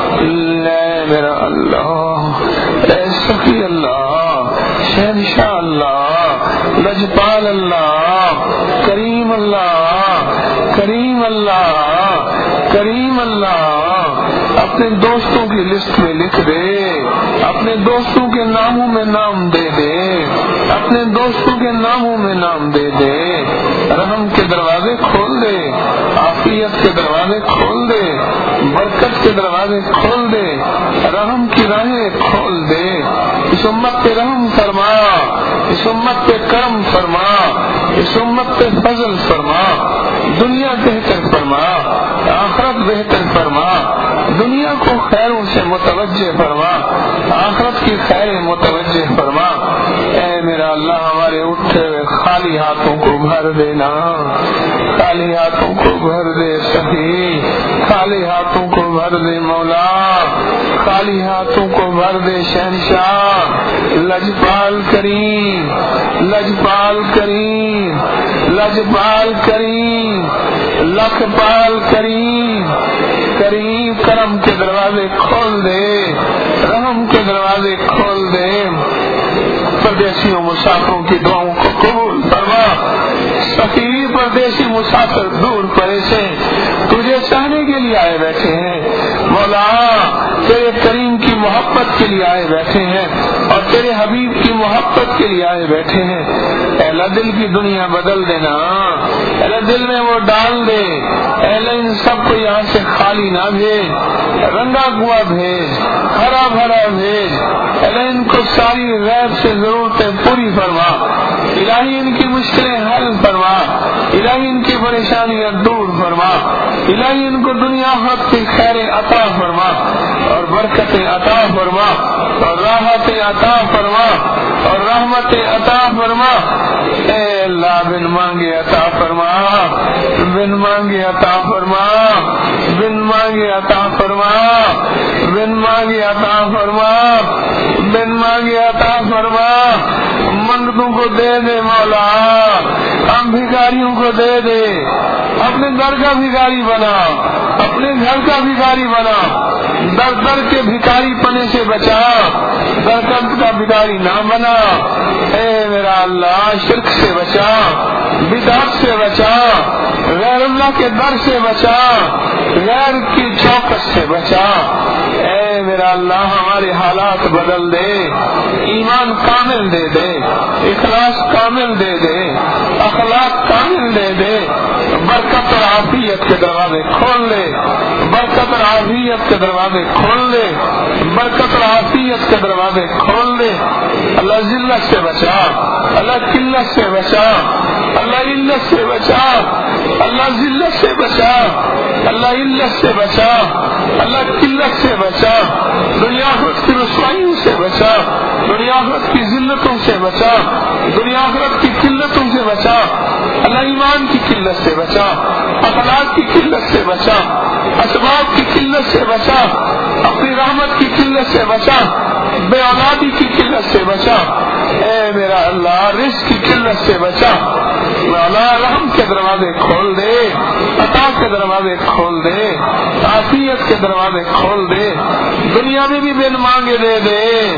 A: لے میرا اللہ، اے سخی اللہ، شہنشاہ اللہ، لجپال اللہ، کریم اللہ، کریم اللہ، کریم اللہ، اپنے دوستوں کی لسٹ میں لکھ دے، اپنے دوستوں کے ناموں میں نام دے دے، اپنے دوستوں کے ناموں میں نام دے دے، رحم کے دروازے کھول دے، عافیت کے دروازے کھول دے، برکت کے دروازے کھول دے، رحم کی راہیں کھول دے، اس امت پہ رحم فرما، اس امت پہ کرم فرما، اس امت پہ فضل فرما، دنیا بہتر فرما، آخرت بہتر فرما، دنیا کو خیروں سے متوجہ فرما، آخرت کی خیریں متوجہ فرما۔ اے میرا اللہ ہمارے اٹھے ہوئے خالی ہاتھوں کو بھر دینا، خالی ہاتھوں کو بھر دے سخی، خالی ہاتھوں کو بھر دے مولا، خالی ہاتھوں کو بھر دے شہنشاہ، لجپال کریم، لجپال کریم، لجپال کریم، لکھ پال کریم، کریم کرم کے دروازے کھول دے، رحم کے دروازے کھول دے، پردیسیوں مسافروں کی دعاؤں کو قبول فرما، سفیر پردیسی مسافر دور پرے سے تجھے چاہنے کے لیے آئے بیٹھے ہیں مولا، تیرے کریم کی محبت کے لیے آئے بیٹھے ہیں اور تیرے حبیب کی محبت کے لیے آئے بیٹھے ہیں۔ اے اللہ دل کی دنیا بدل دینا، اے اللہ دل میں وہ ڈال دے، اے اللہ ان سب کو یہاں سے خالی نہ بھیج، رنگا گوا بھیج، ہرا بھرا بھیج، اے اللہ ان کو ساری غیب سے ضرورتیں پوری فرما، الہی ان کی مشکلیں حل فرما، الہی ان کی پریشانیاں دور فرما، الہی ان کو دنیا آخرت کی خیریں عطا فرما اور برکتیں عطا فرما اور راحتیں عطا فرما اور رحمتیں عطا فرما۔ اے اللہ بن مانگے عطا فرما، بن مانگے عطا فرما، بن مانگے عطا فرما، بن مانگے عطا فرما، بن مانگے عطا فرما، منگتوں کو دے دے مولا، ہم بھکاریوں کو دے دے، اپنے گھر کا بھکاری بنا، اپنے گھر کا بھکاری بنا، در در کے بھکاری پنے سے بچا، درکت کا بھکاری نہ بنا۔ اے میرا اللہ شرک سے بچا، بدعت سے بچا، غیر اللہ کے در سے بچا، غیر کی چوکس سے بچا۔ اے میرا اللہ ہمارے حالات بدل دے، ایمان کامل دے دے، اخلاص کامل دے دے، اخلاق کامل دے دے، برکت اور عافیت کے دروازے کھول دے، برکت اور عافیت کے دروازے کھول دے، برکت اور عافیت کے دروازے کھول دے۔ اللہ ذلت سے بچا، اللہ قلت سے بچا، اللہ علت سے بچا، اللہ ذلت سے بچا، اللہ علت سے بچا، اللہ قلت سے بچا، دنیا آخرت کی رسوائیوں سے بچا، دنیا آخرت کی ذلتوں سے بچا، دنیا آخرت کی قلتوں سے بچا، اللہ ایمان کی قلت سے بچا، اخلاق کی قلت سے بچا، اسباب کی قلت سے بچا، اپنی رحمت کی قلت سے بچا، بے اولادی کی قلت سے بچا۔ اے میرا اللہ رزق کی قلت سے بچا، مولا رحم کے دروازے کھول دے، عطا کے دروازے کھول دے، عافیت کے دروازے کھول دے، دنیا میں بھی بن مانگے دے دے،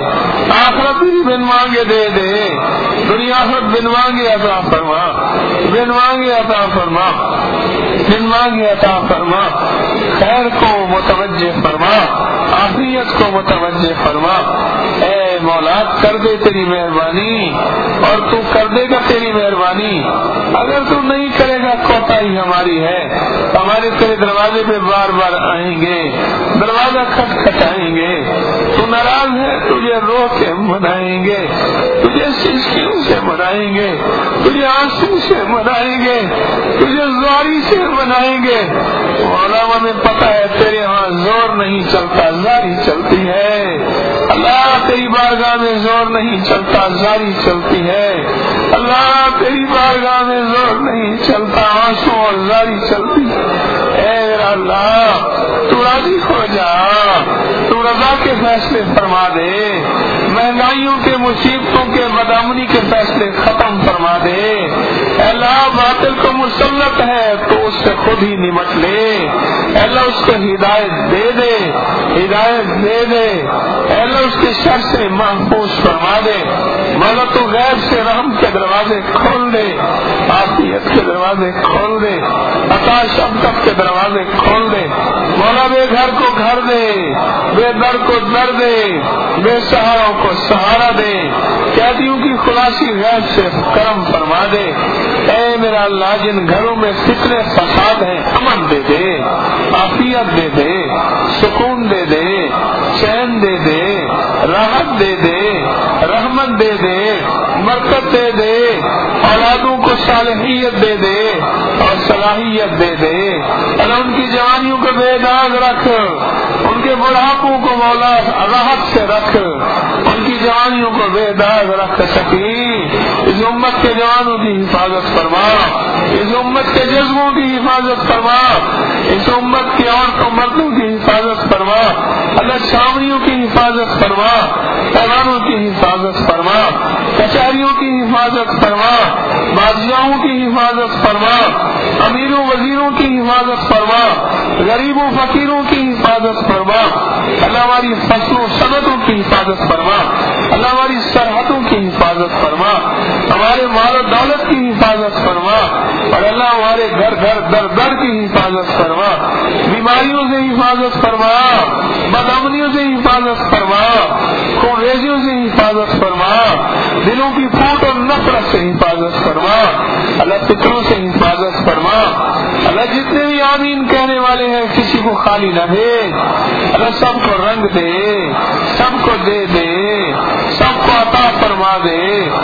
A: آخرت میں بھی بن مانگے دے دے، دنیا آخرت بن مانگے عطا فرما، بن مانگے عطا فرما، بن مانگے عطا فرما، خیر کو متوجہ فرما، عافیت کو متوجہ فرما۔ اے مولا کر دے تیری مہربانی، اور تو کر دے گا تیری مہربانی، اگر تو نہیں کرے گا کوتاہی ہماری ہے، ہمارے تیرے دروازے پہ بار بار آئیں گے، دروازہ کھٹکھٹائیں گے، تو ناراض ہے تجھے رو کے منائیں گے، تجھے سسکیوں سے منائیں گے، تجھے آنسو سے منائیں گے، تجھے زاری سے منائیں گے۔ مولا ہمیں پتا ہے تیرے ہاں زور نہیں چلتا، زاری چلتی ہے، اللہ تیری بارگاہ میں زور نہیں چلتا، زاری چلتی ہے، اللہ تیری بارگاہ میں زور نہیں چلتا، آنسو اور زاری چلتی ہے۔ اے میرا اللہ تو راضی ہو جا، تو رضا کے فیصلے فرما دے، مہنگائیوں کے مصیبتوں کے بدامنی کے فیصلے ختم فرما دے۔ اے اللہ باطل کو مسلط ہے تو اس سے خود ہی نمٹ لے، اے اللہ اس کو ہدایت دے دے، ہدایت دے دے، اے اللہ اس کے شر سے محفوظ فرما دے۔ مولا تو غیب سے رحم کے دروازے کھول دے، عافیت کے دروازے کھول دے، عطا شفقت کے دروازے کھول دے، مولا بے گھر کو گھر دے، بے در کو در دے، بے سہاروں کو سہارا دے، قیدیوں کی خلاصی غیب سے کرم فرما دے۔ اے میرا اللہ جن گھروں میں فتنے فساد ہیں امن دے دے، عافیت دے دے، سکون دے دے، چین دے دے، راحت دے دے، رحمت دے دے، برکت دے دے، اولادوں کو صالحیت دے دے اور صلاحیت دے دے، اللہ ان کی جوانیوں کو بے داغ رکھ، ان کے بڑھاپوں کو مولا راحت سے رکھ، ان کی جوانیوں کو بے داغ رکھ سکی۔ اس امت کے جوانوں کی حفاظت فرما، اس امت کے جذبوں کی حفاظت فرما، اس امت کے عورتوں مردوں کی حفاظت فرما، اللہ چھاؤنیوں کی حفاظت فرما، ایوانوں کی حفاظت فرما، کچہریوں کی حفاظت فرما، بادشاہوں کی حفاظت فرما، امیروں وزیروں کی حفاظت فرما، غریبوں فقیروں کی حفاظت فرما، اللہ ہماری فصلوں صنعتوں کی حفاظت فرما، اللہ ہماری سرحدوں کی حفاظت فرما، ہمارے مال و دولت کی حفاظت فرما، اور اللہ ہمارے گھر گھر در در کی حفاظت فرما، بیماریوں سے حفاظت فرما، بدامنیوں سے حفاظت فرما، خون ریزیوں سے حفاظت فرما، دلوں کی پھوٹ اور نفرت سے حفاظت فرما، اللہ فکروں سے حفاظت فرما، اللہ جتنے بھی آمین کہنے والے ہیں کسی کو خالی نہ بھیج، اللہ سب کو رنگ دے، سب کو دے دے، سب کو عطا فرما دے،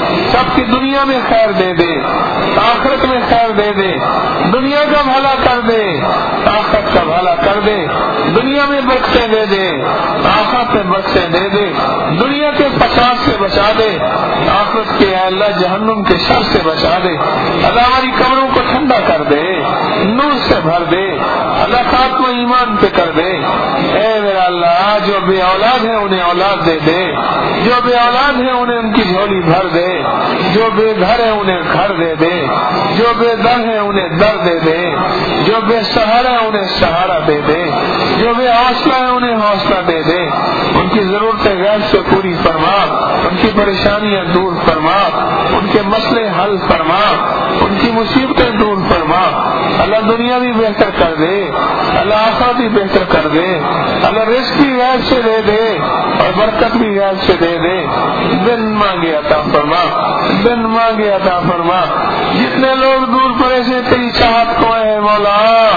A: سب کی دنیا میں خیر دے دے، آخرت میں خیر دے دے، دنیا کا بھلا کر دے، آخرت کا بھلا کر دے، دنیا میں برکتیں دے دے، آخرت میں برکتیں دے دے، دنیا کے فساد سے بچا دے، آخرت کے اللہ جہنم کے شر سے بچا دے، اللہ ہماری قبروں کو ٹھنڈا کر دے، نور سے بھر دے، اللہ خاتمہ ایمان پہ کر دے۔ اے میرا اللہ جو بے اولاد ہیں انہیں اولاد دے دے، جو بے اولاد ہیں انہیں ان کی جھولی بھر دے، جو بے گھر ہیں انہیں گھر دے دے، جو بے در ہیں انہیں در دے دے، جو بے سہارا ہے انہیں سہارا دے دے، جو بے حوصلہ ہے انہیں حوصلہ دے دے، ان کی ضرورتیں غیب سے پوری فرما، ان کی پریشانیاں دور فرما، ان کے مسئلے حل فرما، ان کی مصیبتیں دور فرما، اللہ دنیا بھی بہتر کر دے، اللہ آخرت بھی بہتر کر دے، اللہ رزق بھی غیب سے دے دے اور برکت بھی غیب سے دے دے، بن مانگے عطا فرما، بن مانگے عطا فرما، جتنے لوگ دور پڑے سے تیری چاہت کو ہے مولا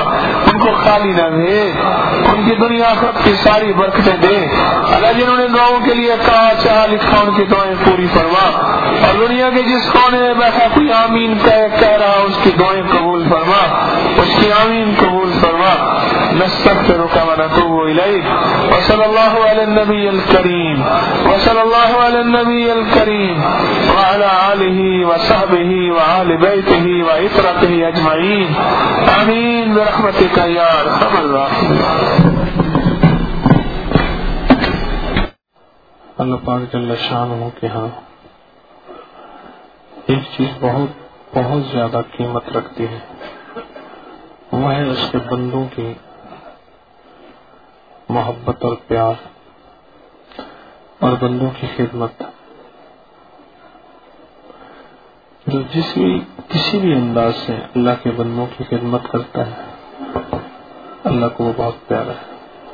A: ان کو خالی نہ بھیج، ان کی دنیا آخرت کی ساری برکتیں دے، اللہ جنہوں نے دعاؤں کے لیے کہا چاہا لکھا ان کی دعائیں پوری فرما، اور دنیا کے جس کونے میں بیٹھا کوئی آمین کہہ رہا اس کی دعائیں قبول فرما، اس کی آمین قبول فرما۔ نستغفرک ونتوب الیک، وصلی اللہ علی النبی الکریم، وصلی اللہ علی النبی الکریم وعلی آلہ وصحبہ وآل بیتہ وعترتہ اجمعین، آمین برحمتک یا ارحم الراحمین۔
B: اللہ پاک جل شانہ کے ہاں ایک چیز بہت زیادہ قیمت رکھتی ہے، وہ ہے اس کے بندوں کی محبت اور پیار اور بندوں کی خدمت۔ جو کسی بھی انداز سے اللہ کے بندوں کی خدمت کرتا ہے اللہ کو وہ بہت پیارا ہے۔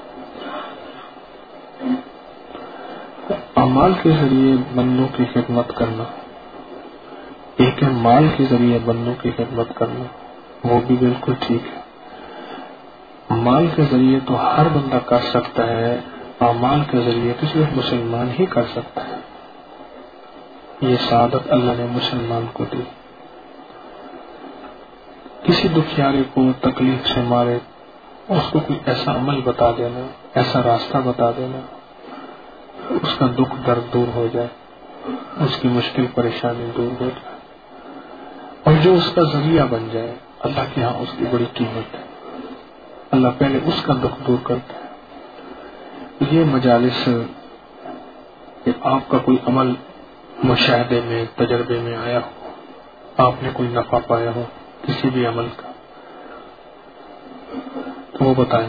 B: اعمال کے ذریعے بندوں کی خدمت کرنا ایک ہے، مال کے ذریعے بندوں کی خدمت کرنا وہ بھی بالکل ٹھیک ہے۔ مال کے ذریعے تو ہر بندہ کر سکتا ہے، اعمال کے ذریعے تو صرف مسلمان ہی کر سکتا ہے۔ یہ سعادت اللہ نے مسلمان کو دی۔ کسی دکھیارے کو تکلیف سے مارے اس کو کوئی ایسا عمل بتا دینا، ایسا راستہ بتا دینا اس کا دکھ درد دور ہو جائے، اس کی مشکل پریشانی دور ہو جائے، اور جو اس کا ذریعہ بن جائے اللہ کے ہاں اس کی بڑی قیمت ہے۔ اللہ پہلے اس کا دکھ دور کرتا ہے۔ یہ مجالس کہ آپ کا کوئی عمل مشاہدے میں تجربے میں آیا ہو، آپ نے کوئی نفع پایا ہو کسی بھی عمل کا، تو وہ بتائیں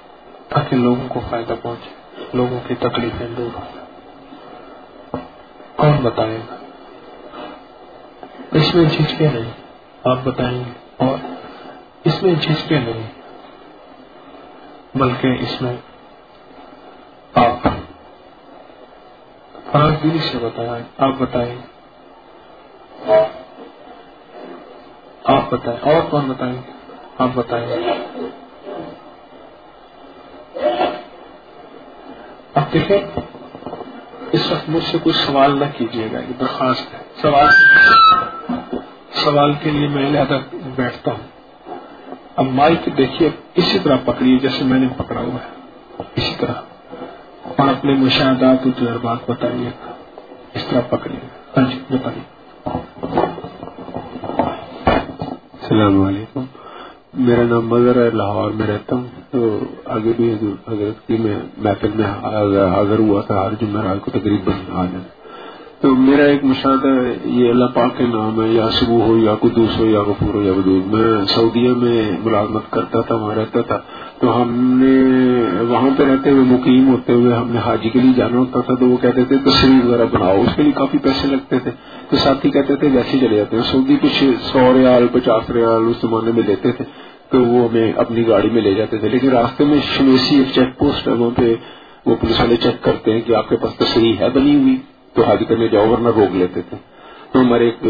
B: تاکہ لوگوں کو فائدہ پہنچے، لوگوں کی تکلیفیں دور ہوں۔ کون بتائے گا؟ اس میں جھجکے نہیں، آپ بتائیں گے، اور اس میں جھجکے نہیں، بلکہ اس میں آپ فراغ دلی سے بتائیں، آپ بتائیں، آپ بتائیں، اور کون بتائیں گے؟ آپ بتائیں گے۔ اب دیکھیں، اس وقت مجھ سے کوئی سوال نہ کیجیے گا، یہ درخواست ہے۔ سوال کے لیے میں علیحدہ بیٹھتا ہوں۔ اب مائک دیکھیے، اسی طرح پکڑیے جیسے میں نے پکڑا ہوا ہے، اسی طرح، اور اپنے مشاہدات و تجربات بتائیے، اس طرح پکڑیے۔ ہاں جی بتائیے۔
C: السلام علیکم، میرا نام مظہر ہے، لاہور میں رہتا ہوں۔ تو آگے بھی حضرت کی میں محفل میں حاضر ہوا تھا ہر جمعرات کو تقریباً حاضر۔ تو میرا ایک مشاہدہ یہ اللہ پاک کے نام ہے، یا سبوح ہو یا قدوس ہو یا غفور ہو یا ودود۔ میں سعودیہ میں ملازمت کرتا تھا، وہاں رہتا تھا، تو ہم نے وہاں پہ رہتے ہوئے مقیم ہوتے ہوئے ہم نے حاجی کے لیے جانا ہوتا تھا، تو وہ کہتے تھے تصویر وغیرہ بناؤ، اس کے لیے کافی پیسے لگتے تھے، تو ساتھی کہتے تھے ویسے چلے جاتے ہیں۔ سعودی کچھ 100 ریال 50 ریال اس زمانے میں لیتے تھے، تو وہ ہمیں اپنی گاڑی میں لے جاتے تھے۔ لیکن راستے میں شمیسی ایک چیک پوسٹ ہے، وہاں پہ وہ پولیس والے چیک کرتے ہیں کہ آپ کے پاس تصریح ہے بنی ہوئی، تو حاجی کرنے جاؤ ورنہ روک لیتے تھے۔ تو ہمارے ایک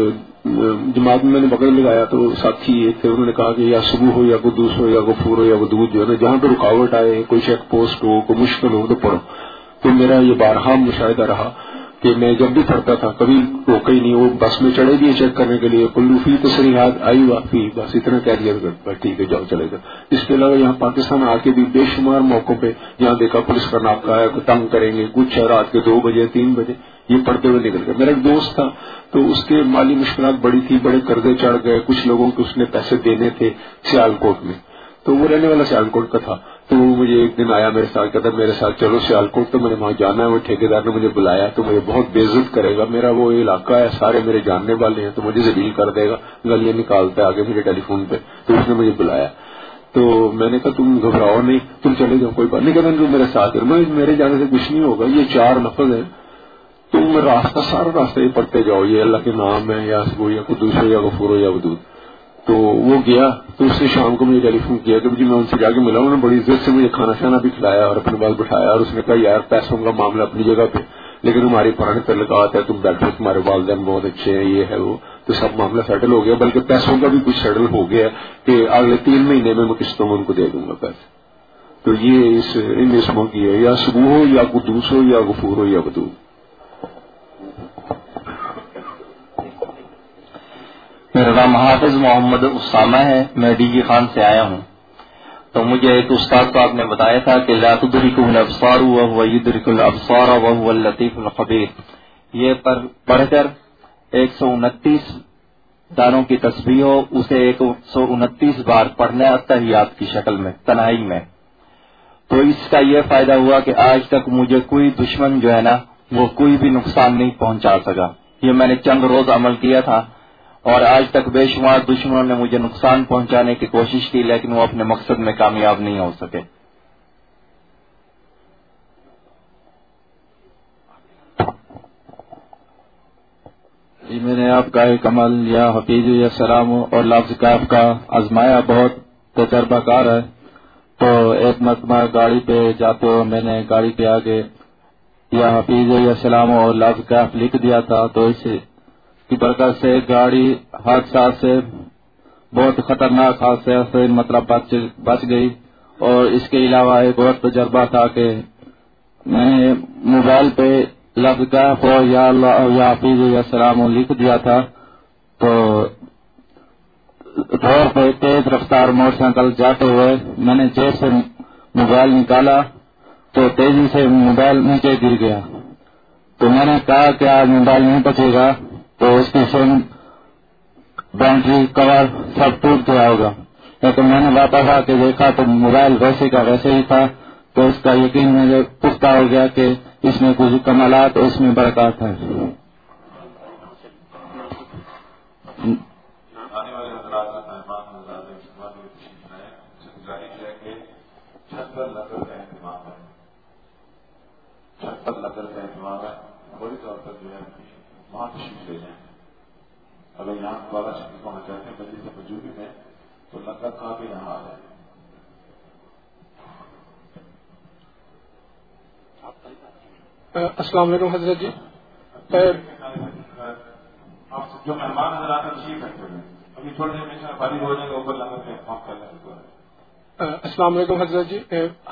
C: جماعت میں نے بغل لگایا، تو ساتھی ایک تھے، انہوں نے کہا کہ یا سبوح ہو یا قدوس ہو یا غفور ہو یا ودود، جو ہے نا جہاں پہ رکاوٹ آئے، کوئی چیک پوسٹ ہو، کوئی مشکل ہو تو پڑھو۔ تو میرا یہ بارہا مشاہدہ رہا کہ میں جب بھی پڑھتا تھا کبھی روکا ہی نہیں، وہ بس میں چڑھے دیے چیک کرنے کے لیے، کلو فی تصریحات آئی واقعی، بس اتنا کہہ دیا، بس ٹھیک ہے جاؤ چلے گا۔ اس کے علاوہ یہاں پاکستان آ کے بھی بے شمار موقعوں پہ یہاں دیکھا پولیس کا ناکا ہے، تنگ کریں گے، کچھ رات کے 2 بجے 3 بجے یہ پڑھتے ہوئے نکل گئے۔ میرا ایک دوست تھا، تو اس کے مالی مشکلات بڑی تھی، بڑے قرضے چڑھ گئے، کچھ لوگوں کو اس نے پیسے دینے تھے سیال کوٹ میں، تو وہ رہنے والا سیال کوٹ کا تھا۔ تو وہ مجھے ایک دن آیا میرے ساتھ، کہتا میرے ساتھ چلو سیال کوٹ، تو میں نے وہاں جانا ہے، وہ ٹھیکیدار نے مجھے بلایا، تو مجھے بہت بے عزت کرے گا، میرا وہ علاقہ ہے، سارے میرے جاننے والے ہیں، تو مجھے ذلیل کر دے گا، گالیاں نکالتا ہے آگے میرے ٹیلی فون پہ۔ تو اس نے مجھے بلایا، تو میں نے کہا تم گھبراؤ نہیں، تم چلے جاؤ، کوئی بات نہیں، کہتا تم میرے ساتھ ہے، میرے جانے سے کچھ نہیں ہوگا، یہ 4 لفظ ہے، تم راستہ سارا راستہ یہ پڑھتے جاؤ، یہ اللہ کے نام ہے، یا سبوح یا قدوس ہو یا غفور ہو یا ودود۔ تو وہ گیا، تو اس نے شام کو مجھے ٹیلی فون کیا کہ میں ان سے جا کے ملا، انہوں نے بڑی عزت سے مجھے کھانا شانا بھی کھلایا اور اپنے پاس بٹھایا، اور اس نے کہا یار پیسوں کا معاملہ اپنی جگہ پہ، لیکن ہماری پرانے تعلقات ہے، تم بیٹھو، تمہارے والدین بہت اچھے ہیں، یہ ہے وہ، تو سب معاملہ سیٹل ہو گیا، بلکہ پیسوں کا بھی کچھ سیٹل ہو گیا کہ اگلے 3 مہینے میں قسطوں میں ان کو دے دوں گا پیسے۔ تو یہ ان اسموں کی ہے، یا سبوح ہو یا قدوس ہو یا غفور ہو یا ودود۔
D: میرا نام حافظ محمد اسامہ ہے، میں ڈی جی خان سے آیا ہوں۔ تو مجھے ایک استاد صاحب نے بتایا تھا کہ لا تدرکہ الابصار وہو یدرک الابصار وہو اللطیف الخبیر، یہ پڑھ کر 129 دانوں کی تسبیح ہو، اسے 129 بار پڑھنا ہے اتحیات کی شکل میں تنہائی میں۔ تو اس کا یہ فائدہ ہوا کہ آج تک مجھے کوئی دشمن جو ہے نا وہ کوئی بھی نقصان نہیں پہنچا سکا۔ یہ میں نے چند روز عمل کیا تھا، اور آج تک بے شمار دشمنوں نے مجھے نقصان پہنچانے کی کوشش کی، لیکن وہ اپنے مقصد میں کامیاب نہیں ہو سکے۔
E: میں نے آپ کا ایک عمل یا حفیظ یا سلام اور لفظ کاف کا آزمایا، بہت تجربہ کار ہے۔ تو ایک مرتبہ گاڑی پہ جاتے ہو میں نے گاڑی کے آگے یا حفیظ یا سلام اور لفظ کاف لکھ دیا تھا، تو اس کی برکت سے گاڑی حادثات سے، بہت خطرناک حادثے سے مطلب بچ گئی۔ اور اس کے علاوہ ایک اور تجربہ تھا کہ میں نے موبائل پہ لفظ کاف اور یا اللہ یا حفیظ یا سلام لکھ دیا تھا، تو روڈ پہ تیز رفتار موٹر سائیکل جاتے ہوئے میں نے جیب سے موبائل نکالا تو تیزی سے موبائل نیچے گر گیا۔ تو میں نے کہا کہ آج موبائل نہیں بچے گا، تو اس کی سم بیٹری کور سب ٹوٹ گیا ہوگا، لیکن میں نے واپس آ کے دیکھا تو موبائل ویسے کا ویسے ہی تھا، تو اس کا یقین مجھے پختہ ہو گیا کہ اس میں کچھ کمالات اور اس میں برکات ہے۔
C: بڑی طور پر جو ہے
F: وہاں تشریف لے جائیں. اگر یہاں دوبارہ شریف ہونا چاہتے ہیں بندی سے بجوری میں تو لگا کھا کے یہاں آ جائیں.
B: السلام علیکم حضرت جی.
F: آپ جو مہمان نظر آتے ہیں تشریف رکھتے ہوئے ابھی تھوڑی دیر میں فارغ ہو جائیں گے اوپر لگا کے فارم کر لیں گے.
B: السلام علیکم حضرت جی.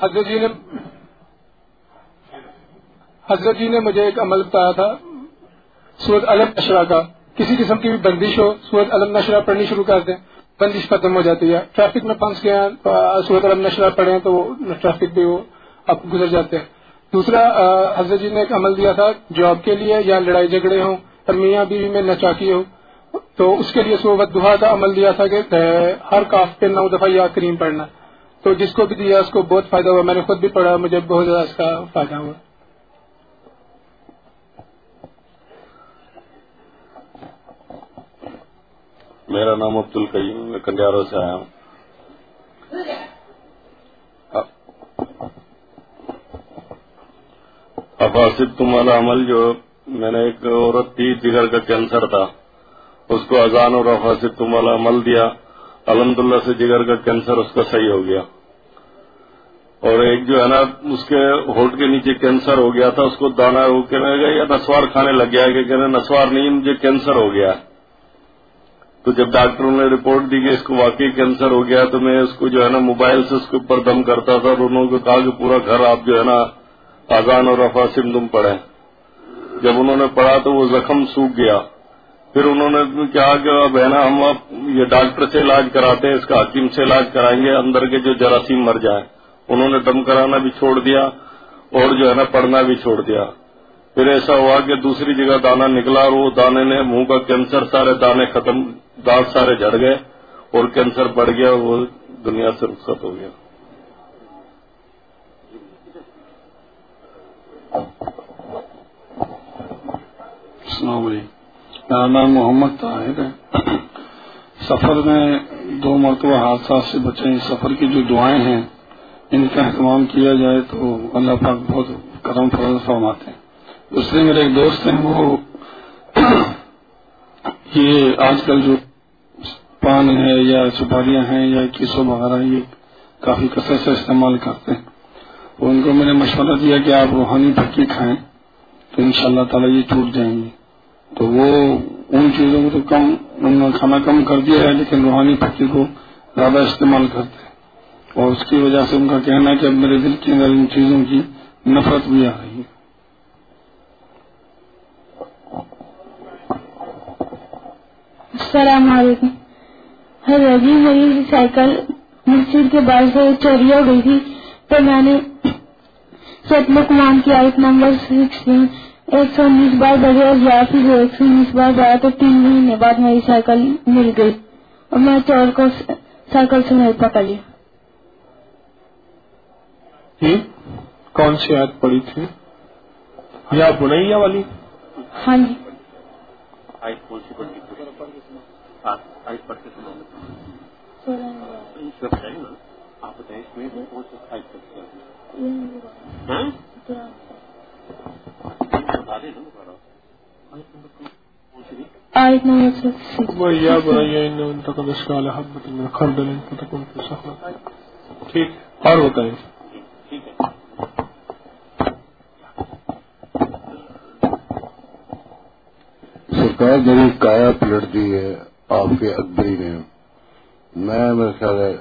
B: حضرت جی نے مجھے ایک عمل بتایا تھا سورۃ علم نشرہ کا. کسی قسم کی بھی بندش ہو سورۃ علم نشرہ پڑھنی شروع کر دیں, بندش ختم ہو جاتی ہے. ٹریفک میں پھنس گئے ہیں سورۃ علم نشرہ پڑھیں تو ٹریفک بھی وہ اب گزر جاتے ہیں. دوسرا حضرت جی نے ایک عمل دیا تھا جاب کے لیے یا لڑائی جھگڑے ہوں اور میاں بیوی میں ناچاکی ہو تو اس کے لیے سورۃ الضحیٰ کا عمل دیا تھا کہ ہر کاف پہ 9 دفعہ یا کریم پڑھنا. تو جس کو بھی دیا اس کو بہت فائدہ ہوا. میں نے خود بھی پڑھا, مجھے بہت زیادہ اس کا فائدہ ہوا.
G: میرا نام عبد القیوم, میں کنڈیاروں سے آیا ہوں. افاسد تمہارا عمل جو میں نے ایک عورت تھی جگر کا کینسر تھا اس کو اذان اور افاسد تمہارا عمل دیا, الحمدللہ سے جگر کا کینسر اس کا صحیح ہو گیا. اور ایک جو ہے نا اس کے ہونٹ کے نیچے کینسر ہو گیا تھا, اس کو دانا وہ کہنے لگا یا نسوار کھانے لگ گیا کہ کہنے نسوار نہیں مجھے کینسر ہو گیا. تو جب ڈاکٹروں نے رپورٹ دی کہ اس کو واقعی کینسر ہو گیا تو میں اس کو جو ہے نا موبائل سے اس کے اوپر دم کرتا تھا اور انہوں نے کہا کہ پورا گھر آپ جو ہے نا اذان اور افاسد تم پڑھیں. جب انہوں نے پڑھا تو وہ زخم سوکھ گیا. پھر انہوں نے کہا کہ اب ہے نا ہم اب یہ ڈاکٹر سے علاج کراتے ہیں, اس کا حکیم سے علاج کرائیں گے, اندر کے جو جراثیم مر جائیں. انہوں نے دم کرانا بھی چھوڑ دیا اور جو ہے نا پڑھنا بھی چھوڑ دیا. پھر ایسا ہوا کہ دوسری جگہ دانا نکلا اور وہ دانے نے منہ کا کینسر سارے دانے ختم, دانت سارے جھڑ گئے اور کینسر بڑھ گیا, وہ دنیا سے رخصت ہو گیا.
H: السلام علیکم, میرا نام محمد طاہر ہے. سفر میں 2 مرتبہ حادثات سے بچیں. سفر کی جو دعائیں ہیں ان کا اہتمام کیا جائے تو اللہ پاک بہت کرم فضل فرماتے ہیں. دوسرے میرے ایک دوست ہیں وہ یہ آج کل جو پان ہے یا سپاریاں ہیں یا کیسو وغیرہ یہ کافی کثرت سے استعمال کرتے ہیں. تو ان کو میں نے مشورہ دیا کہ آپ روحانی پھکی کھائیں تو انشاءاللہ تعالی یہ چھوٹ جائیں گی. تو وہ ان چیزوں کو تو انہوں نے کھانا کم کر دیا ہے لیکن روحانی پھکی کو زیادہ استعمال کرتے ہیں اور اس کی وجہ سے ان کا کہنا ہے کہ اب میرے دل کے اندر ان چیزوں کی نفرت بھی آ رہی ہے.
I: السلام علیکم. حضرت جی میری سائیکل مسجد کے باہر سے چوری ہو گئی تھی تو میں نے سورۃ لقمان کی آیت نمبر 16 119 بار پڑھی اور یا پھر 119 بار پڑھا تو 3 مہینے بعد میری سائیکل مل گئی اور میں چور کو سائیکل سے نہیں پکڑ لیا.
B: کون سی آیت پڑھی تھی؟ یا بنیا والی؟
I: ہاں جی.
G: آیت کون سی پڑھی تھی؟ آیت پڑھ کے سنا آپ بتائیں اس میں کون سی آیت پڑھتے ہیں؟
I: آیت نمبر 6.
B: یا بنیا ان تک مسکال حبۃ من خردل فتکن فی صخرۃ. ٹھیک, اور بتائیں.
J: سرکار میری کایا پلٹ دی ہے آپ کے اکبری نے. میں میرے خیال ہے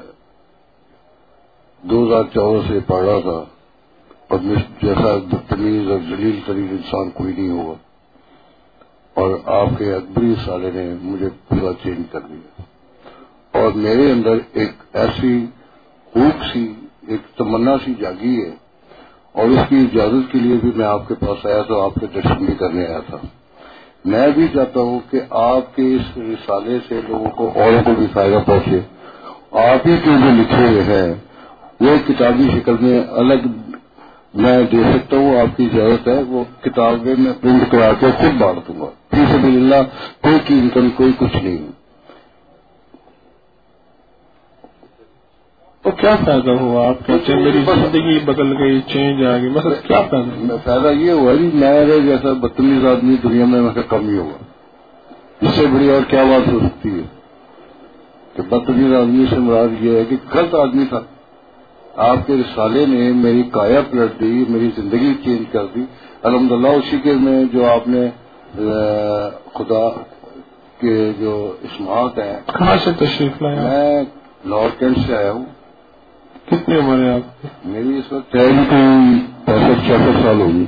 J: 2014 سے پڑھ رہا تھا اور جیسا بدتمیز اور ذلیل ترین انسان کوئی نہیں ہوگا, اور آپ کے اکبری سالے نے مجھے پورا چینج کر دیا اور میرے اندر ایک ایسی خوب سی ایک تمنا سی جاگی ہے اور اس کی اجازت کے لیے بھی میں آپ کے پاس آیا تو آپ کے درشن بھی کرنے آیا تھا. میں بھی چاہتا ہوں کہ آپ کے اس رسالے سے لوگوں کو اوروں کو بھی فائدہ پہنچے. آپ ہی کے جو لکھے ہوئے ہیں وہ کتابی شکل میں الگ میں دے سکتا ہوں, آپ کی اجازت ہے, وہ کتابیں میں پرنٹ کرا کے خود بانٹ دوں گا فی سبیل اللہ. کوئی قیمت کوئی کچھ نہیں.
B: تو کیا فائدہ ہوا؟ آپ کہتے ہیں میری زندگی بدل گئی، چینج آ گئی، مطلب کیا فائدہ؟
J: فائدہ یہ ہوا جی میرے جیسا بدتمیز آدمی دنیا میں کم ہی ہوگا. اس سے بڑی اور کیا بات ہو سکتی ہے کہ بدتمیز آدمی سے مراد یہ ہے کہ غلط آدمی تھا. آپ کے رسالے نے میری کایا پلٹ دی، میری زندگی چینج کر دی الحمدللہ. اسی کے میں جو آپ نے خدا کے جو اسمات ہیں.
B: کہاں سے تشریف لایا؟
J: میں لاہور کینٹ سے آیا ہوں.
B: کتنی عمر ہے آپ کی؟
J: میری اس وقت 65-66 سال ہوگی.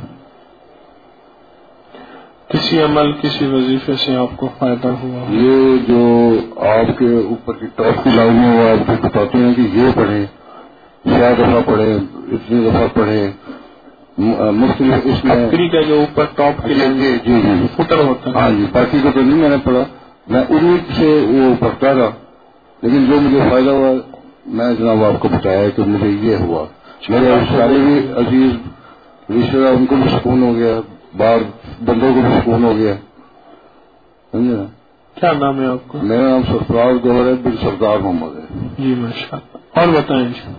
B: کسی عمل کسی وظیفے سے آپ کو فائدہ ہوا؟
J: یہ جو آپ کے اوپر کی ٹاپ کی لائن ہے وہ آپ کو بتاتے ہیں کہ یہ پڑھیں، 6 دفعہ پڑھیں، اتنی دفعہ پڑھیں، مختلف اس میں
B: کا جو اوپر ٹاپ کی لائن
J: جی
B: فٹر ہوتا ہے.
J: ہاں جی، باقی کو تو نہیں میں نے پڑھا، میں امید سے وہ پڑھتا رہا. لیکن جو مجھے فائدہ ہوا میں جناب آپ کو بتایا کہ مجھے یہ ہوا. میرے سارے بھی عزیز رشتے دار ان کو بھی سکون ہو گیا، باہر بندوں کو بھی سکون ہو گیا. سمجھے؟
B: کیا نام ہے آپ کا؟
J: میرا نام سرفراز گوہر ہے، بن سردار محمد ہے.
B: جی ماشاء اللہ. اور بتائیں جی،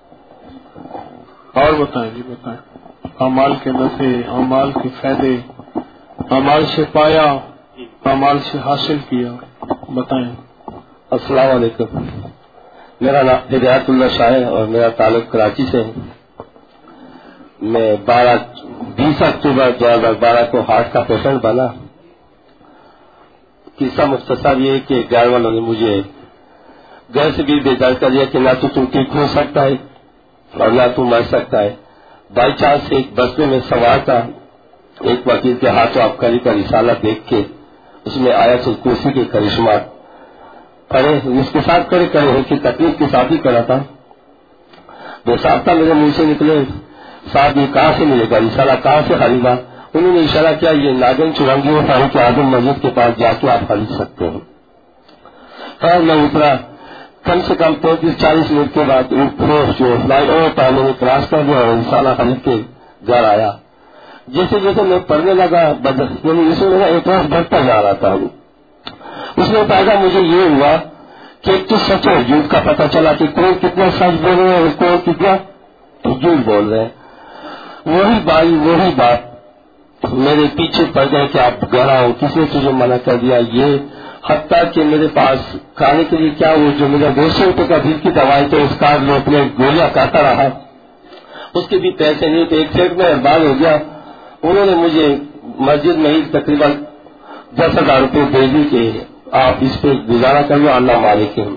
B: اور بتائیں جی، بتائیں اعمال کے نفع، اعمال کے فائدے، اعمال سے پایا، اعمال سے حاصل کیا، بتائیں.
K: السلام علیکم. میرا نام ہدایت اللہ شاہ ہے اور میرا تعلق کراچی سے ہے. میں 20 اکتوبر 2012 کو ہارٹ کا پیشنٹ بنا. قصہ مختصر یہ کہ گھر والوں نے مجھے گھر سے بھی بیدار کر دیا کہ نہ تو تم ٹھیک ہو سکتا ہے اور نہ تو مر سکتا ہے. بائی چانس ایک بس میں سوار تھا، ایک وکیل کے ہاتھوں عبقری کا رسالہ دیکھ کے اس میں آیت الکرسی کے کرشمات پڑھے، اس کے ساتھ کرے کہ تکلیف کے ساتھ ہی کرا تھا. وہ سابقہ میرے منہ سے نکلے، صاحب یہ کہاں سے ملے گا رسالہ، کہاں سے خریدا؟ انہوں نے اشارہ کیا یہ ناگن چرنگی و فاروق اعظم مسجد کے پاس جا کے آپ خرید سکتے ہیں. خیر میں اترا، کم سے کم 35-40 منٹ کے بعد جو فلائی اوور تھا میں نے کراس کر دیا اور رسالہ خرید کے گھر آیا. جیسے جیسے میں پڑھنے لگا یعنی اس میں میرا اعتراض بڑھتا جا رہا تھا. اس میں پیدا مجھے یہ ہوا کہ ایک تو سچ اور جھوٹ کا پتہ چلا کہ کون کتنا سچ بول رہے ہیں اور کون کتنا جھوٹ بول رہے ہیں. وہی بات میرے پیچھے پڑ گئے کہ آپ گھر آؤ، کس نے تجھے منع کر دیا؟ یہ حتیٰ کہ میرے پاس کھانے کے لیے کیا وہ جو میرا 200 روپے کا دل کی دوائی تھے اس کارڈ میں اپنے گولیاں کھاتا رہا، اس کے بھی پیسے نہیں تھے. ایک سیٹ میں بار ہو گیا. انہوں نے مجھے مسجد میں ہی تقریباً 10,000 روپے دے دی کہ آپ اس پہ گزارا کر لو، اللہ مالک ہے.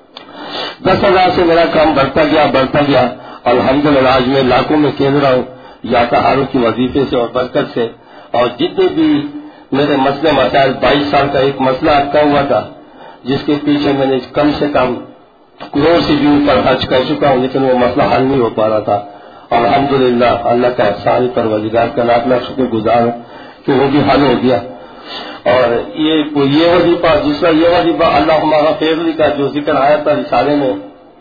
K: 10,000 سے میرا کام بڑھتا گیا. الحمدللہ آج میں لاکھوں میں کھیل رہا ہوں یا تہاروں کی وظیفے سے اور برکت سے. اور جتنے بھی میرے مسئلے مسائل 22 سال کا ایک مسئلہ اٹکا ہوا تھا جس کے پیچھے میں نے کم سے کم کروڑ سے بھی اوپر خرچ کر چکا ہوں لیکن وہ مسئلہ حل نہیں ہو پا رہا تھا. الحمدللہ اللہ کا احسان پروردگار کا لاکھ شکر گزار ہوں کہ وہ بھی حل ہو گیا. اور یہ وظیفہ دوسرا یہ وظیفہ اللہم غفر کا جو ذکر آیا تھا رسالے میں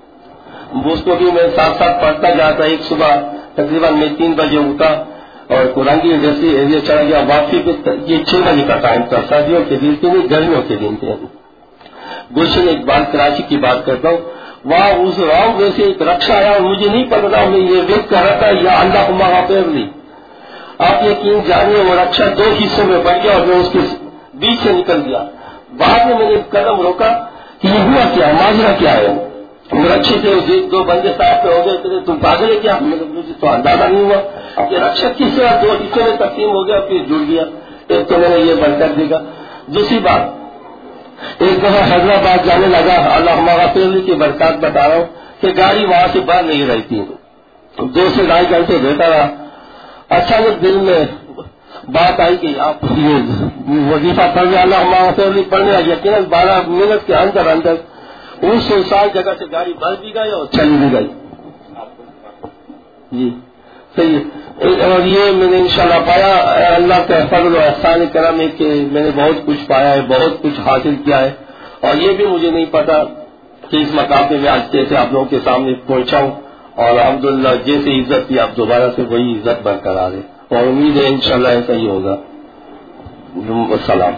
K: اس کو بھی میں ساتھ ساتھ پڑھتا جاتا. ایک صبح تقریباً میں 3 بجے اٹھا اور قرآن کی انڈسٹری ایریا چلا گیا. واپسی پہ یہ 6 بجے کا ٹائم تھا، سردیوں کے دن تھے نہیں گرمیوں کے دن تھے. گلشن اقبال کراچی کی بات کرتا ہوں، وہاں اس راؤنڈ میں سے ایک رکشا آیا اور مجھے نہیں پتا تھا میں یہ ویٹ کر رہا تھا یا اللہم غفر لی. آپ یقین جانیے وہ رکشا 2 حصوں میں بڑھ گیا اور میں اس کے بیچ سے نکل گیا. بعد میں نے قدم روکا کہ یہ ہوا کیا، ماجرا کیا ہے. رکشے سے 2 بندے صاحب پہ ہو گئے تھے، تم پاگل ہے کیا؟ مجھے تو اندازہ نہیں ہوا کہ رکشا کس طرح 2 حصوں میں تقسیم ہو گیا پھر جڑ گیا. ایک تو میں نے یہ بند کر دے گا. دوسری بات ایک دفعہ حیدرآباد جانے لگا، اللہم غفر لی کی برکات بتا رہا ہوں کہ گاڑی وہاں سے باہر نہیں رہتی، 2 سے 2.5 گھنٹے بیٹھا رہا. اچانک دل میں بات آئی کہ آپ یہ وظیفہ پڑھ رہے اللہم غفر لی پڑھنے لگا. یقیناً 12 منٹ کے اندر اس سال جگہ سے گاڑی بھر بھی گئی اور چلی بھی گئی. جی صحیح. اور یہ میں نے انشاءاللہ پایا اللہ کا فضل و احسان کرم ہے کہ میں نے بہت کچھ پایا ہے، بہت کچھ حاصل کیا ہے. اور یہ بھی مجھے نہیں پتا کہ اس مقام پہ میں آج جیسے آپ لوگوں کے سامنے پہنچا ہوں اور الحمدللہ جیسے عزت کی آپ دوبارہ سے وہی عزت برقرار ہے اور امید ہے انشاءاللہ ایسا ہی ہوگا. السلام.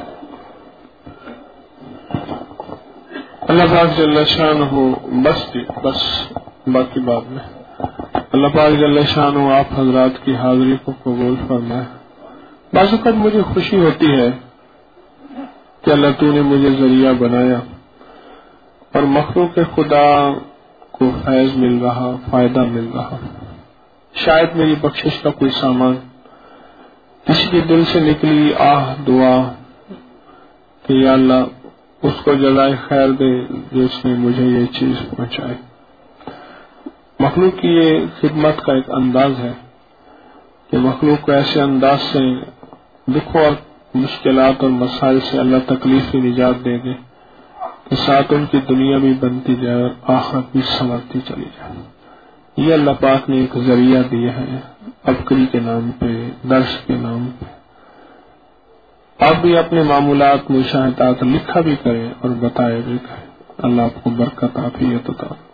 B: اللہ پاک جل شانہ بس باقی بعد میں. اللہ پاک جل شانہ آپ حضرات کی حاضری کو قبول فرمائے. بعض اوقات مجھے خوشی ہوتی ہے کہ اللہ تو نے مجھے ذریعہ بنایا اور مخلوق خدا کو فیض مل رہا، فائدہ مل رہا. شاید میری بخشش کا کوئی سامان کسی کے دل سے نکلی آہ دعا کہ یا اللہ اس کو جزائے خیر دے جو اس نے مجھے یہ چیز پہنچائی. مخلوق کی یہ خدمت کا ایک انداز ہے کہ مخلوق کو ایسے انداز سے دکھوں اور مشکلات اور مسائل سے اللہ تکلیف کی نجات دے دے کہ ساتھ ان کی دنیا بھی بنتی جائے اور آخرت بھی سنورتی چلی جائے. یہ اللہ پاک نے ایک ذریعہ دیا ہے ابکری کے نام پہ، درس کے نام پہ. آپ بھی اپنے معمولات مشاہدات لکھا بھی کریں اور بتائے بھی کریں. اللہ آپ کو برکت عافیت عطا